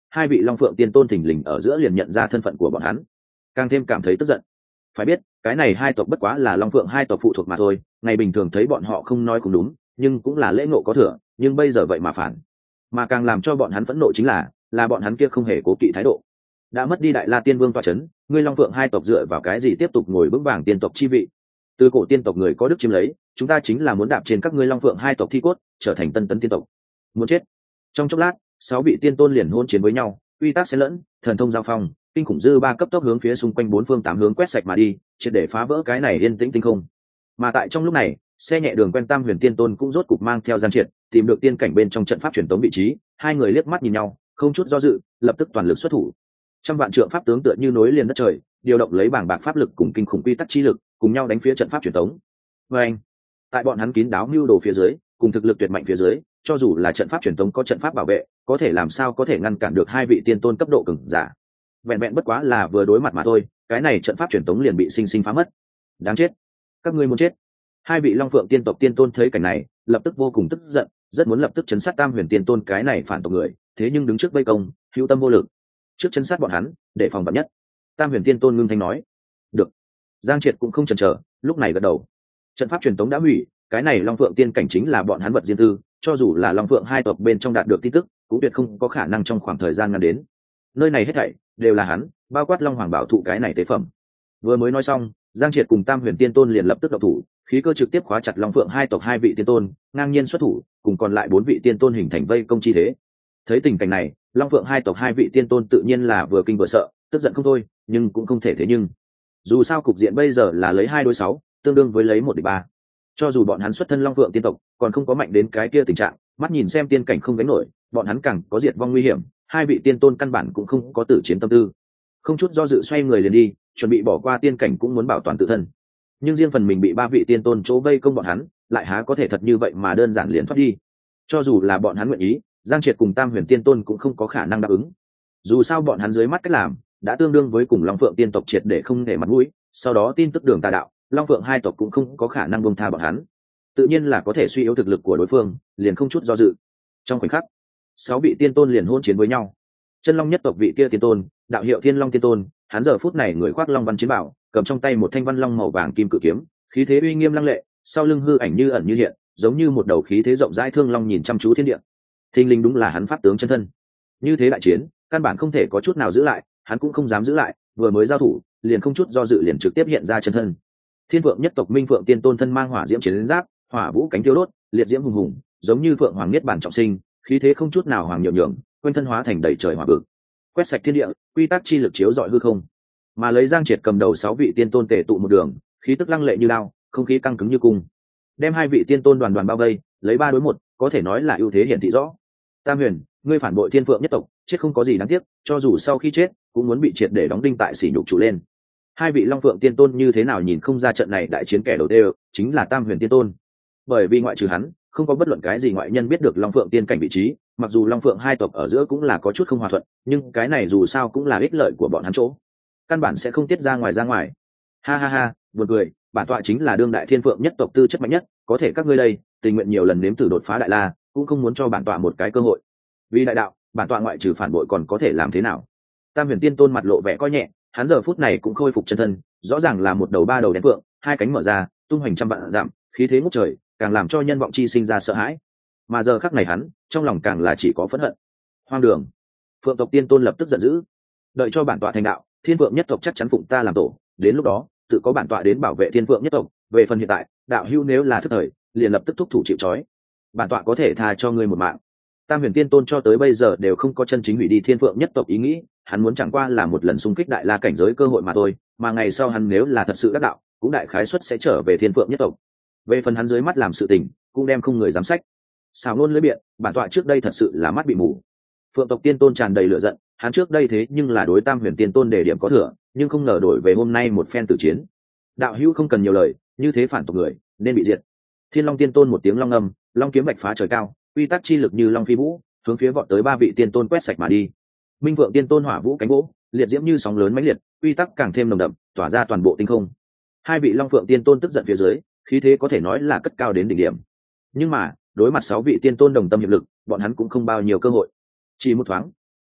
hai vị long phượng tiên tôn thình lình ở giữa liền nhận ra thân phận của bọn hắn, càng thêm cảm thấy tức giận. Phải biết cái này hai tộc bất quá là long phượng hai tộc phụ thuộc mà thôi, ngày bình thường thấy bọn họ không nói cũng đúng, nhưng cũng là lễ ngộ có thừa, nhưng bây giờ vậy mà phản. Mà càng làm cho bọn hắn phẫn nộ chính là là bọn hắn kia không hề cố kỵ thái độ. Đã mất đi đại la tiên vương tọa chấn, ngươi long phượng hai tộc dựa vào cái gì tiếp tục ngồi vững vàng tiên tộc chi vị? Từ cổ tiên tộc người có đức chiếm lấy, chúng ta chính là muốn đạp trên các ngươi long phượng hai tộc thi cốt, trở thành tân tấn tiên tộc. Muốn chết. Trong chốc lát, sáu vị tiên tôn liền hôn chiến với nhau, uy tắc xen lẫn, thần thông giao phong, kinh khủng dư ba cấp tốc hướng phía xung quanh bốn phương tám hướng quét sạch mà đi, triệt để phá vỡ cái này yên tĩnh tinh không. Mà tại trong lúc này, xe nhẹ đường quen Tam Huyền Tiên Tôn cũng rốt cục mang theo Giang Triệt, tìm được tiên cảnh bên trong trận pháp truyền tống vị trí, hai người liếc mắt nhìn nhau, không chút do dự, lập tức toàn lực xuất thủ. Trăm vạn trượng pháp tướng tựa như nối liền đất trời, điều động lấy bảng bạc pháp lực cùng kinh khủng quy tắc chi lực, cùng nhau đánh phía trận pháp truyền tống. Và anh, tại bọn hắn kín đáo mưu đồ phía dưới, cùng thực lực tuyệt mạnh phía dưới, cho dù là trận pháp truyền tống có trận pháp bảo vệ, có thể làm sao có thể ngăn cản được hai vị tiên tôn cấp độ cường giả. Vẹn vẹn bất quá là vừa đối mặt mà thôi, cái này trận pháp truyền tống liền bị sinh sinh phá mất. Đáng chết, các ngươi muốn chết. Hai vị long phượng tiên tộc tiên tôn thấy cảnh này, lập tức vô cùng tức giận, rất muốn lập tức chấn sát Tam Huyền Tiên Tôn cái này phản tộc người, thế nhưng đứng trước vây công, hữu tâm vô lực. Trước chấn sát bọn hắn, để phòng vạn nhất. Tam Huyền Tiên Tôn ngưng thanh nói. Được. Giang Triệt cũng không chần chờ, lúc này gật đầu. Trận pháp truyền tống đã hủy, cái này long phượng tiên cảnh chính là bọn hắn vật riêng tư, cho dù là long phượng hai tộc bên trong đạt được tin tức, cũng tuyệt không có khả năng trong khoảng thời gian ngắn đến. Nơi này hết thảy đều là hắn, bao quát long hoàng bảo thụ cái này tế phẩm. Vừa mới nói xong, Giang Triệt cùng Tam Huyền Tiên Tôn liền lập tức động thủ, khí cơ trực tiếp khóa chặt long phượng hai tộc hai vị tiên tôn, ngang nhiên xuất thủ, cùng còn lại bốn vị tiên tôn hình thành vây công chi thế. Thấy tình cảnh này, long phượng hai tộc hai vị tiên tôn tự nhiên là vừa kinh vừa sợ, tức giận không thôi, nhưng cũng không thể thế nhưng. Dù sao cục diện bây giờ là lấy hai đối sáu, tương đương với lấy một địch ba. Cho dù bọn hắn xuất thân long phượng tiên tộc, còn không có mạnh đến cái kia tình trạng, mắt nhìn xem tiên cảnh không gánh nổi, bọn hắn càng có diệt vong nguy hiểm, hai vị tiên tôn căn bản cũng không có tử chiến tâm tư. Không chút do dự xoay người liền đi, chuẩn bị bỏ qua tiên cảnh cũng muốn bảo toàn tự thân. Nhưng riêng phần mình bị ba vị tiên tôn chỗ vây công bọn hắn, lại há có thể thật như vậy mà đơn giản liền thoát đi. Cho dù là bọn hắn nguyện ý, Giang Triệt cùng Tam Huyền Tiên Tôn cũng không có khả năng đáp ứng. Dù sao bọn hắn dưới mắt cách làm đã tương đương với cùng Long Phượng tiên tộc triệt để không để mặt mũi, sau đó tin tức đường tà đạo, Long Phượng hai tộc cũng không có khả năng buông tha bọn hắn. Tự nhiên là có thể suy yếu thực lực của đối phương, liền không chút do dự. Trong khoảnh khắc, sáu vị tiên tôn liền hôn chiến với nhau. Chân Long nhất tộc vị kia tiên tôn, đạo hiệu Thiên Long tiên tôn, hắn giờ phút này người khoác long văn chiến bảo, cầm trong tay một thanh văn long màu vàng kim cự kiếm, khí thế uy nghiêm lăng lệ, sau lưng hư ảnh như ẩn như hiện, giống như một đầu khí thế rộng rãi thương long nhìn chăm chú thiên địa. Thinh linh đúng là hắn pháp tướng chân thân. Như thế đại chiến, căn bản không thể có chút nào giữ lại, hắn cũng không dám giữ lại, vừa mới giao thủ, liền không chút do dự liền trực tiếp hiện ra chân thân. Thiên Phượng nhất tộc Minh Phượng tiên tôn thân mang hỏa diễm chiến giáp, hỏa vũ cánh thiêu đốt, liệt diễm hùng hùng, giống như phượng hoàng niết bản trọng sinh, khí thế không chút nào hoàng nhượng nhượng, quanh thân hóa thành đầy trời hỏa vực, quét sạch thiên địa, quy tắc chi lực chiếu rọi hư không. Mà lấy Giang Triệt cầm đầu sáu vị tiên tôn tề tụ một đường, khí tức lăng lệ như lao, không khí căng cứng như cung, đem hai vị tiên tôn đoàn đoàn bao vây, lấy ba đối một, có thể nói là ưu thế hiển thị rõ. Tam Huyền, ngươi phản bội Thiên Phượng nhất tộc, chết không có gì đáng tiếc, cho dù sau khi chết cũng muốn bị triệt để đóng đinh tại sỉ nhục chủ lên. Hai vị Long Phượng tiên tôn như thế nào nhìn không ra trận này đại chiến kẻ đầu tiên chính là Tam Huyền tiên tôn, bởi vì ngoại trừ hắn, không có bất luận cái gì ngoại nhân biết được Long Phượng tiên cảnh vị trí. Mặc dù Long Phượng hai tộc ở giữa cũng là có chút không hòa thuận, nhưng cái này dù sao cũng là ích lợi của bọn hắn chỗ, căn bản sẽ không tiết ra ngoài ra ngoài. Ha ha ha, buồn cười, bản tọa chính là đương đại Thiên Phượng nhất tộc tư chất mạnh nhất, có thể các ngươi đây tình nguyện nhiều lần nếm thử đột phá đại la, cũng không muốn cho bản tọa một cái cơ hội. Vì đại đạo, bản tọa ngoại trừ phản bội còn có thể làm thế nào? Tam Huyền tiên tôn mặt lộ vẻ coi nhẹ, hắn giờ phút này cũng khôi phục chân thân, rõ ràng là một đầu ba đầu đen phượng, hai cánh mở ra, tung hoành trăm vạn dặm, khí thế ngút trời, càng làm cho nhân vọng chi sinh ra sợ hãi. Mà giờ khắc này hắn, trong lòng càng là chỉ có phẫn hận. Hoang đường! Phượng tộc tiên tôn lập tức giận dữ. Đợi cho bản tọa thành đạo, Thiên Phượng nhất tộc chắc chắn phụng ta làm tổ, đến lúc đó, tự có bản tọa đến bảo vệ Thiên Phượng nhất tộc. Về phần hiện tại, đạo hữu nếu là thức thời, liền lập tức thúc thủ chịu trói. Bản tọa có thể tha cho ngươi một mạng. Tam Huyền tiên tôn cho tới bây giờ đều không có chân chính hủy đi Thiên Phượng nhất tộc ý nghĩ, hắn muốn chẳng qua là một lần xung kích đại la cảnh giới cơ hội mà thôi, mà ngày sau hắn nếu là thật sự đắc đạo, cũng đại khái suất sẽ trở về Thiên Phượng nhất tộc. Về phần hắn dưới mắt làm sự tình, cũng đem không người dám sách. Xào ngôn lưỡi biện, bản tọa trước đây thật sự là mắt bị mù. Phượng tộc tiên tôn tràn đầy lửa giận, hắn trước đây thế nhưng là đối Tam Huyền tiên tôn đề điểm có thừa, nhưng không ngờ đổi về hôm nay một phen tử chiến. Đạo hữu không cần nhiều lời, như thế phản tộc người nên bị diệt. Thiên Long tiên tôn một tiếng long âm, long kiếm vạch phá trời cao, quy tắc chi lực như long phi vũ, hướng phía vọt tới ba vị tiên tôn quét sạch mà đi. Minh Vượng tiên tôn hỏa vũ cánh vỗ, liệt diễm như sóng lớn mãnh liệt, quy tắc càng thêm nồng đậm, tỏa ra toàn bộ tinh không. Hai vị Long Phượng tiên tôn tức giận phía dưới, khí thế có thể nói là cất cao đến đỉnh điểm. Nhưng mà đối mặt sáu vị tiên tôn đồng tâm hiệp lực, bọn hắn cũng không bao nhiêu cơ hội. Chỉ một thoáng,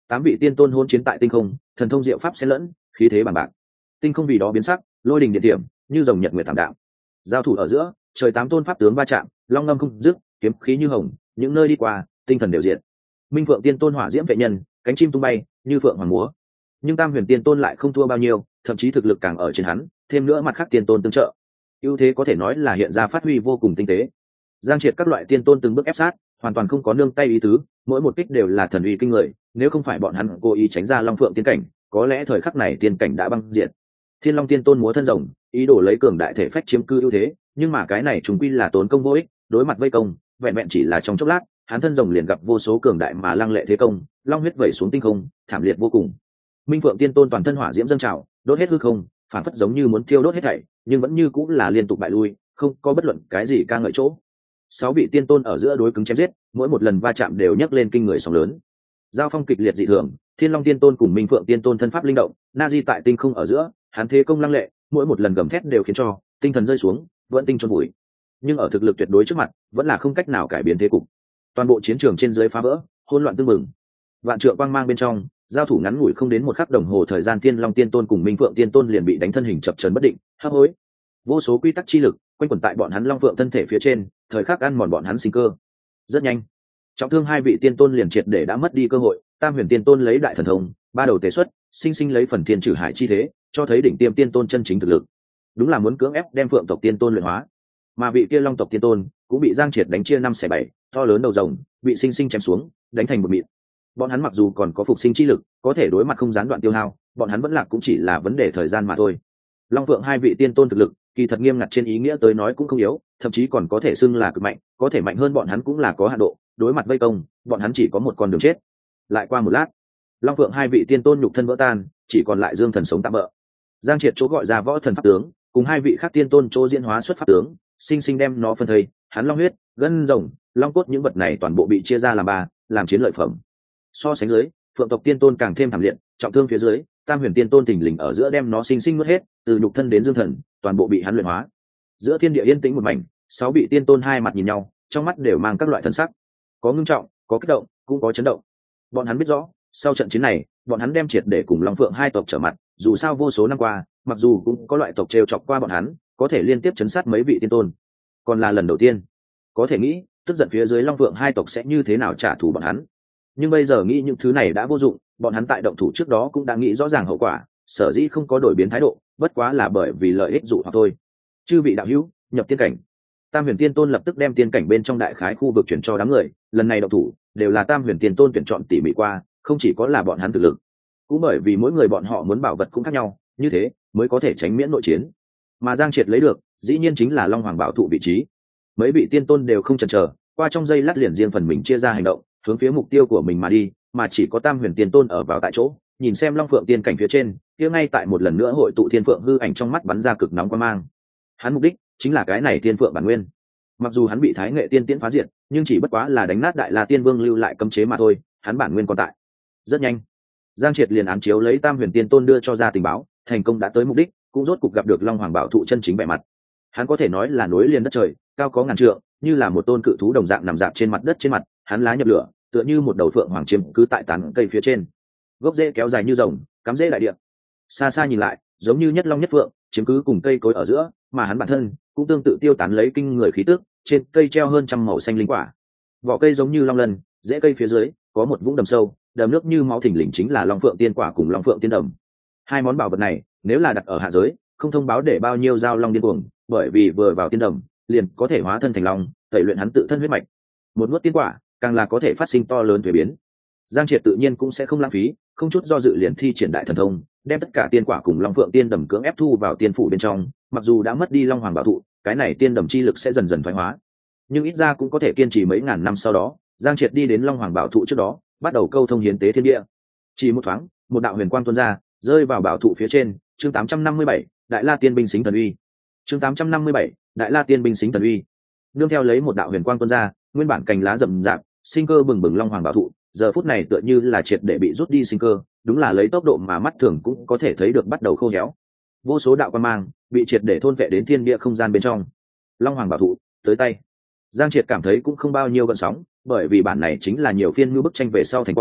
Tám vị tiên tôn hôn chiến tại tinh không, thần thông diệu pháp xen lẫn, khí thế bằng bạc. Tinh không vì đó biến sắc, lôi đình điện điểm, như rồng nhật nguyệt thảm đạm. Giao thủ ở giữa, trời tám tôn pháp tướng va chạm, long ngâm không dứt, kiếm khí như hồng, những nơi đi qua, tinh thần đều diệt. Minh Phượng Tiên Tôn hỏa diễm vệ nhân, cánh chim tung bay, như phượng hoàng múa. Nhưng Tam Huyền Tiên Tôn lại không thua bao nhiêu, thậm chí thực lực càng ở trên hắn, thêm nữa mặt khác tiên tôn tương trợ. Ưu thế có thể nói là hiện ra phát huy vô cùng tinh tế. Giang Triệt các loại tiên tôn từng bước ép sát, hoàn toàn không có nương tay ý tứ, mỗi một kích đều là thần uy kinh người, nếu không phải bọn hắn cố ý tránh ra Long Phượng tiên cảnh, có lẽ thời khắc này tiên cảnh đã băng diệt. Thiên Long Tiên Tôn múa thân rồng, ý đồ lấy cường đại thể phách chiếm cư ưu thế, nhưng mà cái này chúng quy là tốn công vô ích, đối mặt vây công, vẹn vẹn chỉ là trong chốc lát, hắn thân rồng liền gặp vô số cường đại mà lăng lệ thế công, long huyết vẩy xuống tinh không, thảm liệt vô cùng. Minh Phượng Tiên Tôn toàn thân hỏa diễm dâng trào, đốt hết hư không, phản phất giống như muốn thiêu đốt hết thảy, nhưng vẫn như cũng là liên tục bại lui, không có bất luận cái gì ca ngợi chỗ. Sáu vị tiên tôn ở giữa đối cứng chém giết, mỗi một lần va chạm đều nhấc lên kinh người sóng lớn. Giao phong kịch liệt dị thường, Thiên Long Tiên Tôn cùng Minh Phượng Tiên Tôn thân pháp linh động, na di tại tinh không ở giữa, hắn thế công lăng lệ, mỗi một lần gầm thét đều khiến cho tinh thần rơi xuống, vẫn tinh chôn bụi. Nhưng ở thực lực tuyệt đối trước mặt, vẫn là không cách nào cải biến thế cục. Toàn bộ chiến trường trên dưới phá vỡ, hỗn loạn tương mừng. Vạn trượng quang mang bên trong, giao thủ ngắn ngủi không đến một khắc đồng hồ thời gian, Thiên Long Tiên Tôn cùng Minh Phượng Tiên Tôn liền bị đánh thân hình chập chờn bất định, hấp hối. Vô số quy tắc chi lực quanh quẩn tại bọn hắn Long Phượng thân thể phía trên, thời khắc ăn mòn bọn hắn sinh cơ. Rất nhanh, trọng thương hai vị tiên tôn liền triệt để đã mất đi cơ hội. Tam Huyền Tiên Tôn lấy đại thần thông, ba đầu tế xuất, sinh sinh lấy phần thiên trừ hải chi thế, cho thấy đỉnh tiêm tiên tôn chân chính thực lực. Đúng là muốn cưỡng ép đem Phượng tộc tiên tôn luyện hóa. Mà vị kia Long tộc tiên tôn cũng bị Giang Triệt đánh chia năm xẻ bảy, to lớn đầu rồng bị sinh sinh chém xuống, đánh thành một mịn. Bọn hắn mặc dù còn có phục sinh chi lực, có thể đối mặt không gián đoạn tiêu hao, bọn hắn vẫn lạc cũng chỉ là vấn đề thời gian mà thôi. Long Phượng hai vị tiên tôn thực lực, kỳ thật nghiêm ngặt trên ý nghĩa tới nói cũng không yếu, thậm chí còn có thể xưng là cực mạnh, có thể mạnh hơn bọn hắn cũng là có hạn độ, đối mặt vây công, bọn hắn chỉ có một con đường chết. Lại qua một lát, Long Phượng hai vị tiên tôn nhục thân vỡ tan, chỉ còn lại dương thần sống tạm bỡ. Giang Triệt chỗ gọi ra võ thần pháp tướng, cùng hai vị khác tiên tôn chỗ diễn hóa xuất pháp tướng, sinh sinh đem nó phân thây, hắn long huyết, gân rồng, long cốt những vật này toàn bộ bị chia ra làm ba, làm chiến lợi phẩm. So sánh dưới, Phượng tộc tiên tôn càng thêm thảm liệt, trọng thương phía dưới, Tam Huyền Tiên Tôn thình lình ở giữa đem nó sinh sinh nuốt hết, từ nhục thân đến dương thần, toàn bộ bị hắn luyện hóa. Giữa thiên địa yên tĩnh một mảnh, sáu vị tiên tôn hai mặt nhìn nhau, trong mắt đều mang các loại thần sắc, có ngưng trọng, có kích động, cũng có chấn động. Bọn hắn biết rõ, sau trận chiến này, bọn hắn đem triệt để cùng Long Phượng hai tộc trở mặt, dù sao vô số năm qua, mặc dù cũng có loại tộc trêu chọc qua bọn hắn, có thể liên tiếp chấn sát mấy vị tiên tôn, còn là lần đầu tiên. Có thể nghĩ, tức giận phía dưới Long Phượng hai tộc sẽ như thế nào trả thù bọn hắn. Nhưng bây giờ nghĩ những thứ này đã vô dụng, bọn hắn tại động thủ trước đó cũng đã nghĩ rõ ràng hậu quả, sở dĩ không có đổi biến thái độ, bất quá là bởi vì lợi ích dụ hoặc thôi. Chư vị đạo hữu, nhập tiên cảnh. Tam Huyền Tiên Tôn lập tức đem tiên cảnh bên trong đại khái khu vực chuyển cho đám người, lần này động thủ đều là Tam Huyền Tiên Tôn tuyển chọn tỉ mỉ qua, không chỉ có là bọn hắn thực lực, cũng bởi vì mỗi người bọn họ muốn bảo vật cũng khác nhau, như thế mới có thể tránh miễn nội chiến. Mà Giang Triệt lấy được, dĩ nhiên chính là Long Hoàng bảo thụ vị trí. Mấy vị tiên tôn đều không chần chờ, qua trong giây lát liền riêng phần mình chia ra hành động, hướng phía mục tiêu của mình mà đi, mà chỉ có Tam Huyền Tiên Tôn ở vào tại chỗ, nhìn xem Long Phượng tiên cảnh phía trên, kia ngay tại một lần nữa hội tụ thiên phượng hư ảnh trong mắt bắn ra cực nóng quang mang. Hắn mục đích chính là cái này thiên phượng bản nguyên. Mặc dù hắn bị Thái Nghệ Tiên Tiễn phá diệt, nhưng chỉ bất quá là đánh nát Đại La Tiên Vương lưu lại cấm chế mà thôi, hắn bản nguyên còn tại. Rất nhanh, Giang Triệt liền ám chiếu lấy Tam Huyền Tiên Tôn đưa cho ra tình báo, thành công đã tới mục đích, cũng rốt cục gặp được Long Hoàng bảo thụ chân chính bề mặt. Hắn có thể nói là núi liền đất trời, cao có ngàn trượng, như là một tôn cự thú đồng dạng nằm dạp trên mặt đất, trên mặt hắn lá nhập lửa, tựa như một đầu phượng hoàng chiếm cứ tại tán cây phía trên, gốc rễ kéo dài như rồng, cắm rễ đại địa. Xa xa nhìn lại, giống như nhất long nhất phượng, chiếm cứ cùng cây cối ở giữa, mà hắn bản thân cũng tương tự tiêu tán lấy kinh người khí tức, trên cây treo hơn trăm màu xanh linh quả, vỏ cây giống như long lân, rễ cây phía dưới có một vũng đầm sâu, đầm nước như máu thình lình chính là Long Phượng tiên quả cùng Long Phượng tiên đầm. Hai món bảo vật này, nếu là đặt ở hạ giới, không thông báo để bao nhiêu giao long điên cuồng, bởi vì vừa vào tiên đầm, liền có thể hóa thân thành long, tẩy luyện hắn tự thân huyết mạch. Một nuốt tiên quả, càng là có thể phát sinh to lớn thuế biến. Giang Triệt tự nhiên cũng sẽ không lãng phí, không chút do dự liền thi triển đại thần thông, đem tất cả tiên quả cùng Long Phượng tiên đầm cưỡng ép thu vào tiên phủ bên trong. Mặc dù đã mất đi Long Hoàng bảo thụ, cái này tiên đầm chi lực sẽ dần dần thoái hóa, nhưng ít ra cũng có thể kiên trì mấy ngàn năm. Sau đó, Giang Triệt đi đến Long Hoàng bảo thụ trước đó, bắt đầu câu thông hiến tế thiên địa. Chỉ một thoáng, một đạo huyền quang tuôn ra, rơi vào bảo thụ phía trên. Chương tám trăm năm mươi bảy, Đại La Tiên binh xính thần uy. Chương tám trăm năm mươi bảy, Đại La Tiên binh xính thần uy. Nương theo lấy một đạo huyền quang tuôn ra, nguyên bản cành lá rậm rạp, sinh cơ bừng bừng Long Hoàng bảo thụ, giờ phút này tựa như là triệt để bị rút đi sinh cơ, đúng là lấy tốc độ mà mắt thường cũng có thể thấy được bắt đầu khô héo. Vô số đạo quang mang bị triệt để thôn vệ đến thiên địa không gian bên trong. Long Hoàng bảo thụ tới tay. Giang Triệt cảm thấy cũng không bao nhiêu gợn sóng, bởi vì bản này chính là nhiều phiên ngư bức tranh về sau thành quả,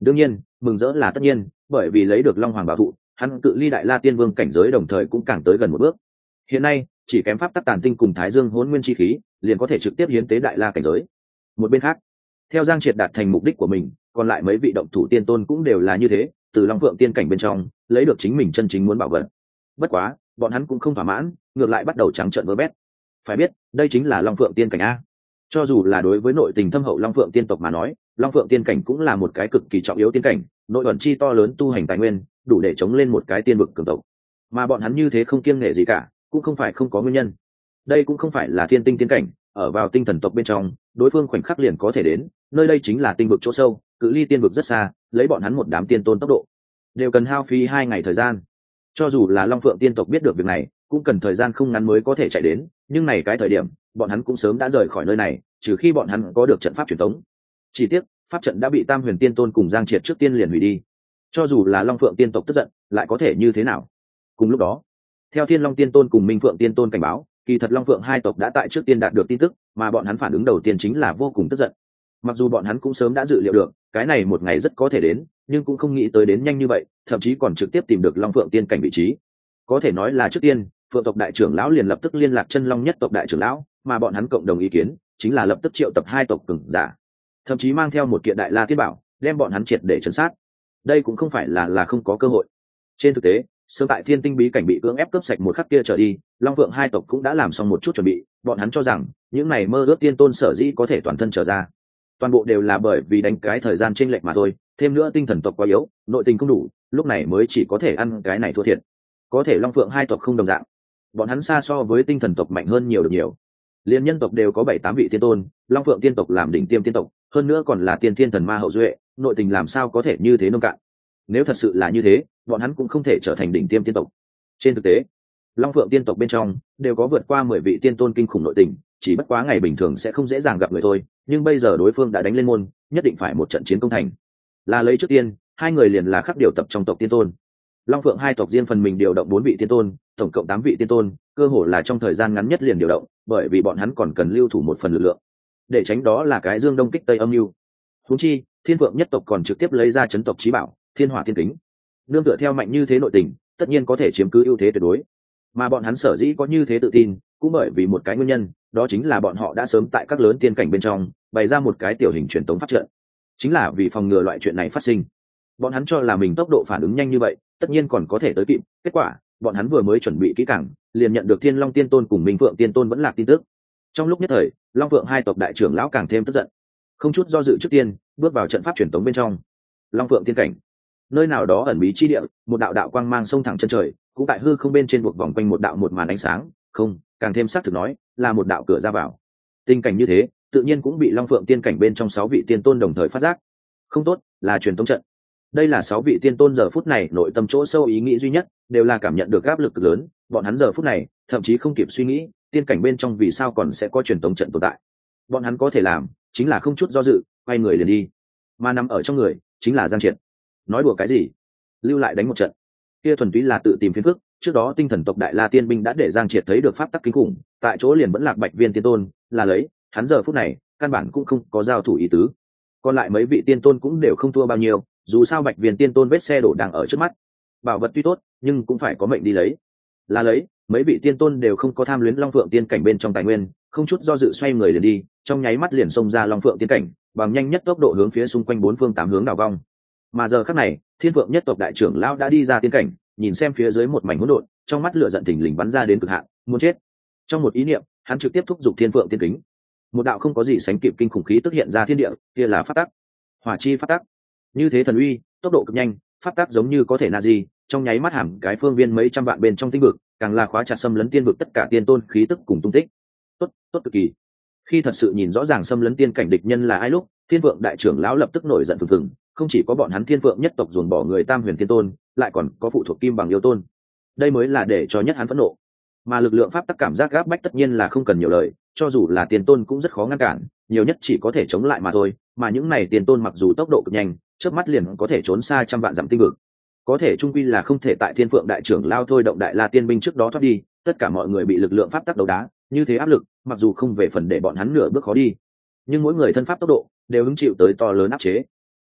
Đương nhiên mừng rỡ là tất nhiên, bởi vì lấy được long hoàng bảo thụ, hắn cự ly đại la tiên vương cảnh giới đồng thời cũng càng tới gần một bước. Hiện nay chỉ kém pháp tắc tàn tinh cùng thái dương hỗn nguyên chi khí liền có thể trực tiếp hiến tế đại la cảnh giới. Một bên khác, theo Giang Triệt đạt thành mục đích của mình, còn lại mấy vị động thủ tiên tôn cũng đều là như thế, từ long phượng tiên cảnh bên trong lấy được chính mình chân chính muốn bảo vật. Bất quá bọn hắn cũng không thỏa mãn, ngược lại bắt đầu trắng trợn vơ bét. Phải biết đây chính là long phượng tiên cảnh a. Cho dù là đối với nội tình thâm hậu long phượng tiên tộc mà nói, long phượng tiên cảnh cũng là một cái cực kỳ trọng yếu tiên cảnh, nội ẩn chi to lớn tu hành tài nguyên đủ để chống lên một cái tiên vực cường tộc. Mà bọn hắn như thế không kiêng nể gì cả, cũng không phải không có nguyên nhân. Đây cũng không phải là thiên tinh tiên cảnh, ở vào tinh thần tộc bên trong, đối phương khoảnh khắc liền có thể đến, nơi đây chính là tinh vực chỗ sâu, cự ly tiên vực rất xa, lấy bọn hắn một đám tiên tôn tốc độ đều cần hao phí hai ngày thời gian. Cho dù là long phượng tiên tộc biết được việc này, cũng cần thời gian không ngắn mới có thể chạy đến, nhưng này cái thời điểm bọn hắn cũng sớm đã rời khỏi nơi này, trừ khi bọn hắn có được trận pháp truyền thống. Chỉ tiếc pháp trận đã bị Tam Huyền Tiên Tôn cùng Giang Triệt trước tiên liền hủy đi. Cho dù là long phượng tiên tộc tức giận, lại có thể như thế nào? Cùng lúc đó, theo Thiên Long Tiên Tôn cùng Minh Phượng Tiên Tôn cảnh báo, kỳ thật long phượng hai tộc đã tại trước tiên đạt được tin tức, mà bọn hắn phản ứng đầu tiên chính là vô cùng tức giận. Mặc dù bọn hắn cũng sớm đã dự liệu được cái này một ngày rất có thể đến, nhưng cũng không nghĩ tới đến nhanh như vậy, thậm chí còn trực tiếp tìm được long phượng tiên cảnh vị trí. Có thể nói là trước tiên phượng tộc đại trưởng lão liền lập tức liên lạc chân long nhất tộc đại trưởng lão, mà bọn hắn cộng đồng ý kiến chính là lập tức triệu tập hai tộc cường giả, thậm chí mang theo một kiện đại la tiên bảo đem bọn hắn triệt để trấn sát. Đây cũng không phải là là không có cơ hội. Trên thực tế sớm tại thiên tinh bí cảnh bị cưỡng ép cướp sạch một khắc kia trở đi, long phượng hai tộc cũng đã làm xong một chút chuẩn bị. Bọn hắn cho rằng những này mơ ước tiên tôn sở dĩ có thể toàn thân trở ra, toàn bộ đều là bởi vì đánh cái thời gian chênh lệch mà thôi, thêm nữa tinh thần tộc quá yếu, nội tình không đủ, lúc này mới chỉ có thể ăn cái này thua thiệt. Có thể long phượng hai tộc không đồng dạng, bọn hắn xa so với tinh thần tộc mạnh hơn nhiều được nhiều. Liên nhân tộc đều có bảy tám vị tiên tôn, long phượng tiên tộc làm đỉnh tiêm tiên tộc, hơn nữa còn là tiên thiên thần ma hậu duệ, nội tình làm sao có thể như thế nông cạn. Nếu thật sự là như thế, bọn hắn cũng không thể trở thành đỉnh tiêm tiên tộc. Trên thực tế long phượng tiên tộc bên trong đều có vượt qua mười vị tiên tôn kinh khủng nội tình, chỉ bất quá ngày bình thường sẽ không dễ dàng gặp người thôi, nhưng bây giờ đối phương đã đánh lên môn, nhất định phải một trận chiến công thành. Là lấy trước tiên hai người liền là khắc điều tập trong tộc tiên tôn. Long phượng hai tộc riêng phần mình điều động bốn vị tiên tôn, tổng cộng tám vị tiên tôn, cơ hồ là trong thời gian ngắn nhất liền điều động, bởi vì bọn hắn còn cần lưu thủ một phần lực lượng, để tránh đó là cái dương đông kích tây âm mưu. Huống chi thiên phượng nhất tộc còn trực tiếp lấy ra chấn tộc chí bảo thiên hỏa tiên kính, nương tựa theo mạnh như thế nội tình, tất nhiên có thể chiếm cứ ưu thế tuyệt đối. Mà bọn hắn sở dĩ có như thế tự tin, cũng bởi vì một cái nguyên nhân, đó chính là bọn họ đã sớm tại các lớn tiên cảnh bên trong bày ra một cái tiểu hình truyền tống pháp trận, chính là vì phòng ngừa loại chuyện này phát sinh. Bọn hắn cho là mình tốc độ phản ứng nhanh như vậy, tất nhiên còn có thể tới kịp. Kết quả bọn hắn vừa mới chuẩn bị kỹ càng, liền nhận được Thiên Long Tiên Tôn cùng Minh Phượng Tiên Tôn vẫn lạc tin tức. Trong lúc nhất thời long phượng hai tộc đại trưởng lão càng thêm tức giận, không chút do dự trước tiên bước vào trận pháp truyền tống bên trong. Long phượng tiên cảnh, nơi nào đó ẩn bí chi địa, một đạo đạo quang mang sông thẳng chân trời, cũng tại hư không bên trên buộc vòng quanh một đạo một màn ánh sáng, không, càng thêm xác thực nói là một đạo cửa ra vào. Tình cảnh như thế tự nhiên cũng bị long phượng tiên cảnh bên trong sáu vị tiên tôn đồng thời phát giác. Không tốt, là truyền tống trận. Đây là sáu vị tiên tôn giờ phút này nội tâm chỗ sâu ý nghĩ duy nhất, đều là cảm nhận được áp lực cực lớn. Bọn hắn giờ phút này thậm chí không kịp suy nghĩ tiên cảnh bên trong vì sao còn sẽ có truyền tống trận tồn tại. Bọn hắn có thể làm chính là không chút do dự quay người liền đi, mà nằm ở trong người chính là Giang Triệt. Nói đùa cái gì, lưu lại đánh một trận kia thuần túy là tự tìm phiền phức. Trước đó tinh thần tộc đại la tiên binh đã để Giang Triệt thấy được pháp tắc kinh khủng, tại chỗ liền vẫn lạc bạch viên tiên tôn, là lấy hắn giờ phút này căn bản cũng không có giao thủ ý tứ. Còn lại mấy vị tiên tôn cũng đều không thua bao nhiêu, dù sao bạch viên tiên tôn vết xe đổ đang ở trước mắt, bảo vật tuy tốt nhưng cũng phải có mệnh đi lấy. Là lấy mấy vị tiên tôn đều không có tham luyến long phượng tiên cảnh bên trong tài nguyên, không chút do dự xoay người liền đi, trong nháy mắt liền xông ra long phượng tiên cảnh, bằng nhanh nhất tốc độ hướng phía xung quanh bốn phương tám hướng đảo vong. Mà giờ khắc này thiên phượng nhất tộc đại trưởng lão đã đi ra tiên cảnh, nhìn xem phía dưới một mảnh hỗn độn, trong mắt lửa giận thình lình bắn ra đến cực hạn, muốn chết. Trong một ý niệm hắn trực tiếp thúc giục thiên phượng tiên kính, một đạo không có gì sánh kịp kinh khủng khí tức hiện ra thiên địa, kia là pháp tắc, hỏa chi pháp tắc. Như thế thần uy, tốc độ cực nhanh, pháp tắc giống như có thể na di, trong nháy mắt hàm cái phương viên mấy trăm vạn bên trong tinh vực, càng là khóa chặt xâm lấn tiên vực tất cả tiên tôn khí tức cùng tung tích. Tốt, tốt cực kỳ. Khi thật sự nhìn rõ ràng xâm lấn tiên cảnh địch nhân là ai lúc, thiên vượng đại trưởng lão lập tức nổi giận phừng phừng, không chỉ có bọn hắn thiên vượng nhất tộc dồn bỏ người tam huyền tiên tôn, lại còn có phụ thuộc kim bằng yêu tôn. Đây mới là để cho nhất hắn phẫn nộ. Mà lực lượng pháp tắc cảm giác gáp bách tất nhiên là không cần nhiều lời, cho dù là tiên tôn cũng rất khó ngăn cản, nhiều nhất chỉ có thể chống lại mà thôi. Mà những này tiên tôn mặc dù tốc độ cực nhanh, chớp mắt liền có thể trốn xa trăm vạn dặm tinh vực, có thể trung quy là không thể tại thiên phượng đại trưởng lao thôi động đại la tiên binh trước đó thoát đi. Tất cả mọi người bị lực lượng pháp tắc đấu đá, như thế áp lực mặc dù không về phần để bọn hắn nửa bước khó đi, nhưng mỗi người thân pháp tốc độ đều hứng chịu tới to lớn áp chế.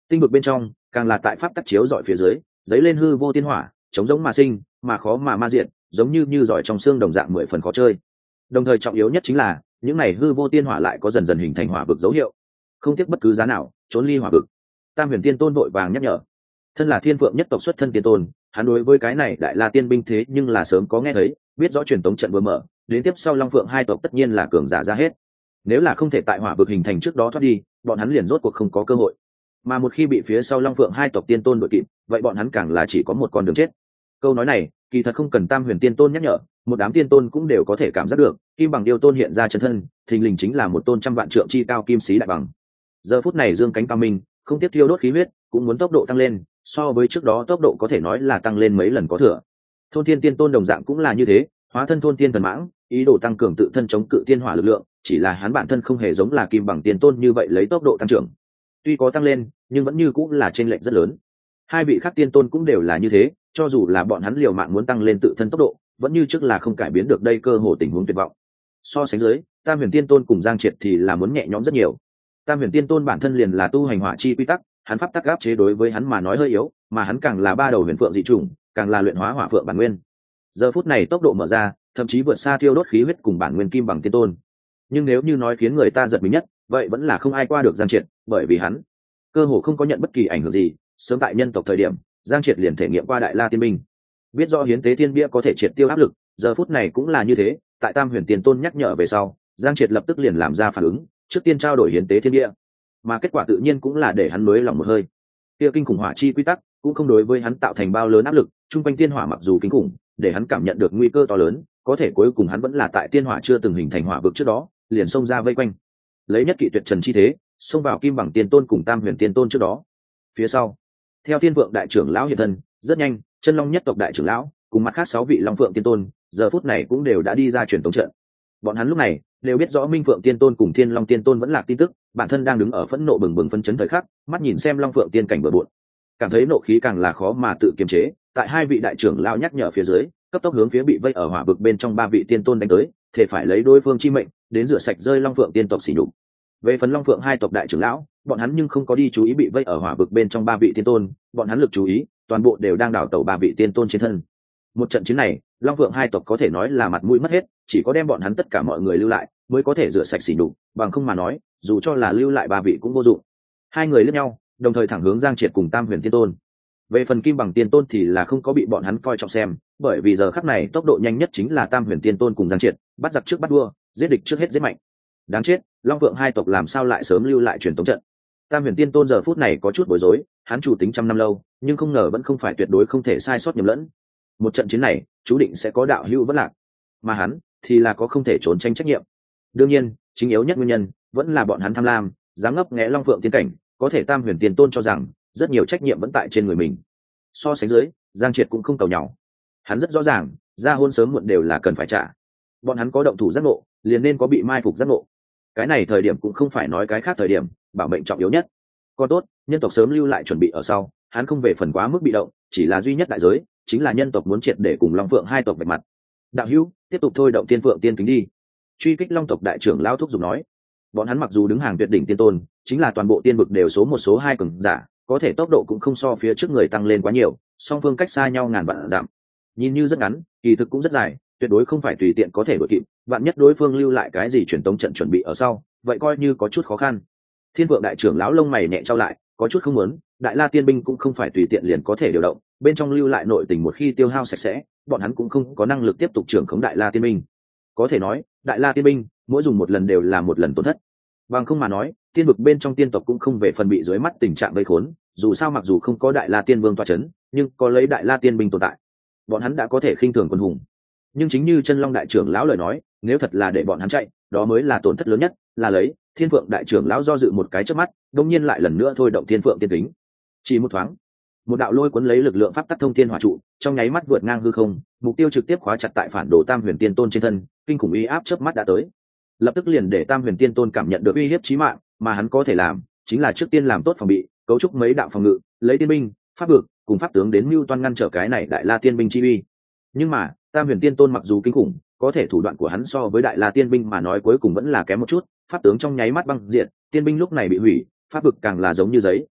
tinh vực bên trong càng là tại pháp tắc chiếu dọi phía dưới dấy lên hư vô tiên hỏa, chống giống mà sinh mà khó mà ma diện, giống như như giỏi trong xương đồng dạng mười phần khó chơi. Đồng thời trọng yếu nhất chính là những này hư vô tiên hỏa lại có dần dần hình thành hỏa vực dấu hiệu, không tiếc bất cứ giá nào trốn ly hỏa vực. Tam huyền tiên tôn vội vàng nhắc nhở. Thân là thiên phượng nhất tộc xuất thân tiên tôn, hắn đối với cái này đại la tiên binh thế nhưng là sớm có nghe thấy, biết rõ truyền tống trận vừa mở, đến tiếp sau long phượng hai tộc tất nhiên là cường giả ra hết. Nếu là không thể tại hỏa vực hình thành trước đó thoát đi, bọn hắn liền rốt cuộc không có cơ hội. Mà một khi bị phía sau long phượng hai tộc tiên tôn đội kịp, vậy bọn hắn càng là chỉ có một con đường chết. Câu nói này kỳ thật không cần tam huyền tiên tôn nhắc nhở, một đám tiên tôn cũng đều có thể cảm giác được. Kim bằng điêu tôn hiện ra chân thân, thình lình chính là một tôn trăm vạn trượng chi cao kim sĩ đại bằng. Giờ phút này dương cánh cao minh, không tiếp thiêu đốt khí huyết, cũng muốn tốc độ tăng lên, so với trước đó tốc độ có thể nói là tăng lên mấy lần có thừa. Thôn tiên tiên tôn đồng dạng cũng là như thế, hóa thân thôn tiên thần mãng, ý đồ tăng cường tự thân chống cự tiên hỏa lực lượng, chỉ là hắn bản thân không hề giống là kim bằng tiên tôn như vậy lấy tốc độ tăng trưởng, tuy có tăng lên nhưng vẫn như cũng là chênh lệch rất lớn. Hai vị khác tiên tôn cũng đều là như thế, cho dù là bọn hắn liều mạng muốn tăng lên tự thân tốc độ, vẫn như trước là không cải biến được đây cơ hồ tình huống tuyệt vọng. So sánh dưới, tam huyền tiên tôn cùng Giang Triệt thì là muốn nhẹ nhõm rất nhiều. Tam huyền tiên tôn bản thân liền là tu hành hỏa chi quy tắc, hắn pháp tắc áp chế đối với hắn mà nói hơi yếu, mà hắn càng là ba đầu huyền phượng dị chủng, càng là luyện hóa hỏa phượng bản nguyên. Giờ phút này tốc độ mở ra, thậm chí vượt xa thiêu đốt khí huyết cùng bản nguyên kim bằng tiên tôn. Nhưng nếu như nói khiến người ta giật mình nhất, vậy vẫn là không ai qua được Giang Triệt, bởi vì hắn cơ hồ không có nhận bất kỳ ảnh hưởng gì. Sớm tại nhân tộc thời điểm, Giang Triệt liền thể nghiệm qua đại la tiên binh, biết rõ hiến tế thiên bia có thể triệt tiêu áp lực. Giờ phút này cũng là như thế, tại tam huyền tiên tôn nhắc nhở về sau, Giang Triệt lập tức liền làm ra phản ứng, trước tiên trao đổi hiến tế thiên bia, mà kết quả tự nhiên cũng là để hắn nới lòng một hơi. Kia kinh khủng hỏa chi quy tắc cũng không đối với hắn tạo thành bao lớn áp lực, trung quanh tiên hỏa mặc dù kinh khủng, để hắn cảm nhận được nguy cơ to lớn, có thể cuối cùng hắn vẫn là tại tiên hỏa chưa từng hình thành hỏa vực trước đó, liền xông ra vây quanh, lấy nhất kỵ tuyệt trần chi thế, xông vào kim bằng tiên tôn cùng tam huyền tiên tôn trước đó. Phía sau, theo thiên vượng đại trưởng lão hiện thân, rất nhanh, chân long nhất tộc đại trưởng lão cùng mặt khác sáu vị long phượng tiên tôn, giờ phút này cũng đều đã đi ra truyền tống trận. Bọn hắn lúc này đều biết rõ minh phượng tiên tôn cùng thiên long tiên tôn vẫn là tin tức, bản thân đang đứng ở phẫn nộ bừng bừng phân chấn thời khắc, mắt nhìn xem long phượng tiên cảnh bừa bộn, cảm thấy nộ khí càng là khó mà tự kiềm chế. Tại hai vị đại trưởng lão nhắc nhở phía dưới, cấp tốc hướng phía bị vây ở hỏa vực bên trong ba vị tiên tôn đánh tới, thể phải lấy đối phương chi mệnh đến rửa sạch rơi long phượng tiên tộc xỉ nhục. Về phần long phượng hai tộc đại trưởng lão, bọn hắn nhưng không có đi chú ý bị vây ở hỏa vực bên trong ba vị tiên tôn, bọn hắn lực chú ý toàn bộ đều đang đảo tẩu ba vị tiên tôn trên thân. Một trận chiến này, long phượng hai tộc có thể nói là mặt mũi mất hết, chỉ có đem bọn hắn tất cả mọi người lưu lại mới có thể rửa sạch xỉ nhục, bằng không mà nói, dù cho là lưu lại ba vị cũng vô dụng. Hai người liếc nhau, đồng thời thẳng hướng Giang Triệt cùng tam huyền tiên tôn. Về phần kim bằng tiên tôn thì là không có bị bọn hắn coi trọng xem, bởi vì giờ khắc này tốc độ nhanh nhất chính là tam huyền tiên tôn cùng Giang Triệt, bắt giặc trước bắt đua, giết địch trước hết giết mạnh. Đáng chết, long phượng hai tộc làm sao lại sớm lưu lại truyền tống trận? Tam huyền tiên tôn giờ phút này có chút bối rối, hắn chủ tính trăm năm lâu, nhưng không ngờ vẫn không phải tuyệt đối không thể sai sót nhầm lẫn. Một trận chiến này, chú định sẽ có đạo hữu vất lạc, mà hắn thì là có không thể trốn tránh trách nhiệm. Đương nhiên, chính yếu nhất nguyên nhân vẫn là bọn hắn tham lam, dám ngấp nghé long phượng tiên cảnh, có thể tam huyền tiên tôn cho rằng rất nhiều trách nhiệm vẫn tại trên người mình. So sánh dưới, Giang Triệt cũng không cầu nhau, hắn rất rõ ràng, ra hôn sớm muộn đều là cần phải trả. Bọn hắn có động thủ giác ngộ, liền nên có bị mai phục giác ngộ. Cái này thời điểm cũng không phải nói cái khác thời điểm, bảo mệnh trọng yếu nhất. Còn tốt, nhân tộc sớm lưu lại chuẩn bị ở sau, hắn không về phần quá mức bị động, chỉ là duy nhất đại giới chính là nhân tộc muốn triệt để cùng long phượng hai tộc vạch mặt. Đạo hữu, tiếp tục thôi động tiên phượng tiên kính đi. Truy kích long tộc đại trưởng lao thúc giục nói. Bọn hắn mặc dù đứng hàng tuyệt đỉnh tiên tôn, chính là toàn bộ tiên vực đều số một số hai cường giả, có thể tốc độ cũng không so phía trước người tăng lên quá nhiều, song phương cách xa nhau ngàn vạn dặm. Nhìn như rất ngắn, kỳ thực cũng rất dài, tuyệt đối không phải tùy tiện có thể đuổi kịp. Vạn nhất đối phương lưu lại cái gì truyền tống trận chuẩn bị ở sau, vậy coi như có chút khó khăn. Thiên vượng đại trưởng lão lông mày nhẹ trao lại, có chút không muốn, đại la tiên binh cũng không phải tùy tiện liền có thể điều động, bên trong lưu lại nội tình một khi tiêu hao sạch sẽ, bọn hắn cũng không có năng lực tiếp tục trưởng khống đại la tiên binh. Có thể nói, đại la tiên binh mỗi dùng một lần đều là một lần tổn thất. Bằng không mà nói, tiên vực bên trong tiên tộc cũng không về phần bị dưới mắt tình trạng vây khốn, dù sao mặc dù không có đại la tiên vương tọa chấn, nhưng có lấy đại la tiên binh tồn tại, bọn hắn đã có thể khinh thường quân hùng. Nhưng chính như chân long đại trưởng lão lời nói, nếu thật là để bọn hắn chạy, đó mới là tổn thất lớn nhất. Là lấy thiên phượng đại trưởng lão do dự một cái trước mắt, đông nhiên lại lần nữa thôi động thiên phượng tiên kính. Chỉ một thoáng, một đạo lôi cuốn lấy lực lượng pháp tắc thông thiên hỏa trụ trong nháy mắt vượt ngang hư không, mục tiêu trực tiếp khóa chặt tại phản đồ tam huyền tiên tôn trên thân. Kinh khủng uy áp chớp mắt đã tới, lập tức liền để tam huyền tiên tôn cảm nhận được uy hiếp chí mạng, mà hắn có thể làm chính là trước tiên làm tốt phòng bị, cấu trúc mấy đạo phòng ngự, lấy tiên binh, pháp vực cùng pháp tướng đến mưu toan ngăn trở cái này đại la tiên binh chi uy. Nhưng mà tam huyền tiên tôn mặc dù kinh khủng, có thể thủ đoạn của hắn so với đại la tiên binh mà nói cuối cùng vẫn là kém một chút. Pháp tướng trong nháy mắt băng diệt, tiên binh lúc này bị hủy, pháp vực càng là giống như giấy,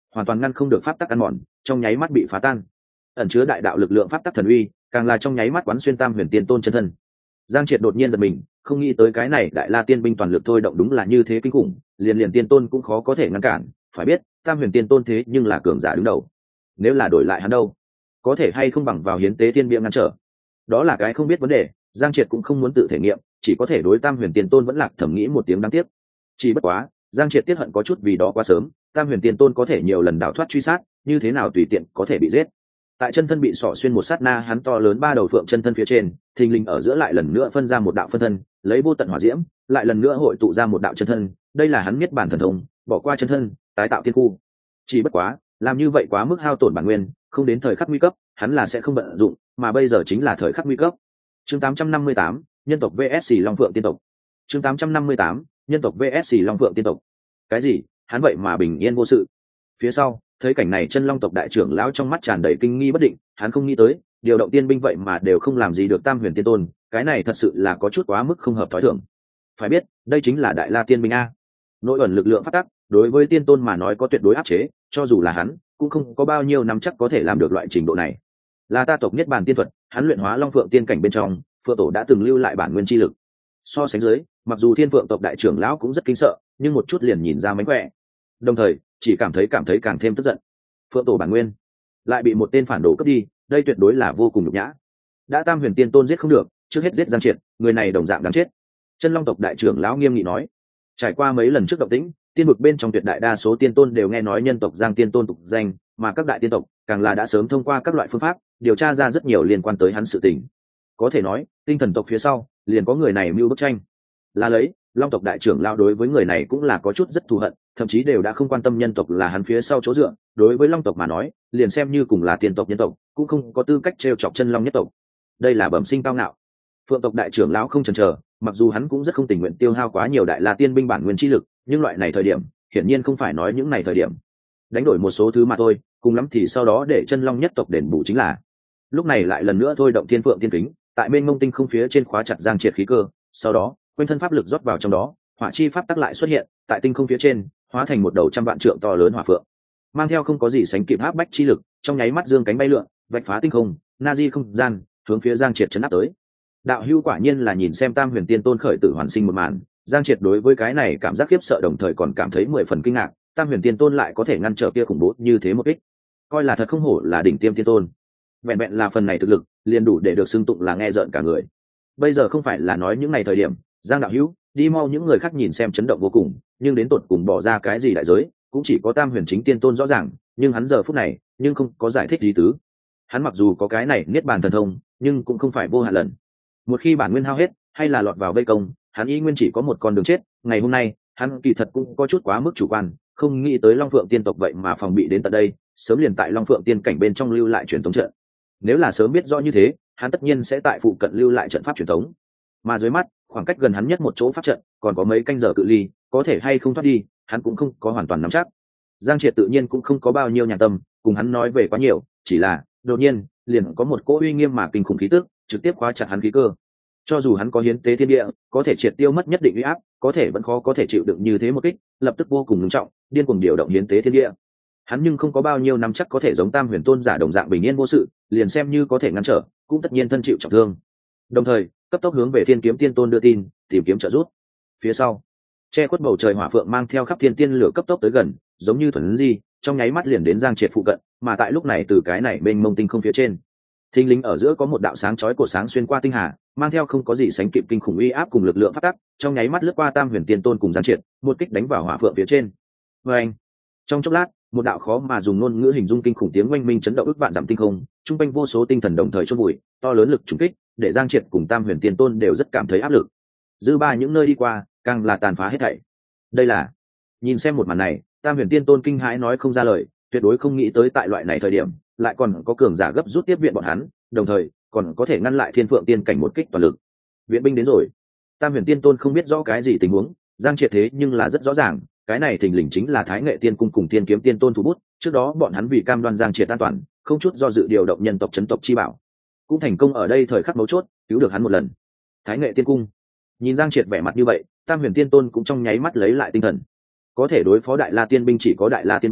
hoàn toàn ngăn không được pháp tắc ăn mòn, trong nháy mắt bị phá tan. Ẩn chứa đại đạo lực lượng pháp tắc thần uy, càng là trong nháy mắt quán xuyên Tam Huyền Tiên Tôn chân thân. Giang Triệt đột nhiên giật mình, không nghĩ tới cái này Đại La Tiên binh toàn lực thôi động đúng là như thế kinh khủng, liền liền tiên tôn cũng khó có thể ngăn cản, phải biết, Tam Huyền Tiên Tôn thế nhưng là cường giả đứng đầu. Nếu là đổi lại hắn đâu, có thể hay không bằng vào hiến tế thiên bia ngăn trở? Đó là cái không biết vấn đề, Giang Triệt cũng không muốn tự thể nghiệm, chỉ có thể đối Tam Huyền Tiên Tôn vẫn lạc thầm nghĩ một tiếng đáng tiếc. Chỉ bất quá, Giang Triệt tiết hận có chút vì đó quá sớm, Tam Huyền Tiên Tôn có thể nhiều lần đào thoát truy sát, như thế nào tùy tiện có thể bị giết. Tại chân thân bị sọ xuyên một sát na, hắn to lớn ba đầu phượng chân thân phía trên, thình lình ở giữa lại lần nữa phân ra một đạo phân thân, lấy vô tận hỏa diễm, lại lần nữa hội tụ ra một đạo chân thân, đây là hắn miết bản thần thông, bỏ qua chân thân, tái tạo tiên khu. Chỉ bất quá, làm như vậy quá mức hao tổn bản nguyên, không đến thời khắc nguy cấp, hắn là sẽ không bận dụng, mà bây giờ chính là thời khắc nguy cấp. Chương tám trăm năm mươi tám, nhân tộc vs Long Phượng tiên tộc. Chương tám trăm năm mươi tám, nhân tộc vs Long Phượng tiên tộc. Cái gì? Hắn vậy mà bình yên vô sự? Phía sau, thấy cảnh này chân Long tộc đại trưởng lão trong mắt tràn đầy kinh nghi bất định, hắn không nghĩ tới, điều động tiên binh vậy mà đều không làm gì được Tam Huyền Tiên Tôn, cái này thật sự là có chút quá mức không hợp thói thường. Phải biết, đây chính là Đại La Tiên binh a. Nội ẩn lực lượng phát tắc, đối với tiên tôn mà nói có tuyệt đối áp chế, cho dù là hắn, cũng không có bao nhiêu nắm chắc có thể làm được loại trình độ này. Là ta tộc niết bàn tiên thuật, hắn luyện hóa Long Phượng tiên cảnh bên trong, Phượng tổ đã từng lưu lại bản nguyên chi lực. So sánh dưới, mặc dù Thiên Phượng tộc đại trưởng lão cũng rất kính sợ, nhưng một chút liền nhìn ra mánh khỏe. Đồng thời, chỉ cảm thấy cảm thấy càng thêm tức giận. Phượng tổ bản nguyên lại bị một tên phản đồ cướp đi, đây tuyệt đối là vô cùng nhục nhã. Đã Tam Huyền Tiên Tôn giết không được, trước hết giết Giang Triệt, người này đồng dạng đáng chết. Chân Long tộc đại trưởng lão nghiêm nghị nói. Trải qua mấy lần trước động tĩnh, tiên vực bên trong tuyệt đại đa số tiên tôn đều nghe nói nhân tộc Giang Tiên Tôn tục danh, mà các đại tiên tộc càng là đã sớm thông qua các loại phương pháp điều tra ra rất nhiều liên quan tới hắn sự tình. Có thể nói, tinh thần tộc phía sau liền có người này mưu bức tranh. Là lấy, Long tộc đại trưởng lão đối với người này cũng là có chút rất thù hận, thậm chí đều đã không quan tâm nhân tộc là hắn phía sau chỗ dựa, đối với Long tộc mà nói, liền xem như cùng là tiên tộc nhân tộc, cũng không có tư cách trêu chọc chân Long nhất tộc. Đây là bẩm sinh cao ngạo. Phượng tộc đại trưởng lão không chần chờ, mặc dù hắn cũng rất không tình nguyện tiêu hao quá nhiều đại la tiên binh bản nguyên chi lực, nhưng loại này thời điểm, hiển nhiên không phải nói những này thời điểm. Đánh đổi một số thứ mà thôi, cùng lắm thì sau đó để chân Long nhất tộc đền bù chính là. Lúc này lại lần nữa thôi động Thiên Phượng tiên kính, tại bên ngông tinh không phía trên khóa chặt Giang Triệt khí cơ, sau đó, quanh thân pháp lực rót vào trong đó, hỏa chi pháp tắc lại xuất hiện, tại tinh không phía trên, hóa thành một đầu trăm vạn trượng to lớn hỏa phượng. Mang theo không có gì sánh kịp áp bách chi lực, trong nháy mắt dương cánh bay lượn, vạch phá tinh không, na di không gian, hướng phía Giang Triệt chấn áp tới. Đạo hữu quả nhiên là nhìn xem Tam Huyền Tiên Tôn khởi tử hoàn sinh một màn, Giang Triệt đối với cái này cảm giác khiếp sợ đồng thời còn cảm thấy mười phần kinh ngạc, Tam Huyền Tiên Tôn lại có thể ngăn trở kia khủng bố như thế một kích, coi là thật không hổ là đỉnh tiêm tiên tôn. Vẹn vẹn là phần này thực lực, liền đủ để được xưng tụng là nghe rợn cả người. Bây giờ không phải là nói những ngày thời điểm, Giang đạo hữu, đi mau những người khác nhìn xem chấn động vô cùng, nhưng đến tột cùng bỏ ra cái gì đại giới, cũng chỉ có Tam Huyền chính tiên tôn rõ ràng, nhưng hắn giờ phút này, nhưng không có giải thích gì tứ. Hắn mặc dù có cái này niết bàn thần thông, nhưng cũng không phải vô hạn lần. Một khi bản nguyên hao hết, hay là lọt vào vây công, hắn y nguyên chỉ có một con đường chết. Ngày hôm nay, hắn kỳ thật cũng có chút quá mức chủ quan, không nghĩ tới Long Phượng tiên tộc vậy mà phòng bị đến tận đây, sớm liền tại Long Phượng tiên cảnh bên trong lưu lại truyền thống trận. Nếu là sớm biết rõ như thế, hắn tất nhiên sẽ tại phụ cận lưu lại trận pháp truyền thống. Mà dưới mắt, khoảng cách gần hắn nhất một chỗ pháp trận, còn có mấy canh giờ cự ly, có thể hay không thoát đi, hắn cũng không có hoàn toàn nắm chắc. Giang Triệt tự nhiên cũng không có bao nhiêu nhàn tâm, cùng hắn nói về quá nhiều, chỉ là, đột nhiên, liền có một cỗ uy nghiêm mà kinh khủng khí tức, trực tiếp khóa chặt hắn khí cơ. Cho dù hắn có hiến tế thiên địa, có thể triệt tiêu mất nhất định uy áp, có thể vẫn khó có thể chịu đựng như thế một kích, lập tức vô cùng nghiêm trọng, điên cuồng điều động hiến tế thiên địa. Hắn nhưng không có bao nhiêu nắm chắc có thể giống Tam Huyền Tôn giả đồng dạng bình yên vô sự, liền xem như có thể ngăn trở, cũng tất nhiên thân chịu trọng thương. Đồng thời, cấp tốc hướng về Thiên Kiếm Tiên Tôn đưa tin, tìm kiếm trợ giúp. Phía sau, che khuất bầu trời hỏa phượng mang theo khắp thiên tiên lửa cấp tốc tới gần, giống như thuần di, trong nháy mắt liền đến Giang Triệt phụ cận, mà tại lúc này từ cái này bên mông tinh không phía trên, thình lình ở giữa có một đạo sáng chói của sáng xuyên qua tinh hà, mang theo không có gì sánh kịp kinh khủng uy áp cùng lực lượng phát tắc, trong nháy mắt lướt qua Tam Huyền Tiên Tôn cùng Giang Triệt, một kích đánh vào hỏa phượng phía trên. Oeng! Trong chốc lát, một đạo khó mà dùng ngôn ngữ hình dung kinh khủng tiếng oanh minh chấn động ức vạn dặm tinh không, trung quanh vô số tinh thần đồng thời chôn vùi, to lớn lực trùng kích, để Giang Triệt cùng Tam Huyền Tiên Tôn đều rất cảm thấy áp lực. Dư ba những nơi đi qua, càng là tàn phá hết thảy. Đây là, nhìn xem một màn này, Tam Huyền Tiên Tôn kinh hãi nói không ra lời, tuyệt đối không nghĩ tới tại loại này thời điểm, lại còn có cường giả gấp rút tiếp viện bọn hắn, đồng thời còn có thể ngăn lại Thiên Phượng tiên cảnh một kích toàn lực. Viện binh đến rồi. Tam Huyền Tiên Tôn không biết rõ cái gì tình huống, Giang Triệt thế nhưng là rất rõ ràng, cái này thình lình chính là Thái Nghệ Tiên cung cùng Tiên Kiếm Tiên Tôn thủ bút, trước đó bọn hắn vì cam đoan Giang Triệt an toàn, không chút do dự điều động nhân tộc chấn tộc chi bảo, cũng thành công ở đây thời khắc mấu chốt cứu được hắn một lần. Thái Nghệ Tiên cung, nhìn Giang Triệt vẻ mặt như vậy, Tam Huyền Tiên Tôn cũng trong nháy mắt lấy lại tinh thần. Có thể đối phó Đại La Tiên binh chỉ có Đại La Tiên binh,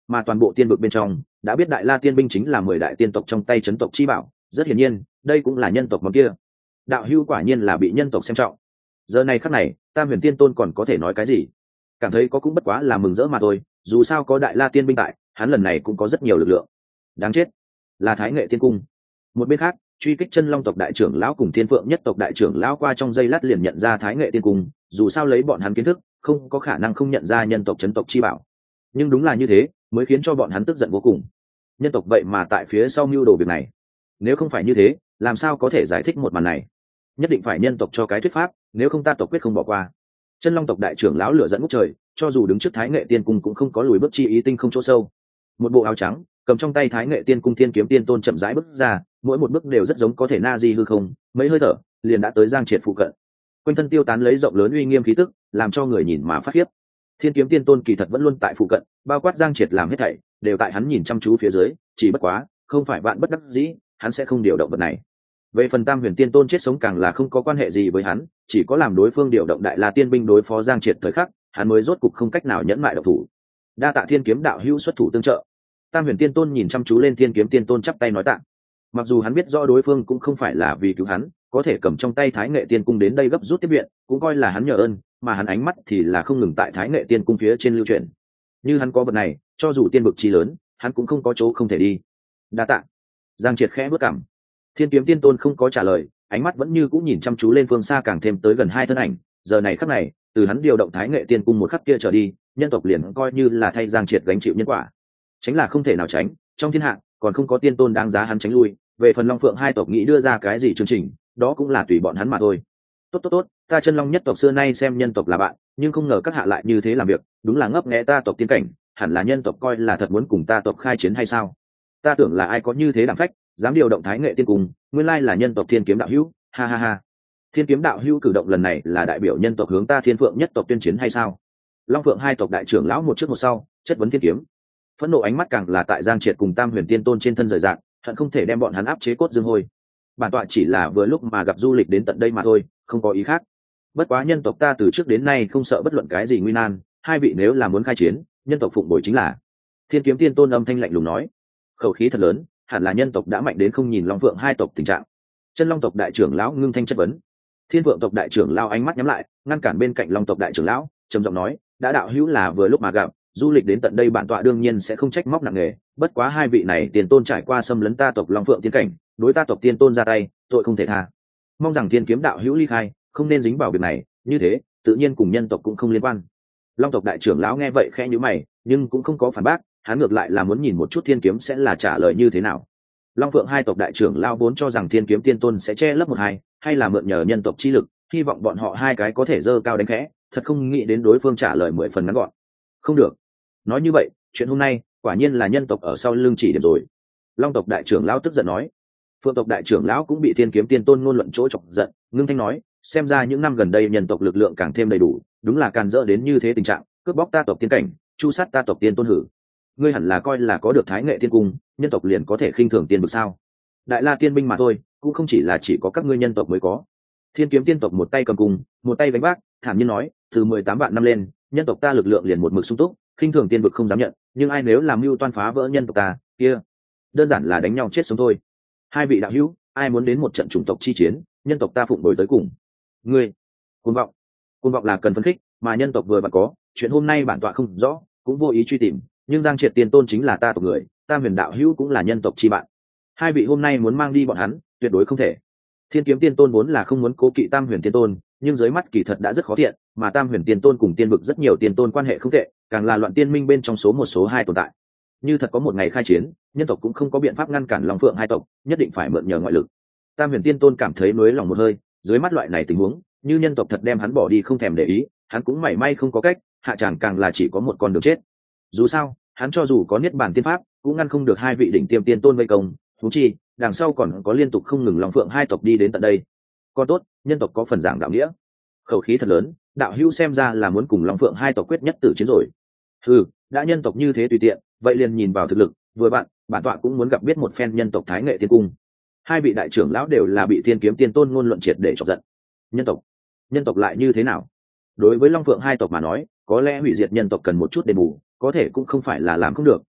mà toàn bộ tiên vực bên trong đã biết đại la tiên binh chính là mười đại tiên tộc trong tay chấn tộc chi bảo, rất hiển nhiên đây cũng là nhân tộc món kia. Đạo hưu quả nhiên là bị nhân tộc xem trọng. Giờ này khắc này Tam Huyền Tiên Tôn còn có thể nói cái gì? Cảm thấy có cũng bất quá là mừng rỡ mà thôi, dù sao có đại la tiên binh tại, hắn lần này cũng có rất nhiều lực lượng. Đáng chết, là Thái Nghệ Tiên Cung. Một bên khác, truy kích chân long tộc đại trưởng lão cùng thiên phượng nhất tộc đại trưởng lão qua trong giây lát liền nhận ra Thái Nghệ Tiên Cung, dù sao lấy bọn hắn kiến thức không có khả năng không nhận ra nhân tộc chấn tộc chi bảo. Nhưng đúng là như thế mới khiến cho bọn hắn tức giận vô cùng. Nhân tộc vậy mà tại phía sau mưu đồ việc này, nếu không phải như thế làm sao có thể giải thích một màn này? Nhất định phải nhân tộc cho cái thuyết pháp, nếu không ta tộc quyết không bỏ qua. Chân long tộc đại trưởng lão lửa dẫn ngút trời, cho dù đứng trước Thái Nghệ Tiên Cung cũng không có lùi bước chi ý, tinh không chỗ sâu. Một bộ áo trắng cầm trong tay Thái Nghệ Tiên Cung thiên kiếm tiên tôn chậm rãi bước ra, mỗi một bước đều rất giống có thể na di hư không, mấy hơi thở liền đã tới Giang Triệt phụ cận. Quanh thân tiêu tán lấy rộng lớn uy nghiêm khí tức, làm cho người nhìn mà phát khiếp. Thiên kiếm tiên tôn kỳ thật vẫn luôn tại phụ cận, bao quát Giang Triệt làm hết thảy đều tại hắn nhìn chăm chú phía dưới, chỉ bất quá không phải bạn bất đắc dĩ, hắn sẽ không điều động vật này. Về phần Tam Huyền Tiên Tôn chết sống càng là không có quan hệ gì với hắn, chỉ có làm đối phương điều động đại la tiên binh đối phó Giang Triệt thời khắc, hắn mới rốt cục không cách nào nhẫn mại độc thủ. Đa tạ Thiên kiếm đạo hữu xuất thủ tương trợ. Tam Huyền Tiên Tôn nhìn chăm chú lên Thiên kiếm tiên tôn chắp tay nói tạ. Mặc dù hắn biết rõ đối phương cũng không phải là vì cứu hắn, có thể cầm trong tay Thái Nghệ Tiên Cung đến đây gấp rút tiếp viện, cũng coi là hắn nhờ ơn, mà hắn ánh mắt thì là không ngừng tại Thái Nghệ Tiên Cung phía trên lưu chuyển. Như hắn có vật này, cho dù tiên vực chi lớn, hắn cũng không có chỗ không thể đi. Đa tạ. Giang Triệt khẽ bước cằm. Thiên kiếm tiên tôn không có trả lời, ánh mắt vẫn như cũng nhìn chăm chú lên phương xa càng thêm tới gần hai thân ảnh. Giờ này khắc này, từ hắn điều động Thái Nghệ Tiên Cung một khắc kia trở đi, nhân tộc liền coi như là thay Giang Triệt gánh chịu nhân quả. Tránh là không thể nào tránh, trong thiên hạ còn không có tiên tôn đáng giá hắn tránh lui. Về phần Long Phượng hai tộc nghĩ đưa ra cái gì chương trình, đó cũng là tùy bọn hắn mà thôi. Tốt tốt tốt, ta Chân Long nhất tộc xưa nay xem nhân tộc là bạn, nhưng không ngờ các hạ lại như thế làm việc, đúng là ngấp nghé ta tộc tiên cảnh, hẳn là nhân tộc coi là thật muốn cùng ta tộc khai chiến hay sao? Ta tưởng là ai có như thế đảm phách, dám điều động Thái Nghệ Tiên Cung, nguyên lai là nhân tộc Thiên kiếm đạo hữu, ha ha ha. Thiên kiếm đạo hữu cử động lần này là đại biểu nhân tộc hướng ta Thiên Phượng nhất tộc tuyên chiến hay sao? Long Phượng hai tộc đại trưởng lão một trước một sau, chất vấn Thiên kiếm. Phẫn nộ ánh mắt càng là tại Giang Triệt cùng Tam Huyền Tiên Tôn trên thân rời rạc, hận không thể đem bọn hắn áp chế cốt dương hôi. Bản tọa chỉ là vừa lúc mà gặp du lịch đến tận đây mà thôi, không có ý khác. Bất quá nhân tộc ta từ trước đến nay không sợ bất luận cái gì nguy nan, hai vị nếu là muốn khai chiến, nhân tộc phụng bồi chính là. Thiên kiếm tiên tôn âm thanh lạnh lùng nói, khẩu khí thật lớn, hẳn là nhân tộc đã mạnh đến không nhìn Long Phượng hai tộc tình trạng. Chân Long tộc đại trưởng lão ngưng thanh chất vấn. Thiên Phượng tộc đại trưởng lão ánh mắt nhắm lại, ngăn cản bên cạnh Long tộc đại trưởng lão, trầm giọng nói, đã đạo hữu là vừa lúc mà gặp, du lịch đến tận đây bản tọa đương nhiên sẽ không trách móc nặng nề, bất quá hai vị này tiền tôn trải qua xâm lấn ta tộc Long Phượng tiên cảnh, đối ta tộc tiên tôn ra tay, tội không thể tha. Mong rằng Thiên kiếm đạo hữu ly khai, không nên dính vào việc này, như thế tự nhiên cùng nhân tộc cũng không liên quan. Long tộc đại trưởng lão nghe vậy khẽ nhíu mày, nhưng cũng không có phản bác, hắn ngược lại là muốn nhìn một chút Thiên kiếm sẽ là trả lời như thế nào. Long Phượng hai tộc đại trưởng lão vốn cho rằng Thiên kiếm tiên tôn sẽ che lấp một hai, hay là mượn nhờ nhân tộc chi lực, hy vọng bọn họ hai cái có thể dơ cao đánh khẽ, thật không nghĩ đến đối phương trả lời mười phần ngắn gọn. Không được, nói như vậy, chuyện hôm nay quả nhiên là nhân tộc ở sau lưng chỉ điểm rồi. Long tộc đại trưởng lão tức giận nói. Phượng tộc đại trưởng lão cũng bị Thiên kiếm tiên tôn ngôn luận chỗ chọc giận, ngưng thanh nói, xem ra những năm gần đây nhân tộc lực lượng càng thêm đầy đủ, đúng là càn rỡ đến như thế tình trạng, cướp bóc ta tộc tiên cảnh, chu sát ta tộc tiên tôn hử. Ngươi hẳn là coi là có được Thái Nghệ Tiên Cung, nhân tộc liền có thể khinh thường tiên vực sao? Đại la tiên binh mà thôi, cũng không chỉ là chỉ có các ngươi nhân tộc mới có. Thiên kiếm tiên tộc một tay cầm cung, một tay gánh vác, thản nhiên nói, từ mười tám vạn năm lên, nhân tộc ta lực lượng liền một mực sung túc, khinh thường tiên vực không dám nhận, nhưng ai nếu làm mưu toan phá vỡ nhân tộc ta, kia đơn giản là đánh nhau chết sống thôi. Hai vị đạo hữu, ai muốn đến một trận chủng tộc chi chiến, nhân tộc ta phụng đổi tới cùng. Ngươi cuồng vọng, cuồng vọng là cần phấn khích, mà nhân tộc vừa bạn có chuyện hôm nay bản tọa không rõ, cũng vô ý truy tìm, nhưng Giang Triệt tiên tôn chính là ta tộc người, Tam Huyền đạo hữu cũng là nhân tộc chi bạn, hai vị hôm nay muốn mang đi bọn hắn, tuyệt đối không thể. Thiên kiếm tiên tôn vốn là không muốn cố kỵ Tam Huyền tiên tôn, nhưng dưới mắt kỳ thật đã rất khó thiện, mà Tam Huyền tiên tôn cùng tiên vực rất nhiều tiên tôn quan hệ không tệ, càng là loạn tiên minh bên trong số một số hai tồn tại. Như thật có một ngày khai chiến, nhân tộc cũng không có biện pháp ngăn cản Long Phượng hai tộc, nhất định phải mượn nhờ ngoại lực. Tam Huyền tiên tôn cảm thấy nuối lòng một hơi, dưới mắt loại này tình huống, như nhân tộc thật đem hắn bỏ đi không thèm để ý, hắn cũng mảy may không có cách, hạ tràng càng là chỉ có một con đường chết. Dù sao, hắn cho dù có niết bàn tiên pháp, cũng ngăn không được hai vị đỉnh tiêm tiên tôn vây công, huống chi, đằng sau còn có liên tục không ngừng Long Phượng hai tộc đi đến tận đây. Còn tốt, nhân tộc có phần giảng đạo nghĩa. Khẩu khí thật lớn, đạo hữu xem ra là muốn cùng Long Phượng hai tộc quyết nhất tử chiến rồi. Ừ, đã nhân tộc như thế tùy tiện, vậy liền nhìn vào thực lực, vừa bạn, bản tọa cũng muốn gặp biết một phen nhân tộc Thái Nghệ Tiên Cung. Hai vị đại trưởng lão đều là bị Thiên kiếm tiên tôn ngôn luận triệt để chọc giận. Nhân tộc, nhân tộc lại như thế nào? Đối với Long Phượng hai tộc mà nói, có lẽ hủy diệt nhân tộc cần một chút đền bù, có thể cũng không phải là làm không được,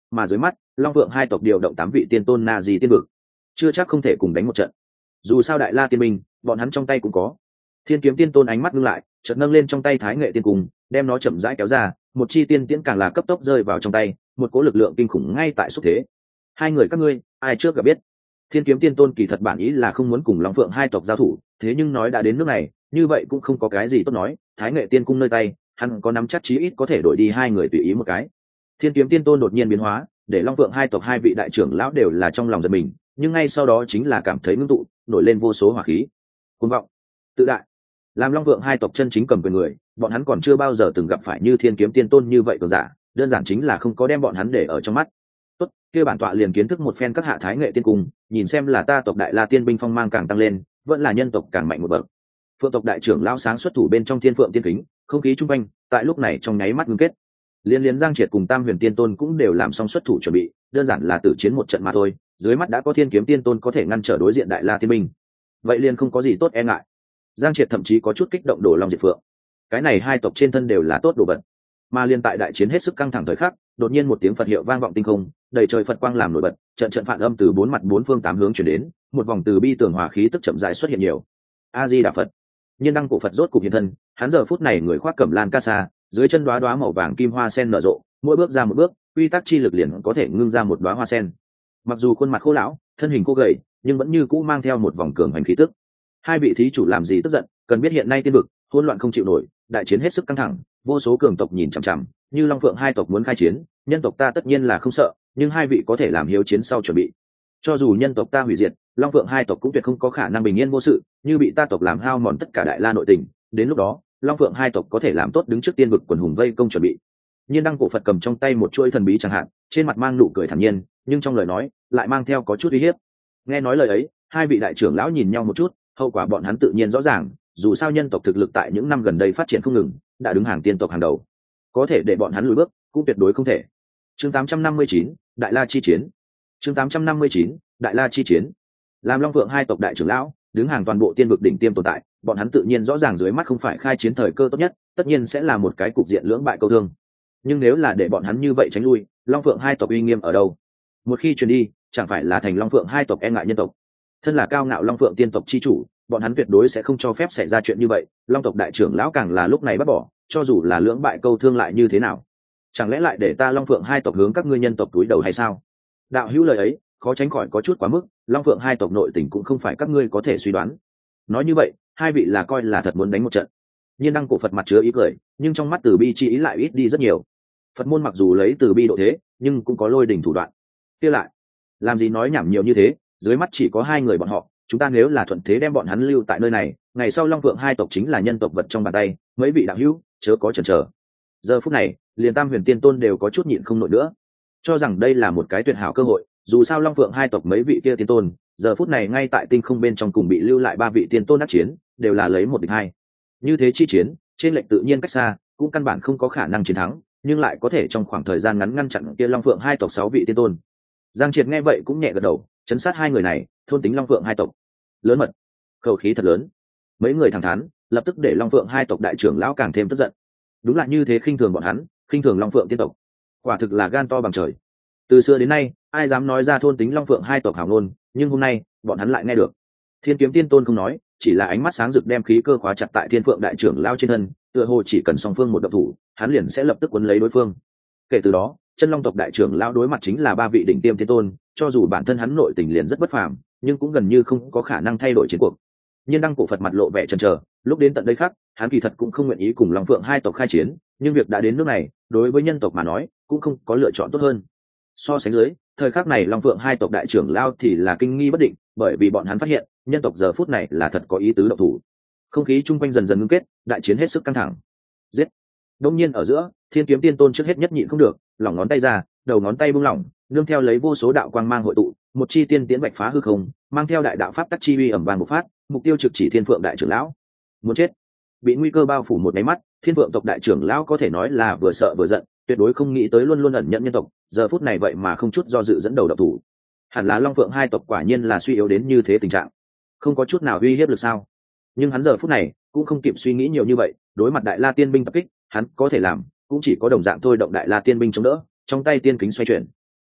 mà dưới mắt long phượng hai tộc điều động tám vị tiên tôn na di tiên vực, chưa chắc không thể cùng đánh một trận. Dù sao đại la tiên binh bọn hắn trong tay cũng có. Thiên kiếm tiên tôn ánh mắt ngưng lại, chợt nâng lên trong tay thái nghệ tiên cung, đem nó chậm rãi kéo ra, một chi tiên tiễn càng là cấp tốc rơi vào trong tay, một cỗ lực lượng kinh khủng ngay tại xúc thế. Hai người các ngươi ai trước gặp biết? Thiên kiếm tiên tôn kỳ thật bản ý là không muốn cùng long phượng hai tộc giao thủ, thế nhưng nói đã đến nước này, như vậy cũng không có cái gì tốt nói. Thái nghệ tiên cung nơi tay, hắn có nắm chắc chí ít có thể đổi đi hai người tùy ý một cái. Thiên kiếm tiên tôn đột nhiên biến hóa, để long phượng hai tộc hai vị đại trưởng lão đều là trong lòng giật mình, nhưng ngay sau đó chính là cảm thấy ngưng tụ, nổi lên vô số hỏa khí. Cuồng vọng, tự đại. Làm long phượng hai tộc chân chính cầm quyền người, bọn hắn còn chưa bao giờ từng gặp phải như thiên kiếm tiên tôn như vậy cường giả, đơn giản chính là không có đem bọn hắn để ở trong mắt. Tốt, kia bản tọa liền kiến thức một phen các hạ thái nghệ tiên cung, nhìn xem là ta tộc đại la tiên binh phong mang càng tăng lên, vẫn là nhân tộc càng mạnh một bậc. Phượng tộc đại trưởng lão sáng xuất thủ bên trong thiên phượng tiên kính, không khí trung quanh tại lúc này trong nháy mắt ngưng kết. Liên liên Giang Triệt cùng Tam Huyền Tiên Tôn cũng đều làm xong xuất thủ chuẩn bị, đơn giản là tử chiến một trận mà thôi, dưới mắt đã có Thiên Kiếm Tiên Tôn có thể ngăn trở đối diện đại la tiên binh, vậy liền không có gì tốt e ngại. Giang Triệt thậm chí có chút kích động đổ long diệt phượng, cái này hai tộc trên thân đều là tốt đồ vật. Mà liên tại đại chiến hết sức căng thẳng thời khắc, đột nhiên một tiếng Phật hiệu vang vọng tinh không, đầy trời Phật quang làm nổi bật, trận trận phản âm từ bốn mặt bốn phương tám hướng truyền đến, một vòng từ bi tường hòa khí tức chậm rãi xuất hiện nhiều. A Di Đà Phật. Nhiên đăng cổ Phật rốt cục hiện thân, hắn giờ phút này người khoác cẩm lan ca sa, dưới chân đóa đóa màu vàng kim hoa sen nở rộ, mỗi bước ra một bước, quy tắc chi lực liền có thể ngưng ra một đóa hoa sen. Mặc dù khuôn mặt khô lão, thân hình cô gầy, nhưng vẫn như cũ mang theo một vòng cường hành khí tức. Hai vị thí chủ làm gì tức giận, cần biết hiện nay tiên vực hỗn loạn không chịu nổi, đại chiến hết sức căng thẳng, vô số cường tộc nhìn chằm chằm, như Long Phượng hai tộc muốn khai chiến, nhân tộc ta tất nhiên là không sợ, nhưng hai vị có thể làm hiếu chiến sau chuẩn bị. Cho dù nhân tộc ta hủy diệt, Long Phượng hai tộc cũng tuyệt không có khả năng bình yên vô sự, như bị ta tộc làm hao mòn tất cả đại la nội tình, đến lúc đó, Long Phượng hai tộc có thể làm tốt đứng trước tiên vực quần hùng vây công chuẩn bị. Nhiên đăng cổ Phật cầm trong tay một chuỗi thần bí chẳng hạn, trên mặt mang nụ cười thản nhiên, nhưng trong lời nói lại mang theo có chút uy hiếp. Nghe nói lời ấy, hai vị đại trưởng lão nhìn nhau một chút, hậu quả bọn hắn tự nhiên rõ ràng, dù sao nhân tộc thực lực tại những năm gần đây phát triển không ngừng, đã đứng hàng tiên tộc hàng đầu, có thể để bọn hắn lùi bước cũng tuyệt đối không thể. Chương tám trăm năm mươi chín, Đại La chi chiến. Chương tám trăm năm mươi chín, Đại La chi chiến. Làm Long Phượng hai tộc đại trưởng lão, đứng hàng toàn bộ tiên vực đỉnh tiêm tồn tại, bọn hắn tự nhiên rõ ràng dưới mắt không phải khai chiến thời cơ tốt nhất, tất nhiên sẽ là một cái cục diện lưỡng bại câu thương. Nhưng nếu là để bọn hắn như vậy tránh lui, Long Phượng hai tộc uy nghiêm ở đâu? Một khi truyền đi, chẳng phải là thành Long Phượng hai tộc e ngại nhân tộc? Thân là cao ngạo Long Phượng tiên tộc chi chủ, bọn hắn tuyệt đối sẽ không cho phép xảy ra chuyện như vậy. Long tộc đại trưởng lão càng là lúc này bắt bỏ, cho dù là lưỡng bại câu thương lại như thế nào? Chẳng lẽ lại để ta Long Phượng hai tộc hướng các ngươi nhân tộc túi đầu hay sao? Đạo hữu lời ấy, khó tránh khỏi có chút quá mức, Long Phượng hai tộc nội tình cũng không phải các ngươi có thể suy đoán. Nói như vậy, hai vị là coi là thật muốn đánh một trận. Nhiên đăng cổ Phật mặt chứa ý cười, nhưng trong mắt từ bi chi ý lại ít đi rất nhiều. Phật môn mặc dù lấy từ bi độ thế, nhưng cũng có lôi đỉnh thủ đoạn. Kia lại, làm gì nói nhảm nhiều như thế, dưới mắt chỉ có hai người bọn họ, chúng ta nếu là thuận thế đem bọn hắn lưu tại nơi này, ngày sau Long Phượng hai tộc chính là nhân tộc vật trong bàn tay, mấy vị đạo hữu chớ có chần chờ. Giờ phút này, liền Tam Huyền Tiên Tôn đều có chút nhịn không nổi nữa, cho rằng đây là một cái tuyệt hảo cơ hội. Dù sao Long Phượng hai tộc mấy vị kia tiên tôn, giờ phút này ngay tại tinh không bên trong cùng bị lưu lại ba vị tiên tôn đắc chiến, đều là lấy một địch hai. Như thế chi chiến, trên lệnh tự nhiên cách xa, cũng căn bản không có khả năng chiến thắng, nhưng lại có thể trong khoảng thời gian ngắn ngăn chặn kia Long Phượng hai tộc sáu vị tiên tôn. Giang Triệt nghe vậy cũng nhẹ gật đầu, chấn sát hai người này, thôn tính Long Phượng hai tộc. Lớn mật, khẩu khí thật lớn. Mấy người thẳng thắn, lập tức để Long Phượng hai tộc đại trưởng lão càng thêm tức giận. Đúng là như thế khinh thường bọn hắn, khinh thường Long Phượng tiên tộc, quả thực là gan to bằng trời. Từ xưa đến nay, ai dám nói ra thôn tính Long Phượng hai tộc hảo ngôn, nhưng hôm nay, bọn hắn lại nghe được. Thiên Kiếm Tiên Tôn không nói, chỉ là ánh mắt sáng rực đem khí cơ khóa chặt tại Thiên Phượng đại trưởng lão trên thân, tựa hồ chỉ cần song phương một động thủ, hắn liền sẽ lập tức cuốn lấy đối phương. Kể từ đó, chân Long tộc đại trưởng lão đối mặt chính là ba vị đỉnh tiêm tiên tôn, cho dù bản thân hắn nội tình liền rất bất phàm, nhưng cũng gần như không có khả năng thay đổi chiến cuộc. Nhiên đăng cổ Phật mặt lộ vẻ chần chờ, lúc đến tận đây khác, hắn kỳ thật cũng không nguyện ý cùng Long Phượng hai tộc khai chiến, nhưng việc đã đến nước này, đối với nhân tộc mà nói, cũng không có lựa chọn tốt hơn. So sánh dưới, thời khắc này Long Phượng hai tộc đại trưởng lão thì là kinh nghi bất định, bởi vì bọn hắn phát hiện, nhân tộc giờ phút này là thật có ý tứ động thủ. Không khí chung quanh dần dần ngưng kết, đại chiến hết sức căng thẳng. Giết! Đông nhiên ở giữa, Thiên Kiếm Tiên Tôn trước hết nhất nhịn không được, lỏng ngón tay ra, đầu ngón tay buông lỏng, nương theo lấy vô số đạo quang mang hội tụ, một chi tiên tiễn bạch phá hư không, mang theo đại đạo pháp tắc chi uy ầm vang một phát, mục tiêu trực chỉ Thiên Phượng đại trưởng lão. Muốn chết! Bị nguy cơ bao phủ một cái mắt, Thiên Phượng tộc đại trưởng lão có thể nói là vừa sợ vừa giận, tuyệt đối không nghĩ tới luôn luôn ẩn nhận nhân tộc, giờ phút này vậy mà không chút do dự dẫn đầu độc thủ. Hẳn là Long Phượng hai tộc quả nhiên là suy yếu đến như thế tình trạng, không có chút nào uy hiếp được sao? Nhưng hắn giờ phút này cũng không kịp suy nghĩ nhiều như vậy, đối mặt đại la tiên binh tập kích, hắn có thể làm cũng chỉ có đồng dạng thôi động đại la tiên binh chống đỡ, trong tay tiên kính xoay chuyển,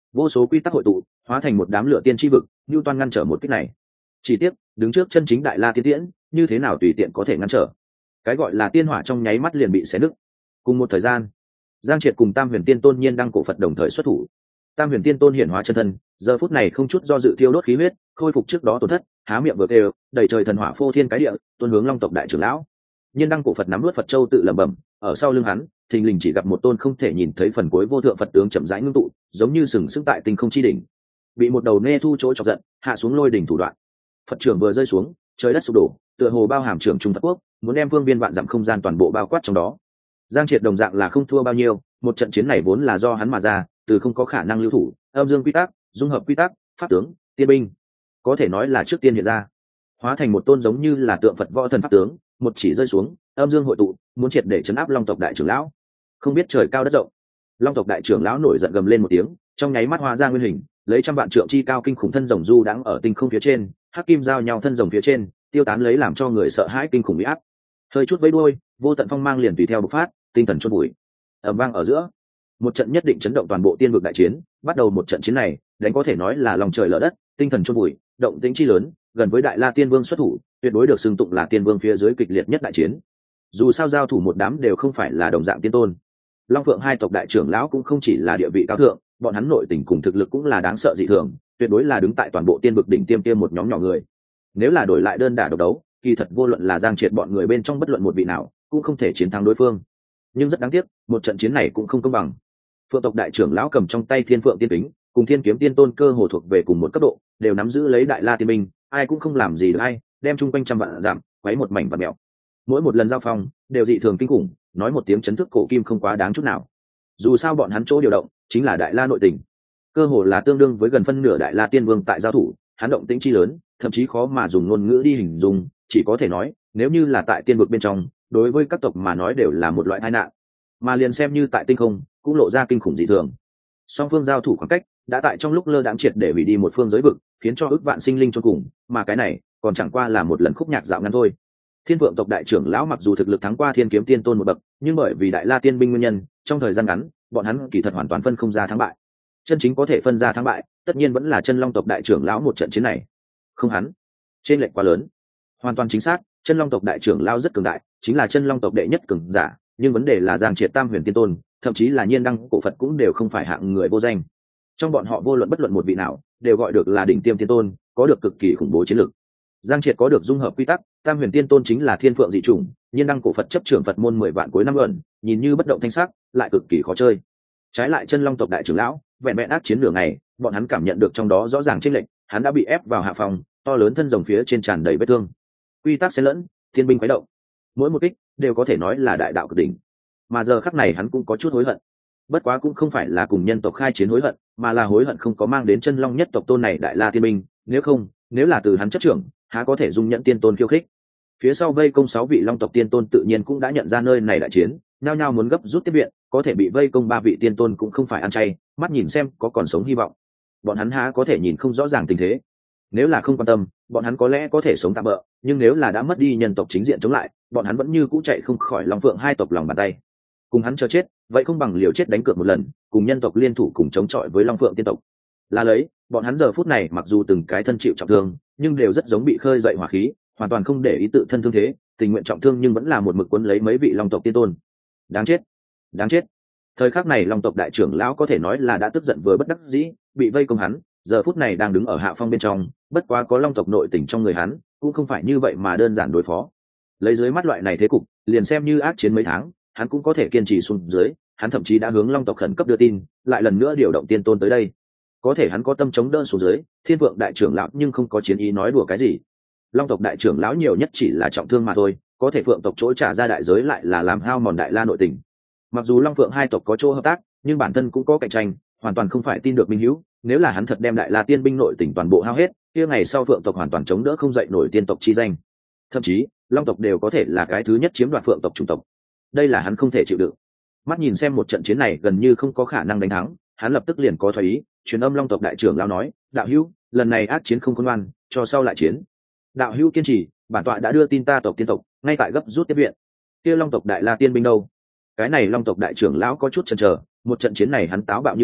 vô số quy tắc hội tụ hóa thành một đám lửa tiên tri vực, như toan ngăn trở một kích này. Chỉ tiếc đứng trước chân chính đại la tiên tiễn, như thế nào tùy tiện có thể ngăn trở. Cái gọi là tiên hỏa trong nháy mắt liền bị xé nứt. Cùng một thời gian, Giang Triệt cùng Tam Huyền Tiên Tôn nhiên đăng cổ Phật đồng thời xuất thủ. Tam Huyền Tiên Tôn hiển hóa chân thân, giờ phút này không chút do dự thiêu đốt khí huyết, khôi phục trước đó tổn thất, há miệng vừa kêu, đầy trời thần hỏa phô thiên cái địa, tuôn hướng Long tộc đại trưởng lão. Nhiên đăng cổ Phật nắm nuốt Phật châu tự lẩm bẩm, ở sau lưng hắn, thình lình chỉ gặp một tôn không thể nhìn thấy phần cuối vô thượng Phật tướng chậm rãi ngưng tụ, giống như sừng sững tại tinh không chi đỉnh. Bị một đầu nê thu chỗ chọc giận, hạ xuống lôi đỉnh thủ đoạn. Phật trưởng vừa rơi xuống, trời đất sụp đổ, tựa hồ bao hàm trưởng trung Phật quốc, muốn đem vương viên vạn dặm không gian toàn bộ bao quát trong đó. Giang Triệt đồng dạng là không thua bao nhiêu, một trận chiến này vốn là do hắn mà ra, từ không có khả năng lưu thủ, âm dương quy tắc, dung hợp quy tắc, pháp tướng, tiên binh, có thể nói là trước tiên hiện ra, hóa thành một tôn giống như là tượng Phật võ thần pháp tướng, một chỉ rơi xuống, âm dương hội tụ, muốn triệt để chấn áp Long tộc đại trưởng lão. Không biết trời cao đất rộng, Long tộc đại trưởng lão nổi giận gầm lên một tiếng, trong nháy mắt hóa ra nguyên hình, lấy trăm vạn trượng chi cao kinh khủng thân rồng du đãng ở tinh không phía trên, hắc kim giao nhau thân rồng phía trên, tiêu tán lấy làm cho người sợ hãi kinh khủng uy áp. Hơi chút vẫy đuôi, vô tận phong mang liền tùy theo bộc phát, tinh thần chôn bụi. Ầm vang ở giữa, một trận nhất định chấn động toàn bộ tiên vực đại chiến, bắt đầu một trận chiến này, đánh có thể nói là lòng trời lở đất, tinh thần chôn bụi, động tĩnh chi lớn, gần với Đại La Tiên Vương xuất thủ, tuyệt đối được xưng tụng là Tiên Vương phía dưới kịch liệt nhất đại chiến. Dù sao giao thủ một đám đều không phải là đồng dạng tiên tôn. Long Phượng hai tộc đại trưởng lão cũng không chỉ là địa vị cao thượng, bọn hắn nội tình cùng thực lực cũng là đáng sợ dị thường, tuyệt đối là đứng tại toàn bộ tiên vực đỉnh tiêm tiêm một nhóm nhỏ người. Nếu là đổi lại đơn đả độc đấu, kỳ thật vô luận là Giang Triệt bọn người bên trong bất luận một vị nào, cũng không thể chiến thắng đối phương. Nhưng rất đáng tiếc, một trận chiến này cũng không công bằng. Phượng tộc đại trưởng lão cầm trong tay Thiên Phượng Tiên Kính, cùng Thiên Kiếm Tiên Tôn cơ hồ thuộc về cùng một cấp độ, đều nắm giữ lấy Đại La Tiên Minh, ai cũng không làm gì được ai, đem chung quanh trăm vạn giảm, quấy một mảnh vạn mèo. Mỗi một lần giao phong, đều dị thường kinh khủng, nói một tiếng chấn thức cổ kim không quá đáng chút nào. Dù sao bọn hắn chỗ điều động, chính là Đại La nội tình, cơ hồ là tương đương với gần phân nửa Đại La Tiên Vương tại giao thủ, hắn động tĩnh chi lớn, thậm chí khó mà dùng ngôn ngữ đi hình dung, chỉ có thể nói, nếu như là tại tiên vực bên trong, đối với các tộc mà nói đều là một loại tai nạn, mà liền xem như tại tinh không, cũng lộ ra kinh khủng dị thường. Song phương giao thủ khoảng cách, đã tại trong lúc lơ đãng triệt để hủy đi một phương giới vực, khiến cho ức vạn sinh linh chôn cùng, mà cái này, còn chẳng qua là một lần khúc nhạc dạo ngắn thôi. Thiên Vượng tộc đại trưởng lão mặc dù thực lực thắng qua Thiên Kiếm Tiên Tôn một bậc, nhưng bởi vì Đại La Tiên binh nguyên nhân, trong thời gian ngắn, bọn hắn kỳ thật hoàn toàn phân không ra thắng bại. Chân chính có thể phân ra thắng bại, tất nhiên vẫn là Chân Long tộc đại trưởng lão một trận chiến này. Không hắn, trên lệch quá lớn. Hoàn toàn chính xác, Chân Long tộc đại trưởng lão rất cường đại, chính là Chân Long tộc đệ nhất cường giả, nhưng vấn đề là Giang Triệt Tam Huyền Tiên Tôn, thậm chí là Nhiên Đăng cổ Phật cũng đều không phải hạng người vô danh. Trong bọn họ vô luận bất luận một vị nào, đều gọi được là đỉnh tiêm tiên tôn, có được cực kỳ khủng bố chiến lược. Giang Triệt có được dung hợp quy tắc, Tam Huyền Tiên Tôn chính là thiên phượng dị chủng, Nhiên Đăng cổ Phật chấp trưởng Phật môn mười vạn cuối năm ẩn, nhìn như bất động thanh sắc, lại cực kỳ khó chơi. Trái lại Chân Long tộc đại trưởng lão, vẹn vẹn ác chiến nửa ngày, bọn hắn cảm nhận được trong đó rõ ràng chênh lệch, hắn đã bị ép vào hạ phòng, to lớn thân rồng phía trên tràn đầy vết thương. Quy tắc xen lẫn, thiên binh quấy động, mỗi một kích đều có thể nói là đại đạo cực đỉnh. Mà giờ khắc này hắn cũng có chút hối hận. Bất quá cũng không phải là cùng nhân tộc khai chiến hối hận, mà là hối hận không có mang đến Chân Long nhất tộc tôn này Đại La Tiên binh, nếu không, nếu là từ hắn chấp trưởng, há có thể dung nhận tiên tôn khiêu khích. Phía sau vây công sáu vị Long tộc tiên tôn tự nhiên cũng đã nhận ra nơi này đại chiến, nhao nhao muốn gấp rút tiếp viện, có thể bị vây công ba vị tiên tôn cũng không phải ăn chay, mắt nhìn xem có còn sống hy vọng. Bọn hắn há có thể nhìn không rõ ràng tình thế. Nếu là không quan tâm, bọn hắn có lẽ có thể sống tạm bỡ, nhưng nếu là đã mất đi nhân tộc chính diện chống lại, bọn hắn vẫn như cũ chạy không khỏi Long Phượng hai tộc lòng bàn tay. Cùng hắn chờ chết, vậy không bằng liều chết đánh cược một lần, cùng nhân tộc liên thủ cùng chống chọi với Long Phượng tiên tộc. Là lấy, bọn hắn giờ phút này mặc dù từng cái thân chịu trọng thương, nhưng đều rất giống bị khơi dậy hỏa khí, hoàn toàn không để ý tự thân thương thế, tình nguyện trọng thương nhưng vẫn là một mực cuốn lấy mấy vị Long tộc tiên tôn. Đáng chết, đáng chết. Thời khắc này Long tộc đại trưởng lão có thể nói là đã tức giận vừa bất đắc dĩ, bị vây công hắn, giờ phút này đang đứng ở hạ phong bên trong, bất quá có Long tộc nội tình trong người hắn, cũng không phải như vậy mà đơn giản đối phó. Lấy dưới mắt loại này thế cục, liền xem như ác chiến mấy tháng, hắn cũng có thể kiên trì xuống dưới, hắn thậm chí đã hướng Long tộc khẩn cấp đưa tin, lại lần nữa điều động tiên tôn tới đây. Có thể hắn có tâm chống đỡ xuống dưới, Thiên Vượng đại trưởng lão nhưng không có chiến ý nói đùa cái gì. Long tộc đại trưởng lão nhiều nhất chỉ là trọng thương mà thôi, có thể Phượng tộc chỗ trả ra đại giới lại là làm hao mòn Đại La nội tình. Mặc dù Long Phượng hai tộc có chỗ hợp tác, nhưng bản thân cũng có cạnh tranh, hoàn toàn không phải tin được minh hữu. Nếu là hắn thật đem Đại La tiên binh nội tình toàn bộ hao hết, kia ngày sau Phượng tộc hoàn toàn chống đỡ không dậy nổi tiên tộc chi danh. Thậm chí, Long tộc đều có thể là cái thứ nhất chiếm đoạt Phượng tộc chủng tộc. Đây là hắn không thể chịu đựng. Mắt nhìn xem một trận chiến này gần như không có khả năng đánh thắng, hắn lập tức liền có thoái ý, truyền âm Long tộc đại trưởng lão nói, đạo hữu, lần này ác chiến không khôn ngoan, cho sau lại chiến. Đạo hữu kiên trì, bản tọa đã đưa tin ta tộc tiên tộc ngay tại gấp rút tiếp viện. Kia Long tộc đại La tiên binh đâu? Cái này Long tộc đại trưởng lão có chút chần chờ, một trận chiến này hắn táo bạo như vậy,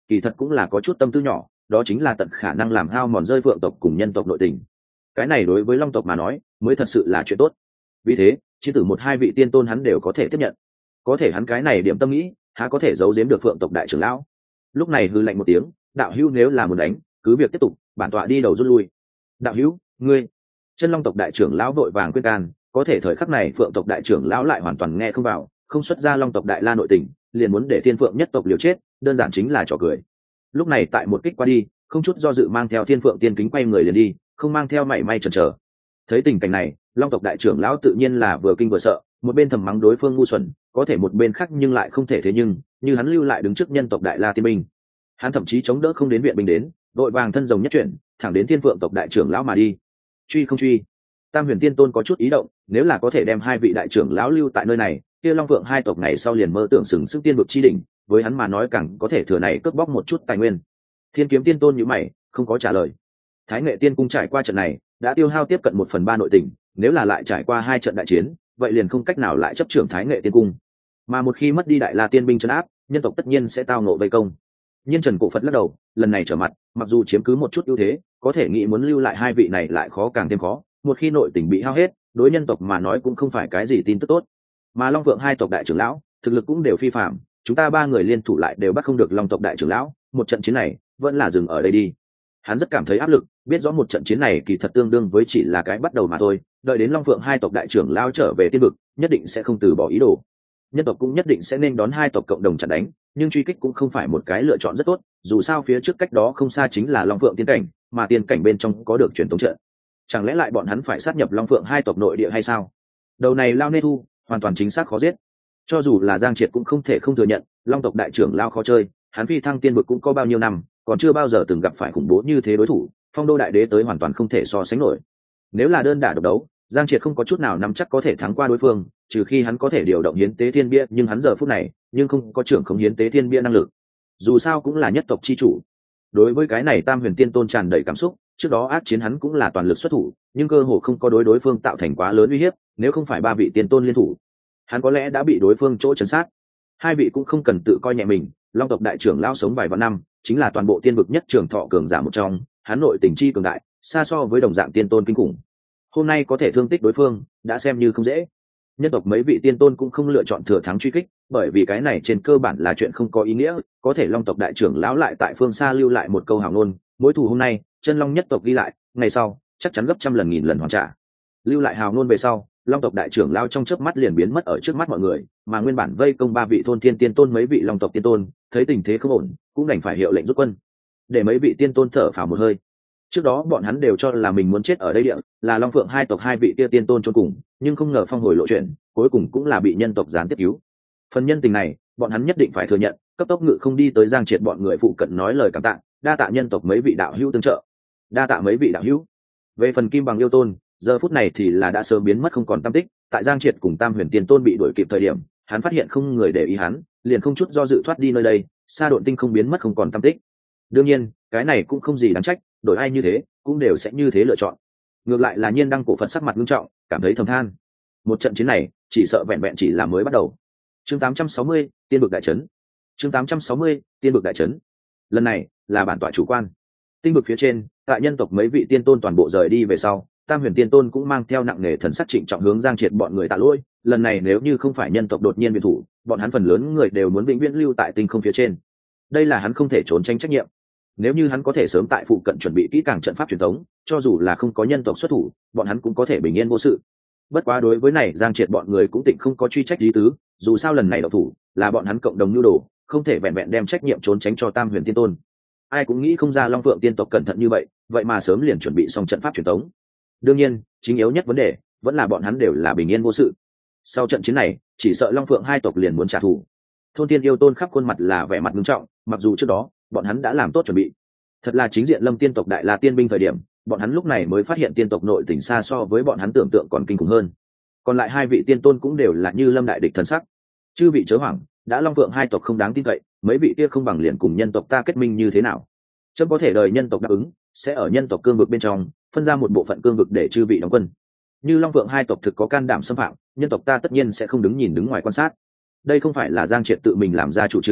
kỳ thật cũng là có chút tâm tư nhỏ, đó chính là tận khả năng làm hao mòn rơi phượng tộc cùng nhân tộc nội tình. Cái này đối với long tộc mà nói mới thật sự là chuyện tốt. Vì thế chiến tử một hai vị tiên tôn hắn đều có thể tiếp nhận. Có thể hắn cái này điểm tâm nghĩ há có thể giấu giếm được phượng tộc đại trưởng lão. Lúc này hư lạnh một tiếng, đạo hữu nếu là muốn đánh cứ việc tiếp tục, bản tọa đi đầu rút lui. Đạo hữu ngươi, chân long tộc đại trưởng lão vội vàng khuyên can, có thể thời khắc này phượng tộc đại trưởng lão lại hoàn toàn nghe không vào, không xuất ra long tộc đại la nội tình, liền muốn để thiên phượng nhất tộc liều chết, đơn giản chính là trò cười. Lúc này tại một kích qua đi, không chút do dự mang theo thiên phượng tiên kính quay người liền đi, không mang theo mảy may chần chờ. Thấy tình cảnh này, long tộc đại trưởng lão tự nhiên là vừa kinh vừa sợ, một bên thầm mắng đối phương ngu xuẩn, có thể một bên khác nhưng lại không thể thế nhưng như hắn lưu lại đứng trước nhân tộc đại la tiên binh, hắn thậm chí chống đỡ không đến viện binh đến, đội vàng thân rồng nhất chuyển thẳng đến thiên phượng tộc đại trưởng lão mà đi. Truy không truy? Tam huyền tiên tôn có chút ý động, nếu là có thể đem hai vị đại trưởng lão lưu tại nơi này, kia long phượng hai tộc này sau liền mơ tưởng sừng sức tiên vực chi đỉnh, với hắn mà nói càng có thể thừa này cướp bóc một chút tài nguyên. Thiên kiếm tiên tôn nhíu mày không có trả lời. Thái nghệ tiên cung trải qua trận này đã tiêu hao tiếp cận một phần ba nội tình, nếu là lại trải qua hai trận đại chiến vậy liền không cách nào lại chấp trưởng thái nghệ tiên cung, mà một khi mất đi đại la tiên binh trấn áp, nhân tộc tất nhiên sẽ tao ngộ vây công. Nhiên Trần cổ Phật lắc đầu, lần này trở mặt mặc dù chiếm cứ một chút ưu thế, có thể nghĩ muốn lưu lại hai vị này lại khó càng thêm khó, một khi nội tình bị hao hết, đối nhân tộc mà nói cũng không phải cái gì tin tức tốt. Mà long phượng hai tộc đại trưởng lão thực lực cũng đều phi phạm, chúng ta ba người liên thủ lại đều bắt không được long tộc đại trưởng lão, một trận chiến này vẫn là dừng ở đây đi. Hắn rất cảm thấy áp lực, biết rõ một trận chiến này kỳ thật tương đương với chỉ là cái bắt đầu mà thôi, đợi đến long phượng hai tộc đại trưởng lão trở về tiên vực nhất định sẽ không từ bỏ ý đồ, nhân tộc cũng nhất định sẽ nên đón hai tộc cộng đồng chặn đánh, nhưng truy kích cũng không phải một cái lựa chọn rất tốt, dù sao phía trước cách đó không xa chính là long phượng tiên cảnh, mà tiên cảnh bên trong có được truyền thống trận, chẳng lẽ lại bọn hắn phải sát nhập long phượng hai tộc nội địa hay sao? Đầu này lao nê thu hoàn toàn chính xác khó giết, cho dù là Giang Triệt cũng không thể không thừa nhận long tộc đại trưởng lao khó chơi, hắn phi thăng tiên vực cũng có bao nhiêu năm, còn chưa bao giờ từng gặp phải khủng bố như thế đối thủ, phong đô đại đế tới hoàn toàn không thể so sánh nổi. Nếu là đơn đả độc đấu, Giang Triệt không có chút nào nắm chắc có thể thắng qua đối phương, trừ khi hắn có thể điều động hiến tế thiên bia, nhưng hắn giờ phút này nhưng không có trưởng không hiến tế thiên bia năng lực, dù sao cũng là nhất tộc chi chủ. Đối với cái này Tam huyền tiên tôn tràn đầy cảm xúc, trước đó ác chiến hắn cũng là toàn lực xuất thủ, nhưng cơ hồ không có đối đối phương tạo thành quá lớn uy hiếp, nếu không phải ba vị tiên tôn liên thủ, hắn có lẽ đã bị đối phương chỗ chấn sát. Hai vị cũng không cần tự coi nhẹ mình, long tộc đại trưởng lao sống vài vạn năm, chính là toàn bộ tiên vực nhất trường thọ cường giả một trong, hắn nội tình chi cường đại xa so với đồng dạng tiên tôn kinh khủng, hôm nay có thể thương tích đối phương đã xem như không dễ. Nhân tộc mấy vị tiên tôn cũng không lựa chọn thừa thắng truy kích, bởi vì cái này trên cơ bản là chuyện không có ý nghĩa, có thể long tộc đại trưởng lão lại tại phương xa lưu lại một câu hào ngôn, mỗi thù hôm nay chân long nhất tộc ghi lại, ngày sau chắc chắn gấp trăm lần nghìn lần hoàn trả. Lưu lại hào ngôn về sau, long tộc đại trưởng lão trong chớp mắt liền biến mất ở trước mắt mọi người, mà nguyên bản vây công ba vị thôn thiên tiên tôn mấy vị long tộc tiên tôn thấy tình thế không ổn cũng đành phải hiệu lệnh rút quân, để mấy vị tiên tôn thở phào một hơi. Trước đó bọn hắn đều cho là mình muốn chết ở đây địa, là long phượng hai tộc hai vị kia tiên tôn chôn cùng, nhưng không ngờ phong hồi lộ chuyện, cuối cùng cũng là bị nhân tộc gián tiếp cứu. Phần nhân tình này bọn hắn nhất định phải thừa nhận, cấp tốc ngự không đi tới Giang Triệt bọn người phụ cận nói lời cảm tạ, đa tạ nhân tộc mấy vị đạo hữu tương trợ. Đa tạ mấy vị đạo hữu. Về phần kim bằng yêu tôn, giờ phút này thì là đã sớm biến mất không còn tăm tích, tại Giang Triệt cùng Tam huyền tiên tôn bị đuổi kịp thời điểm, hắn phát hiện không người để ý hắn, liền không chút do dự thoát đi nơi đây, xa độn tinh không biến mất không còn tăm tích. Đương nhiên cái này cũng không gì đáng trách, đổi ai như thế cũng đều sẽ như thế lựa chọn. Ngược lại là Nhiên Đăng cổ Phật sắc mặt nghiêm trọng, cảm thấy thầm than, một trận chiến này chỉ sợ vẹn vẹn chỉ là mới bắt đầu. Chương tám trăm sáu mươi, tiên vực đại trấn. Chương tám trăm sáu mươi, tiên vực đại trấn. Lần này là bản tọa chủ quan. Tinh vực phía trên, tại nhân tộc mấy vị tiên tôn toàn bộ rời đi về sau, Tam huyền tiên tôn cũng mang theo nặng nề thần sắc trịnh trọng hướng Giang Triệt bọn người tạ lỗi, lần này nếu như không phải nhân tộc đột nhiên viện thủ, bọn hắn phần lớn người đều muốn vĩnh viễn lưu tại tinh không phía trên. Đây là hắn không thể trốn tránh trách nhiệm. Nếu như hắn có thể sớm tại phụ cận chuẩn bị kỹ càng trận pháp truyền thống, cho dù là không có nhân tộc xuất thủ, bọn hắn cũng có thể bình yên vô sự. Bất quá đối với này Giang Triệt bọn người cũng tịnh không có truy trách lý tứ, dù sao lần này độc thủ là bọn hắn cộng đồng nhu đồ, không thể vẹn vẹn đem trách nhiệm trốn tránh cho Tam huyền tiên tôn. Ai cũng nghĩ không ra Long Phượng tiên tộc cẩn thận như vậy, vậy mà sớm liền chuẩn bị xong trận pháp truyền thống. Đương nhiên, chính yếu nhất vấn đề vẫn là bọn hắn đều là bình yên vô sự. Sau trận chiến này, chỉ sợ Long Phượng hai tộc liền muốn trả thù. Thôn Tiên yêu tôn khắp khuôn mặt là vẻ mặt nghiêm trọng, mặc dù trước đó bọn hắn đã làm tốt chuẩn bị. Thật là chính diện Lâm tiên tộc đại la tiên binh thời điểm, bọn hắn lúc này mới phát hiện tiên tộc nội tình xa so với bọn hắn tưởng tượng còn kinh khủng hơn. Còn lại hai vị tiên tôn cũng đều là như lâm đại địch thần sắc. Chư vị chớ hoảng, đã Long Phượng hai tộc không đáng tin cậy, mấy vị kia không bằng liền cùng nhân tộc ta kết minh như thế nào? Chấm có thể đời nhân tộc đáp ứng, sẽ ở nhân tộc cương vực bên trong phân ra một bộ phận cương vực để chư vị đóng quân. Như Long Phượng hai tộc thực có can đảm xâm phạm, nhân tộc ta tất nhiên sẽ không đứng nhìn đứng ngoài quan sát. Đây không phải là Giang Triệt tự mình làm ra chủ trương,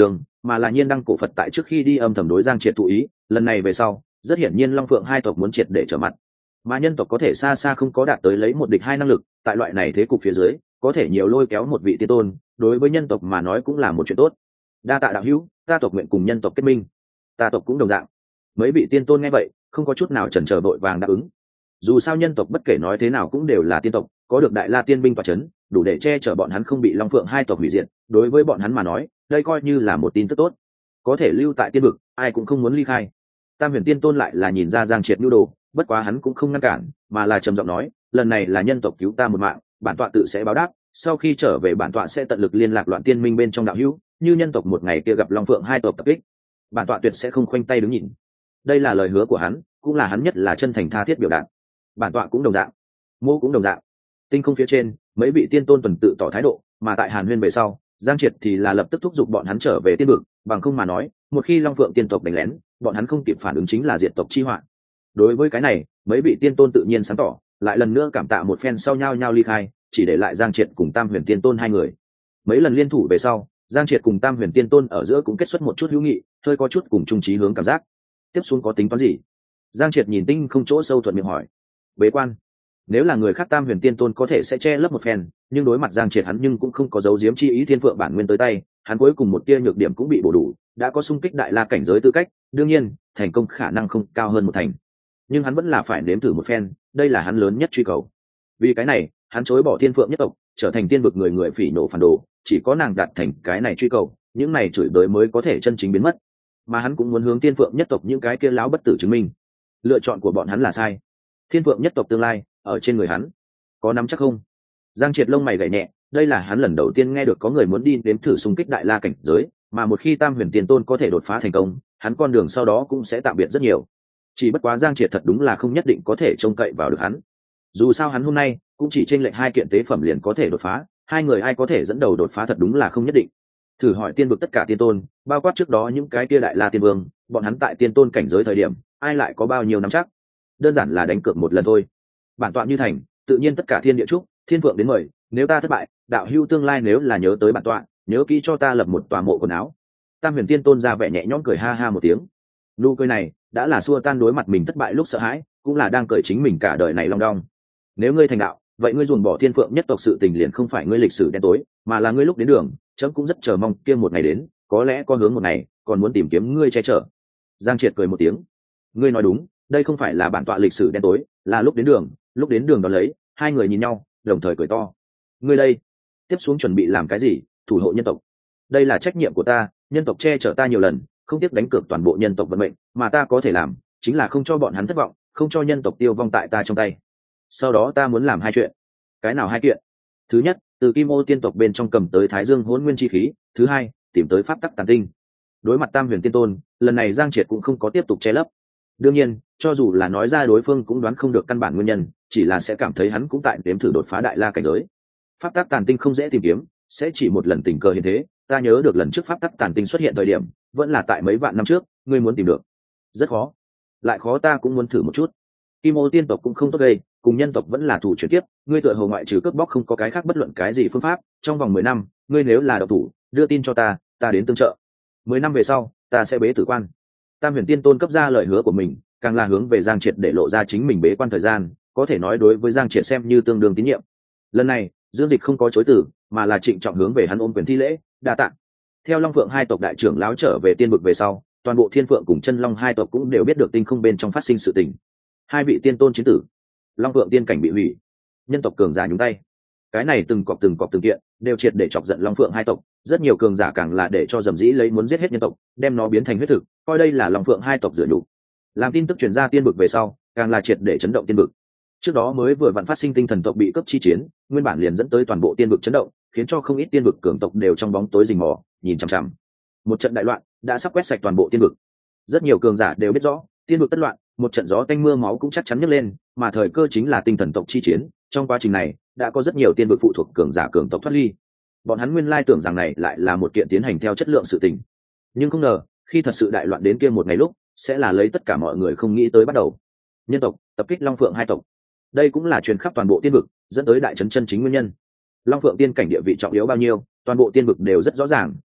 mà là nhiên đăng cổ Phật tại trước khi đi âm thầm đối Giang Triệt thụ ý, lần này về sau rất hiển nhiên Long Phượng hai tộc muốn triệt để trở mặt, mà nhân tộc có thể xa xa không có đạt tới lấy một địch hai năng lực, tại loại này thế cục phía dưới có thể nhiều lôi kéo một vị tiên tôn, đối với nhân tộc mà nói cũng là một chuyện tốt. Đa tạ đạo hữu, ta tộc nguyện cùng nhân tộc kết minh. Ta tộc cũng đồng dạng. Mấy vị tiên tôn nghe vậy không có chút nào chần chờ vội vàng đáp ứng. Dù sao nhân tộc bất kể nói thế nào cũng đều là tiên tộc, có được đại la tiên binh tọa chấn, đủ để che chở bọn hắn không bị Long Phượng hai tộc hủy diệt. Đối với bọn hắn mà nói đây coi như là một tin tức tốt, có thể lưu tại tiên vực ai cũng không muốn ly khai. Tam Huyền Tiên Tôn lại là nhìn ra Giang Triệt nhu đồ, bất quá hắn cũng không ngăn cản, mà là trầm giọng nói, lần này là nhân tộc cứu ta một mạng, bản tọa tự sẽ báo đáp, sau khi trở về bản tọa sẽ tận lực liên lạc Loạn Tiên Minh bên trong đạo hữu, như nhân tộc một ngày kia gặp Long Phượng hai tộc tập kích, bản tọa tuyệt sẽ không khoanh tay đứng nhìn. Đây là lời hứa của hắn, cũng là hắn nhất là chân thành tha thiết biểu đạt. Bản tọa cũng đồng dạng, Mô cũng đồng dạng. Tinh không phía trên, mấy vị tiên tôn tuần tự tỏ thái độ, mà tại Hàn Huyên về sau, Giang Triệt thì là lập tức thúc giục bọn hắn trở về tiên vực, bằng không mà nói, một khi Long Phượng tiên tộc đánh lén, bọn hắn không kịp phản ứng chính là diệt tộc chi họa. Đối với cái này, mấy vị tiên tôn tự nhiên sáng tỏ, lại lần nữa cảm tạ một phen sau nhau nhau ly khai, chỉ để lại Giang Triệt cùng Tam Huyền Tiên Tôn hai người. Mấy lần liên thủ về sau, Giang Triệt cùng Tam Huyền Tiên Tôn ở giữa cũng kết xuất một chút hữu nghị, hơi có chút cùng chung chí hướng cảm giác. Tiếp xuống có tính toán gì? Giang Triệt nhìn tinh không chỗ sâu thuận miệng hỏi. Bế quan. Nếu là người khác Tam Huyền Tiên Tôn có thể sẽ che lấp một phen, nhưng đối mặt Giang Triệt hắn nhưng cũng không có dấu giếm chi ý thiên phượng bản nguyên tới tay, hắn cuối cùng một tia nhược điểm cũng bị bổ đủ, đã có xung kích đại la cảnh giới tư cách, đương nhiên, thành công khả năng không cao hơn một thành. Nhưng hắn vẫn là phải nếm thử một phen, đây là hắn lớn nhất truy cầu. Vì cái này, hắn chối bỏ thiên phượng nhất tộc, trở thành tiên vực người người phỉ nổ phản đồ, chỉ có nàng đạt thành cái này truy cầu, những này chửi bới mới có thể chân chính biến mất. Mà hắn cũng muốn hướng tiên phượng nhất tộc những cái kia láo bất tử chứng minh, lựa chọn của bọn hắn là sai. Thiên phượng nhất tộc tương lai ở trên người hắn, có nắm chắc không? Giang Triệt lông mày gảy nhẹ, đây là hắn lần đầu tiên nghe được có người muốn đi nếm thử xung kích đại la cảnh giới, mà một khi Tam Huyền Tiên Tôn có thể đột phá thành công, hắn con đường sau đó cũng sẽ tạm biệt rất nhiều. Chỉ bất quá Giang Triệt thật đúng là không nhất định có thể trông cậy vào được hắn. Dù sao hắn hôm nay cũng chỉ chênh lệch hai kiện tế phẩm liền có thể đột phá, hai người ai có thể dẫn đầu đột phá thật đúng là không nhất định. Thử hỏi tiên vực tất cả tiên tôn, bao quát trước đó những cái kia đại la tiên vương, bọn hắn tại tiên tôn cảnh giới thời điểm, ai lại có bao nhiêu nắm chắc? Đơn giản là đánh cược một lần thôi. Bản tọa như thành, tự nhiên tất cả thiên địa trúc, thiên phượng đến mời, nếu ta thất bại, đạo hữu tương lai nếu là nhớ tới bản tọa, nhớ kỹ cho ta lập một tòa mộ quần áo. Tam Huyền Tiên Tôn ra vẻ nhẹ nhõm cười ha ha một tiếng. Nụ cười này đã là xua tan đối mặt mình thất bại lúc sợ hãi, cũng là đang cười chính mình cả đời này long đong. Nếu ngươi thành đạo, vậy ngươi ruồng bỏ thiên phượng nhất tộc sự tình liền không phải ngươi lịch sử đen tối, mà là ngươi lúc đến đường, chấm cũng rất chờ mong kia một ngày đến, có lẽ có hướng một ngày, còn muốn tìm kiếm ngươi che chở. Giang Triệt cười một tiếng. Ngươi nói đúng, đây không phải là bản tọa lịch sử đen tối, là lúc đến đường, lúc đến đường đó lấy. Hai người nhìn nhau, đồng thời cười to. Ngươi đây, tiếp xuống chuẩn bị làm cái gì? Thủ hộ nhân tộc. Đây là trách nhiệm của ta, nhân tộc che chở ta nhiều lần, không tiếc đánh cược toàn bộ nhân tộc vận mệnh, mà ta có thể làm chính là không cho bọn hắn thất vọng, không cho nhân tộc tiêu vong tại ta trong tay. Sau đó ta muốn làm hai chuyện. Cái nào hai chuyện? Thứ nhất, từ Kim Ô tiên tộc bên trong cầm tới Thái Dương Hỗn Nguyên chi khí, thứ hai, tìm tới pháp tắc tàn tinh. Đối mặt Tam Huyền Tiên Tôn, lần này Giang Triệt cũng không có tiếp tục che lấp. Đương nhiên, cho dù là nói ra đối phương cũng đoán không được căn bản nguyên nhân, chỉ là sẽ cảm thấy hắn cũng tại đếm thử đột phá đại la cảnh giới. Pháp tắc tàn tinh không dễ tìm kiếm, sẽ chỉ một lần tình cờ hiện thế. Ta nhớ được lần trước pháp tắc tàn tinh xuất hiện thời điểm, vẫn là tại mấy vạn năm trước, ngươi muốn tìm được, rất khó. Lại khó ta cũng muốn thử một chút. Kim Ô tiên tộc cũng không tốt gây, cùng nhân tộc vẫn là thủ chuyển tiếp, ngươi tựa hồ ngoại trừ cướp bóc không có cái khác bất luận cái gì phương pháp, trong vòng mười năm, ngươi nếu là độc thủ, đưa tin cho ta, ta đến tương trợ. Mười năm về sau, ta sẽ bế tử quan. Tam Huyền Tiên Tôn cấp ra lời hứa của mình, càng là hướng về Giang Triệt để lộ ra chính mình bế quan thời gian, có thể nói đối với Giang Triệt xem như tương đương tín nhiệm. Lần này, Dương Dịch không có chối từ, mà là trịnh trọng hướng về hắn ôm quyền thi lễ, đa tạ. Theo Long Phượng hai tộc đại trưởng lão trở về tiên vực về sau, toàn bộ Thiên Phượng cùng Chân Long hai tộc cũng đều biết được tinh không bên trong phát sinh sự tình. Hai vị tiên tôn chiến tử, Long Phượng tiên cảnh bị hủy, nhân tộc cường giả nhúng tay. Cái này từng cọp từng cọp từng kiện, đều triệt để chọc giận Long Phượng hai tộc, rất nhiều cường giả càng là để cho dầm dĩ lấy muốn giết hết nhân tộc, đem nó biến thành huyết thực, coi đây là Long Phượng hai tộc rửa nhục. Làm tin tức truyền ra tiên vực về sau, càng là triệt để chấn động tiên vực. Trước đó mới vừa vặn phát sinh tinh thần tộc bị cấp chi chiến, nguyên bản liền dẫn tới toàn bộ tiên vực chấn động, khiến cho không ít tiên vực cường tộc đều trong bóng tối rình mò, nhìn chằm chằm. Một trận đại loạn đã sắp quét sạch toàn bộ tiên vực. Rất nhiều cường giả đều biết rõ, tiên vực tất loạn, một trận gió tanh mưa máu cũng chắc chắn nhấc lên, mà thời cơ chính là tinh thần tộc chi chiến. Trong quá trình này, đã có rất nhiều tiên vực phụ thuộc cường giả cường tộc thoát ly. Bọn hắn nguyên lai tưởng rằng này lại là một kiện tiến hành theo chất lượng sự tình, nhưng không ngờ, khi thật sự đại loạn đến kia một ngày lúc, sẽ là lấy tất cả mọi người không nghĩ tới bắt đầu. Nhân tộc tập kích Long Phượng hai tộc. Đây cũng là truyền khắp toàn bộ tiên vực, dẫn tới đại trấn chân chính nguyên nhân. Long Phượng tiên cảnh địa vị trọng yếu bao nhiêu, toàn bộ tiên vực đều rất rõ ràng,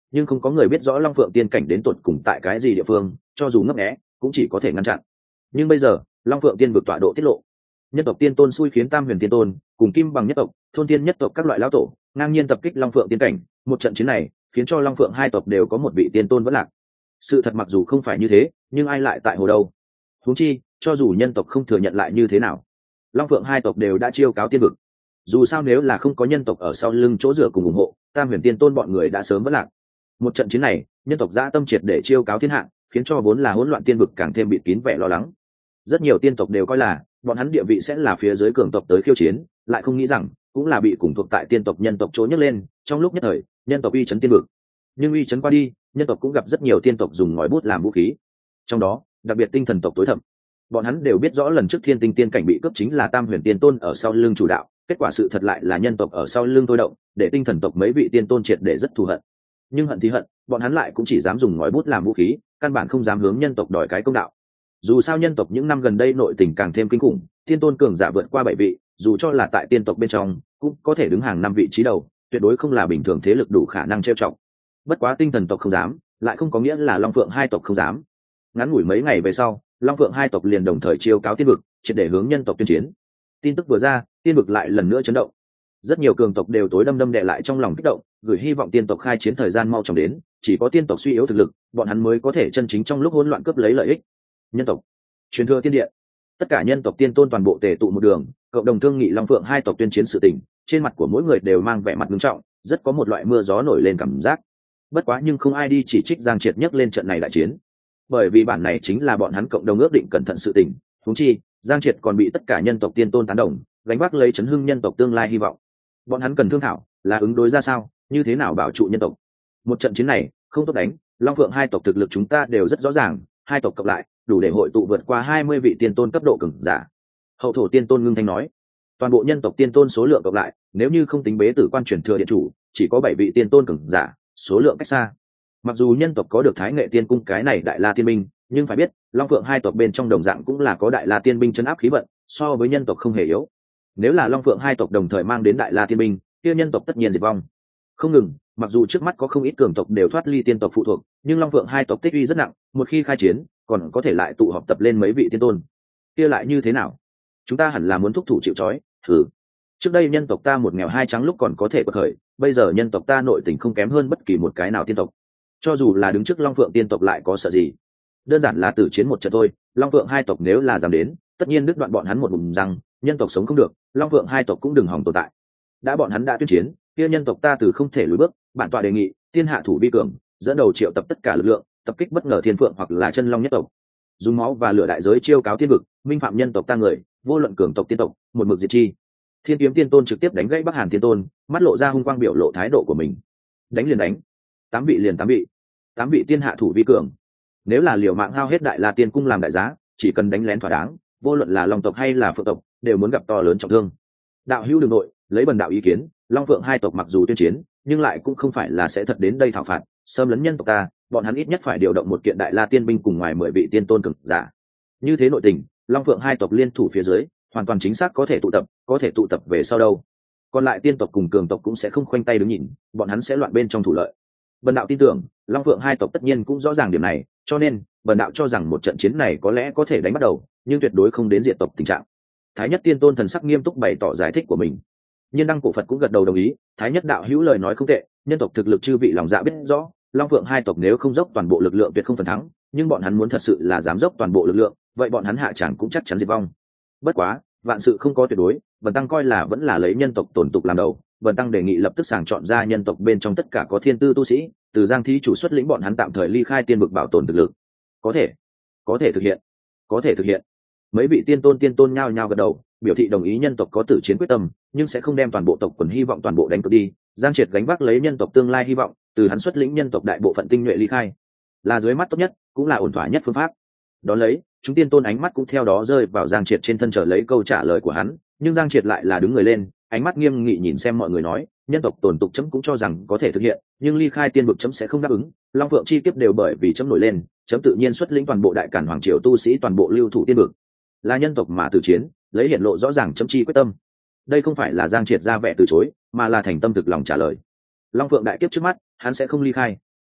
nhưng không có người biết rõ long phượng tiên cảnh đến tột cùng tại cái gì địa phương, cho dù ngấp nghé cũng chỉ có thể ngăn chặn. Nhưng bây giờ long phượng tiên vực tọa độ tiết lộ, nhân tộc tiên tôn xui khiến tam huyền tiên tôn cùng kim bằng nhất tộc, thôn tiên nhất tộc các loại lão tổ ngang nhiên tập kích long phượng tiên cảnh. Một trận chiến này khiến cho long phượng hai tộc đều có một vị tiên tôn vẫn lạc. Sự thật mặc dù không phải như thế, nhưng ai lại tại hồ đâu? Huống chi cho dù nhân tộc không thừa nhận lại như thế nào, long phượng hai tộc đều đã chiêu cáo tiên vực. Dù sao nếu là không có nhân tộc ở sau lưng chỗ dựa cùng ủng hộ, tam huyền tiên tôn bọn người đã sớm vẫn lạc. Một trận chiến này nhân tộc dã tâm triệt để chiêu cáo thiên hạ, khiến cho vốn là hỗn loạn tiên vực càng thêm bịt kín vẻ lo lắng. Rất nhiều tiên tộc đều coi là bọn hắn địa vị sẽ là phía dưới cường tộc tới khiêu chiến, lại không nghĩ rằng cũng là bị cùng thuộc tại tiên tộc nhân tộc chỗ nhấc lên. Trong lúc nhất thời nhân tộc uy chấn tiên vực, nhưng uy chấn qua đi, nhân tộc cũng gặp rất nhiều tiên tộc dùng ngòi bút làm vũ khí. Trong đó đặc biệt tinh thần tộc tối thẩm, bọn hắn đều biết rõ lần trước thiên tinh tiên cảnh bị cướp chính là tam huyền tiên tôn ở sau lưng chủ đạo, kết quả sự thật lại là nhân tộc ở sau lưng thôi động, để tinh thần tộc mấy vị tiên tôn triệt để rất thù hận. Nhưng hận thì hận, bọn hắn lại cũng chỉ dám dùng ngòi bút làm vũ khí, căn bản không dám hướng nhân tộc đòi cái công đạo. Dù sao nhân tộc những năm gần đây nội tình càng thêm kinh khủng, tiên tôn cường giả vượt qua bảy vị, dù cho là tại tiên tộc bên trong cũng có thể đứng hàng năm vị trí đầu, tuyệt đối không là bình thường thế lực đủ khả năng trêu chọc. Bất quá tinh thần tộc không dám, lại không có nghĩa là long phượng hai tộc không dám. Ngắn ngủi mấy ngày về sau, long phượng hai tộc liền đồng thời chiêu cáo tiên vực, triệt để hướng nhân tộc tuyên chiến. Tin tức vừa ra, tiên vực lại lần nữa chấn động. Rất nhiều cường tộc đều tối đâm đâm đè lại trong lòng kích động, gửi hy vọng tiên tộc khai chiến thời gian mau chóng đến, chỉ có tiên tộc suy yếu thực lực, bọn hắn mới có thể chân chính trong lúc hỗn loạn cướp lấy lợi ích. Nhân tộc truyền thừa tiên điện, tất cả nhân tộc tiên tôn toàn bộ tề tụ một đường, cộng đồng thương nghị long phượng hai tộc tuyên chiến sự tình. Trên mặt của mỗi người đều mang vẻ mặt nghiêm trọng, rất có một loại mưa gió nổi lên cảm giác. Bất quá nhưng không ai đi chỉ trích Giang Triệt nhấc lên trận này đại chiến, bởi vì bản này chính là bọn hắn cộng đồng ước định cẩn thận sự tình. Huống chi Giang Triệt còn bị tất cả nhân tộc tiên tôn tán đồng, gánh vác lấy chấn hưng nhân tộc tương lai hy vọng. Bọn hắn cần thương thảo là ứng đối ra sao, như thế nào bảo trụ nhân tộc. Một trận chiến này không tốt đánh, long phượng hai tộc thực lực chúng ta đều rất rõ ràng, hai tộc cộng lại đủ để hội tụ vượt qua hai mươi vị tiên tôn cấp độ cường giả. Hậu thổ tiên tôn ngưng thanh nói, toàn bộ nhân tộc tiên tôn số lượng cộng lại, nếu như không tính bế tử quan truyền thừa điện chủ, chỉ có bảy vị tiên tôn cường giả, số lượng cách xa. Mặc dù nhân tộc có được thái nghệ tiên cung cái này đại la tiên binh, nhưng phải biết long phượng hai tộc bên trong đồng dạng cũng là có đại la tiên binh chấn áp khí vận, so với nhân tộc không hề yếu. Nếu là long phượng hai tộc đồng thời mang đến đại la tiên binh, kia nhân tộc tất nhiên diệt vong. Không ngừng, mặc dù trước mắt có không ít cường tộc đều thoát ly tiên tộc phụ thuộc, nhưng long phượng hai tộc tích uy rất nặng, một khi khai chiến còn có thể lại tụ họp tập lên mấy vị tiên tôn. Kia lại như thế nào? Chúng ta hẳn là muốn thúc thủ chịu trói. Thử trước đây nhân tộc ta một nghèo hai trắng lúc còn có thể bật khởi, bây giờ nhân tộc ta nội tình không kém hơn bất kỳ một cái nào tiên tộc, cho dù là đứng trước long phượng tiên tộc lại có sợ gì? Đơn giản là tử chiến một trận thôi. Long phượng hai tộc nếu là dám đến, tất nhiên đứt đoạn bọn hắn một bụng răng, nhân tộc sống không được, long phượng hai tộc cũng đừng hòng tồn tại. Đã bọn hắn đã tuyên chiến, kia nhân tộc ta từ không thể lùi bước. Bản tọa đề nghị thiên hạ thủ vi cường, dẫn đầu triệu tập tất cả lực lượng, tập kích bất ngờ thiên phượng hoặc là chân long nhất tộc, dùng máu và lửa đại giới chiêu cáo tiên vực, minh phạm nhân tộc ta người, vô luận cường tộc tiên tộc, một mực diệt chi. Thiên kiếm tiên tôn trực tiếp đánh gãy bắc hàn tiên tôn, mắt lộ ra hung quang biểu lộ thái độ của mình. Đánh liền đánh, tám vị liền tám vị, tám vị tiên hạ thủ vi cường. Nếu là liều mạng hao hết đại la tiên cung làm đại giá, chỉ cần đánh lén thỏa đáng, vô luận là long tộc hay là phượng tộc đều muốn gặp to lớn trọng thương. Đạo hữu đường nội lấy bần đạo ý kiến, long phượng hai tộc mặc dù tuyên chiến, nhưng lại cũng không phải là sẽ thật đến đây thảo phạt xâm lấn nhân tộc ta. Bọn hắn ít nhất phải điều động một kiện đại la tiên binh cùng ngoài mười vị tiên tôn cường giả. Như thế nội tình, long phượng hai tộc liên thủ phía dưới hoàn toàn chính xác có thể tụ tập, có thể tụ tập về sau đâu. Còn lại tiên tộc cùng cường tộc cũng sẽ không khoanh tay đứng nhìn, bọn hắn sẽ loạn bên trong thủ lợi. Bần đạo tin tưởng long phượng hai tộc tất nhiên cũng rõ ràng điểm này, cho nên bần đạo cho rằng một trận chiến này có lẽ có thể đánh bắt đầu, nhưng tuyệt đối không đến diệt tộc tình trạng. Thái nhất tiên tôn thần sắc nghiêm túc bày tỏ giải thích của mình. Nhiên đăng cổ Phật cũng gật đầu đồng ý. Thái nhất đạo hữu lời nói không tệ, nhân tộc thực lực chư vị lòng dạ biết rõ, long phượng hai tộc nếu không dốc toàn bộ lực lượng tuyệt không phần thắng, nhưng bọn hắn muốn thật sự là dám dốc toàn bộ lực lượng, vậy bọn hắn hạ chẳng cũng chắc chắn diệt vong. Bất quá vạn sự không có tuyệt đối, Vân Tăng coi là vẫn là lấy nhân tộc tổn tục làm đầu. Vân Tăng đề nghị lập tức sàng chọn ra nhân tộc bên trong tất cả có thiên tư tu sĩ, từ Giang thí chủ xuất lĩnh bọn hắn tạm thời ly khai tiên vực bảo tồn thực lực. Có thể, có thể thực hiện, có thể thực hiện. Mấy vị tiên tôn tiên tôn nhao nhao gật đầu, biểu thị đồng ý nhân tộc có tử chiến quyết tâm, nhưng sẽ không đem toàn bộ tộc quần hy vọng toàn bộ đánh cược đi. Giang Triệt gánh vác lấy nhân tộc tương lai hy vọng, từ hắn xuất lĩnh nhân tộc đại bộ phận tinh nhuệ ly khai, là dưới mắt tốt nhất, cũng là ổn thỏa nhất phương pháp. Đón lấy, chúng tiên tôn ánh mắt cũng theo đó rơi vào Giang Triệt trên thân chờ lấy câu trả lời của hắn, nhưng Giang Triệt lại là đứng người lên, ánh mắt nghiêm nghị nhìn xem mọi người nói, nhân tộc tổn tục chấm cũng cho rằng có thể thực hiện, nhưng ly khai tiên vực chấm sẽ không đáp ứng. Long Phượng chi kiếp đều bởi vì chấm nổi lên, chấm tự nhiên xuất lĩnh toàn bộ đại cản hoàng triều tu sĩ toàn bộ lưu thủ tiên vực, là nhân tộc mà từ chiến, lấy hiện lộ rõ ràng chấm chi quyết tâm. Đây không phải là Giang Triệt ra vẻ từ chối, mà là thành tâm thực lòng trả lời. Long Phượng đại kiếp trước mắt, hắn sẽ không ly khai.